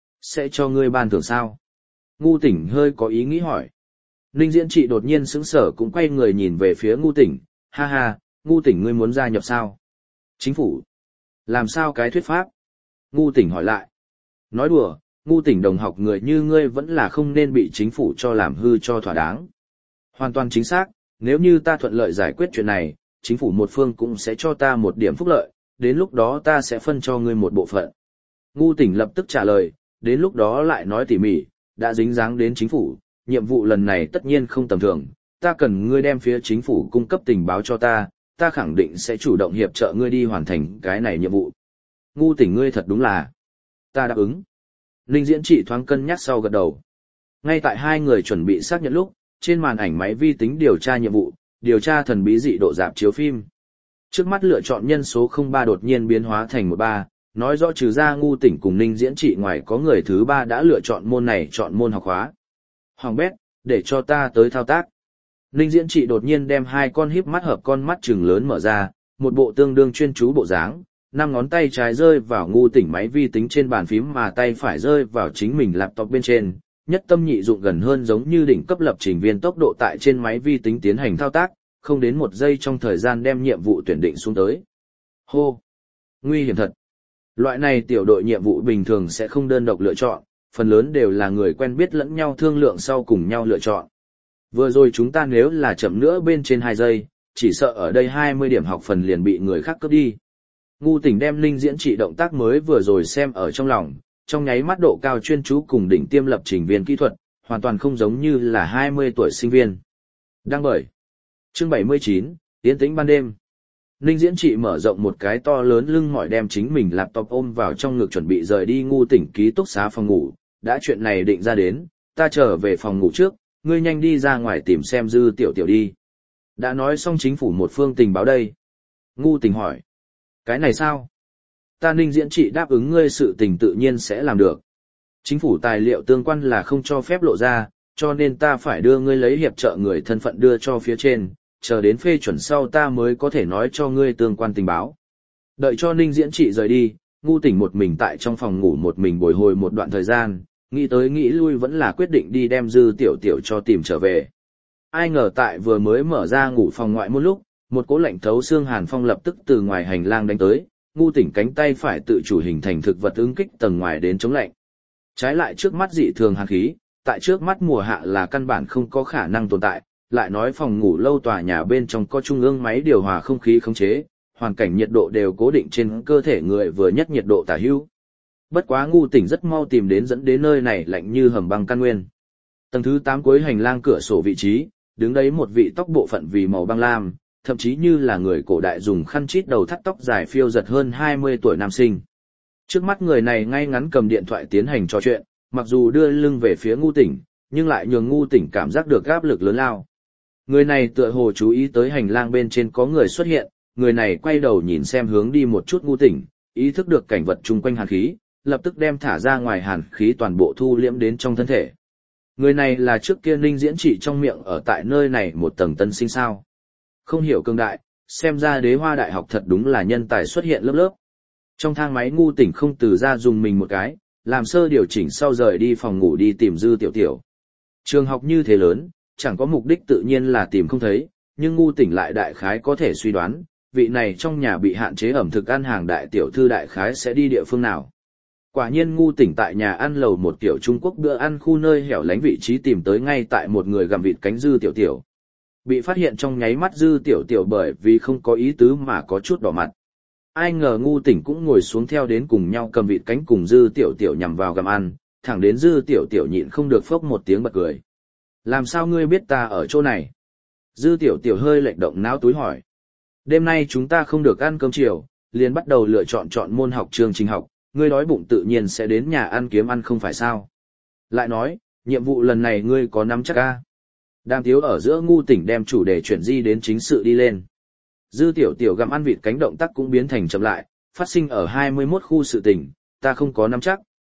sẽ cho ngươi ban thưởng sao? Ngu tỉnh hơi có ý nghĩ hỏi. Ninh Diễn Trị đột nhiên sững sờ cũng quay người nhìn về phía ngu tỉnh, ha ha, ngu tỉnh ngươi muốn gia nhập sao? Chính phủ? Làm sao cái thuyết pháp? Ngu tỉnh hỏi lại. Nói đùa, ngu tỉnh đồng học người như ngươi vẫn là không nên bị chính phủ cho làm hư cho thỏa đáng. Hoàn toàn chính xác, nếu như ta thuận lợi giải quyết chuyện này, chính phủ một phương cũng sẽ cho ta một điểm phúc lợi, đến lúc đó ta sẽ phân cho ngươi một bộ phận. Ngu tỉnh lập tức trả lời, đến lúc đó lại nói tỉ mỉ, đã dính dáng đến chính phủ, nhiệm vụ lần này tất nhiên không tầm thường, ta cần ngươi đem phía chính phủ cung cấp tình báo cho ta khẳng định sẽ chủ động hiệp trợ ngươi đi hoàn thành cái này nhiệm vụ. Ngu tỉnh ngươi thật đúng là, ta đáp ứng. Ninh Diễn Trị thoáng cân nhắc sau gật đầu. Ngay tại hai người chuẩn bị xác nhận lúc, trên màn ảnh máy vi tính điều tra nhiệm vụ, điều tra thần bí dị độ rạp chiếu phim. Trước mắt lựa chọn nhân số 03 đột nhiên biến hóa thành 13, nói rõ trừ ra ngu tỉnh cùng Ninh Diễn Trị ngoài có người thứ ba đã lựa chọn môn này chọn môn học hóa. Hoàng bét, để cho ta tới thao tác. Ninh Diễn Trị đột nhiên đem hai con híp mắt hợp con mắt trừng lớn mở ra, một bộ tương đương chuyên chú bộ dáng, năm ngón tay trái rơi vào ngu tỉnh máy vi tính trên bàn phím mà tay phải rơi vào chính mình laptop bên trên, nhất tâm nhị dụng gần hơn giống như đỉnh cấp lập trình viên tốc độ tại trên máy vi tính tiến hành thao tác, không đến một giây trong thời gian đem nhiệm vụ tuyển định xuống tới. Hô! Nguy hiểm thật! Loại này tiểu đội nhiệm vụ bình thường sẽ không đơn độc lựa chọn, phần lớn đều là người quen biết lẫn nhau thương lượng sau cùng nhau lựa chọn. Vừa rồi chúng ta nếu là chậm nữa bên trên 2 giây, chỉ sợ ở đây 20 điểm học phần liền bị người khác cướp đi. Ngu tỉnh đem Ninh Diễn Trị động tác mới vừa rồi xem ở trong lòng, trong nháy mắt độ cao chuyên chú cùng đỉnh tiêm lập trình viên kỹ thuật, hoàn toàn không giống như là 20 tuổi sinh viên. Đăng bởi. Chương 79, Tiến tĩnh ban đêm. Ninh Diễn Trị mở rộng một cái to lớn lưng mỏi đem chính mình laptop ôm vào trong ngực chuẩn bị rời đi ngu tỉnh ký túc xá phòng ngủ, đã chuyện này định ra đến, ta trở về phòng ngủ trước, ngươi nhanh đi ra ngoài tìm xem Dư Tiểu Tiểu đi. Đã nói xong chính phủ một phương tình báo đây. Ngu tỉnh hỏi. Cái này sao? Ta Ninh Diễn Trị đáp ứng ngươi sự tình tự nhiên sẽ làm được. Chính phủ tài liệu tương quan là không cho phép lộ ra, cho nên ta phải đưa ngươi lấy hiệp trợ người thân phận đưa cho phía trên, chờ đến phê chuẩn sau ta mới có thể nói cho ngươi tương quan tình báo. Đợi cho Ninh Diễn Trị rời đi, ngu tỉnh một mình tại trong phòng ngủ một mình bồi hồi một đoạn thời gian, nghĩ tới nghĩ lui vẫn là quyết định đi đem Dư Tiểu Tiểu cho tìm trở về. Ai ngờ tại vừa mới mở ra ngủ phòng ngoại một lúc, một cỗ lạnh thấu xương hàn phong lập tức từ ngoài hành lang đánh tới, ngu tỉnh cánh tay phải tự chủ hình thành thực vật ứng kích tầng ngoài đến chống lạnh. Trái lại trước mắt dị thường hàn khí, tại trước mắt mùa hạ là căn bản không có khả năng tồn tại, lại nói phòng ngủ lâu tòa nhà bên trong có trung ương máy điều hòa không khí khống chế, hoàn cảnh nhiệt độ đều cố định trên cơ thể người vừa nhất nhiệt độ tả hữu. Bất quá ngu tỉnh rất mau tìm đến dẫn đến nơi này lạnh như hầm băng căn nguyên. Tầng thứ 8 cuối hành lang cửa sổ vị trí, đứng đấy một vị tóc bộ phận vì màu băng lam, thậm chí như là người cổ đại dùng khăn chít đầu thắt tóc dài phiêu giật hơn 20 tuổi nam sinh. Trước mắt người này ngay ngắn cầm điện thoại tiến hành trò chuyện, mặc dù đưa lưng về phía ngu tỉnh, nhưng lại nhường ngu tỉnh cảm giác được áp lực lớn lao. Người này tựa hồ chú ý tới hành lang bên trên có người xuất hiện, người này quay đầu nhìn xem hướng đi một chút ngu tỉnh, ý thức được cảnh vật chung quanh hàn khí, lập tức đem thả ra ngoài hàn khí toàn bộ thu liễm đến trong thân thể. Người này là trước kia Ninh Diễn Trị trong miệng ở tại nơi này một tầng tân sinh sao. Không hiểu cường đại, xem ra Đế Hoa Đại học thật đúng là nhân tài xuất hiện lớp lớp. Trong thang máy ngu tỉnh không từ ra dùng mình một cái, làm sơ điều chỉnh sau rời đi phòng ngủ đi tìm Dư Tiểu Tiểu. Trường học như thế lớn, chẳng có mục đích tự nhiên là tìm không thấy, nhưng ngu tỉnh lại đại khái có thể suy đoán, vị này trong nhà bị hạn chế ẩm thực ăn hàng đại tiểu thư đại khái sẽ đi địa phương nào. Quả nhiên ngu tỉnh tại nhà ăn lầu một tiểu Trung Quốc bữa ăn khu nơi hẻo lánh vị trí tìm tới ngay tại một người gặm vịt cánh Dư Tiểu Tiểu. Bị phát hiện trong nháy mắt Dư Tiểu Tiểu bởi vì không có ý tứ mà có chút đỏ mặt. Ai ngờ ngu tỉnh cũng ngồi xuống theo đến cùng nhau cầm vịt cánh cùng Dư Tiểu Tiểu nhằm vào gặm ăn, thẳng đến Dư Tiểu Tiểu nhịn không được phốc một tiếng bật cười. Làm sao ngươi biết ta ở chỗ này? Dư Tiểu Tiểu hơi lệch động não túi hỏi. Đêm nay chúng ta không được ăn cơm chiều, liền bắt đầu lựa chọn môn học chương trình học, ngươi đói bụng tự nhiên sẽ đến nhà ăn kiếm ăn không phải sao? Lại nói, nhiệm vụ lần này ngươi có nắm chắc a? Đang thiếu ở giữa ngu tỉnh đem chủ đề chuyển di đến chính sự đi lên. Dư Tiểu Tiểu gặm ăn vịt cánh động tác cũng biến thành chậm lại, phát sinh ở 21 khu sự tình, ta không có nắm chắc,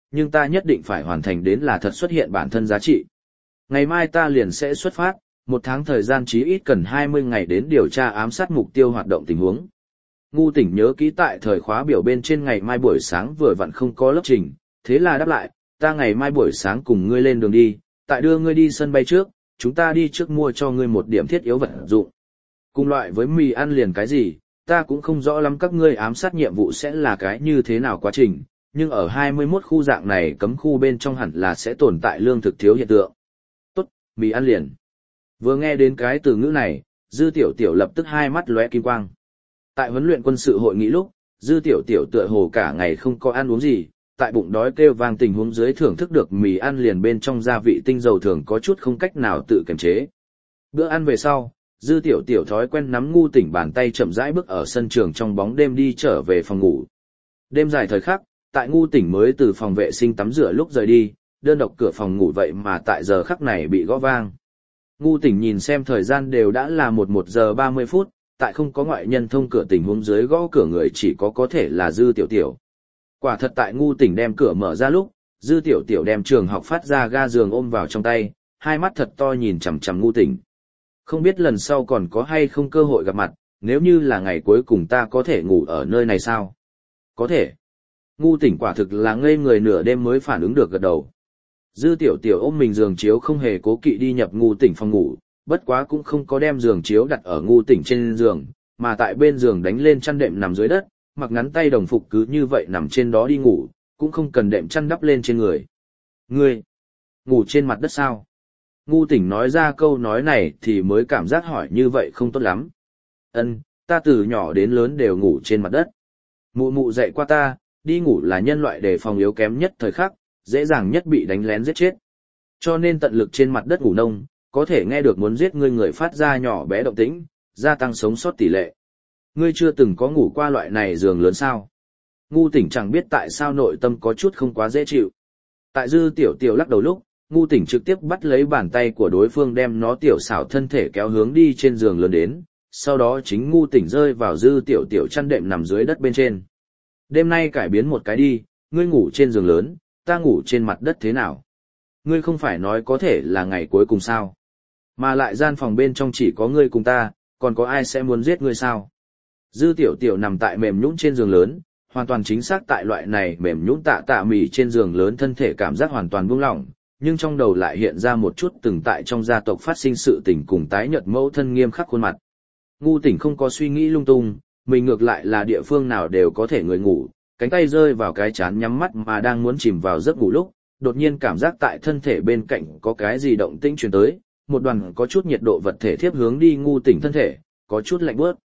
nhưng ta nhất định phải hoàn thành đến là thật xuất hiện bản thân giá trị. Ngày mai ta liền sẽ xuất phát, 1 tháng thời gian chí ít cần 20 ngày đến điều tra ám sát mục tiêu hoạt động tình huống. Ngu Tỉnh nhớ kỹ tại thời khóa biểu bên trên ngày mai buổi sáng vừa vặn không có lớp trình, thế là đáp lại, ta ngày mai buổi sáng cùng ngươi lên đường đi, tại đưa ngươi đi sân bay trước, chúng ta đi trước mua cho ngươi một điểm thiết yếu vật dụng. Cùng loại với mì ăn liền cái gì, ta cũng không rõ lắm các ngươi ám sát nhiệm vụ sẽ là cái như thế nào quá trình, nhưng ở 21 khu dạng này cấm khu bên trong hẳn là sẽ tồn tại lương thực thiếu hiện tượng. Tốt, mì ăn liền. Vừa nghe đến cái từ ngữ này, Dư Tiểu Tiểu lập tức hai mắt lóe kim quang. Tại huấn luyện quân sự hội nghị lúc, Dư Tiểu Tiểu tựa hồ cả ngày không có ăn uống gì, tại bụng đói kêu vang tình huống dưới thưởng thức được mì ăn liền bên trong gia vị tinh dầu thường có chút không cách nào tự kiềm chế. Bữa ăn về sau, Dư Tiểu Tiểu thói quen nắm Ngu Tỉnh bàn tay chậm rãi bước ở sân trường trong bóng đêm đi trở về phòng ngủ. Đêm dài thời khắc, tại Ngu Tỉnh mới từ phòng vệ sinh tắm rửa lúc rời đi, đơn độc cửa phòng ngủ vậy mà tại giờ khắc này bị gõ vang. Ngu Tỉnh nhìn xem thời gian đều đã là 11 giờ 30 phút, tại không có ngoại nhân thông cửa tình huống dưới gõ cửa người chỉ có thể là Dư Tiểu Tiểu. Quả thật tại Ngu Tỉnh đem cửa mở ra lúc, Dư Tiểu Tiểu đem trường học phát ra ga giường ôm vào trong tay, hai mắt thật to nhìn chằm chằm Ngu Tỉnh. Không biết lần sau còn có hay không cơ hội gặp mặt, nếu như là ngày cuối cùng ta có thể ngủ ở nơi này sao? Có thể. Ngu Tỉnh quả thực là ngây người nửa đêm mới phản ứng được gật đầu. Dư Tiểu Tiểu ôm mình giường chiếu không hề cố kỵ đi nhập Ngu Tỉnh phòng ngủ, bất quá cũng không có đem giường chiếu đặt ở Ngu Tỉnh trên giường, mà tại bên giường đánh lên chăn đệm nằm dưới đất, mặc ngắn tay đồng phục cứ như vậy nằm trên đó đi ngủ, cũng không cần đệm chăn đắp lên trên người. Ngươi, ngủ trên mặt đất sao? Ngu Tỉnh nói ra câu nói này thì mới cảm giác hỏi như vậy không tốt lắm. Ân, ta từ nhỏ đến lớn đều ngủ trên mặt đất. Mụ mụ dạy qua ta, đi ngủ là nhân loại đề phòng yếu kém nhất thời khắc, dễ dàng nhất bị đánh lén giết chết. Cho nên tận lực trên mặt đất ngủ nông, có thể nghe được muốn giết ngươi người phát ra nhỏ bé động tĩnh, gia tăng sống sót tỷ lệ. Ngươi chưa từng có ngủ qua loại này giường lớn sao? Ngu Tỉnh chẳng biết tại sao nội tâm có chút không quá dễ chịu. Tại Dư Tiểu Tiểu lắc đầu lúc, Ngu Tỉnh trực tiếp bắt lấy bàn tay của đối phương đem nó tiểu xảo thân thể kéo hướng đi trên giường lớn đến, sau đó chính Ngu Tỉnh rơi vào Dư Tiểu Tiểu chăn đệm nằm dưới đất bên trên. Đêm nay cải biến một cái đi, ngươi ngủ trên giường lớn, ta ngủ trên mặt đất thế nào? Ngươi không phải nói có thể là ngày cuối cùng sao? Mà lại gian phòng bên trong chỉ có ngươi cùng ta, còn có ai sẽ muốn giết ngươi sao? Dư Tiểu Tiểu nằm tại mềm nhũn trên giường lớn, hoàn toàn chính xác tại loại này mềm nhũn tạ mỉ trên giường lớn thân thể cảm giác hoàn toàn buông lỏng, nhưng trong đầu lại hiện ra một chút từng tại trong gia tộc phát sinh sự tình cùng tái nhợt mẫu thân nghiêm khắc khuôn mặt. Ngu Tỉnh không có suy nghĩ lung tung, mình ngược lại là địa phương nào đều có thể người ngủ, cánh tay rơi vào cái chán nhắm mắt mà đang muốn chìm vào giấc ngủ lúc, đột nhiên cảm giác tại thân thể bên cạnh có cái gì động tĩnh truyền tới, một đoàn có chút nhiệt độ vật thể thiếp hướng đi Ngu Tỉnh thân thể, có chút lạnh buốt.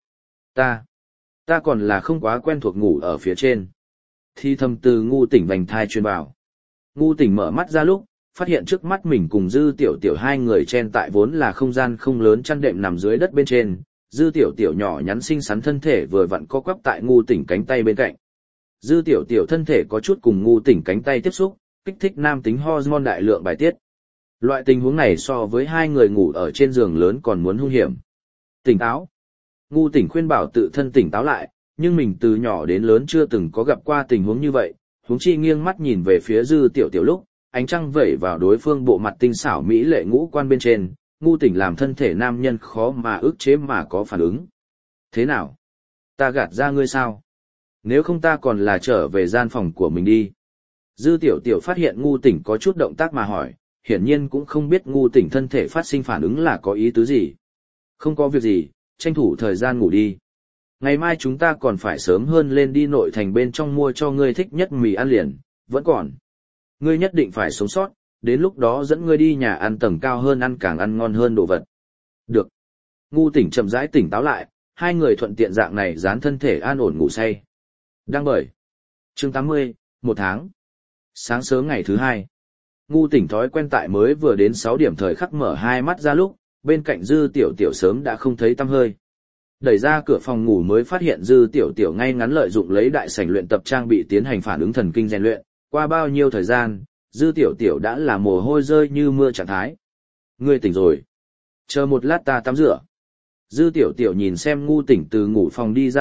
Ta còn là không quá quen thuộc ngủ ở phía trên. Thi thầm từ Ngu Tỉnh vành thai truyền vào. Ngu Tỉnh mở mắt ra lúc, phát hiện trước mắt mình cùng Dư Tiểu Tiểu hai người chen tại vốn là không gian không lớn chăn đệm nằm dưới đất bên trên, Dư Tiểu Tiểu nhỏ nhắn xinh xắn thân thể vừa vặn co quắp tại Ngu Tỉnh cánh tay bên cạnh. Dư Tiểu Tiểu thân thể có chút cùng Ngu Tỉnh cánh tay tiếp xúc, kích thích nam tính hormone đại lượng bài tiết. Loại tình huống này so với hai người ngủ ở trên giường lớn còn muốn hung hiểm. Tỉnh táo. Ngu Tỉnh khuyên bảo tự thân tỉnh táo lại, nhưng mình từ nhỏ đến lớn chưa từng có gặp qua tình huống như vậy, huống chi nghiêng mắt nhìn về phía Dư Tiểu Tiểu lúc, ánh trăng vẩy vào đối phương bộ mặt tinh xảo mỹ lệ ngũ quan bên trên, Ngu Tỉnh làm thân thể nam nhân khó mà ức chế mà có phản ứng. Thế nào? Ta gạt ra ngươi sao? Nếu không ta còn là trở về gian phòng của mình đi. Dư Tiểu Tiểu phát hiện Ngu Tỉnh có chút động tác mà hỏi, hiển nhiên cũng không biết Ngu Tỉnh thân thể phát sinh phản ứng là có ý tứ gì. Không có việc gì, tranh thủ thời gian ngủ đi. Ngày mai chúng ta còn phải sớm hơn lên đi nội thành bên trong mua cho ngươi thích nhất mì ăn liền, vẫn còn. Ngươi nhất định phải sống sót, đến lúc đó dẫn ngươi đi nhà ăn tầng cao hơn ăn càng ăn ngon hơn đồ vật. Được. Ngu Tỉnh chậm rãi tỉnh táo lại, hai người thuận tiện dạng này dán thân thể an ổn ngủ say. Đăng bởi. Chương 80, 1 tháng. Sáng sớm ngày thứ 2. Ngu Tỉnh thói quen tại mới vừa đến 6 điểm thời khắc mở hai mắt ra lúc, bên cạnh Dư Tiểu Tiểu sớm đã không thấy tăm hơi. Đẩy ra cửa phòng ngủ mới phát hiện Dư Tiểu Tiểu ngay ngắn lợi dụng lấy đại sảnh luyện tập trang bị tiến hành phản ứng thần kinh rèn luyện, qua bao nhiêu thời gian, Dư Tiểu Tiểu đã là mồ hôi rơi như mưa trạng thái. Ngươi tỉnh rồi. Chờ một lát ta tắm rửa. Dư Tiểu Tiểu nhìn xem Ngu Tỉnh từ ngủ phòng đi ra lúc,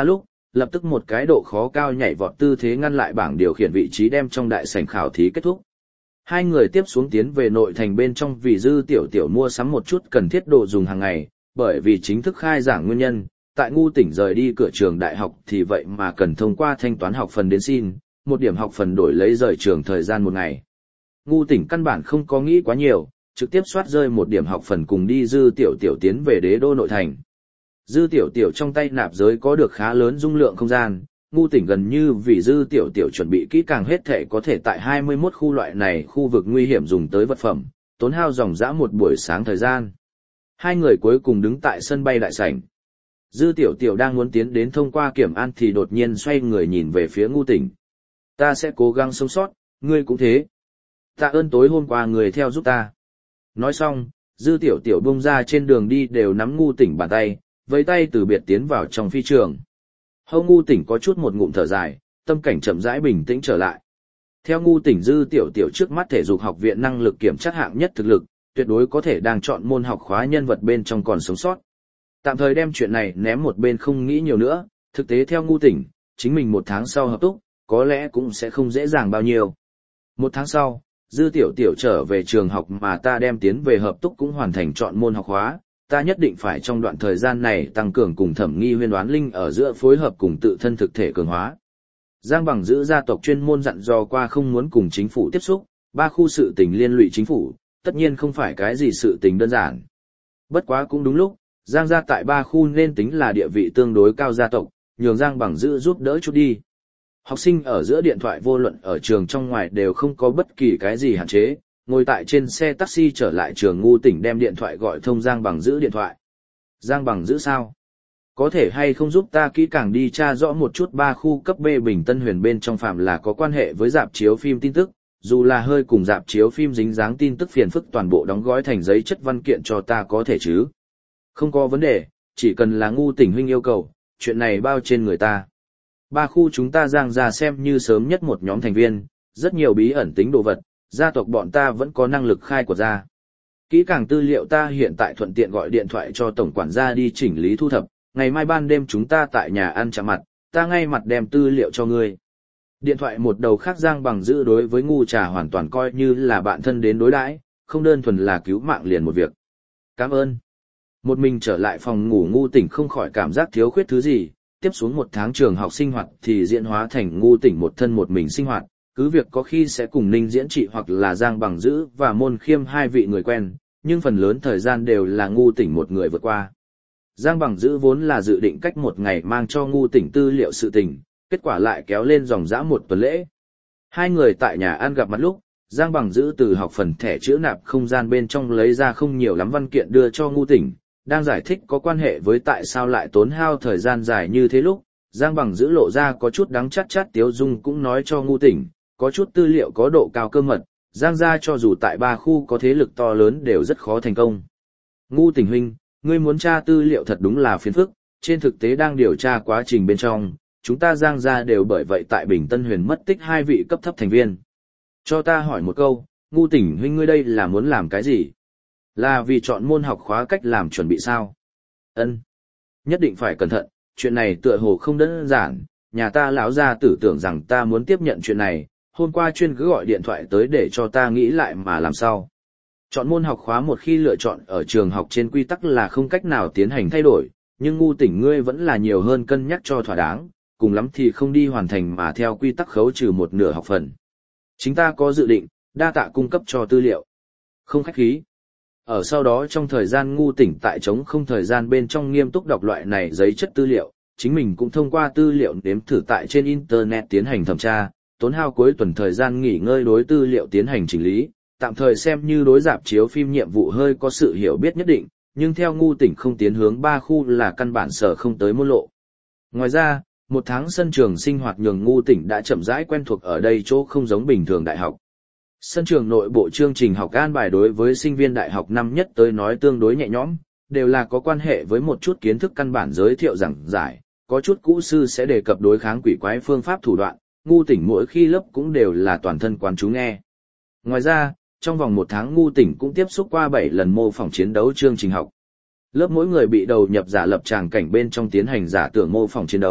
lập tức một cái độ khó cao nhảy vọt tư thế ngăn lại bảng điều khiển vị trí đem trong đại sảnh khảo thí kết thúc. Hai người tiếp xuống tiến về nội thành bên trong vì Dư Tiểu Tiểu mua sắm một chút cần thiết đồ dùng hàng ngày, bởi vì chính thức khai giảng nguyên nhân, tại Ngu Tỉnh rời đi cửa trường đại học thì vậy mà cần thông qua thanh toán học phần đến xin, một điểm học phần đổi lấy rời trường thời gian một ngày. Ngu Tỉnh căn bản không có nghĩ quá nhiều, trực tiếp soát rơi một điểm học phần cùng đi Dư Tiểu Tiểu tiến về đế đô nội thành. Dư Tiểu Tiểu trong tay nạp giới có được khá lớn dung lượng không gian, Ngu Tỉnh gần như vì Dư Tiểu Tiểu chuẩn bị kỹ càng hết thể có thể tại 21 khu loại này khu vực nguy hiểm dùng tới vật phẩm, tốn hao dòng dã một buổi sáng thời gian. Hai người cuối cùng đứng tại sân bay đại sảnh. Dư Tiểu Tiểu đang muốn tiến đến thông qua kiểm an thì đột nhiên xoay người nhìn về phía Ngu Tỉnh. Ta sẽ cố gắng sống sót, ngươi cũng thế. Tạ ơn tối hôm qua người theo giúp ta. Nói xong, Dư Tiểu Tiểu bung ra trên đường đi đều nắm Ngu Tỉnh bàn tay, với tay từ biệt tiến vào trong phi trường. Hâu Ngu Tỉnh có chút một ngụm thở dài, tâm cảnh chậm rãi bình tĩnh trở lại. Theo Ngu Tỉnh Dư Tiểu Tiểu trước mắt thể dục học viện năng lực kiểm tra hạng nhất thực lực, tuyệt đối có thể đang chọn môn học khóa nhân vật bên trong còn sống sót. Tạm thời đem chuyện này ném một bên không nghĩ nhiều nữa, thực tế theo Ngu Tỉnh, chính mình một tháng sau hợp túc, có lẽ cũng sẽ không dễ dàng bao nhiêu. Một tháng sau, Dư Tiểu Tiểu trở về trường học mà ta đem tiến về hợp túc cũng hoàn thành chọn môn học khóa, ta nhất định phải trong đoạn thời gian này tăng cường cùng Thẩm Nghi Huyên đoán linh ở giữa phối hợp cùng tự thân thực thể cường hóa. Giang Bằng giữ gia tộc chuyên môn dặn dò qua không muốn cùng chính phủ tiếp xúc, 3 khu sự tình liên lụy chính phủ, tất nhiên không phải cái gì sự tình đơn giản. Bất quá cũng đúng lúc, Giang gia tại 3 khu nên tính là địa vị tương đối cao gia tộc, nhường Giang Bằng giữ giúp đỡ chút đi. Học sinh ở giữa điện thoại vô luận ở trường trong ngoài đều không có bất kỳ cái gì hạn chế, ngồi tại trên xe taxi trở lại trường Ngu Tỉnh đem điện thoại gọi thông Giang Bằng giữ điện thoại. Giang Bằng giữ sao? Có thể hay không giúp ta kỹ càng đi tra rõ một chút 3 khu cấp B Bình Tân Huyền bên trong phạm là có quan hệ với rạp chiếu phim tin tức, dù là hơi cùng rạp chiếu phim dính dáng tin tức phiền phức toàn bộ đóng gói thành giấy chất văn kiện cho ta có thể chứ? Không có vấn đề, chỉ cần là Ngu Tỉnh huynh yêu cầu, chuyện này bao trên người ta. 3 khu chúng ta Giang ra xem như sớm nhất một nhóm thành viên, rất nhiều bí ẩn tính đồ vật, gia tộc bọn ta vẫn có năng lực khai của ra. Kỹ càng tư liệu ta hiện tại thuận tiện gọi điện thoại cho tổng quản gia đi chỉnh lý thu thập, ngày mai ban đêm chúng ta tại nhà ăn chạm mặt, ta ngay mặt đem tư liệu cho ngươi. Điện thoại một đầu khác Giang Bằng giữ đối với Ngu Trà hoàn toàn coi như là bạn thân đến đối đãi, không đơn thuần là cứu mạng liền một việc. Cảm ơn. Một mình trở lại phòng ngủ Ngu Tỉnh không khỏi cảm giác thiếu khuyết thứ gì, tiếp xuống một tháng trường học sinh hoạt thì diễn hóa thành Ngu Tỉnh một thân một mình sinh hoạt, cứ việc có khi sẽ cùng Ninh Diễn Trị hoặc là Giang Bằng giữ và Môn Khiêm hai vị người quen, nhưng phần lớn thời gian đều là Ngu Tỉnh một người vượt qua. Giang Bằng giữ vốn là dự định cách một ngày mang cho Ngu Tỉnh tư liệu sự tình, kết quả lại kéo lên dòng dã một tuần lễ. Hai người tại nhà ăn gặp mặt lúc, Giang Bằng giữ từ học phần thẻ chữ nạp không gian bên trong lấy ra không nhiều lắm văn kiện đưa cho Ngu Tỉnh, đang giải thích có quan hệ với tại sao lại tốn hao thời gian dài như thế lúc, Giang Bằng giữ lộ ra có chút đắng chát chát tiếu dung cũng nói cho Ngu Tỉnh, có chút tư liệu có độ cao cơ mật, Giang gia cho dù tại 3 khu có thế lực to lớn đều rất khó thành công. Ngu Tỉnh huynh, ngươi muốn tra tư liệu thật đúng là phiền phức, trên thực tế đang điều tra quá trình bên trong, chúng ta Giang gia đều bởi vậy tại Bình Tân Huyền mất tích 2 vị cấp thấp thành viên. Cho ta hỏi một câu, Ngu Tỉnh huynh ngươi đây là muốn làm cái gì? Là vì chọn môn học khóa cách làm chuẩn bị sao? Ân, nhất định phải cẩn thận, chuyện này tựa hồ không đơn giản, nhà ta lão gia tử tưởng rằng ta muốn tiếp nhận chuyện này, hôm qua chuyên cứ gọi điện thoại tới để cho ta nghĩ lại mà làm sao. Chọn môn học khóa một khi lựa chọn ở trường học trên quy tắc là không cách nào tiến hành thay đổi, nhưng Ngu Tỉnh ngươi vẫn là nhiều hơn cân nhắc cho thỏa đáng, cùng lắm thì không đi hoàn thành mà theo quy tắc khấu trừ một nửa học phần. Chính ta có dự định, đa tạ cung cấp cho tư liệu. Không khách khí. Ở sau đó trong thời gian Ngu Tỉnh tại trống không thời gian bên trong nghiêm túc đọc loại này giấy chất tư liệu, chính mình cũng thông qua tư liệu nếm thử tại trên Internet tiến hành thẩm tra, tốn hao cuối tuần thời gian nghỉ ngơi đối tư liệu tiến hành chỉnh lý, tạm thời xem như đối rạp chiếu phim nhiệm vụ hơi có sự hiểu biết nhất định, nhưng theo Ngu Tỉnh không tiến hướng 3 khu là căn bản sở không tới môn lộ. Ngoài ra, một tháng sân trường sinh hoạt nhường Ngu Tỉnh đã chậm rãi quen thuộc ở đây chỗ không giống bình thường đại học. Sân trường nội bộ chương trình học an bài đối với sinh viên đại học năm nhất tới nói tương đối nhẹ nhõm, đều là có quan hệ với một chút kiến thức căn bản giới thiệu giảng giải, có chút cũ sư sẽ đề cập đối kháng quỷ quái phương pháp thủ đoạn, Ngu Tỉnh mỗi khi lớp cũng đều là toàn thân quán chú nghe. Ngoài ra, trong vòng một tháng Ngu Tỉnh cũng tiếp xúc qua 7 lần mô phỏng chiến đấu chương trình học. Lớp mỗi người bị đầu nhập giả lập tràng cảnh bên trong tiến hành giả tưởng mô phỏng chiến đấu,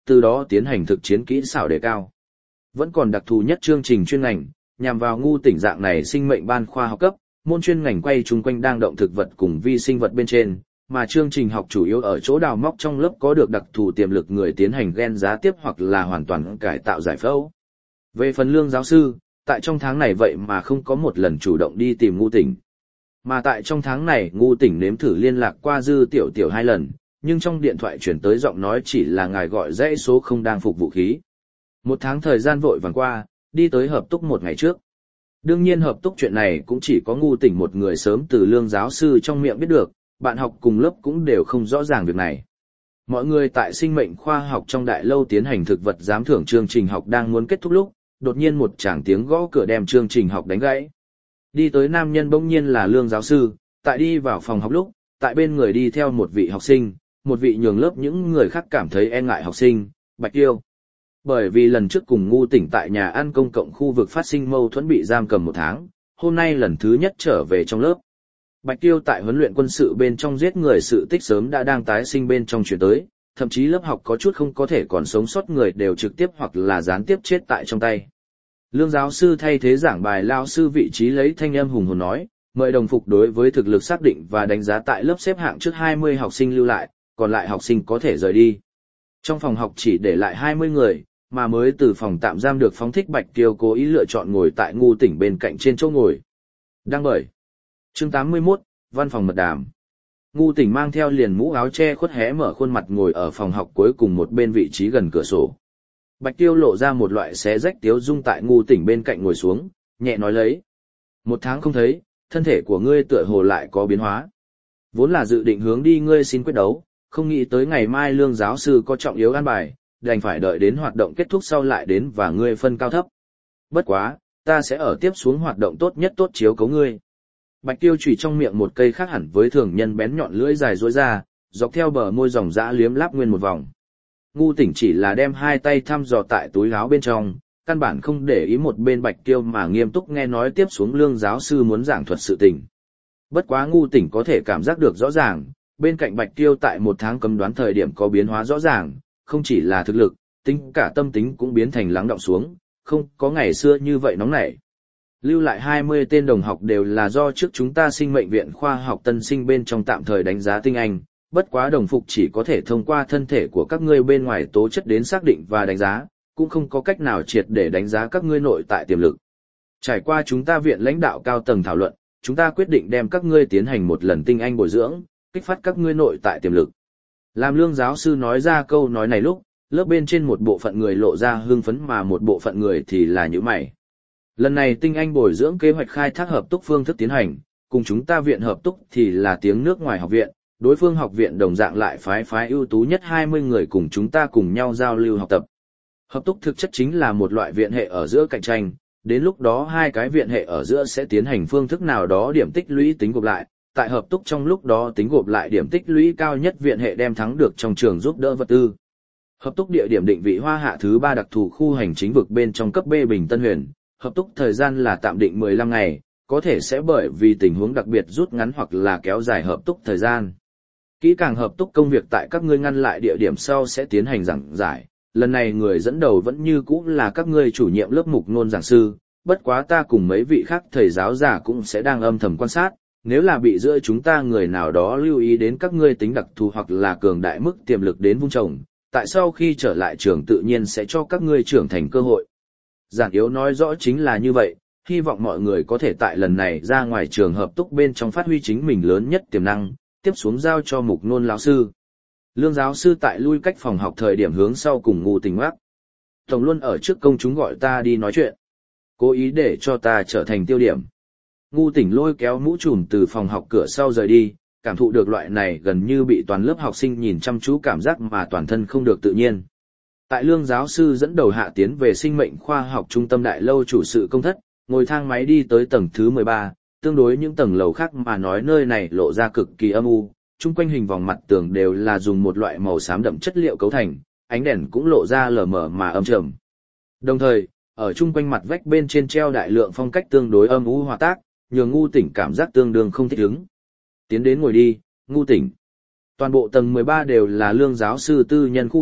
từ đó tiến hành thực chiến kỹ xảo đề cao. Vẫn còn đặc thù nhất chương trình chuyên ngành, nhằm vào ngu tỉnh dạng này sinh mệnh ban khoa học cấp, môn chuyên ngành quay chung quanh đang động thực vật cùng vi sinh vật bên trên, mà chương trình học chủ yếu ở chỗ đào móc trong lớp có được đặc thù tiềm lực người tiến hành gen giá tiếp hoặc là hoàn toàn cải tạo giải phẫu. Về phần Lương giáo sư, tại trong tháng này vậy mà không có một lần chủ động đi tìm ngu tỉnh. Mà tại trong tháng này ngu tỉnh nếm thử liên lạc qua Dư Tiểu Tiểu 2 lần, nhưng trong điện thoại chuyển tới giọng nói chỉ là ngài gọi dãy số không đang phục vụ khí. Một tháng thời gian vội vàng qua, đi tới hợp túc một ngày trước. Đương nhiên hợp túc chuyện này cũng chỉ có ngu tỉnh một người sớm từ Lương giáo sư trong miệng biết được, bạn học cùng lớp cũng đều không rõ ràng việc này. Mọi người tại sinh mệnh khoa học trong đại lâu tiến hành thực vật giám thưởng chương trình học đang muốn kết thúc lúc, đột nhiên một tràng tiếng gõ cửa đem chương trình học đánh gãy. Đi tới nam nhân bỗng nhiên là Lương giáo sư, tại đi vào phòng học lúc, tại bên người đi theo một vị học sinh, một vị nhường lớp những người khác cảm thấy e ngại học sinh, Bạch Tiêu. Bởi vì lần trước cùng ngu tỉnh tại nhà ăn công cộng khu vực phát sinh mâu thuẫn bị giam cầm 1 tháng, hôm nay lần thứ nhất trở về trong lớp. Bạch Tiêu tại huấn luyện quân sự bên trong giết người sự tích sớm đã đang tái sinh bên trong chuyển tới, thậm chí lớp học có chút không có thể còn sống sót người đều trực tiếp hoặc là gián tiếp chết tại trong tay. Lương giáo sư thay thế giảng bài lao sư vị trí lấy thanh âm hùng hồn nói, mời đồng phục đối với thực lực xác định và đánh giá tại lớp xếp hạng trước 20 học sinh lưu lại, còn lại học sinh có thể rời đi. Trong phòng học chỉ để lại 20 người, mà mới từ phòng tạm giam được phóng thích Bạch Tiêu cố ý lựa chọn ngồi tại ngu tỉnh bên cạnh trên chỗ ngồi. Đăng bởi. Chương 81, văn phòng mật đàm. Ngu tỉnh mang theo liền mũ áo che khuất hé mở khuôn mặt ngồi ở phòng học cuối cùng một bên vị trí gần cửa sổ. Bạch Tiêu lộ ra một loại xé rách tiếu dung tại ngu tỉnh bên cạnh ngồi xuống, nhẹ nói lấy. 1 tháng không thấy, thân thể của ngươi tựa hồ lại có biến hóa. Vốn là dự định hướng đi ngươi xin quyết đấu, không nghĩ tới ngày mai Lương giáo sư có trọng yếu an bài, đành phải đợi đến hoạt động kết thúc sau lại đến và ngươi phân cao thấp. Bất quá, ta sẽ ở tiếp xuống hoạt động tốt nhất tốt chiếu cấu ngươi. Bạch Tiêu chủy trong miệng một cây khác hẳn với thường nhân bén nhọn lưỡi dài rối ra, dọc theo bờ môi ròng dã liếm láp nguyên một vòng. Ngu tỉnh chỉ là đem 2 tay thăm dò tại túi áo bên trong, căn bản không để ý một bên Bạch Tiêu mà nghiêm túc nghe nói tiếp xuống Lương giáo sư muốn giảng thuật sự tình. Bất quá ngu tỉnh có thể cảm giác được rõ ràng, bên cạnh Bạch Tiêu tại 1 tháng cấm đoán thời điểm có biến hóa rõ ràng, không chỉ là thực lực, tính cả tâm tính cũng biến thành lắng đọng xuống, không có ngày xưa như vậy nóng nảy. Lưu lại 20 tên đồng học đều là do trước chúng ta sinh mệnh viện khoa học tân sinh bên trong tạm thời đánh giá tinh anh, bất quá đồng phục chỉ có thể thông qua thân thể của các ngươi bên ngoài tố chất đến xác định và đánh giá, cũng không có cách nào triệt để đánh giá các ngươi nội tại tiềm lực. Trải qua chúng ta viện lãnh đạo cao tầng thảo luận, chúng ta quyết định đem các ngươi tiến hành một lần tinh anh bồi dưỡng, kích phát các ngươi nội tại tiềm lực. Làm Lương giáo sư nói ra câu nói này lúc, lớp bên trên một bộ phận người lộ ra hưng phấn mà một bộ phận người thì là nhíu mày. Lần này tinh anh bồi dưỡng kế hoạch khai thác hợp túc phương thức tiến hành, cùng chúng ta viện hợp túc thì là tiếng nước ngoài học viện, đối phương học viện đồng dạng lại phái ưu tú nhất 20 người cùng chúng ta cùng nhau giao lưu học tập. Hợp túc thực chất chính là một loại viện hệ ở giữa cạnh tranh, đến lúc đó 2 cái viện hệ ở giữa sẽ tiến hành phương thức nào đó điểm tích lũy tính gộp lại, tại hợp túc trong lúc đó tính gộp lại điểm tích lũy cao nhất viện hệ đem thắng được trong trường giúp đỡ vật tư. Hợp túc địa điểm định vị Hoa Hạ thứ 3 đặc thù khu hành chính vực bên trong cấp B Bình Tân Huyền, hợp túc thời gian là tạm định 15 ngày, có thể sẽ bởi vì tình huống đặc biệt rút ngắn hoặc là kéo dài hợp túc thời gian. Kỹ càng hợp túc công việc tại các ngươi ngăn lại địa điểm sau sẽ tiến hành giảng giải, lần này người dẫn đầu vẫn như cũ là các ngươi chủ nhiệm lớp mục ngôn giảng sư, bất quá ta cùng mấy vị khác thầy giáo giả cũng sẽ đang âm thầm quan sát, nếu là bị giữa chúng ta người nào đó lưu ý đến các ngươi tính đặc thù hoặc là cường đại mức tiềm lực đến vung trồng, tại sau khi trở lại trường tự nhiên sẽ cho các ngươi trưởng thành cơ hội. Giản yếu nói rõ chính là như vậy, hy vọng mọi người có thể tại lần này ra ngoài trường hợp túc bên trong phát huy chính mình lớn nhất tiềm năng, tiếp xuống giao cho mục nôn lão sư. Lương giáo sư tại lui cách phòng học thời điểm hướng sau cùng ngu tỉnh ngoác. Tổng luôn ở trước công chúng gọi ta đi nói chuyện, cố ý để cho ta trở thành tiêu điểm. Ngu tỉnh lôi kéo mũ trùm từ phòng học cửa sau rời đi, cảm thụ được loại này gần như bị toàn lớp học sinh nhìn chăm chú cảm giác mà toàn thân không được tự nhiên. Tại Lương giáo sư dẫn đầu hạ tiến về sinh mệnh khoa học trung tâm đại lâu chủ sự công thất, ngồi thang máy đi tới tầng thứ 13, tương đối những tầng lầu khác mà nói nơi này lộ ra cực kỳ âm u, chung quanh hình vòng mặt tường đều là dùng một loại màu xám đậm chất liệu cấu thành, ánh đèn cũng lộ ra lờ mờ mà âm trầm. Đồng thời, ở chung quanh mặt vách bên trên treo đại lượng phong cách tương đối âm u hòa tác, nhường ngu tỉnh cảm giác tương đương không thích ứng. Tiến đến ngồi đi, ngu tỉnh. Toàn bộ tầng 13 đều là Lương giáo sư tư nhân khu vực,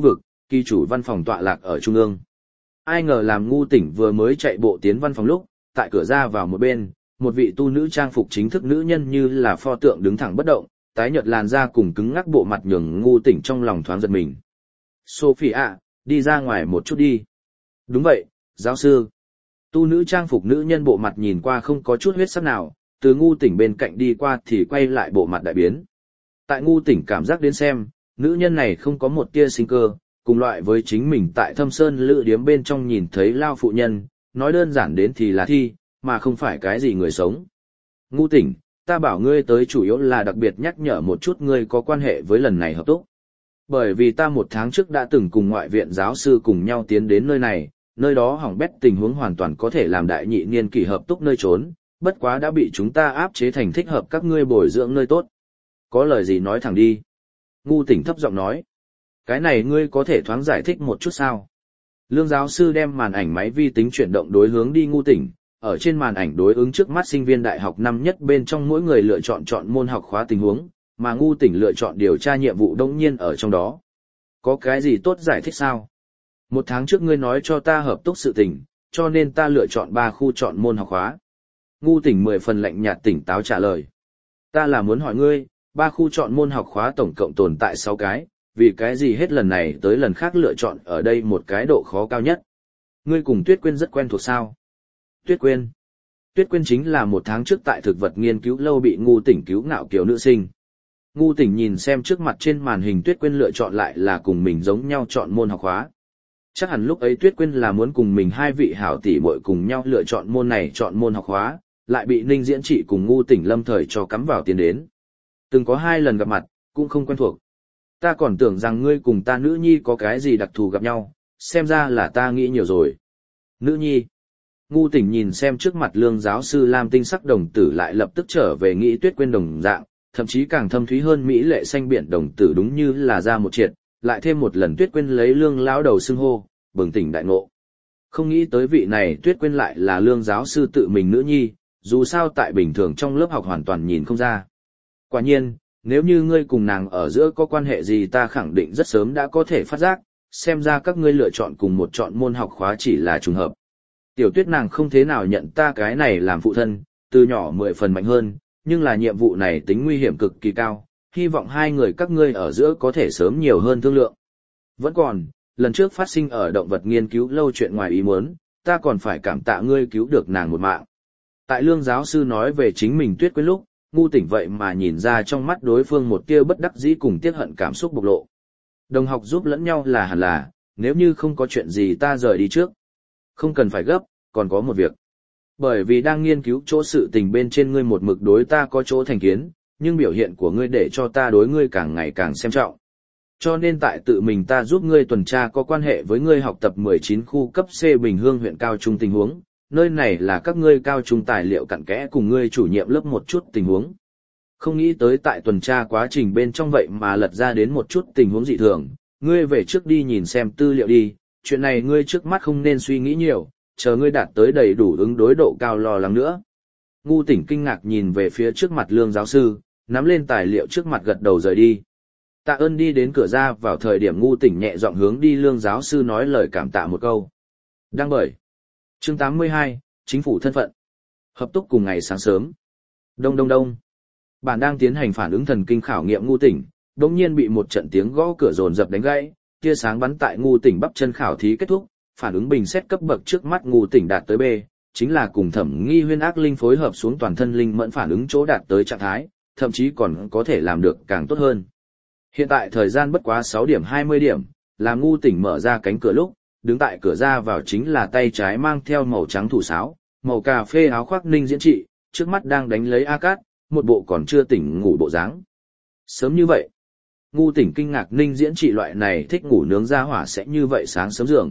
kỳ chủ văn phòng tọa lạc ở trung ương. Ai ngờ làm Ngu Tỉnh vừa mới chạy bộ tiến văn phòng lúc, tại cửa ra vào một bên, một vị tu nữ trang phục chính thức nữ nhân như là pho tượng đứng thẳng bất động, tái nhợt làn da cùng cứng ngắc bộ mặt nhường Ngu Tỉnh trong lòng thoáng giật mình. Sophie ạ, đi ra ngoài một chút đi. Đúng vậy, giáo sư. Tu nữ trang phục nữ nhân bộ mặt nhìn qua không có chút huyết sắc nào, từ Ngu Tỉnh bên cạnh đi qua thì quay lại bộ mặt đại biến. Tại Ngu Tỉnh cảm giác đến xem, nữ nhân này không có một tia sinh cơ, cùng loại với chính mình tại Thâm Sơn Lữ Điếm bên trong nhìn thấy lao phụ nhân, nói đơn giản đến thì là thi, mà không phải cái gì người sống. Ngu Tỉnh, ta bảo ngươi tới chủ yếu là đặc biệt nhắc nhở một chút ngươi có quan hệ với lần này hợp tác. Bởi vì ta 1 tháng trước đã từng cùng ngoại viện giáo sư cùng nhau tiến đến nơi này, nơi đó hỏng bét tình huống hoàn toàn có thể làm đại nhị niên kỳ hợp túc nơi trốn, bất quá đã bị chúng ta áp chế thành thích hợp các ngươi bồi dưỡng nơi tốt. Có lời gì nói thẳng đi. Ngu Tỉnh thấp giọng nói. Cái này ngươi có thể thoáng giải thích một chút sao? Lương giáo sư đem màn ảnh máy vi tính chuyển động đối hướng đi Ngu Tỉnh, ở trên màn ảnh đối ứng trước mắt sinh viên đại học năm nhất bên trong mỗi người lựa chọn môn học khóa tình huống, mà Ngu Tỉnh lựa chọn điều tra nhiệm vụ đống nhiên ở trong đó. Có cái gì tốt giải thích sao? 1 tháng trước ngươi nói cho ta hợp túc sự tình, cho nên ta lựa chọn 3 khu chọn môn học khóa. Ngu Tỉnh 10 phần lạnh nhạt tỉnh táo trả lời. Ta là muốn hỏi ngươi, 3 khu chọn môn học khóa tổng cộng tồn tại 6 cái, vì cái gì hết lần này tới lần khác lựa chọn ở đây một cái độ khó cao nhất. Ngươi cùng Tuyết Quyên rất quen thuộc sao? Tuyết Quyên. Tuyết Quyên chính là 1 tháng trước tại thực vật nghiên cứu lâu bị Ngu Tỉnh cứu ngạo kiều nữ sinh. Ngu Tỉnh nhìn xem trước mặt trên màn hình Tuyết Quyên lựa chọn lại là cùng mình giống nhau chọn môn học khóa. Chắc hẳn lúc ấy Tuyết Quyên là muốn cùng mình hai vị hảo tỷ muội cùng nhau lựa chọn môn này chọn môn học khóa, lại bị Ninh Diễn Trị cùng Ngu Tỉnh lâm thời cho cắm vào tiền đến. Từng có 2 lần gặp mặt, cũng không quen thuộc. Ta còn tưởng rằng ngươi cùng ta nữ nhi có cái gì đặc thù gặp nhau, xem ra là ta nghĩ nhiều rồi. Nữ nhi. Ngu Tỉnh nhìn xem trước mặt Lương giáo sư Lam tinh sắc đồng tử lại lập tức trở về nghĩ Tuyết Quyên đồng dạng, thậm chí càng thâm thúy hơn mỹ lệ xanh biển đồng tử đúng như là ra một triệt, lại thêm một lần Tuyết Quyên lấy Lương lão đầu xưng hô, bừng tỉnh đại ngộ. Không nghĩ tới vị này Tuyết Quyên lại là Lương giáo sư tự mình nữ nhi, dù sao tại bình thường trong lớp học hoàn toàn nhìn không ra. Quả nhiên, nếu như ngươi cùng nàng ở giữa có quan hệ gì ta khẳng định rất sớm đã có thể phát giác, xem ra các ngươi lựa chọn cùng một chọn môn học khóa chỉ là trùng hợp. Tiểu Tuyết nàng không thế nào nhận ta cái này làm phụ thân, từ nhỏ 10 phần mạnh hơn, nhưng là nhiệm vụ này tính nguy hiểm cực kỳ cao, hy vọng hai người các ngươi ở giữa có thể sớm nhiều hơn thương lượng. Vẫn còn, lần trước phát sinh ở động vật nghiên cứu lâu chuyện ngoài ý muốn, ta còn phải cảm tạ ngươi cứu được nàng một mạng. Tại Lương giáo sư nói về chính mình Tuyết Quyên lúc, Ngu Tỉnh vậy mà nhìn ra trong mắt đối phương một tia bất đắc dĩ cùng tiếc hận cảm xúc bộc lộ. Đồng học giúp lẫn nhau là hẳn là, nếu như không có chuyện gì ta rời đi trước. Không cần phải gấp, còn có một việc. Bởi vì đang nghiên cứu chỗ sự tình bên trên ngươi một mực đối ta có chỗ thành kiến, nhưng biểu hiện của ngươi để cho ta đối ngươi càng ngày càng xem trọng. Cho nên tại tự mình ta giúp ngươi tuần tra có quan hệ với ngươi học tập 19 khu cấp C Bình Hương huyện cao trung tình huống, nơi này là các ngươi cao trung tài liệu cặn kẽ cùng ngươi chủ nhiệm lớp một chút tình huống. Không nghĩ tới tại tuần tra quá trình bên trong vậy mà lật ra đến một chút tình huống dị thường, ngươi về trước đi nhìn xem tư liệu đi, chuyện này ngươi trước mắt không nên suy nghĩ nhiều, chờ ngươi đạt tới đầy đủ ứng đối độ cao lo lắng nữa. Ngu Tỉnh kinh ngạc nhìn về phía trước mặt Lương giáo sư, nắm lên tài liệu trước mặt gật đầu rời đi. Tạ ơn đi đến cửa ra vào thời điểm Ngu Tỉnh nhẹ giọng hướng đi Lương giáo sư nói lời cảm tạ một câu. Đăng bởi. Chương 82, Chính phủ thân phận. Hợp túc cùng ngày sáng sớm. Đông đông đông. Bạn đang tiến hành phản ứng thần kinh khảo nghiệm Ngu Tỉnh, đột nhiên bị một trận tiếng gõ cửa dồn dập đánh gãy, tia sáng bắn tại Ngu Tỉnh bắp chân khảo thí kết thúc, phản ứng bình xét cấp bậc trước mắt Ngu Tỉnh đạt tới B, chính là cùng Thẩm Nghi Huyên ác linh phối hợp xuống toàn thân linh mẫn phản ứng chỗ đạt tới trạng thái, thậm chí còn có thể làm được càng tốt hơn. Hiện tại thời gian bất quá 6 điểm 20 điểm, làm Ngu Tỉnh mở ra cánh cửa lúc, đứng tại cửa ra vào chính là tay trái mang theo màu trắng thủ sáo, màu cà phê áo khoác Ninh Diễn Trị, trước mắt đang đánh lấy A Cát, một bộ còn chưa tỉnh ngủ bộ dáng. Sớm như vậy, Ngu Tỉnh kinh ngạc Ninh Diễn Trị loại này thích ngủ nướng ra hỏa sẽ như vậy sáng sớm giường.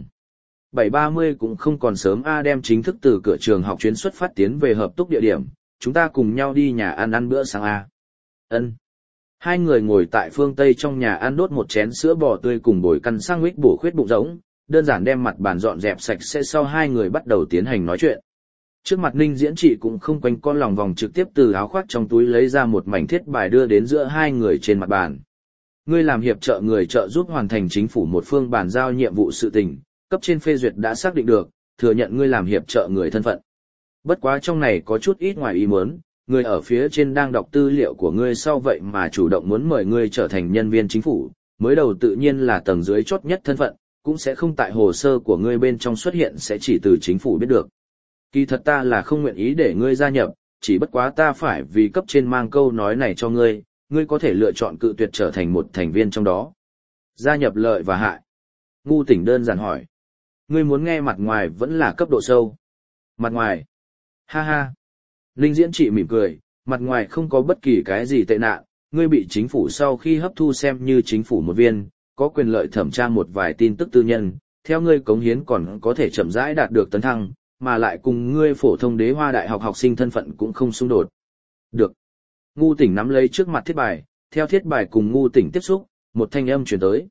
7:30 cũng không còn sớm a đem chính thức từ cửa trường học chuyến xuất phát tiến về hợp túc địa điểm, chúng ta cùng nhau đi nhà ăn bữa sáng a. Ân. Hai người ngồi tại phương Tây trong nhà ăn đốt một chén sữa bò tươi cùng bồi căn sandwich bổ khuyết bụng rỗng, đơn giản đem mặt bàn dọn dẹp sạch sẽ sau hai người bắt đầu tiến hành nói chuyện. Trước mặt Ninh Diễn Trị cũng không quanh con lòng vòng trực tiếp từ áo khoác trong túi lấy ra một mảnh thiết bài đưa đến giữa hai người trên mặt bàn. Ngươi làm hiệp trợ người trợ giúp hoàn thành chính phủ một phương bàn giao nhiệm vụ sự tình, cấp trên phê duyệt đã xác định được, thừa nhận ngươi làm hiệp trợ người thân phận. Bất quá trong này có chút ít ngoài ý muốn, người ở phía trên đang đọc tư liệu của ngươi sau vậy mà chủ động muốn mời ngươi trở thành nhân viên chính phủ, mới đầu tự nhiên là tầng dưới chót nhất thân phận, cũng sẽ không tại hồ sơ của ngươi bên trong xuất hiện, sẽ chỉ từ chính phủ biết được. Kỳ thật ta là không nguyện ý để ngươi gia nhập, chỉ bất quá ta phải vì cấp trên mang câu nói này cho ngươi, ngươi có thể lựa chọn cự tuyệt trở thành một thành viên trong đó. Gia nhập lợi và hại. Ngu Tỉnh đơn giản hỏi. Ngươi muốn nghe mặt ngoài vẫn là cấp độ sâu. Mặt ngoài. Ha ha. Linh Diễn Trị mỉm cười, mặt ngoài không có bất kỳ cái gì tệ nạn, ngươi bị chính phủ sau khi hấp thu xem như chính phủ một viên, có quyền lợi thẩm tra một vài tin tức tư nhân, theo ngươi cống hiến còn có thể chậm rãi đạt được tấn thăng, mà lại cùng ngươi phổ thông Đế Hoa Đại học học sinh thân phận cũng không xung đột. Được. Ngu Tỉnh nắm lấy trước mặt thiết bài, theo thiết bài cùng Ngu Tỉnh tiếp xúc, một thanh âm truyền tới.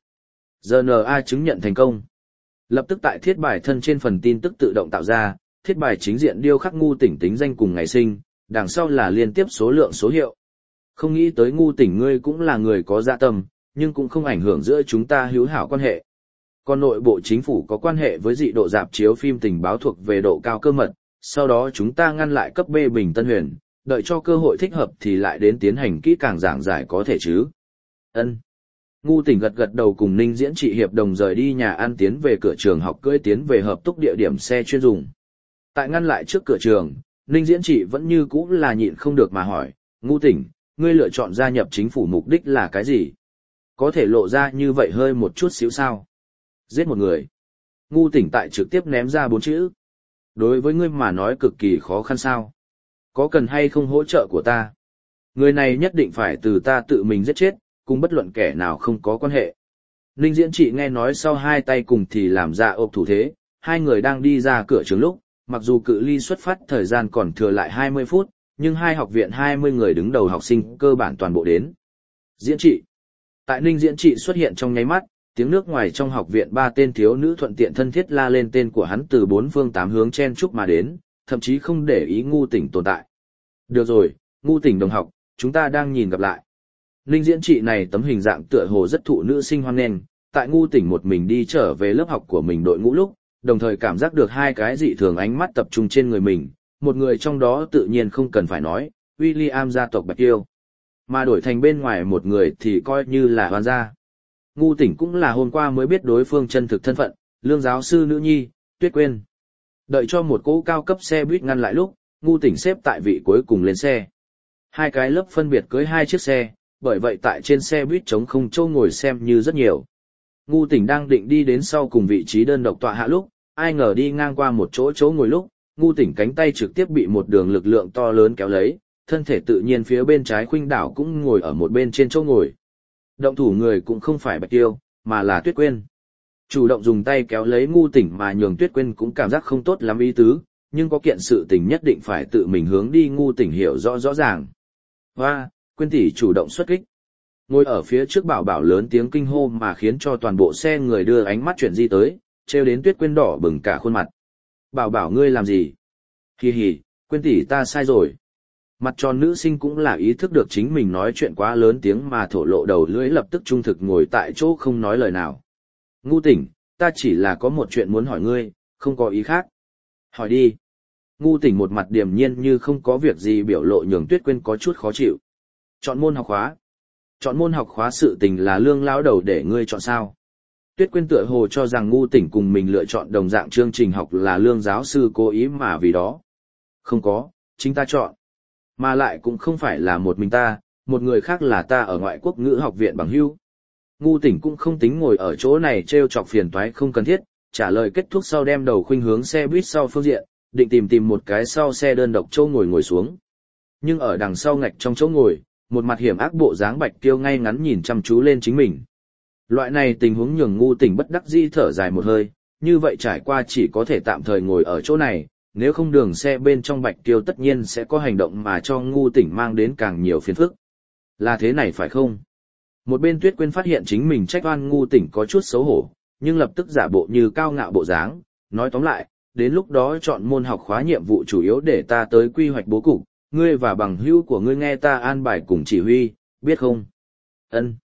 GNA chứng nhận thành công. Lập tức tại thiết bài thân trên phần tin tức tự động tạo ra, thiết bài chính diện điêu khắc Ngu Tỉnh tính danh cùng ngày sinh, đằng sau là liên tiếp số lượng số hiệu. Không nghĩ tới Ngu Tỉnh ngươi cũng là người có dạ tâm, nhưng cũng không ảnh hưởng giữa chúng ta hữu hảo quan hệ. Còn nội bộ chính phủ có quan hệ với dị độ rạp chiếu phim tình báo thuộc về độ cao cơ mật, sau đó chúng ta ngăn lại cấp B Bình Tân Huyền, đợi cho cơ hội thích hợp thì lại đến tiến hành kỹ càng giảng giải có thể chứ. Ân. Ngu Tỉnh gật gật đầu cùng Ninh Diễn Trị hiệp đồng rời đi nhà ăn tiến về cửa trường học cưỡi tiến về hợp túc địa điểm xe chuyên dùng. Tại ngăn lại trước cửa trường, Ninh Diễn Trị vẫn như cũ là nhịn không được mà hỏi, Ngu Tỉnh, ngươi lựa chọn gia nhập chính phủ mục đích là cái gì? Có thể lộ ra như vậy hơi một chút xíu sao? Giết một người. Ngu Tỉnh tại trực tiếp ném ra 4 chữ. Đối với ngươi mà nói cực kỳ khó khăn sao? Có cần hay không hỗ trợ của ta? Người này nhất định phải từ ta tự mình giết chết, cùng bất luận kẻ nào không có quan hệ. Ninh Diễn Trị nghe nói sau hai tay cùng thì làm ra ộp thủ thế, hai người đang đi ra cửa trường lúc, mặc dù cự ly xuất phát thời gian còn thừa lại 20 phút, nhưng hai học viện 20 người đứng đầu học sinh cơ bản toàn bộ đến. Diễn Trị. Tại Ninh Diễn Trị xuất hiện trong nháy mắt, tiếng nước ngoài trong học viện 3 tên thiếu nữ thuận tiện thân thiết la lên tên của hắn từ 4 phương 8 hướng chen chúc mà đến, thậm chí không để ý Ngu Tỉnh tồn tại. Được rồi, Ngu Tỉnh đồng học, chúng ta đang nhìn gặp lại. Ninh Diễn Trị này tấm hình dạng tựa hồ rất thụ nữ sinh hoan nghênh, tại Ngu Tỉnh một mình đi trở về lớp học của mình đội ngũ lúc, đồng thời cảm giác được hai cái dị thường ánh mắt tập trung trên người mình, một người trong đó tự nhiên không cần phải nói, William gia tộc Bạch Tiêu. Mà đổi thành bên ngoài một người thì coi như là hoàn gia. Ngu Tỉnh cũng là hôm qua mới biết đối phương chân thực thân phận, lương giáo sư nữ nhi, Tuyết Quyên. Đợi cho một cỗ cao cấp xe buýt ngăn lại lúc, Ngu Tỉnh xếp tại vị cuối cùng lên xe. Hai cái lớp phân biệt cưới hai chiếc xe, bởi vậy tại trên xe buýt trống không chỗ ngồi xem như rất nhiều. Ngu Tỉnh đang định đi đến sau cùng vị trí đơn độc tọa hạ lúc, ai ngờ đi ngang qua một chỗ ngồi lúc, Ngu Tỉnh cánh tay trực tiếp bị một đường lực lượng to lớn kéo lấy, thân thể tự nhiên phía bên trái khuynh đảo cũng ngồi ở một bên trên chỗ ngồi. Động thủ người cũng không phải Bạch Tiêu, mà là Tuyết Quyên. Chủ động dùng tay kéo lấy Ngu Tỉnh mà nhường Tuyết Quyên cũng cảm giác không tốt lắm ý tứ, nhưng có kiện sự tình nhất định phải tự mình hướng đi Ngu Tỉnh hiểu rõ ràng. Hoa, Quyên tỷ chủ động xuất kích. Ngồi ở phía trước Bảo Bảo lớn tiếng kinh hô mà khiến cho toàn bộ xe người đưa ánh mắt chuyển di tới, trêu đến Tuyết Quyên đỏ bừng cả khuôn mặt. Bảo Bảo ngươi làm gì? Hì hì, Quyên tỷ ta sai rồi. Mặt tròn nữ sinh cũng là ý thức được chính mình nói chuyện quá lớn tiếng mà thổ lộ đầu lưỡi lập tức trung thực ngồi tại chỗ không nói lời nào. Ngu Tỉnh, ta chỉ là có một chuyện muốn hỏi ngươi, không có ý khác. Hỏi đi. Ngu Tỉnh một mặt điềm nhiên như không có việc gì biểu lộ nhường Tuyết Quyên có chút khó chịu. Chọn môn học khóa. Chọn môn học khóa sự tình là lương lão đầu để ngươi chọn sao. Tuyết Quyên tựa hồ cho rằng Ngu Tỉnh cùng mình lựa chọn đồng dạng chương trình học là lương giáo sư cố ý mà vì đó. Không có, chính ta chọn. Mà lại cũng không phải là một mình ta, một người khác là ta ở ngoại quốc ngữ học viện bằng hữu. Ngu Tỉnh cũng không tính ngồi ở chỗ này trêu chọc phiền toái không cần thiết, trả lời kết thúc sau đem đầu khuynh hướng xe buýt sau phương diện, định tìm một cái sau xe đơn độc chỗ ngồi xuống. Nhưng ở đằng sau ngạch trong chỗ ngồi, một mặt hiểm ác bộ dáng Bạch Tiêu ngay ngắn nhìn chăm chú lên chính mình. Loại này tình huống nhường Ngu Tỉnh bất đắc dĩ thở dài một hơi, như vậy trải qua chỉ có thể tạm thời ngồi ở chỗ này, nếu không đường xe bên trong Bạch Tiêu tất nhiên sẽ có hành động mà cho Ngu Tỉnh mang đến càng nhiều phiền phức. Là thế này phải không? Một bên Tuyết Quyên phát hiện chính mình trách oan Ngu Tỉnh có chút xấu hổ, nhưng lập tức giả bộ như cao ngạo bộ dáng, nói tóm lại, đến lúc đó chọn môn học khóa nhiệm vụ chủ yếu để ta tới quy hoạch bố cục, ngươi và bằng hữu của ngươi nghe ta an bài cùng chỉ huy, biết không? Ân.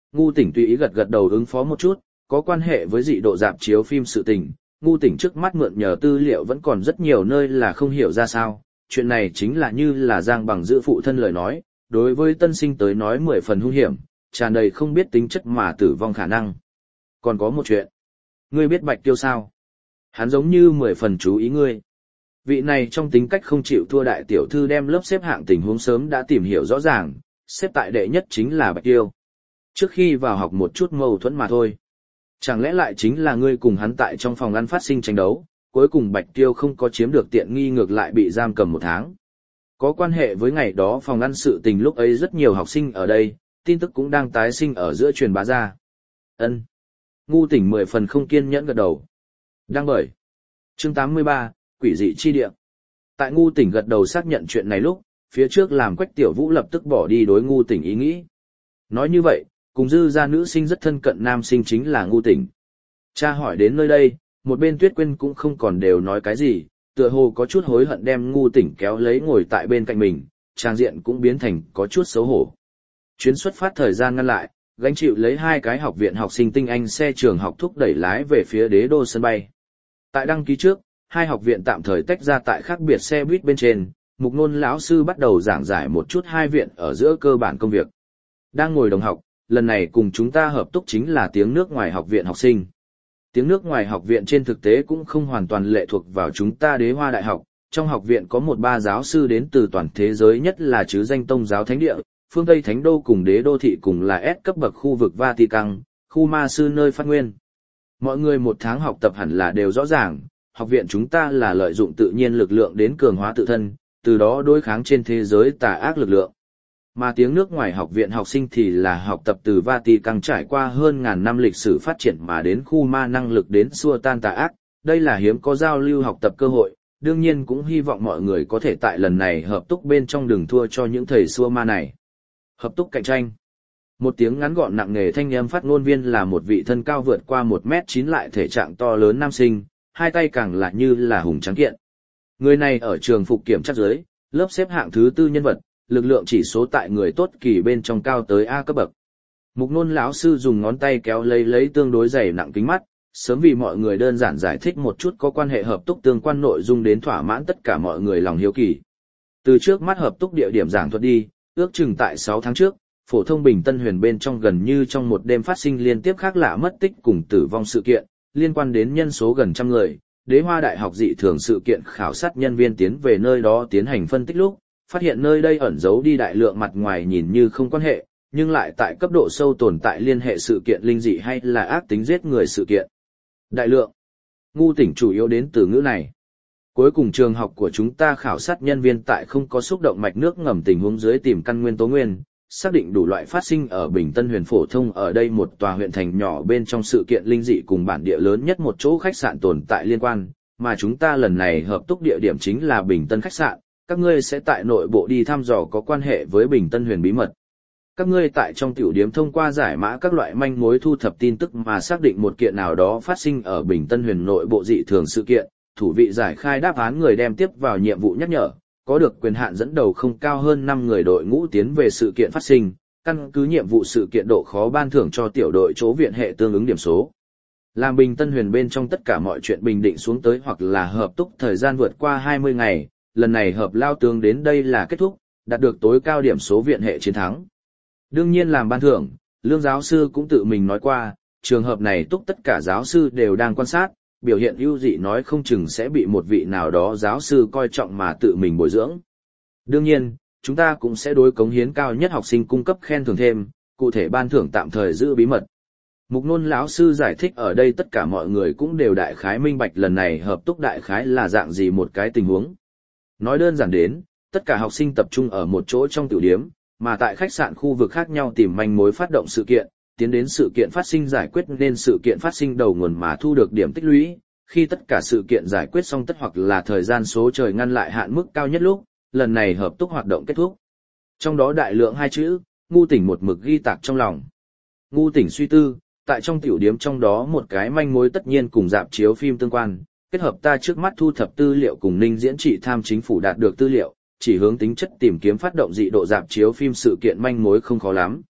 Ngu Tỉnh tùy ý gật gật đầu ứng phó một chút, có quan hệ với dị độ rạp chiếu phim sự tình, Ngu Tỉnh trước mắt mượn nhờ tư liệu vẫn còn rất nhiều nơi là không hiểu ra sao, chuyện này chính là như là Giang Bằng giữ phụ thân lời nói, đối với tân sinh tới nói 10 phần hung hiểm, tràn đầy không biết tính chất mà tử vong khả năng. Còn có một chuyện, ngươi biết Bạch Tiêu sao? Hắn giống như 10 phần chú ý ngươi. Vị này trong tính cách không chịu thua đại tiểu thư đem lớp xếp hạng tình huống sớm đã tìm hiểu rõ ràng, xếp tại đệ nhất chính là Bạch Tiêu. Trước khi vào học một chút mâu thuẫn mà thôi. Chẳng lẽ lại chính là ngươi cùng hắn tại trong phòng ăn phát sinh tranh đấu, cuối cùng Bạch Tiêu không có chiếm được tiện nghi ngược lại bị giam cầm 1 tháng. Có quan hệ với ngày đó phòng ăn sự tình lúc ấy rất nhiều học sinh ở đây, tin tức cũng đang tái sinh ở giữa truyền bá ra. Ân. Ngu Tỉnh 10 phần không kiên nhẫn gật đầu. Đăng bởi. Chương 83, Quỷ dị chi địa. Tại Ngu Tỉnh gật đầu xác nhận chuyện này lúc, phía trước làm Quách Tiểu Vũ lập tức bỏ đi đối Ngu Tỉnh ý nghĩ. Nói như vậy, cùng dư gia nữ sinh rất thân cận nam sinh chính là Ngu Tỉnh. Cha hỏi đến nơi đây, một bên Tuyết Quyên cũng không còn đều nói cái gì, tựa hồ có chút hối hận đem Ngu Tỉnh kéo lấy ngồi tại bên cạnh mình, trang diện cũng biến thành có chút xấu hổ. Chuyến xuất phát thời gian ngăn lại, gánh chịu lấy 2 cái học viện học sinh tinh anh xe trường học thúc đẩy lái về phía đế đô sân bay. Tại đăng ký trước, 2 học viện tạm thời tách ra tại khác biệt xe buýt bên trên, Mục Nôn lão sư bắt đầu giảng giải một chút 2 viện ở giữa cơ bản công việc. Đang ngồi đồng học, lần này cùng chúng ta hợp túc chính là tiếng nước ngoài học viện học sinh. Tiếng nước ngoài học viện trên thực tế cũng không hoàn toàn lệ thuộc vào chúng ta Đế Hoa Đại học, trong học viện có 1-3 giáo sư đến từ toàn thế giới nhất là chứ danh Tông giáo thánh địa, phương Tây Thánh đô cùng Đế đô thị cùng là S cấp bậc khu vực Vatican, khu ma sư nơi phát nguyên. Mọi người 1 tháng học tập hẳn là đều rõ ràng, học viện chúng ta là lợi dụng tự nhiên lực lượng đến cường hóa tự thân, từ đó đối kháng trên thế giới tà ác lực lượng. Mà tiếng nước ngoài học viện học sinh thì là học tập từ Vatican trải qua hơn ngàn năm lịch sử phát triển mà đến khu ma năng lực đến xua tan tà ác, đây là hiếm có giao lưu học tập cơ hội, đương nhiên cũng hy vọng mọi người có thể tại lần này hợp túc bên trong đừng thua cho những thầy xua ma này. Hợp túc cạnh tranh. Một tiếng ngắn gọn nặng nề thanh âm phát ngôn viên là một vị thân cao vượt qua 1m9 lại thể trạng to lớn nam sinh, 2 tay càng lại như là hùng tráng kiện. Người này ở trường phục kiểm tra dưới, lớp xếp hạng thứ 4 nhân vật, lực lượng chỉ số tại người tốt kỳ bên trong cao tới A cấp bậc. Mục Nôn lão sư dùng ngón tay kéo lấy tương đối dày nặng kính mắt, sớm vì mọi người đơn giản giải thích một chút có quan hệ hợp túc tương quan nội dung đến thỏa mãn tất cả mọi người lòng hiếu kỳ. Từ trước mắt hợp túc địa điểm giảng thuật đi, ước chừng tại 6 tháng trước, phổ thông Bình Tân Huyền bên trong gần như trong một đêm phát sinh liên tiếp khác lạ mất tích cùng tử vong sự kiện, liên quan đến nhân số gần 100 người. Đế Hoa Đại học dị thường sự kiện khảo sát nhân viên tiến về nơi đó tiến hành phân tích lúc, phát hiện nơi đây ẩn giấu đi đại lượng mặt ngoài nhìn như không quan hệ, nhưng lại tại cấp độ sâu tồn tại liên hệ sự kiện linh dị hay là ác tính giết người sự kiện. Đại lượng. Ngu Tỉnh chủ yếu đến từ ngữ này. Cuối cùng trường học của chúng ta khảo sát nhân viên tại không có xúc động mạch nước ngầm tình huống dưới tìm căn nguyên tố nguyên, xác định đủ loại phát sinh ở Bình Tân Huyền phổ thông ở đây một tòa huyện thành nhỏ bên trong sự kiện linh dị cùng bản địa lớn nhất một chỗ khách sạn tồn tại liên quan, mà chúng ta lần này hợp túc địa điểm chính là Bình Tân khách sạn, các ngươi sẽ tại nội bộ đi thăm dò có quan hệ với Bình Tân Huyền bí mật. Các ngươi tại trong tiểu điếm thông qua giải mã các loại manh mối thu thập tin tức mà xác định một kiện nào đó phát sinh ở Bình Tân Huyền nội bộ dị thường sự kiện, thủ vị giải khai đáp án người đem tiếp vào nhiệm vụ nhắc nhở, có được quyền hạn dẫn đầu không cao hơn 5 người đội ngũ tiến về sự kiện phát sinh, căn cứ nhiệm vụ sự kiện độ khó ban thưởng cho tiểu đội chỗ viện hệ tương ứng điểm số. Làm Bình Tân Huyền bên trong tất cả mọi chuyện bình định xuống tới hoặc là hợp túc thời gian vượt qua 20 ngày, lần này hợp lao tướng đến đây là kết thúc, đạt được tối cao điểm số viện hệ chiến thắng. Đương nhiên làm ban thưởng, Lương giáo sư cũng tự mình nói qua, trường hợp này túc tất cả giáo sư đều đang quan sát, biểu hiện ưu dị nói không chừng sẽ bị một vị nào đó giáo sư coi trọng mà tự mình bồi dưỡng. Đương nhiên, chúng ta cũng sẽ đối cống hiến cao nhất học sinh cung cấp khen thưởng thêm, cụ thể ban thưởng tạm thời giữ bí mật. Mục Nôn lão sư giải thích ở đây tất cả mọi người cũng đều đại khái minh bạch lần này hợp túc đại khái là dạng gì một cái tình huống. Nói đơn giản đến, tất cả học sinh tập trung ở một chỗ trong tiểu điếm, mà tại khách sạn khu vực khác nhau tìm manh mối phát động sự kiện, tiến đến sự kiện phát sinh giải quyết nên sự kiện phát sinh đầu nguồn mà thu được điểm tích lũy, khi tất cả sự kiện giải quyết xong tất hoặc là thời gian số trời ngăn lại hạn mức cao nhất lúc, lần này hợp túc hoạt động kết thúc. Trong đó đại lượng 2 chữ, Ngu Tỉnh một mực ghi tạc trong lòng. Ngu Tỉnh suy tư, tại trong tiểu điếm trong đó một cái manh mối tất nhiên cùng rạp chiếu phim tương quan, kết hợp ta trước mắt thu thập tư liệu cùng Ninh Diễn trị tham chính phủ đạt được tư liệu, chỉ hướng tính chất tìm kiếm phát động dị độ rạp chiếu phim sự kiện manh mối không khó lắm.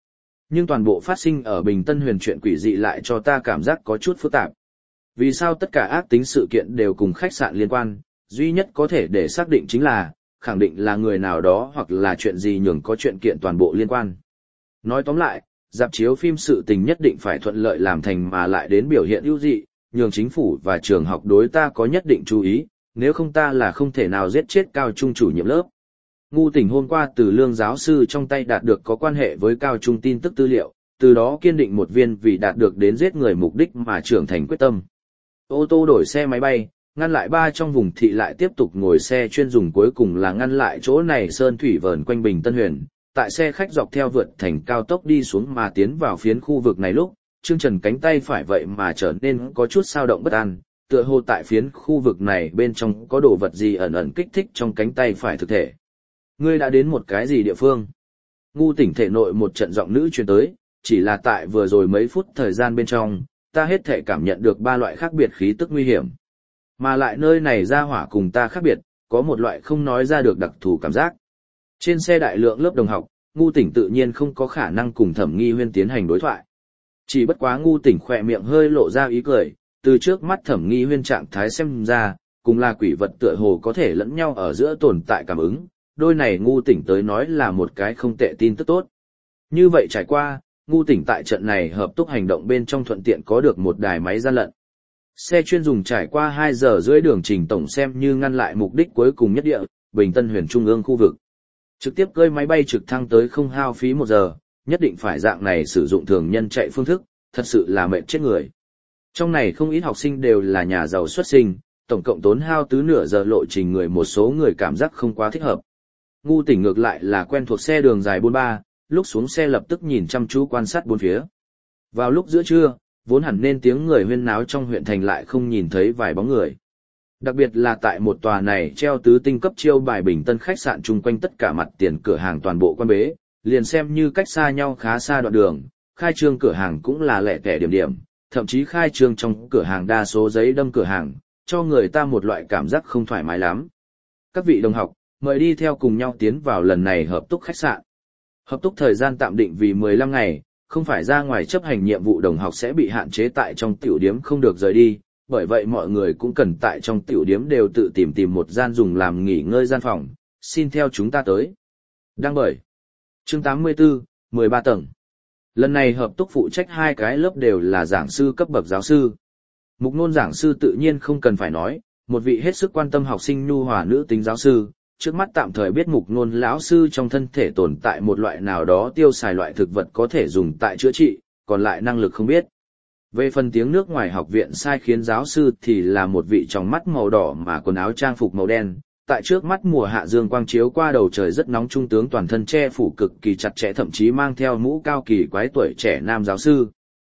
Nhưng toàn bộ phát sinh ở Bình Tân Huyền chuyện quỷ dị lại cho ta cảm giác có chút phức tạp. Vì sao tất cả ác tính sự kiện đều cùng khách sạn liên quan, duy nhất có thể để xác định chính là, khẳng định là người nào đó hoặc là chuyện gì nhường có chuyện kiện toàn bộ liên quan. Nói tóm lại, rạp chiếu phim sự tình nhất định phải thuận lợi làm thành mà lại đến biểu hiện ưu dị, nhường chính phủ và trường học đối ta có nhất định chú ý, nếu không ta là không thể nào giết chết cao trung chủ nhiệm lớp. Ngu Tỉnh hôm qua từ Lương giáo sư trong tay đạt được có quan hệ với cao trung tin tức tư liệu, từ đó kiên định một viên vì đạt được đến giết người mục đích mà trưởng thành quyết tâm. Ô tô đổi xe máy bay, ngăn lại ba trong vùng thị lại tiếp tục ngồi xe chuyên dùng, cuối cùng là ngăn lại chỗ này sơn thủy vờn quanh Bình Tân Huyền. Tại xe khách dọc theo vượt thành cao tốc đi xuống mà tiến vào phiến khu vực này lúc, Trương Trần cánh tay phải vậy mà trở nên có chút dao động bất an, tựa hồ tại phiến khu vực này bên trong có đồ vật gì ẩn ẩn kích thích trong cánh tay phải thực thể. Ngươi đã đến một cái gì địa phương? Ngu Tỉnh thể nội một trận giọng nữ truyền tới, chỉ là tại vừa rồi mấy phút thời gian bên trong, ta hết thể cảm nhận được ba loại khác biệt khí tức nguy hiểm. Mà lại nơi này ra hỏa cùng ta khác biệt, có một loại không nói ra được đặc thù cảm giác. Trên xe đại lượng lớp đồng học, Ngu Tỉnh tự nhiên không có khả năng cùng Thẩm Nghi Huyên tiến hành đối thoại. Chỉ bất quá Ngu Tỉnh khỏe miệng hơi lộ ra ý cười, từ trước mắt Thẩm Nghi Huyên trạng thái xem ra, cùng là quỷ vật tựa hồ có thể lẫn nhau ở giữa tồn tại cảm ứng, đôi này Ngu Tỉnh tới nói là một cái không tệ tin tức tốt. Như vậy trải qua, Ngu Tỉnh tại trận này hợp túc hành động bên trong thuận tiện có được một đài máy gian lận. Xe chuyên dùng trải qua 2 giờ rưỡi đường trình tổng xem như ngăn lại mục đích cuối cùng nhất địa, Bình Tân Huyền Trung ương khu vực. Trực tiếp cơi máy bay trực thăng tới không hao phí 1 giờ, nhất định phải dạng này sử dụng thường nhân chạy phương thức, thật sự là mệt chết người. Trong này không ít học sinh đều là nhà giàu xuất sinh, tổng cộng tốn hao tứ nửa giờ lộ trình, người một số người cảm giác không quá thích hợp. Ngu Tỉnh ngược lại là quen thuộc xe đường dài 43, lúc xuống xe lập tức nhìn chăm chú quan sát bốn phía. Vào lúc giữa trưa, vốn hẳn nên tiếng người huyên náo trong huyện thành lại không nhìn thấy vài bóng người. Đặc biệt là tại một tòa này treo tứ tinh cấp chiêu bài Bình Tân khách sạn chung quanh tất cả mặt tiền cửa hàng toàn bộ quan bế, liền xem như cách xa nhau khá xa đoạn đường, khai trương cửa hàng cũng là lẻ tẻ điểm điểm, thậm chí khai trương trong cửa hàng đa số giấy đâm cửa hàng, cho người ta một loại cảm giác không thoải mái lắm. Các vị đồng học, mời đi theo cùng nhau tiến vào lần này hợp túc khách sạn. Hợp túc thời gian tạm định vì 15 ngày, không phải ra ngoài chấp hành nhiệm vụ đồng học sẽ bị hạn chế tại trong tiểu điếm không được rời đi, bởi vậy mọi người cũng cần tại trong tiểu điếm đều tự tìm một gian dùng làm nghỉ ngơi gian phòng, xin theo chúng ta tới. Đăng bởi chương 84, 13 tầng. Lần này hợp túc phụ trách 2 cái lớp đều là giảng sư cấp bậc giáo sư. Mục Nôn giảng sư tự nhiên không cần phải nói, một vị hết sức quan tâm học sinh nhu hòa nữ tính giáo sư, trước mắt tạm thời biết Mục Nôn lão sư trong thân thể tồn tại một loại nào đó tiêu xài loại thực vật có thể dùng tại chữa trị, còn lại năng lực không biết. Về phần tiếng nước ngoài học viện sai khiến giáo sư thì là một vị trong mắt màu đỏ mà quần áo trang phục màu đen, tại trước mắt mùa hạ dương quang chiếu qua đầu trời rất nóng trung tướng toàn thân che phủ cực kỳ chặt chẽ, thậm chí mang theo mũ cao kỳ quái tuổi trẻ nam giáo sư.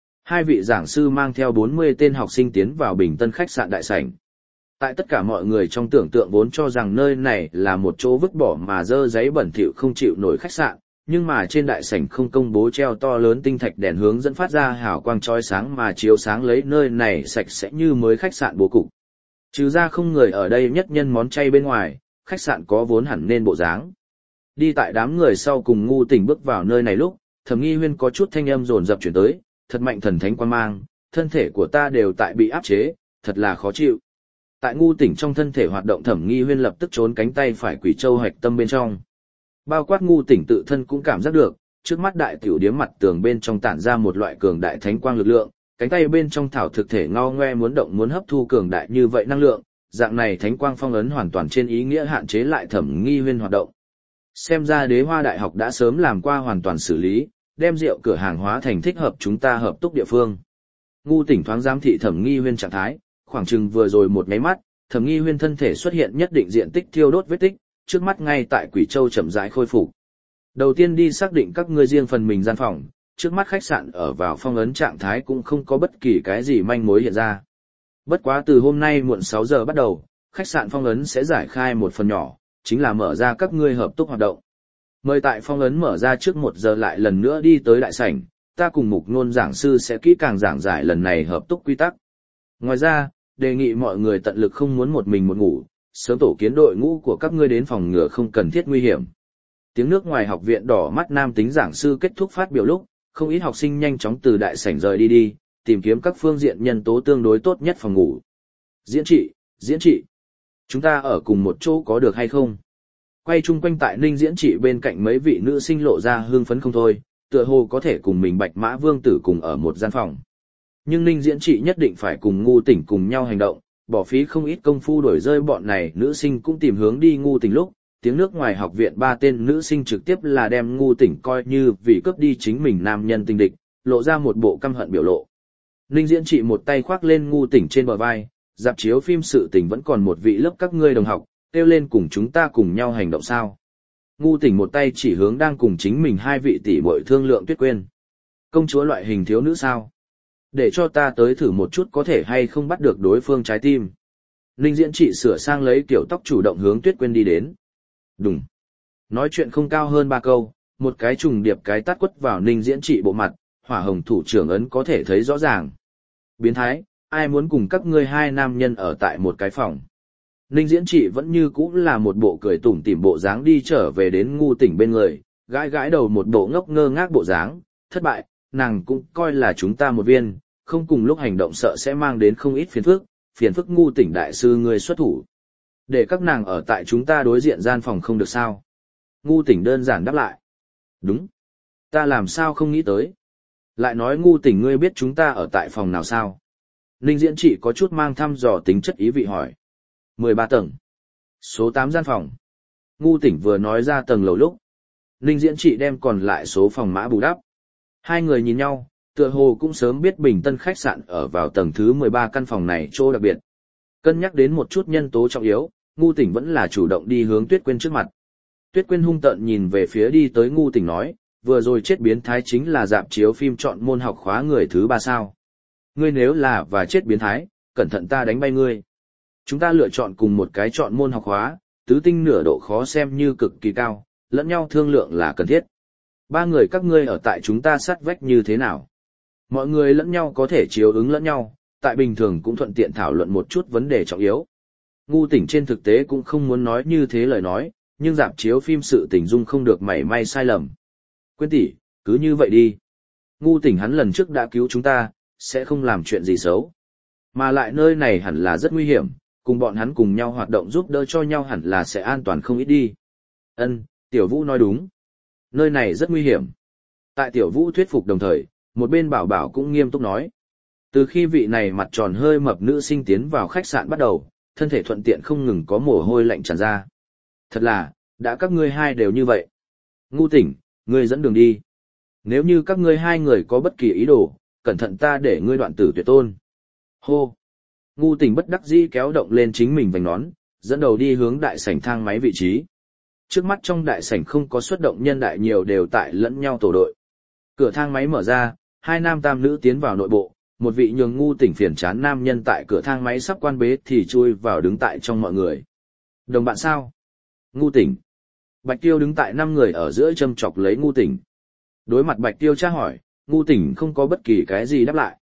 2 vị giảng sư mang theo 40 tên học sinh tiến vào Bình Tân khách sạn đại sảnh. Tại tất cả mọi người trong tưởng tượng vốn cho rằng nơi này là một chỗ vứt bỏ mà dơ giấy bẩn thỉu không chịu nổi khách sạn, nhưng mà trên đại sảnh không công bố treo to lớn tinh thạch đèn hướng dẫn phát ra hào quang chói sáng mà chiếu sáng lấy nơi này sạch sẽ như mới khách sạn bố cục. Trừ ra không người ở đây nhất nhân món chay bên ngoài, khách sạn có vốn hẳn nên bộ dáng. Đi tại đám người sau cùng Ngu Tỉnh bước vào nơi này lúc, Thẩm Nghi Huyên có chút thanh âm dồn dập chuyển tới, thật mạnh thần thánh quang mang, thân thể của ta đều tại bị áp chế, thật là khó chịu. Tại Ngu Tỉnh trong thân thể hoạt động, Thẩm Nghi Huyên lập tức trốn cánh tay phải quỷ châu hạch tâm bên trong. Bao quát Ngu Tỉnh tự thân cũng cảm giác được, trước mắt đại tiểu điếm mặt tường bên trong tản ra một loại cường đại thánh quang lực lượng, cánh tay bên trong thảo thực thể ngao ngoe muốn động muốn hấp thu cường đại như vậy năng lượng, dạng này thánh quang phong ấn hoàn toàn trên ý nghĩa hạn chế lại Thẩm Nghi Huyên hoạt động. Xem ra Đế Hoa Đại học đã sớm làm qua hoàn toàn xử lý, đem rượu cửa hàng hóa thành thích hợp chúng ta hợp túc địa phương. Ngu Tỉnh thoáng giám thị Thẩm Nghi Huyên trạng thái, khoảng chừng vừa rồi một cái mắt, Thẩm Nghi Huyên thân thể xuất hiện nhất định diện tích thiêu đốt vết tích, trước mắt ngay tại Quỷ Châu chậm rãi khôi phục. Đầu tiên đi xác định các ngươi riêng phần mình gian phòng, trước mắt khách sạn ở vào phong ấn trạng thái cũng không có bất kỳ cái gì manh mối hiện ra. Bất quá từ hôm nay muộn 6 giờ bắt đầu, khách sạn phong ấn sẽ giải khai một phần nhỏ, chính là mở ra các ngươi hợp túc hoạt động. Mời tại phong ấn mở ra trước 1 giờ lại lần nữa đi tới đại sảnh, ta cùng Mục Nôn giảng sư sẽ kỹ càng giảng giải lần này hợp túc quy tắc. Ngoài ra, đề nghị mọi người tận lực không muốn một mình một ngủ, sớm tổ kiến đội ngũ của các ngươi đến phòng ngừa không cần thiết nguy hiểm. Tiếng nước ngoài học viện đỏ mắt nam tính giảng sư kết thúc phát biểu lúc, không ít học sinh nhanh chóng từ đại sảnh rời đi, tìm kiếm các phương diện nhân tố tương đối tốt nhất phòng ngủ. Diễn trị, chúng ta ở cùng một chỗ có được hay không? Quay chung quanh tại Ninh Diễn Trị bên cạnh mấy vị nữ sinh lộ ra hương phấn không thôi, tựa hồ có thể cùng mình Bạch Mã Vương tử cùng ở một gian phòng. Nhưng Ninh Diễn Trị nhất định phải cùng Ngu Tỉnh cùng nhau hành động, bỏ phí không ít công phu đổi rơi bọn này nữ sinh cũng tìm hướng đi Ngu Tỉnh lúc, tiếng nước ngoài học viện 3 tên nữ sinh trực tiếp là đem Ngu Tỉnh coi như vì cướp đi chính mình nam nhân tình địch, lộ ra một bộ căm hận biểu lộ. Ninh Diễn Trị một tay khoác lên Ngu Tỉnh trên bờ vai, dạp chiếu phim sự tình vẫn còn một vị lớp các ngươi đồng học, kêu lên cùng chúng ta cùng nhau hành động sao. Ngu Tỉnh một tay chỉ hướng đang cùng chính mình hai vị tỷ muội thương lượng Tuyết Quyên. Công chúa loại hình thiếu nữ sao? Để cho ta tới thử một chút có thể hay không bắt được đối phương trái tim. Ninh Diễn Trị sửa sang lấy kiểu tóc chủ động hướng Tuyết Quyên đi đến. Đùng. Nói chuyện không cao hơn 3 câu, một cái trùng điệp cái tát quất vào Ninh Diễn Trị bộ mặt, hỏa hồng thủ trưởng ấn có thể thấy rõ ràng. Biến thái, ai muốn cùng các ngươi hai nam nhân ở tại một cái phòng. Ninh Diễn Trị vẫn như cũ là một bộ cười tủm tỉm bộ dáng đi trở về đến Ngu Tỉnh bên người, gãi gãi đầu một bộ ngốc ngơ ngác bộ dáng, thất bại, nàng cũng coi là chúng ta một viên, không cùng lúc hành động sợ sẽ mang đến không ít phiền phức Ngu Tỉnh đại sư người xuất thủ. Để các nàng ở tại chúng ta đối diện gian phòng không được sao. Ngu Tỉnh đơn giản đáp lại. Đúng. Ta làm sao không nghĩ tới. Lại nói Ngu Tỉnh ngươi biết chúng ta ở tại phòng nào sao? Ninh Diễn Trị có chút mang thăm dò tính chất ý vị hỏi. 13 tầng. Số 8 gian phòng. Ngu Tỉnh vừa nói ra tầng lầu lúc. Ninh Diễn Trị đem còn lại số phòng mã bù đắp. Hai người nhìn nhau, tựa hồ cũng sớm biết Bình Tân khách sạn ở vào tầng thứ 13 căn phòng này chỗ đặc biệt. Cân nhắc đến một chút nhân tố trọng yếu, Ngu Tỉnh vẫn là chủ động đi hướng Tuyết Quyên trước mặt. Tuyết Quyên hung tợn nhìn về phía đi tới Ngu Tỉnh nói, vừa rồi chết biến thái chính là dạp chiếu phim chọn môn học khóa người thứ 3 sao. Ngươi nếu là và chết biến thái, cẩn thận ta đánh bay ngươi. Chúng ta lựa chọn cùng một cái chọn môn học khóa, tứ tinh nửa độ khó xem như cực kỳ cao, lẫn nhau thương lượng là cần thiết. 3 người các ngươi ở tại chúng ta sát vách như thế nào? Mọi người lẫn nhau có thể chiếu ứng lẫn nhau, tại bình thường cũng thuận tiện thảo luận một chút vấn đề trọng yếu. Ngu Tỉnh trên thực tế cũng không muốn nói như thế lời nói, nhưng dạp chiếu phim sự tình dung không được mảy may sai lầm. Quyên tỷ, cứ như vậy đi. Ngu Tỉnh hắn lần trước đã cứu chúng ta, sẽ không làm chuyện gì xấu. Mà lại nơi này hẳn là rất nguy hiểm, cùng bọn hắn cùng nhau hoạt động giúp đỡ cho nhau hẳn là sẽ an toàn không ít đi. Ân, Tiểu Vũ nói đúng. Nơi này rất nguy hiểm. Tại Tiểu Vũ thuyết phục đồng thời, một bên Bảo Bảo cũng nghiêm túc nói. Từ khi vị này mặt tròn hơi mập nữ sinh tiến vào khách sạn bắt đầu, thân thể thuận tiện không ngừng có mồ hôi lạnh tràn ra. Thật là, đã các ngươi hai đều như vậy. Ngu Tỉnh, ngươi dẫn đường đi. Nếu như các ngươi hai người có bất kỳ ý đồ, cẩn thận ta để ngươi đoạn tử tuyệt tôn. Hô. Ngu Tỉnh bất đắc dĩ kéo động lên chính mình vành nón, dẫn đầu đi hướng đại sảnh thang máy vị trí. Trước mắt trong đại sảnh không có xuất động nhân đại nhiều đều tại lẫn nhau tổ đội. Cửa thang máy mở ra, hai nam tam nữ tiến vào nội bộ, một vị nhường Ngu Tỉnh phiền chán nam nhân tại cửa thang máy sắp quan bế thì chui vào đứng tại trong mọi người. Đồng bạn sao? Ngu Tỉnh. Bạch Tiêu đứng tại 5 người ở giữa châm chọc lấy Ngu Tỉnh. Đối mặt Bạch Tiêu tra hỏi, Ngu Tỉnh không có bất kỳ cái gì đáp lại.